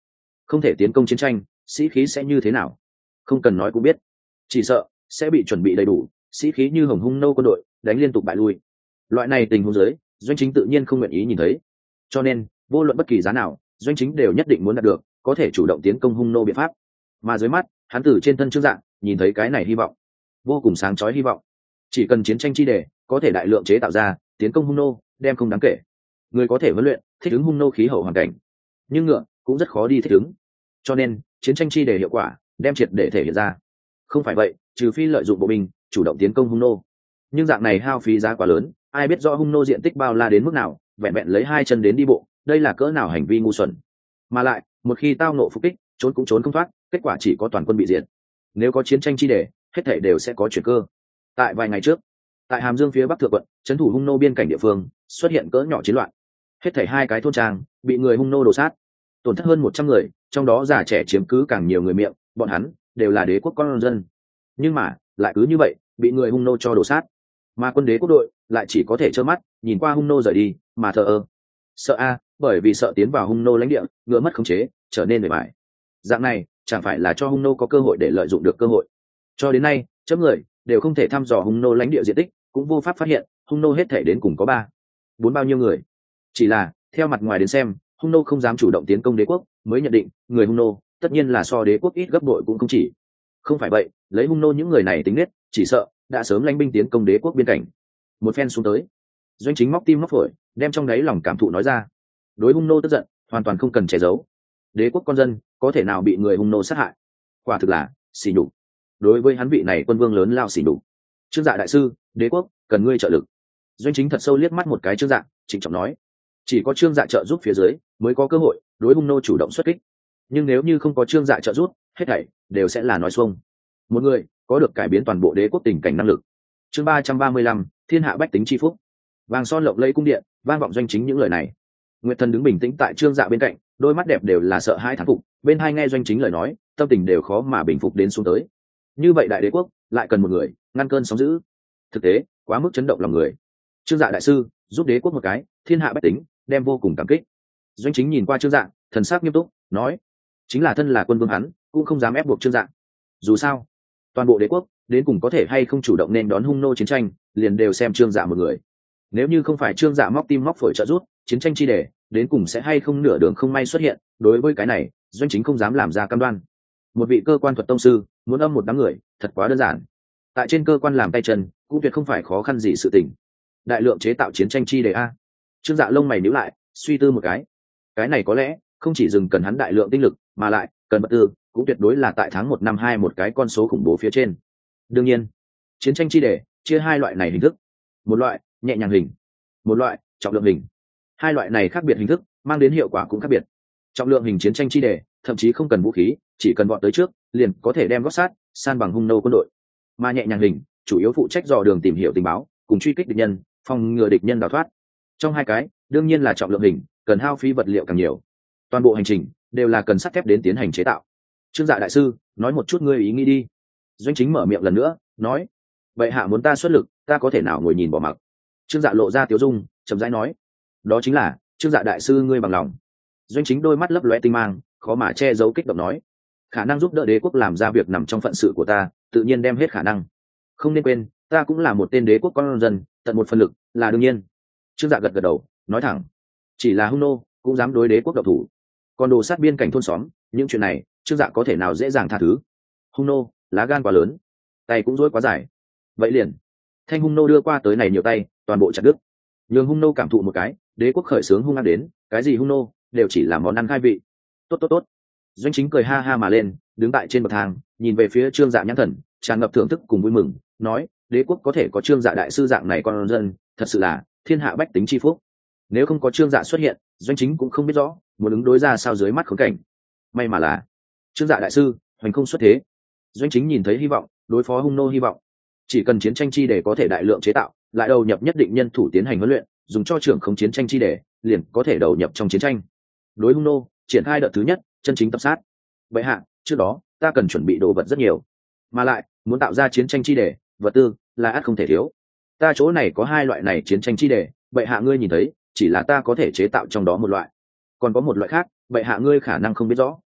không thể tiến công chiến tranh, sĩ khí sẽ như thế nào không cần nói cũng biết, chỉ sợ sẽ bị chuẩn bị đầy đủ, sĩ khí như hồng hung nô quân đội đánh liên tục bại lui. Loại này tình huống dưới, doanh chính tự nhiên không nguyện ý nhìn thấy, cho nên vô luận bất kỳ giá nào, doanh chính đều nhất định muốn đạt được có thể chủ động tiến công hung nô biện pháp. Mà dưới mắt hắn từ trên thân Trương Dạ nhìn thấy cái này hy vọng, vô cùng sáng chói hy vọng. Chỉ cần chiến tranh chi đề có thể đại lượng chế tạo ra tiến công hung nô, đem không đáng kể. Người có thể huấn luyện thích ứng hung nô khí hậu hoàn cảnh, nhưng ngựa cũng rất khó đi thích ứng, cho nên chiến tranh chi đề hiệu quả đem triệt để thể hiện ra. Không phải vậy, trừ phi lợi dụng bộ binh chủ động tiến công hung nô, nhưng dạng này hao phí giá quá lớn, ai biết rõ hung nô diện tích bao la đến mức nào, vẹn vẹn lấy hai chân đến đi bộ, đây là cỡ nào hành vi ngu xuẩn. Mà lại một khi tao nộ phục kích, trốn cũng trốn không thoát, kết quả chỉ có toàn quân bị diệt. Nếu có chiến tranh chi đề, hết thảy đều sẽ có chuyển cơ. Tại vài ngày trước, tại Hàm Dương phía bắc thượng quận, trấn thủ hung nô biên cảnh địa phương xuất hiện cỡ nhỏ chiến loạn, hết thảy hai cái thôn trang bị người hung nô đổ sát, tổn thất hơn một trăm người, trong đó già trẻ chiếm cứ càng nhiều người miệng, bọn hắn đều là đế quốc con dân, nhưng mà lại cứ như vậy bị người hung nô cho đổ sát, mà quân đế quốc đội lại chỉ có thể trơ mắt nhìn qua hung nô rời đi mà thờ ơ. Sợ a, bởi vì sợ tiến vào hung nô lãnh địa, ngựa mất khống chế, trở nên bề bại. Dạng này chẳng phải là cho hung nô có cơ hội để lợi dụng được cơ hội. Cho đến nay, chấm người đều không thể thăm dò hung nô lãnh địa diện tích, cũng vô pháp phát hiện hung nô hết thể đến cùng có ba bốn bao nhiêu người. Chỉ là theo mặt ngoài đến xem, hung nô không dám chủ động tiến công đế quốc, mới nhận định người hung nô tất nhiên là so đế quốc ít gấp bội cũng không chỉ. Không phải vậy, lấy hung nô những người này tính nết, chỉ sợ đã sớm lãnh binh tiến công đế quốc biên cảnh. Một phen xuống tới, doanh chính móc tim móc phổi, đem trong đáy lòng cảm thụ nói ra. Đối hung nô tức giận hoàn toàn không cần che giấu, đế quốc con dân có thể nào bị người hung nô sát hại, quả thực là xỉ nhục. Đối với hắn vị này quân vương lớn lao xỉ nhục. Trương Dạ đại sư, đế quốc cần ngươi trợ lực. Doanh chính thật sâu liếc mắt một cái Trương Dạ, trịnh trọng nói. Chỉ có Trương Dạ trợ giúp phía dưới mới có cơ hội đối hung nô chủ động xuất kích, nhưng nếu như không có Trương Dạ trợ giúp, hết thảy đều sẽ là nói xuông. Một người có được cải biến toàn bộ đế quốc tình cảnh năng lực. Chương ba trăm ba mươi lăm, thiên hạ bách tính chi phúc. Vàng son lộng lẫy cung điện vang vọng doanh chính những lời này. Nguyệt Thần đứng bình tĩnh tại Trương Dạ bên cạnh, đôi mắt đẹp đều là sợ hãi thán phục, bên hai nghe doanh chính lời nói, tâm tình đều khó mà bình phục đến xuống tới. Như vậy đại đế quốc lại cần một người ngăn cơn sóng dữ, thực tế quá mức chấn động lòng người. Trương Dạ đại sư giúp đế quốc một cái, thiên hạ bách tính đem vô cùng cảm kích. Doanh chính nhìn qua Trương Dạ, thần sắc nghiêm túc nói, chính là thân là quân vương hắn cũng không dám ép buộc Trương Dạ. Dù sao toàn bộ đế quốc đến cùng có thể hay không chủ động nên đón hung nô chiến tranh, liền đều xem Trương Dạ một người. Nếu như không phải Trương Dạ móc tim móc phổi trợ giúp, chiến tranh chi đề đến cùng sẽ hay không nửa đường không may xuất hiện. Đối với cái này, doanh chính không dám làm ra cam đoan. Một vị cơ quan thuật tông sư muốn âm một đám người thật quá đơn giản, tại trên cơ quan làm tay chân cũng tuyệt không phải khó khăn gì sự tình. Đại lượng chế tạo chiến tranh chi đề a. Trương Dạ lông mày nhíu lại, suy tư một cái. Cái này có lẽ không chỉ dừng cần hắn đại lượng tinh lực, mà lại cần vật tư cũng tuyệt đối là tại tháng một năm hai một cái con số khủng bố phía trên. Đương nhiên, chiến tranh chi đề chia hai loại này hình thức, một loại nhẹ nhàng hình, một loại trọng lượng hình. Hai loại này khác biệt hình thức mang đến hiệu quả cũng khác biệt. Trọng lượng hình chiến tranh chi đề thậm chí không cần vũ khí, chỉ cần vọt tới trước liền có thể đem gót sát san bằng hung nô quân đội. Mà nhẹ nhàng hình chủ yếu phụ trách dò đường tìm hiểu tình báo, cùng truy kích địch nhân, phòng ngừa địch nhân đào thoát. Trong hai cái đương nhiên là trọng lượng hình cần hao phí vật liệu càng nhiều, toàn bộ hành trình đều là cần sắt thép đến tiến hành chế tạo. Trương Dạ đại sư nói một chút ngươi ý nghĩ đi. Doanh chính mở miệng lần nữa nói, vậy hạ muốn ta xuất lực, ta có thể nào ngồi nhìn bỏ mặc. Trương Dạ lộ ra tiếu dung, chậm rãi nói, đó chính là Trương Dạ đại sư ngươi bằng lòng. Doanh chính đôi mắt lấp lóe tinh mang, khó mà che giấu kích động nói, khả năng giúp đỡ đế quốc làm ra việc nằm trong phận sự của ta, tự nhiên đem hết khả năng. Không nên quên, ta cũng là một tên đế quốc con dân, tận một phần lực là đương nhiên. Trương Dạ gật gật đầu nói thẳng, chỉ là hung nô cũng dám đối đế quốc độc thủ, còn đồ sát biên cảnh thôn xóm, những chuyện này Trương Dạ có thể nào dễ dàng tha thứ. Hung nô lá gan quá lớn, tay cũng dối quá dài. Vậy liền thanh hung nô đưa qua tới này nhiều tay toàn bộ chặt đứt, nhường hung nô cảm thụ một cái đế quốc khởi sướng hung ăn đến, cái gì hung nô đều chỉ là món ăn khai vị. Tốt tốt tốt. Doanh chính cười ha ha mà lên, đứng tại trên bậc thang nhìn về phía Trương Dạ nhãn thần tràn ngập thưởng thức cùng vui mừng, nói, đế quốc có thể có Trương Dạ đại sư dạng này con dân, thật sự là thiên hạ bách tính chi phúc. Nếu không có Trương Dạ xuất hiện, doanh chính cũng không biết rõ muốn ứng đối ra sao dưới mắt khốn cảnh. May mà là Trương Dạ đại sư hoành không xuất thế. Doanh chính nhìn thấy hy vọng đối phó hung nô hy vọng. Chỉ cần chiến tranh chi để có thể đại lượng chế tạo, lại đầu nhập nhất định nhân thủ tiến hành huấn luyện, dùng cho trưởng không chiến tranh chi để, liền có thể đầu nhập trong chiến tranh. Đối hung nô triển khai đợt thứ nhất, chân chính tập sát. Vậy hạ, trước đó ta cần chuẩn bị đồ vật rất nhiều, mà lại muốn tạo ra chiến tranh chi để, vật tư là ắt không thể thiếu. Ta chỗ này có hai loại này chiến tranh chi để, vậy hạ ngươi nhìn thấy, chỉ là ta có thể chế tạo trong đó một loại, còn có một loại khác, vậy hạ ngươi khả năng không biết rõ.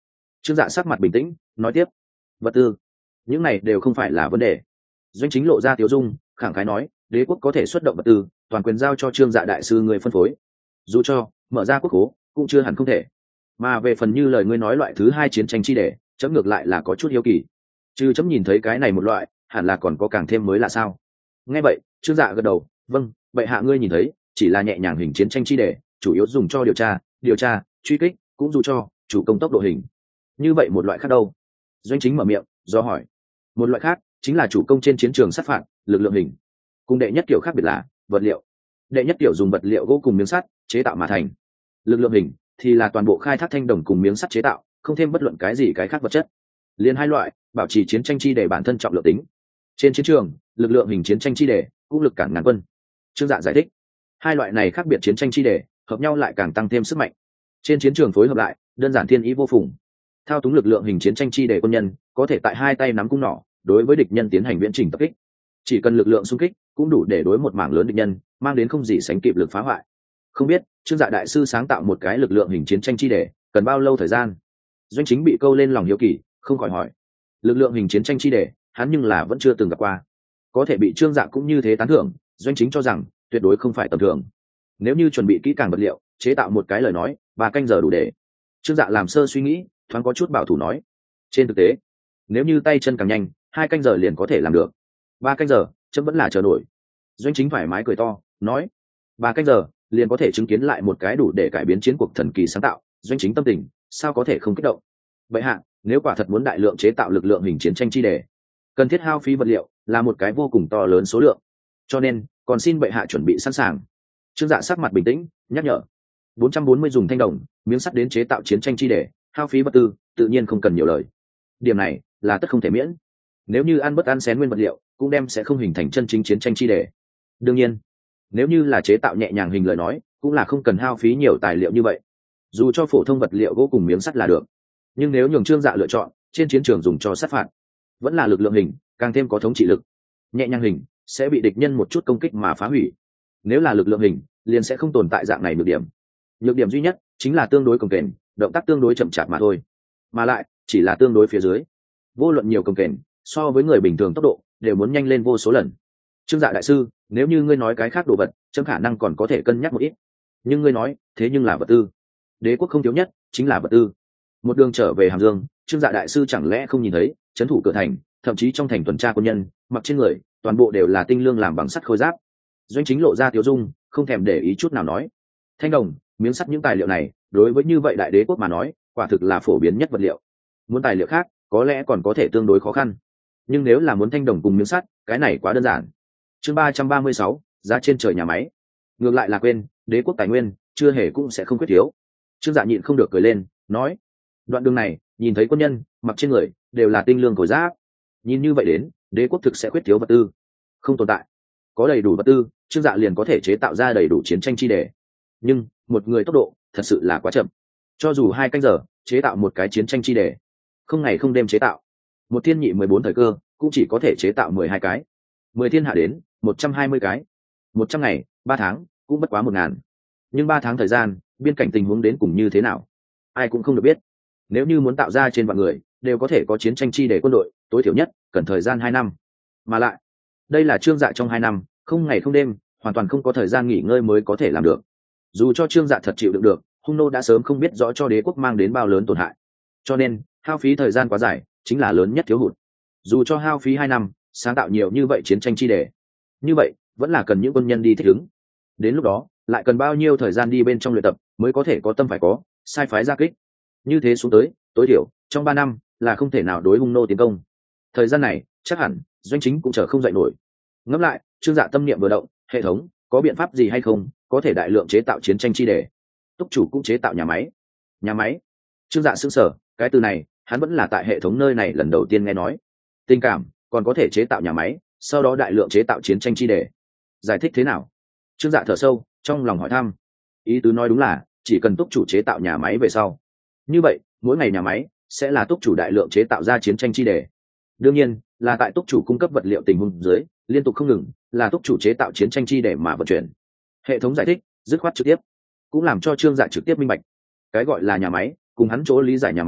Trương Dạ sắc mặt bình tĩnh nói tiếp, vật tư những này đều không phải là vấn đề. Doanh Chính lộ ra tiếu dung khẳng khái nói, đế quốc có thể xuất động vật tư, toàn quyền giao cho Trương Dạ đại sư người phân phối, dù cho mở ra quốc khố cũng chưa hẳn không thể. Mà về phần như lời ngươi nói loại thứ hai chiến tranh chi đề, chấm ngược lại là có chút hiếu kỳ, chứ chấm nhìn thấy cái này một loại hẳn là còn có càng thêm mới là sao. Nghe vậy Trương Dạ gật đầu, vâng, bệ hạ ngươi nhìn thấy chỉ là nhẹ nhàng hình chiến tranh chi đề, chủ yếu dùng cho điều tra điều tra truy kích, cũng dù cho chủ công tốc độ hình. Như vậy một loại khác đâu? Doanh Chính mở miệng do hỏi. Một loại khác chính là chủ công trên chiến trường sát phạt, lực lượng hình. Cùng đệ nhất kiểu khác biệt là vật liệu. Đệ nhất kiểu dùng vật liệu gỗ cùng miếng sắt chế tạo mà thành, lực lượng hình thì là toàn bộ khai thác thanh đồng cùng miếng sắt chế tạo, không thêm bất luận cái gì cái khác vật chất. Liên hai loại bảo trì chiến tranh chi đề bản thân trọng lượng tính. Trên chiến trường, lực lượng hình chiến tranh chi đề cũng lực cản ngàn quân. Trương Dạ giải thích, hai loại này khác biệt chiến tranh chi đề hợp nhau lại càng tăng thêm sức mạnh. Trên chiến trường phối hợp lại đơn giản thiên ý vô phùng. Thao túng lực lượng hình chiến tranh chi đề quân nhân có thể tại hai tay nắm cung nỏ đối với địch nhân tiến hành viễn trình tập kích, chỉ cần lực lượng xung kích cũng đủ để đối một mảng lớn địch nhân mang đến không gì sánh kịp lực phá hoại. Không biết Trương Dạ đại sư sáng tạo một cái lực lượng hình chiến tranh chi đề cần bao lâu thời gian? Doanh Chính bị câu lên lòng hiếu kỳ không khỏi hỏi. Lực lượng hình chiến tranh chi đề hắn nhưng là vẫn chưa từng gặp qua, có thể bị Trương Dạ cũng như thế tán thưởng, Doanh Chính cho rằng tuyệt đối không phải tầm thường. Nếu như chuẩn bị kỹ càng vật liệu chế tạo một cái lời nói, ba canh giờ đủ để. Trương Dạ làm sơ suy nghĩ thoáng có chút bảo thủ nói, trên thực tế nếu như tay chân càng nhanh hai canh giờ liền có thể làm được, ba canh giờ chấm vẫn là chờ nổi. Doanh Chính thoải mái cười to nói, ba canh giờ liền có thể chứng kiến lại một cái đủ để cải biến chiến cuộc thần kỳ sáng tạo. Doanh Chính tâm tình sao có thể không kích động. Vậy hạ nếu quả thật muốn đại lượng chế tạo lực lượng hình chiến tranh chi đề, cần thiết hao phí vật liệu là một cái vô cùng to lớn số lượng, cho nên còn xin bệ hạ chuẩn bị sẵn sàng. Trương Dạ sắc mặt bình tĩnh nhắc nhở, bốn trăm bốn mươi dùng thanh đồng miếng sắt đến chế tạo chiến tranh chi đề, hao phí vật tư tự nhiên không cần nhiều lời, điểm này là tất không thể miễn. Nếu như ăn bất ăn xén nguyên vật liệu cũng đem sẽ không hình thành chân chính chiến tranh chi đề. Đương nhiên nếu như là chế tạo nhẹ nhàng hình lời nói cũng là không cần hao phí nhiều tài liệu như vậy, dù cho phổ thông vật liệu gỗ cùng miếng sắt là được. Nhưng nếu nhường Trương Dạ lựa chọn trên chiến trường dùng cho sát phạt, vẫn là lực lượng hình càng thêm có thống trị lực. Nhẹ nhàng hình sẽ bị địch nhân một chút công kích mà phá hủy, nếu là lực lượng hình liền sẽ không tồn tại dạng này nhược điểm. Nhược điểm duy nhất chính là tương đối cồng kềnh, động tác tương đối chậm chạp mà thôi, mà lại chỉ là tương đối phía dưới. Vô luận nhiều cồng kềnh, so với người bình thường tốc độ đều muốn nhanh lên vô số lần. Trương Dạ đại sư, nếu như ngươi nói cái khác đồ vật chấm khả năng còn có thể cân nhắc một ít, nhưng ngươi nói thế nhưng là vật tư, đế quốc không thiếu nhất chính là vật tư. Một đường trở về Hàm Dương, Trương Dạ đại sư chẳng lẽ không nhìn thấy trấn thủ cửa thành, thậm chí trong thành tuần tra quân nhân mặc trên người toàn bộ đều là tinh lương làm bằng sắt khôi giáp. Doanh Chính lộ ra tiếu dung không thèm để ý chút nào nói, thanh đồng miếng sắt những tài liệu này đối với như vậy đại đế quốc mà nói quả thực là phổ biến nhất vật liệu. Muốn tài liệu khác có lẽ còn có thể tương đối khó khăn, nhưng nếu là muốn thanh đồng cùng miếng sắt, cái này quá đơn giản. Chương ba trăm ba mươi sáu, giá trên trời nhà máy. Ngược lại là quên, đế quốc tài nguyên chưa hề cũng sẽ không quyết thiếu. Trương Dạ nhịn không được cười lên nói, đoạn đường này nhìn thấy quân nhân mặc trên người đều là tinh lương khôi giáp, nhìn như vậy đến đế quốc thực sẽ quyết thiếu vật tư không tồn tại. Có đầy đủ vật tư, Trương Dạ liền có thể chế tạo ra đầy đủ chiến tranh chi đề. Nhưng một người tốc độ thật sự là quá chậm, cho dù hai canh giờ chế tạo một cái chiến tranh chi đề, không ngày không đêm chế tạo, một thiên nhị mười bốn thời cơ cũng chỉ có thể chế tạo mười hai cái, mười thiên hạ đến một trăm hai mươi cái, một trăm ngày ba tháng cũng bất quá một ngàn. Nhưng ba tháng thời gian biên cảnh tình huống đến cùng như thế nào ai cũng không được biết. Nếu như muốn tạo ra trên vạn người đều có thể có chiến tranh chi đề quân đội, tối thiểu nhất cần thời gian hai năm, mà lại đây là Trương Dạ trong hai năm không ngày không đêm, hoàn toàn không có thời gian nghỉ ngơi mới có thể làm được. Dù cho Trương Dạ thật chịu đựng được, hung nô đã sớm không biết rõ cho đế quốc mang đến bao lớn tổn hại, cho nên hao phí thời gian quá dài chính là lớn nhất thiếu hụt. Dù cho hao phí hai năm sáng tạo nhiều như vậy chiến tranh chi đề, như vậy vẫn là cần những quân nhân đi thích ứng, đến lúc đó lại cần bao nhiêu thời gian đi bên trong luyện tập mới có thể có tâm phải có sai phái ra kích. Như thế xuống tới tối thiểu trong ba năm là không thể nào đối hung nô tiến công. Thời gian này chắc hẳn Doanh Chính cũng chờ không dậy nổi. Ngẫm lại, Trương Dạ tâm niệm vừa động, hệ thống có biện pháp gì hay không có thể đại lượng chế tạo chiến tranh chi đề? Túc chủ cũng chế tạo nhà máy. Nhà máy? Trương Dạ sững sờ, cái từ này hắn vẫn là tại hệ thống nơi này lần đầu tiên nghe nói. Tình cảm còn có thể chế tạo nhà máy, sau đó đại lượng chế tạo chiến tranh chi đề, giải thích thế nào? Trương Dạ thở sâu trong lòng hỏi thăm. Ý tứ nói đúng là chỉ cần túc chủ chế tạo nhà máy về sau, như vậy mỗi ngày nhà máy sẽ là túc chủ đại lượng chế tạo ra chiến tranh chi đề. Đương nhiên là tại túc chủ cung cấp vật liệu tình huống dưới liên tục không ngừng là túc chủ chế tạo chiến tranh chi đề mà vận chuyển. Hệ thống giải thích dứt khoát trực tiếp, cũng làm cho Trương Dạ trực tiếp minh bạch cái gọi là nhà máy cùng hắn chỗ lý giải nhà máy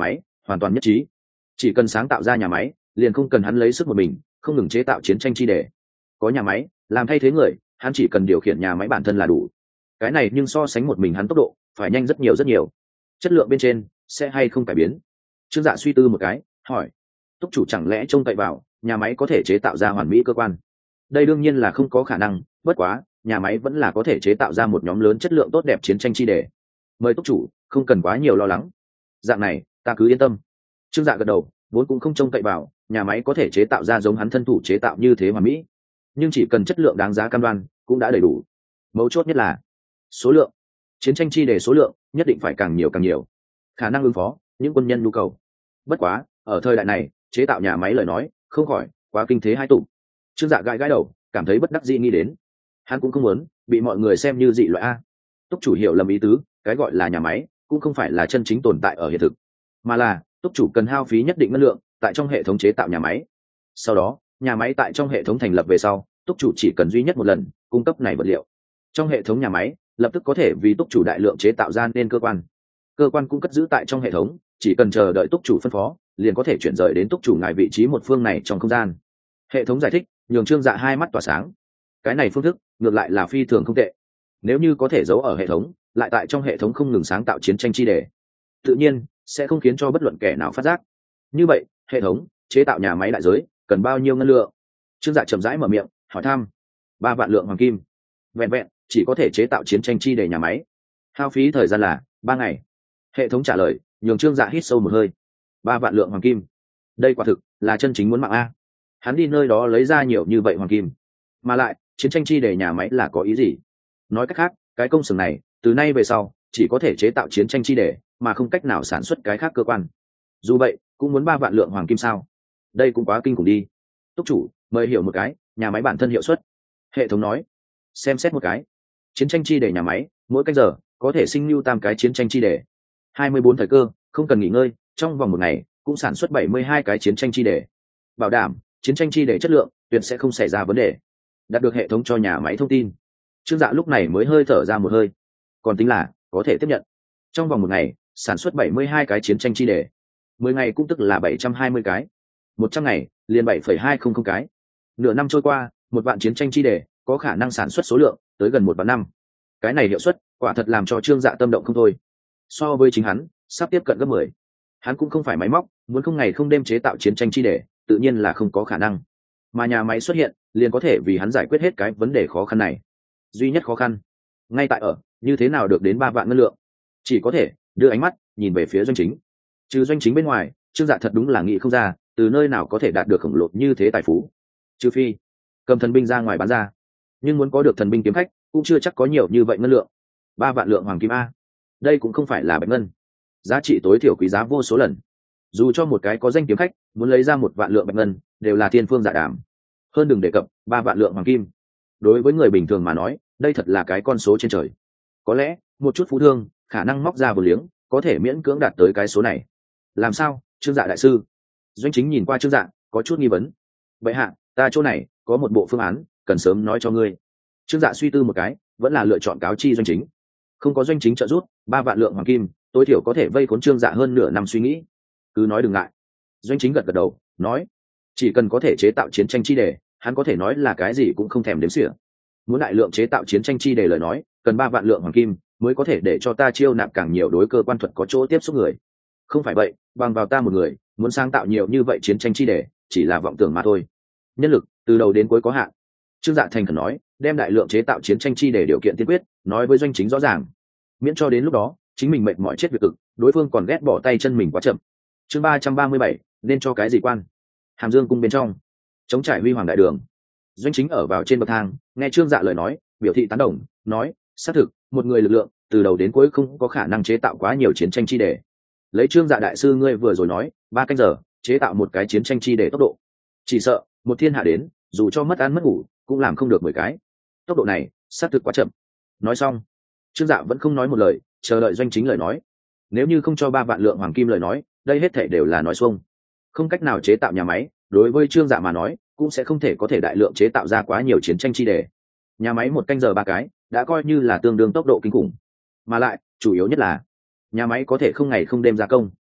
hoàn toàn nhất trí. Chỉ cần sáng tạo ra nhà máy, liền không cần hắn lấy sức một mình không ngừng chế tạo chiến tranh chi đề. Có nhà máy làm thay thế người, hắn chỉ cần điều khiển nhà máy bản thân là đủ. Cái này nhưng so sánh một mình hắn tốc độ phải nhanh rất nhiều rất nhiều. Chất lượng bên trên sẽ hay không cải biến? Trương Dạ suy tư một cái, hỏi: túc chủ chẳng lẽ trông cậy vào nhà máy có thể chế tạo ra hoàn mỹ cơ quan? Đây đương nhiên là không có khả năng, bất quá nhà máy vẫn là có thể chế tạo ra một nhóm lớn chất lượng tốt đẹp chiến tranh chi đề. Mời túc chủ không cần quá nhiều lo lắng, dạng này ta cứ yên tâm. Trương Dạ gật đầu, vốn cũng không trông cậy vào nhà máy có thể chế tạo ra giống hắn thân thủ chế tạo như thế hoàn mỹ, nhưng chỉ cần chất lượng đáng giá cam đoan cũng đã đầy đủ. Mấu chốt nhất là số lượng, chiến tranh chi đề số lượng nhất định phải càng nhiều càng nhiều, khả năng ứng phó những quân nhân nhu cầu. Bất quá ở thời đại này chế tạo nhà máy lời nói không khỏi quá kinh thế hai tụng. Trương Dạ gãi gãi đầu, cảm thấy bất đắc dĩ nghĩ đến, hắn cũng không muốn bị mọi người xem như dị loại a. Túc chủ hiểu lầm ý tứ, cái gọi là nhà máy cũng không phải là chân chính tồn tại ở hiện thực, mà là túc chủ cần hao phí nhất định năng lượng tại trong hệ thống chế tạo nhà máy. Sau đó nhà máy tại trong hệ thống thành lập về sau, túc chủ chỉ cần duy nhất một lần cung cấp này vật liệu. Trong hệ thống nhà máy lập tức có thể vì túc chủ đại lượng chế tạo ra nên cơ quan. Cơ quan cũng cất giữ tại trong hệ thống, chỉ cần chờ đợi túc chủ phân phó, liền có thể chuyển rời đến túc chủ ngài vị trí một phương này trong không gian. Hệ thống giải thích nhường Trương Dạ hai mắt tỏa sáng. Cái này phương thức ngược lại là phi thường không tệ. Nếu như có thể giấu ở hệ thống, lại tại trong hệ thống không ngừng sáng tạo chiến tranh chi đề, tự nhiên sẽ không khiến cho bất luận kẻ nào phát giác. Như vậy hệ thống chế tạo nhà máy đại giới cần bao nhiêu ngân lượng? Trương Dạ chậm rãi mở miệng hỏi thăm. Ba vạn lượng hoàng kim. Vẹn vẹn chỉ có thể chế tạo chiến tranh chi đề nhà máy, hao phí thời gian là ba ngày. Hệ thống trả lời nhường Trương Dạ hít sâu một hơi. Ba vạn lượng hoàng kim, đây quả thực là chân chính muốn mạng a. Hắn đi nơi đó lấy ra nhiều như vậy hoàng kim, mà lại chiến tranh chi đề nhà máy là có ý gì? Nói cách khác, cái công xưởng này từ nay về sau chỉ có thể chế tạo chiến tranh chi đề, mà không cách nào sản xuất cái khác cơ quan. Dù vậy cũng muốn ba vạn lượng hoàng kim sao? Đây cũng quá kinh khủng đi. Túc chủ mời hiểu một cái nhà máy bản thân hiệu suất. Hệ thống nói. Xem xét một cái, chiến tranh chi đề nhà máy mỗi canh giờ có thể sinh lưu tam cái chiến tranh chi đề, hai mươi bốn thời cơ, không cần nghỉ ngơi, trong vòng một ngày cũng sản xuất bảy mươi hai cái chiến tranh chi đề, bảo đảm chiến tranh chi đề chất lượng tuyệt sẽ không xảy ra vấn đề. Đạt được hệ thống cho nhà máy thông tin, Trương Dạ lúc này mới hơi thở ra một hơi, còn tính là có thể tiếp nhận. Trong vòng một ngày sản xuất bảy mươi hai cái chiến tranh chi đề, mười ngày cũng tức là bảy trăm hai mươi cái, một trăm ngày liền bảy phẩy hai không không cái. Nửa năm trôi qua, một vạn chiến tranh chi đề có khả năng sản xuất số lượng tới gần một vạn năm. Cái này hiệu suất quả thật làm cho Trương Dạ tâm động không thôi. So với chính hắn sắp tiếp cận gấp mười. Hắn cũng không phải máy móc, muốn không ngày không đêm chế tạo chiến tranh chi đề tự nhiên là không có khả năng, mà nhà máy xuất hiện liền có thể vì hắn giải quyết hết cái vấn đề khó khăn này. Duy nhất khó khăn ngay tại ở như thế nào được đến ba vạn ngân lượng. Chỉ có thể đưa ánh mắt nhìn về phía Doanh Chính. Trừ Doanh Chính bên ngoài, Trương Dạ thật đúng là nghĩ không ra từ nơi nào có thể đạt được khổng lồ như thế tài phú. Trừ phi cầm thần binh ra ngoài bán ra, nhưng muốn có được thần binh kiếm khách cũng chưa chắc có nhiều như vậy ngân lượng. Ba vạn lượng hoàng kim a, đây cũng không phải là bạch ngân, giá trị tối thiểu quý giá vô số lần. Dù cho một cái có danh kiếm khách muốn lấy ra một vạn lượng bạch ngân đều là thiên phương dạ đàm, hơn đừng đề cập ba vạn lượng hoàng kim. Đối với người bình thường mà nói, đây thật là cái con số trên trời. Có lẽ một chút phú thương khả năng móc ra vừa liếng có thể miễn cưỡng đạt tới cái số này. Làm sao, Trương Dạ đại sư? Doanh Chính nhìn qua Trương Dạ có chút nghi vấn. Vậy hạ, ta chỗ này có một bộ phương án cần sớm nói cho ngươi. Trương Dạ suy tư một cái, vẫn là lựa chọn cáo chi Doanh Chính. Không có Doanh Chính trợ giúp, ba vạn lượng hoàng kim tối thiểu có thể vây khốn Trương Dạ hơn nửa năm suy nghĩ. Cứ nói đừng ngại. Doanh Chính gật gật đầu nói, chỉ cần có thể chế tạo chiến tranh chi đề, hắn có thể nói là cái gì cũng không thèm đếm xỉa. Muốn đại lượng chế tạo chiến tranh chi đề lời nói, cần ba vạn lượng hoàng kim mới có thể để cho ta chiêu nạp càng nhiều đối cơ quan thuật có chỗ tiếp xúc người. Không phải vậy, bằng vào ta một người muốn sáng tạo nhiều như vậy chiến tranh chi đề chỉ là vọng tưởng mà thôi. Nhân lực từ đầu đến cuối có hạn. Trương Dạ thành khẩn nói, đem đại lượng chế tạo chiến tranh chi đề điều kiện tiên quyết nói với Doanh Chính rõ ràng, miễn cho đến lúc đó chính mình mệt mỏi chết việc cực, đối phương còn ghét bỏ tay chân mình quá chậm. Chương ba trăm ba mươi bảy, nên cho cái gì quan? Hàm Dương cung bên trong, chống trải huy hoàng đại đường. Doanh Chính ở vào trên bậc thang, nghe Trương Dạ lời nói, biểu thị tán đồng, nói, xác thực, một người lực lượng từ đầu đến cuối không có khả năng chế tạo quá nhiều chiến tranh chi đề. Lấy Trương Dạ đại sư ngươi vừa rồi nói, ba canh giờ chế tạo một cái chiến tranh chi đề tốc độ, chỉ sợ một thiên hạ đến, dù cho mất ăn mất ngủ cũng làm không được mười cái. Tốc độ này xác thực quá chậm. Nói xong, Trương Dạ vẫn không nói một lời, chờ đợi Doanh Chính lời nói. Nếu như không cho ba vạn lượng hoàng kim lời nói, đây hết thảy đều là nói xuông. Không cách nào chế tạo nhà máy, đối với Trương Dạ mà nói cũng sẽ không thể có thể đại lượng chế tạo ra quá nhiều chiến tranh chi đề. Nhà máy một canh giờ ba cái đã coi như là tương đương tốc độ kinh khủng, mà lại chủ yếu nhất là nhà máy có thể không ngày không đêm gia công.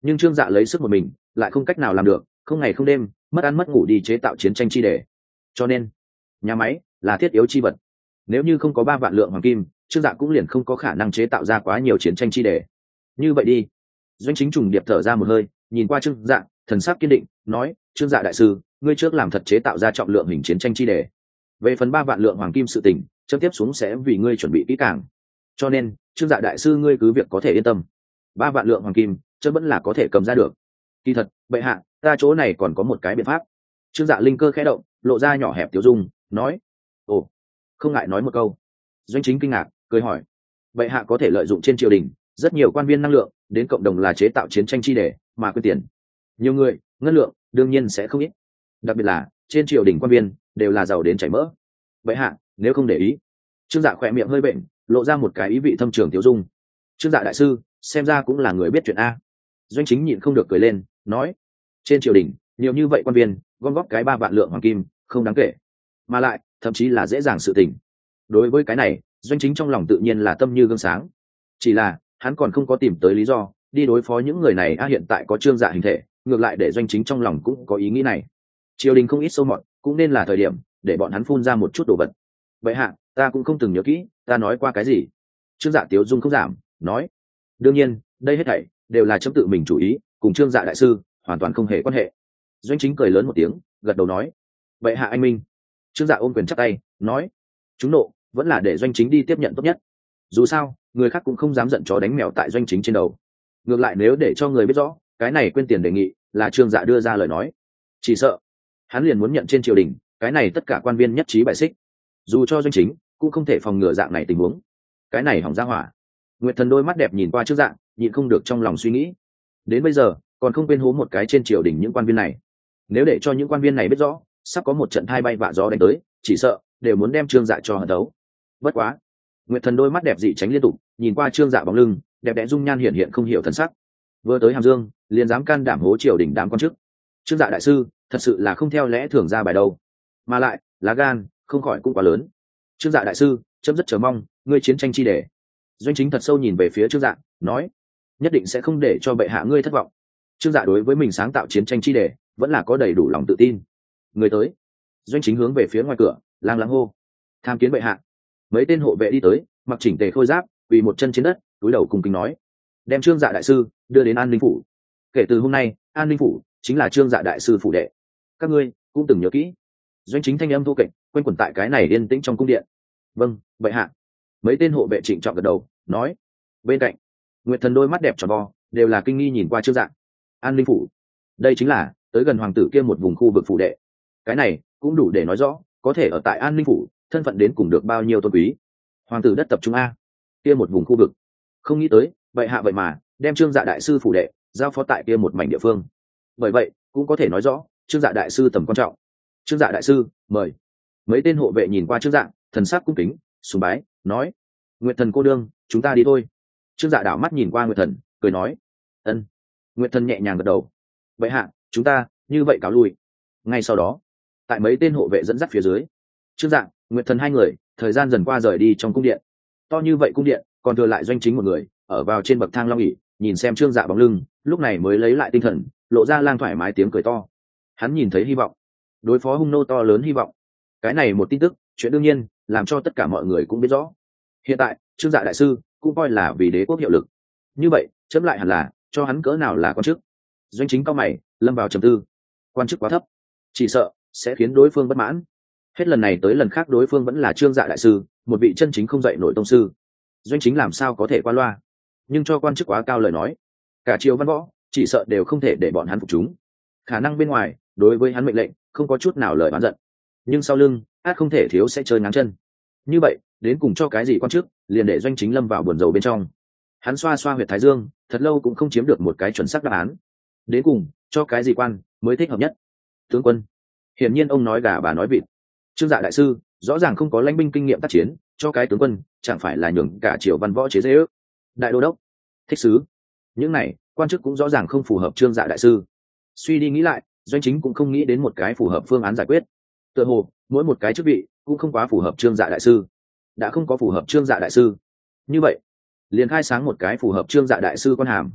nhưng trương dạ lấy sức một mình lại không cách nào làm được, không ngày không đêm mất ăn mất ngủ đi chế tạo chiến tranh chi đề. Cho nên nhà máy là thiết yếu chi vật, nếu như không có ba vạn lượng hoàng kim, trương dạ cũng liền không có khả năng chế tạo ra quá nhiều chiến tranh chi đề. Như vậy đi. Doanh chính trùng điệp thở ra một hơi, nhìn qua trương dạ, thần sắc kiên định nói, trương dạ đại sư, ngươi trước làm thật chế tạo ra trọng lượng hình chiến tranh chi đề, về phần ba vạn lượng hoàng kim sự tình chấm tiếp xuống sẽ vì ngươi chuẩn bị kỹ càng, cho nên trương dạ đại sư ngươi cứ việc có thể yên tâm, ba vạn lượng hoàng kim chấm vẫn là có thể cầm ra được. Kỳ thật bệ hạ, ta chỗ này còn có một cái biện pháp. Trương dạ linh cơ khẽ động, lộ ra nhỏ hẹp tiểu dung nói, ồ, không ngại nói một câu. Doanh chính kinh ngạc cười hỏi, bệ hạ có thể lợi dụng trên triều đình rất nhiều quan viên năng lượng đến cộng đồng là chế tạo chiến tranh chi đề mà quyên tiền, nhiều người ngân lượng đương nhiên sẽ không ít, đặc biệt là trên triều đình quan viên đều là giàu đến chảy mỡ. Bệ hạ nếu không để ý. Trương dạ khỏe miệng hơi bệnh, lộ ra một cái ý vị thâm trường tiểu dung. Trương dạ đại sư xem ra cũng là người biết chuyện a. Doanh chính nhịn không được cười lên nói, trên triều đình nhiều như vậy quan viên gom góp cái ba vạn lượng hoàng kim không đáng kể, mà lại thậm chí là dễ dàng sự tình. Đối với cái này Doanh chính trong lòng tự nhiên là tâm như gương sáng, chỉ là hắn còn không có tìm tới lý do đi đối phó những người này a. Hiện tại có trương dạ hình thể, ngược lại để Doanh chính trong lòng cũng có ý nghĩ này. Triều đình không ít sâu mọt, cũng nên là thời điểm để bọn hắn phun ra một chút đồ vật. Vậy hạ, ta cũng không từng nhớ kỹ ta nói qua cái gì. Trương dạ tiếu dung không giảm nói, đương nhiên đây hết thảy đều là chấm tự mình chủ ý, cùng trương dạ đại sư hoàn toàn không hề quan hệ. Doanh chính cười lớn một tiếng gật đầu nói, vậy hạ anh minh. Trương dạ ôm quyền chắc tay nói, chúng nộ vẫn là để Doanh chính đi tiếp nhận tốt nhất, dù sao người khác cũng không dám giận chó đánh mèo tại Doanh chính trên đầu. Ngược lại nếu để cho người biết rõ cái này quên tiền đề nghị là trương dạ đưa ra lời nói, chỉ sợ hắn liền muốn nhận trên triều đình cái này tất cả quan viên nhất trí bài xích, dù cho Doanh chính cũng không thể phòng ngừa dạng này tình huống. Cái này hỏng ra hỏa. Nguyệt Thần đôi mắt đẹp nhìn qua trước dạng, nhịn không được trong lòng suy nghĩ, đến bây giờ còn không quên hố một cái trên triều đình những quan viên này. Nếu để cho những quan viên này biết rõ sắp có một trận thai bay vạ gió đánh tới, chỉ sợ đều muốn đem trương dạ cho hận đấu. Bất quá Nguyệt Thần đôi mắt đẹp dị tránh liên tục, nhìn qua trương dạ bóng lưng đẹp đẽ dung nhan hiện hiện không hiểu thần sắc. Vừa tới Hàm Dương liền dám can đảm hố triều đình đám quan chức, trương dạ đại sư thật sự là không theo lẽ thường ra bài đâu, mà lại lá gan không khỏi cũng quá lớn. Trương dạ đại sư chấm rất chờ mong ngươi chiến tranh chi đề. Doanh chính thật sâu nhìn về phía trương dạ nói, nhất định sẽ không để cho bệ hạ ngươi thất vọng. Trương dạ đối với mình sáng tạo chiến tranh chi đề vẫn là có đầy đủ lòng tự tin. Người tới. Doanh chính hướng về phía ngoài cửa lang láng hô, tham kiến bệ hạ. Mấy tên hộ vệ đi tới, mặc chỉnh tề khôi giáp, quỳ một chân trên đất cúi đầu cùng kính nói, đem trương dạ đại sư đưa đến an ninh phủ. Kể từ hôm nay an ninh phủ chính là trương dạ đại sư phủ đệ, các ngươi cũng từng nhớ kỹ. Doanh chính thanh âm thô kệch quanh quẩn tại cái này yên tĩnh trong cung điện. Vâng bệ hạ. Mấy tên hộ vệ trịnh trọng gật đầu nói. Bên cạnh Nguyệt Thần đôi mắt đẹp tròn vo đều là kinh nghi nhìn qua trương dạ. An ninh phủ, đây chính là tới gần hoàng tử kia một vùng khu vực phủ đệ, cái này cũng đủ để nói rõ có thể ở tại an ninh phủ thân phận đến cùng được bao nhiêu tôn quý. Hoàng tử đất tập trung a, kia một vùng khu vực. Không nghĩ tới bệ hạ vậy mà đem trương dạ đại sư phủ đệ giao phó tại kia một mảnh địa phương, bởi vậy cũng có thể nói rõ trương dạ đại sư tầm quan trọng. Trương dạ đại sư mời. Mấy tên hộ vệ nhìn qua trương dạ, thần sắc cung kính sùng bái nói, Nguyệt Thần cô đương chúng ta đi thôi. Trương dạ đảo mắt nhìn qua Nguyệt Thần cười nói, ân. Nguyệt Thần nhẹ nhàng gật đầu, vậy hạ chúng ta như vậy cáo lui. Ngay sau đó tại mấy tên hộ vệ dẫn dắt phía dưới, trương dạ Nguyệt Thần hai người thời gian dần qua rời đi trong cung điện. To như vậy cung điện còn thừa lại Doanh chính một người ở vào trên bậc thang long ỉ, nhìn xem trương dạ bóng lưng lúc này mới lấy lại tinh thần, lộ ra lang thoải mái tiếng cười to. Hắn nhìn thấy hy vọng, đối phó hung nô to lớn hy vọng. Cái này một tin tức chuyện đương nhiên làm cho tất cả mọi người cũng biết rõ, hiện tại trương dạ đại sư cũng coi là vì đế quốc hiệu lực, như vậy chấm lại hẳn là cho hắn cỡ nào là quan chức. Doanh chính cao mày lâm vào trầm tư, quan chức quá thấp chỉ sợ sẽ khiến đối phương bất mãn. Hết lần này tới lần khác đối phương vẫn là trương dạ đại sư, một vị chân chính không dạy nổi tông sư. Doanh chính làm sao có thể qua loa, nhưng cho quan chức quá cao lời nói, cả triều văn võ chỉ sợ đều không thể để bọn hắn phục chúng. Khả năng bên ngoài đối với hắn mệnh lệnh không có chút nào lời oán giận, nhưng sau lưng át không thể thiếu sẽ chơi ngáng chân. Như vậy đến cùng cho cái gì quan chức, liền để Doanh chính lâm vào buồn rầu bên trong. Hắn xoa xoa huyệt thái dương thật lâu cũng không chiếm được một cái chuẩn xác đáp án. Đến cùng cho cái gì quan mới thích hợp nhất? Tướng quân. Hiển nhiên ông nói gà bà nói vịt. Trương dạ đại sư rõ ràng không có lãnh binh kinh nghiệm tác chiến, cho cái tướng quân chẳng phải là nhường cả triều văn võ chế dễ ước. Đại đô đốc, thích sứ, những này quan chức cũng rõ ràng không phù hợp trương dạ đại sư. Suy đi nghĩ lại, Doanh chính cũng không nghĩ đến một cái phù hợp phương án giải quyết. Tựa hồ mỗi một cái chức vị cũng không quá phù hợp trương dạ đại sư. Đã không có phù hợp trương dạ đại sư, như vậy liền khai sáng một cái phù hợp trương dạ đại sư quan hàm.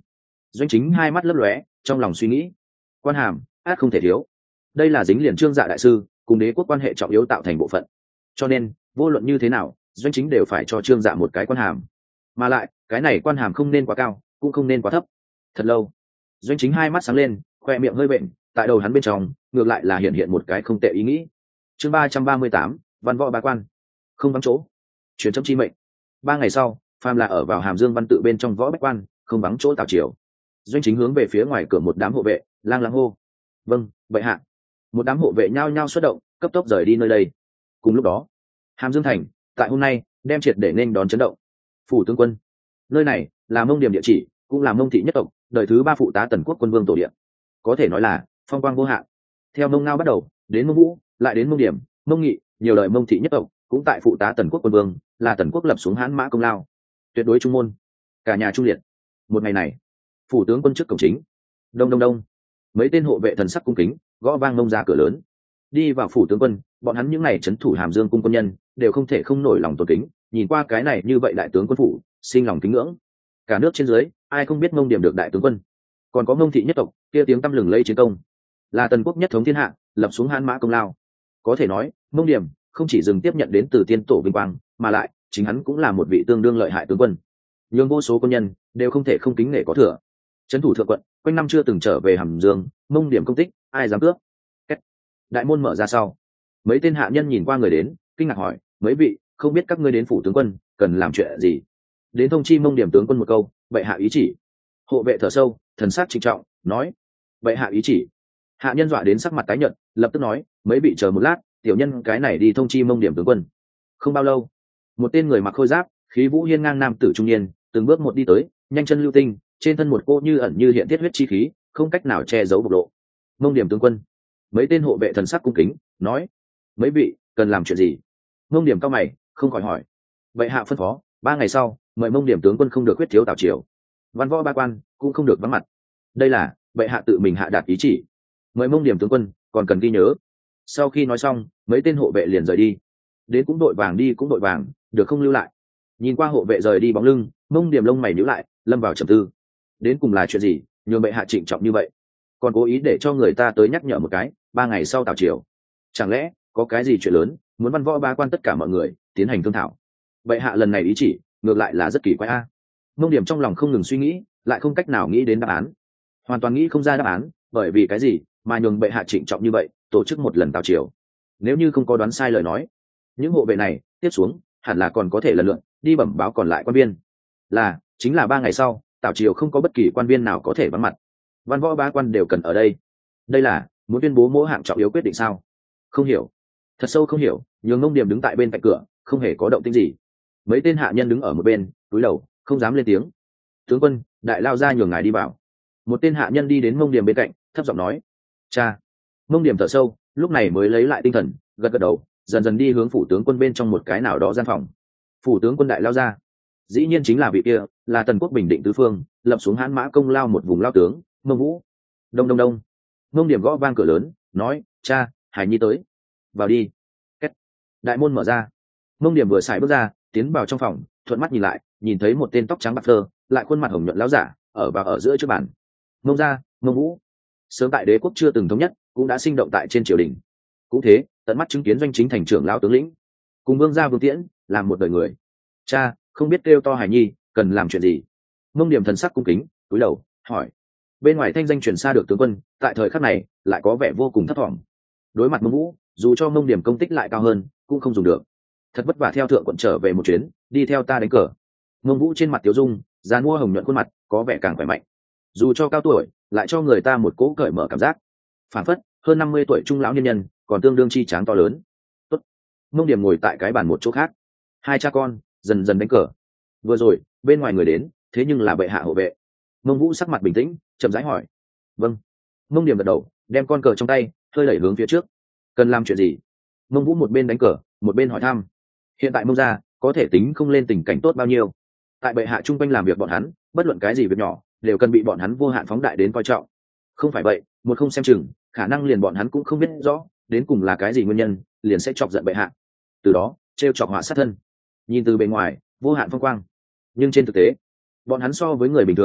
Doanh Chính hai mắt lấp lóe, trong lòng suy nghĩ, quan hàm át không thể thiếu. Đây là dính liền Trương Dạ đại sư cùng đế quốc quan hệ trọng yếu tạo thành bộ phận, cho nên vô luận như thế nào Doanh Chính đều phải cho Trương Dạ một cái quan hàm, mà lại cái này quan hàm không nên quá cao cũng không nên quá thấp. Thật lâu, Doanh Chính hai mắt sáng lên, khoe miệng hơi bệnh, tại đầu hắn bên trong ngược lại là hiện hiện một cái không tệ ý nghĩ. Chương ba trăm ba mươi tám, văn võ bá quan không vắng chỗ, truyền chấm chi mệnh. Ba ngày sau, phàm là ở vào Hàm Dương văn tự bên trong võ bách quan không vắng chỗ tào triều. Doanh Chính hướng về phía ngoài cửa một đám hộ vệ lang lang hô: vâng, bệ hạ. Một đám hộ vệ nhao nhao xuất động, cấp tốc rời đi nơi đây. Cùng lúc đó, Hàm Dương thành tại hôm nay đem triệt để nên đón chấn động. Phủ tướng quân, nơi này là Mông Điểm địa chỉ, cũng là Mông thị nhất tộc đời thứ ba phụ tá Tần quốc quân vương tổ địa, có thể nói là phong quang vô hạn. Theo Mông Ngao bắt đầu, đến Mông Vũ, lại đến Mông Điểm, Mông Nghị, nhiều đời Mông thị nhất tộc cũng tại phụ tá Tần quốc quân vương, là Tần quốc lập xuống hãn mã công lao, tuyệt đối trung môn, cả nhà trung liệt. Một ngày này, phủ tướng quân trước cổng chính, đông đông đông, mấy tên hộ vệ thần sắc cung kính gõ vang Mông ra cửa lớn. Đi vào phủ tướng quân, bọn hắn những ngày trấn thủ Hàm Dương cung quân nhân đều không thể không nổi lòng tôn kính, nhìn qua cái này như vậy đại tướng quân phủ, sinh lòng kính ngưỡng. Cả nước trên dưới ai không biết Mông Điểm được đại tướng quân, còn có Mông thị nhất tộc kia tiếng tăm lừng lẫy chiến công, là Tần quốc nhất thống thiên hạ, lập xuống hãn mã công lao. Có thể nói Mông Điểm không chỉ dừng tiếp nhận đến từ tiên tổ vinh quang, mà lại chính hắn cũng là một vị tương đương lợi hại tướng quân, nhưng vô số quân nhân đều không thể không kính nể có thừa. Trấn thủ thượng quận quanh năm chưa từng trở về Hàm Dương, Mông Điểm công tích ai dám cướp. Đại môn mở ra sau, mấy tên hạ nhân nhìn qua người đến, kinh ngạc hỏi: mấy vị, không biết các ngươi đến phủ tướng quân cần làm chuyện gì? Đến thông chi Mông Điểm tướng quân một câu, bệ hạ ý chỉ. Hộ vệ thở sâu, thần sắc trịnh trọng nói: bệ hạ ý chỉ. Hạ nhân dọa đến sắc mặt tái nhợt, lập tức nói: mấy vị chờ một lát, tiểu nhân cái này đi thông chi Mông Điểm tướng quân. Không bao lâu, một tên người mặc khôi giáp, khí vũ hiên ngang nam tử trung niên từng bước một đi tới, nhanh chân lưu tinh, trên thân một cô như ẩn như hiện thiết huyết chi khí, không cách nào che giấu bộc lộ. Mông Điểm tướng quân. Mấy tên hộ vệ thần sắc cung kính nói: mấy vị cần làm chuyện gì? Mông Điểm cao mày, không khỏi hỏi: bệ hạ phân phó, ba ngày sau mời Mông Điểm tướng quân không được quyết thiếu tào triều, văn võ ba quan cũng không được vắng mặt. Đây là bệ hạ tự mình hạ đạt ý chỉ, mời Mông Điểm tướng quân còn cần ghi nhớ. Sau khi nói xong, mấy tên hộ vệ liền rời đi. Đến cũng đội vàng, đi cũng đội vàng, được không lưu lại. Nhìn qua hộ vệ rời đi bóng lưng, Mông Điểm lông mày nhíu lại, lâm vào trầm tư. Đến cùng là chuyện gì nhường bệ hạ trịnh trọng như vậy, còn cố ý để cho người ta tới nhắc nhở một cái ba ngày sau tào triều? Chẳng lẽ có cái gì chuyện lớn muốn văn võ ba quan tất cả mọi người tiến hành thương thảo? Bệ hạ lần này ý chỉ ngược lại là rất kỳ quái a. Mông Điểm trong lòng không ngừng suy nghĩ, lại không cách nào nghĩ đến đáp án, hoàn toàn nghĩ không ra đáp án. Bởi vì cái gì mà nhường bệ hạ trịnh trọng như vậy tổ chức một lần tào triều? Nếu như không có đoán sai lời nói, những hộ vệ này tiếp xuống hẳn là còn có thể lần lượt đi bẩm báo còn lại quan viên, là chính là ba ngày sau tào triều không có bất kỳ quan viên nào có thể vắng mặt, văn võ ba quan đều cần ở đây. Đây là muốn tuyên bố mỗi hạng trọng yếu quyết định sao? Không hiểu, thật sâu không hiểu. Nhường Mông Điểm đứng tại bên cạnh cửa, không hề có động tĩnh gì. Mấy tên hạ nhân đứng ở một bên, cúi đầu không dám lên tiếng. Tướng quân, đại lao ra nhường ngài đi vào. Một tên hạ nhân đi đến Mông Điểm bên cạnh, thấp giọng nói: cha. Mông Điểm thở sâu, lúc này mới lấy lại tinh thần, gật gật đầu, dần dần đi hướng phủ tướng quân bên trong một cái nào đó gian phòng. Phủ tướng quân đại lao ra, dĩ nhiên chính là vị kia, là Tần quốc bình định tứ phương, lập xuống hãn mã công lao một vùng lao tướng Mông Vũ. Đông đông đông. Mông Điểm gõ vang cửa lớn, nói: cha, Hải nhi tới. Vào đi. Kết. Đại môn mở ra. Mông Điểm vừa xài bước ra, tiến vào trong phòng, thuận mắt nhìn lại, nhìn thấy một tên tóc trắng bạc phơ, lại khuôn mặt hồng nhuận lão giả ở vào ở giữa trước bàn. Mông gia, Mông Vũ, sớm tại đế quốc chưa từng thống nhất, cũng đã sinh động tại trên triều đình. Cũng thế, tận mắt chứng kiến Doanh Chính thành trưởng lão tướng lĩnh, cùng vương gia Vương Tiễn làm một đời người. Cha, không biết kêu to Hải nhi cần làm chuyện gì? Mông Điểm thần sắc cung kính, cúi đầu hỏi. Bên ngoài thanh danh truyền xa được tướng quân, tại thời khắc này lại có vẻ vô cùng thấp thỏm. Đối mặt Mông Vũ, dù cho Mông Điểm công tích lại cao hơn, cũng không dùng được. Thật vất vả theo thượng quận trở về một chuyến, đi theo ta đánh cờ. Mông Vũ trên mặt tiếu dung, dàn mua hồng nhuận khuôn mặt, có vẻ càng khỏe mạnh. Dù cho cao tuổi, lại cho người ta một cỗ cởi mở cảm giác. Phản phất hơn năm mươi tuổi trung lão niên nhân, còn tương đương chi tráng to lớn. Tốt. Mông Điểm ngồi tại cái bàn một chỗ khác, hai cha con dần dần đánh cờ. Vừa rồi bên ngoài người đến, thế nhưng là bệ hạ hộ vệ. Mông Vũ sắc mặt bình tĩnh, chậm rãi hỏi. Vâng. Mông Điểm gật đầu, đem con cờ trong tay hơi đẩy hướng phía trước. Cần làm chuyện gì? Mông Vũ một bên đánh cờ, một bên hỏi thăm. Hiện tại Mông gia có thể tính không lên tình cảnh tốt bao nhiêu. Tại bệ hạ chung quanh làm việc bọn hắn, bất luận cái gì việc nhỏ đều cần bị bọn hắn vô hạn phóng đại đến coi trọng. Không phải vậy, một không xem chừng, khả năng liền bọn hắn cũng không biết rõ đến cùng là cái gì nguyên nhân, liền sẽ chọc giận bệ hạ, từ đó trêu chọc họa sát thân. Nhìn từ bề ngoài vô hạn phong quang, nhưng trên thực tế bọn hắn so với người bình thường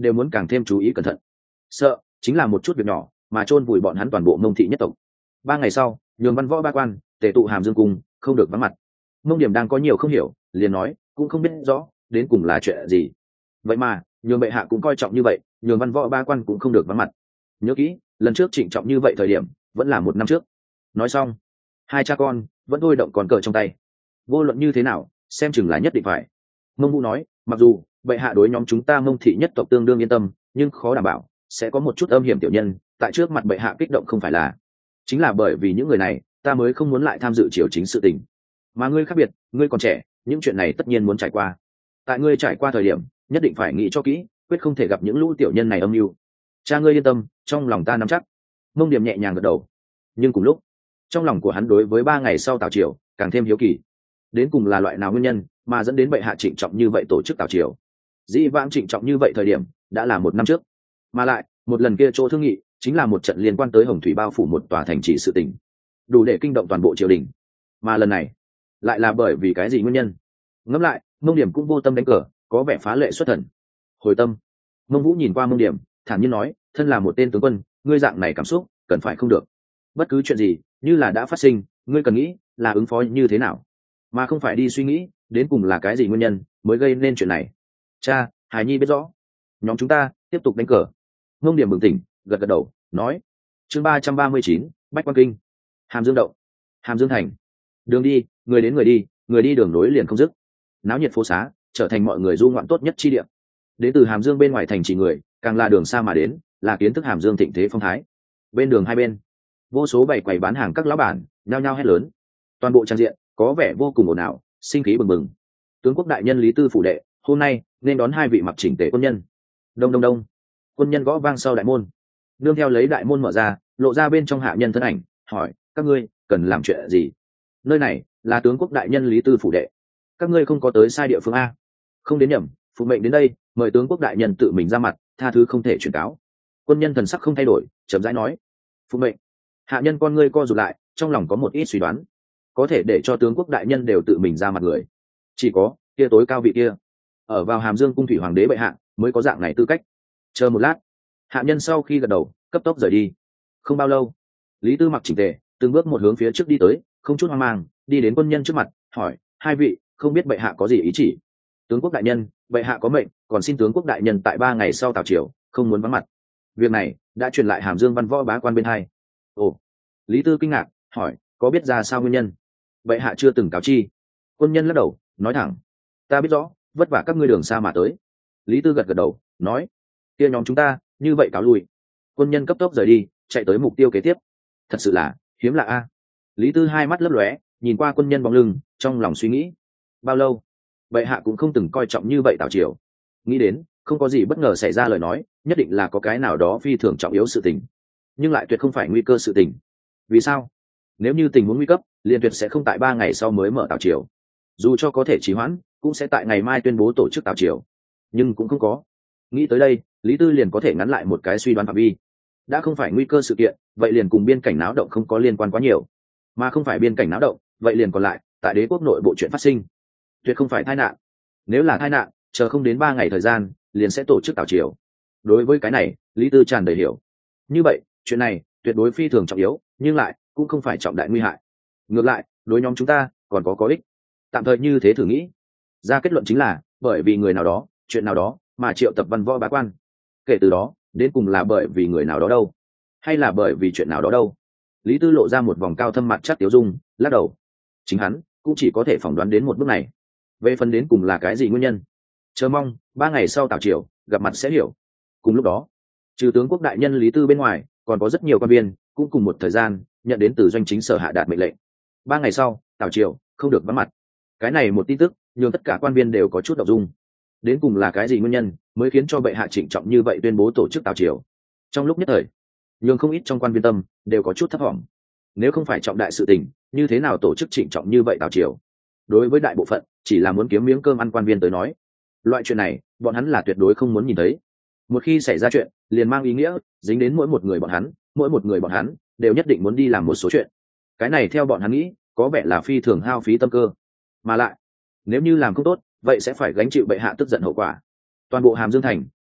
đều muốn càng thêm chú ý cẩn thận. Sợ chính là một chút việc nhỏ mà chôn vùi bọn hắn toàn bộ Mông thị nhất tộc. Ba ngày sau, nhường văn võ ba quan tề tụ Hàm Dương cung, không được vắng mặt. Mông Điểm đang có nhiều không hiểu, liền nói cũng không biết rõ đến cùng là chuyện gì. Vậy mà nhường bệ hạ cũng coi trọng như vậy, nhường văn võ ba quan cũng không được vắng mặt. Nhớ kỹ, lần trước trịnh trọng như vậy thời điểm vẫn là một năm trước. Nói xong, hai cha con vẫn thôi động còn cờ trong tay. Vô luận như thế nào, xem chừng là nhất định phải. Mông Vũ nói, mặc dù bệ hạ đối nhóm chúng ta Mông thị nhất tộc tương đương yên tâm, nhưng khó đảm bảo sẽ có một chút âm hiểm tiểu nhân tại trước mặt bệ hạ kích động, không phải là chính là bởi vì những người này ta mới không muốn lại tham dự triều chính sự tình. Mà ngươi khác biệt, ngươi còn trẻ, những chuyện này tất nhiên muốn trải qua. Tại ngươi trải qua thời điểm, nhất định phải nghĩ cho kỹ, quyết không thể gặp những lũ tiểu nhân này âm mưu. Cha ngươi yên tâm, trong lòng ta nắm chắc. Mông Điểm nhẹ nhàng gật đầu. Nhưng cùng lúc, trong lòng của hắn đối với ba ngày sau tào triều càng thêm hiếu kỳ. Đến cùng là loại nào nguyên nhân mà dẫn đến bệ hạ trịnh trọng như vậy tổ chức tào triều? Dĩ vãng trịnh trọng như vậy thời điểm đã là một năm trước, mà lại một lần kia chỗ thương nghị chính là một trận liên quan tới Hồng Thủy bao phủ một tòa thành trì sự tình, đủ để kinh động toàn bộ triều đình. Mà lần này lại là bởi vì cái gì nguyên nhân? Ngẫm lại, Mông Điểm cũng vô tâm đánh cờ, có vẻ phá lệ xuất thần. Hồi tâm. Mông Vũ nhìn qua Mông Điểm, thản nhiên nói, thân là một tên tướng quân, ngươi dạng này cảm xúc cần phải không được. Bất cứ chuyện gì như là đã phát sinh, ngươi cần nghĩ là ứng phó như thế nào, mà không phải đi suy nghĩ đến cùng là cái gì nguyên nhân mới gây nên chuyện này. Cha, Hải Nhi biết rõ. Nhóm chúng ta tiếp tục đánh cờ. Mông Điểm bừng tỉnh, gật gật đầu, nói. Chương ba trăm ba mươi chín, Bách Quan Kinh. Hàm Dương động. Hàm Dương thành. Đường đi, người đến người đi, người đi đường nối liền không dứt. Náo nhiệt phố xá, trở thành mọi người du ngoạn tốt nhất chi địa. Đến từ Hàm Dương bên ngoài thành chỉ người, càng là đường xa mà đến, là kiến thức Hàm Dương thịnh thế phong thái. Bên đường hai bên, vô số bày quầy bán hàng các lão bản nhao nhao hét lớn. Toàn bộ trang diện có vẻ vô cùng ồn ào, sinh khí bừng bừng. Tướng quốc đại nhân Lý Tư phủ đệ hôm nay nên đón hai vị mặc chỉnh tề quân nhân. Đông đông đông, quân nhân gõ vang sau đại môn, nương theo lấy đại môn mở ra, lộ ra bên trong hạ nhân thân ảnh, hỏi, các ngươi cần làm chuyện gì? Nơi này là tướng quốc đại nhân Lý Tư phủ đệ, các ngươi không có tới sai địa phương a? Không đến nhầm, phụ mệnh đến đây, mời tướng quốc đại nhân tự mình ra mặt, tha thứ không thể chuyển cáo. Quân nhân thần sắc không thay đổi, chậm rãi nói. Phụ mệnh. Hạ nhân con ngươi co rụt lại, trong lòng có một ít suy đoán, có thể để cho tướng quốc đại nhân đều tự mình ra mặt người, chỉ có kia tối cao vị kia ở vào Hàm Dương cung thủy hoàng đế bệ hạ mới có dạng này tư cách. Chờ một lát, hạ nhân sau khi gật đầu, cấp tốc rời đi. Không bao lâu, Lý Tư mặc chỉnh tề, từng bước một hướng phía trước đi tới, không chút hoang mang, đi đến quân nhân trước mặt, hỏi, hai vị, không biết bệ hạ có gì ý chỉ? Tướng quốc đại nhân, bệ hạ có mệnh, còn xin tướng quốc đại nhân tại ba ngày sau tào triều không muốn vắng mặt. Việc này đã truyền lại Hàm Dương văn võ bá quan bên hai. Ồ. Lý Tư kinh ngạc, hỏi, có biết ra sao nguyên nhân? Bệ hạ chưa từng cáo chi. Quân nhân lắc đầu, nói thẳng, ta biết rõ, vất vả các ngươi đường xa mà tới. Lý Tư gật gật đầu, nói, kia nhóm chúng ta như vậy cáo lui. Quân nhân cấp tốc rời đi, chạy tới mục tiêu kế tiếp. Thật sự là hiếm lạ a. Lý Tư hai mắt lấp lóe, nhìn qua quân nhân bóng lưng, trong lòng suy nghĩ, bao lâu bệ hạ cũng không từng coi trọng như vậy tào triều. Nghĩ đến không có gì bất ngờ xảy ra lời nói, nhất định là có cái nào đó phi thường trọng yếu sự tình, nhưng lại tuyệt không phải nguy cơ sự tình. Vì sao? Nếu như tình huống nguy cấp, liền tuyệt sẽ không tại ba ngày sau mới mở tào triều, dù cho có thể trì hoãn cũng sẽ tại ngày mai tuyên bố tổ chức tào triều, nhưng cũng không có. Nghĩ tới đây, Lý Tư liền có thể ngắn lại một cái suy đoán phạm vi. Đã không phải nguy cơ sự kiện, vậy liền cùng biên cảnh náo động không có liên quan quá nhiều, mà không phải biên cảnh náo động, vậy liền còn lại tại đế quốc nội bộ chuyện phát sinh, tuyệt không phải tai nạn. Nếu là tai nạn, chờ không đến ba ngày thời gian liền sẽ tổ chức tào triều. Đối với cái này, Lý Tư tràn đầy hiểu. Như vậy chuyện này tuyệt đối phi thường trọng yếu, nhưng lại cũng không phải trọng đại nguy hại. Ngược lại đối nhóm chúng ta còn có có ích. Tạm thời như thế thử nghĩ, ra kết luận chính là bởi vì người nào đó, chuyện nào đó mà triệu tập văn võ bá quan. Kể từ đó đến cùng là bởi vì người nào đó đâu, hay là bởi vì chuyện nào đó đâu? Lý Tư lộ ra một vòng cao thâm mặt chắc tiếu dung, lắc đầu. Chính hắn cũng chỉ có thể phỏng đoán đến một bước này. Về phần đến cùng là cái gì nguyên nhân, chờ mong ba ngày sau tào triều gặp mặt sẽ hiểu. Cùng lúc đó, trừ tướng quốc đại nhân Lý Tư bên ngoài, còn có rất nhiều quan viên cũng cùng một thời gian nhận đến từ doanh chính sở hạ đạt mệnh lệnh. Ba ngày sau tào triều không được vắng mặt. Cái này một tin tức nhưng tất cả quan viên đều có chút động dung. Đến cùng là cái gì nguyên nhân mới khiến cho bệ hạ trịnh trọng như vậy tuyên bố tổ chức tào triều? Trong lúc nhất thời, nhưng không ít trong quan viên tâm đều có chút thấp thỏm. Nếu không phải trọng đại sự tình, như thế nào tổ chức trịnh trọng như vậy tào triều? Đối với đại bộ phận chỉ là muốn kiếm miếng cơm ăn quan viên tới nói, loại chuyện này bọn hắn là tuyệt đối không muốn nhìn thấy. Một khi xảy ra chuyện, liền mang ý nghĩa dính đến mỗi một người bọn hắn, mỗi một người bọn hắn đều nhất định muốn đi làm một số chuyện. Cái này theo bọn hắn nghĩ, có vẻ là phi thường hao phí tâm cơ. Mà lại, nếu như làm không tốt, vậy sẽ phải gánh chịu bệ hạ tức giận hậu quả. Toàn bộ Hàm Dương thành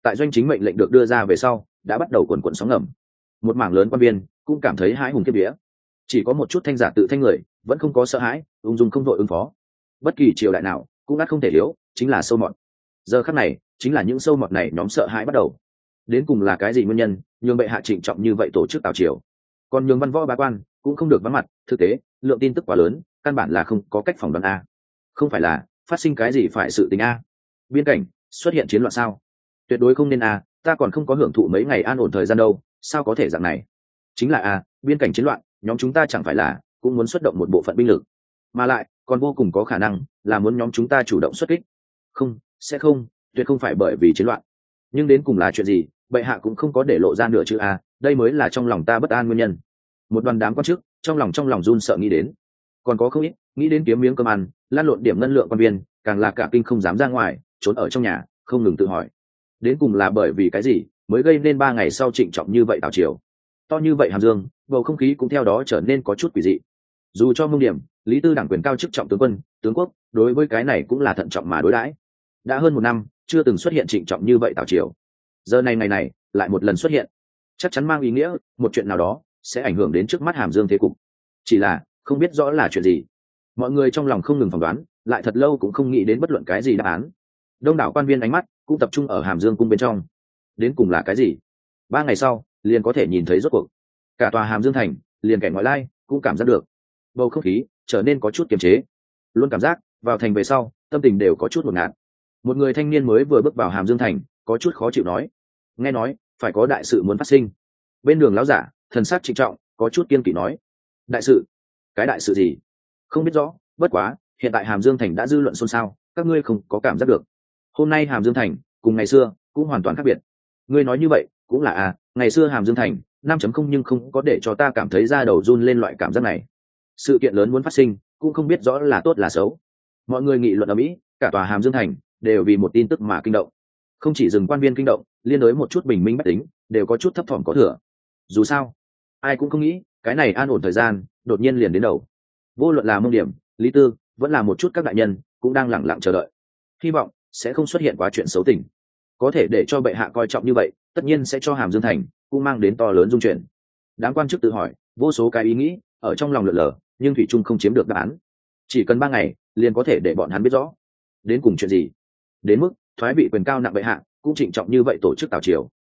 tại doanh chính mệnh lệnh được đưa ra về sau đã bắt đầu quần quận sóng ngầm. Một mảng lớn quan viên cũng cảm thấy hãi hùng kiếp vía, chỉ có một chút thanh giả tự thanh người vẫn không có sợ hãi, ung dung không vội ứng phó. Bất kỳ triều đại nào cũng ắt không thể thiếu chính là sâu mọt. Giờ khắc này chính là những sâu mọt này nhóm sợ hãi bắt đầu. Đến cùng là cái gì nguyên nhân nhường bệ hạ trịnh trọng như vậy tổ chức tào triều, còn nhường văn võ bá quan cũng không được vắng mặt? Thực tế lượng tin tức quá lớn, căn bản là không có cách phỏng đoán a. Không phải là phát sinh cái gì phải sự tình a? Biên cảnh xuất hiện chiến loạn sao? Tuyệt đối không nên a, ta còn không có hưởng thụ mấy ngày an ổn thời gian đâu, sao có thể dạng này? Chính là a, biên cảnh chiến loạn, nhóm chúng ta chẳng phải là cũng muốn xuất động một bộ phận binh lực, mà lại còn vô cùng có khả năng là muốn nhóm chúng ta chủ động xuất kích. Không, sẽ không, tuyệt không phải bởi vì chiến loạn. Nhưng đến cùng là chuyện gì, bệ hạ cũng không có để lộ ra nửa chữ a, đây mới là trong lòng ta bất an nguyên nhân. Một đoàn đám quan chức trong lòng trong lòng run sợ nghĩ đến, còn có không ít nghĩ đến kiếm miếng cơm ăn, lan lộn điểm ngân lượng quan viên càng là cả kinh không dám ra ngoài, trốn ở trong nhà không ngừng tự hỏi đến cùng là bởi vì cái gì mới gây nên ba ngày sau trịnh trọng như vậy tào triều. To như vậy Hàm Dương, bầu không khí cũng theo đó trở nên có chút quỷ dị. Dù cho Mông Điểm, Lý Tư đảng quyền cao chức trọng tướng quân, tướng quốc, đối với cái này cũng là thận trọng mà đối đãi. Đã hơn một năm chưa từng xuất hiện trịnh trọng như vậy tào triều, giờ này ngày này lại một lần xuất hiện, chắc chắn mang ý nghĩa một chuyện nào đó sẽ ảnh hưởng đến trước mắt Hàm Dương thế cục. Chỉ là không biết rõ là chuyện gì, mọi người trong lòng không ngừng phỏng đoán, lại thật lâu cũng không nghĩ đến bất luận cái gì đáp án. Đông đảo quan viên ánh mắt cũng tập trung ở Hàm Dương cung bên trong, đến cùng là cái gì? Ba ngày sau liền có thể nhìn thấy rốt cuộc. Cả tòa Hàm Dương thành, liền kẻ ngoại lai cũng cảm giác được bầu không khí trở nên có chút kiềm chế, luôn cảm giác vào thành về sau tâm tình đều có chút ngột ngạt. Một người thanh niên mới vừa bước vào Hàm Dương thành có chút khó chịu nói, nghe nói phải có đại sự muốn phát sinh. Bên đường lão giả thần sắc trịnh trọng có chút kiên kỵ nói, đại sự? Cái đại sự gì? Không biết rõ, bất quá hiện tại Hàm Dương thành đã dư luận xôn xao, các ngươi không có cảm giác được hôm nay Hàm Dương thành cùng ngày xưa cũng hoàn toàn khác biệt? Ngươi nói như vậy cũng là à, ngày xưa Hàm Dương thành năm chấm không nhưng không có để cho ta cảm thấy da đầu run lên loại cảm giác này. Sự kiện lớn muốn phát sinh cũng không biết rõ là tốt là xấu. Mọi người nghị luận ở Mỹ, cả tòa Hàm Dương thành đều vì một tin tức mà kinh động. Không chỉ dừng quan viên kinh động, liên đối một chút bình minh bách tính đều có chút thấp thỏm có thừa. Dù sao ai cũng không nghĩ cái này an ổn thời gian đột nhiên liền đến đầu. Vô luận là Mông Điểm, Lý Tư, vẫn là một chút các đại nhân cũng đang lẳng lặng chờ đợi, hy vọng sẽ không xuất hiện quá chuyện xấu tình. Có thể để cho bệ hạ coi trọng như vậy, tất nhiên sẽ cho Hàm Dương thành cũng mang đến to lớn dung chuyển. Đám quan chức tự hỏi vô số cái ý nghĩ ở trong lòng lượn lờ, nhưng thủy trung không chiếm được đáp án. Chỉ cần ba ngày liền có thể để bọn hắn biết rõ đến cùng chuyện gì, đến mức thoái vị quyền cao nặng bệ hạ cũng trịnh trọng như vậy tổ chức tào triều.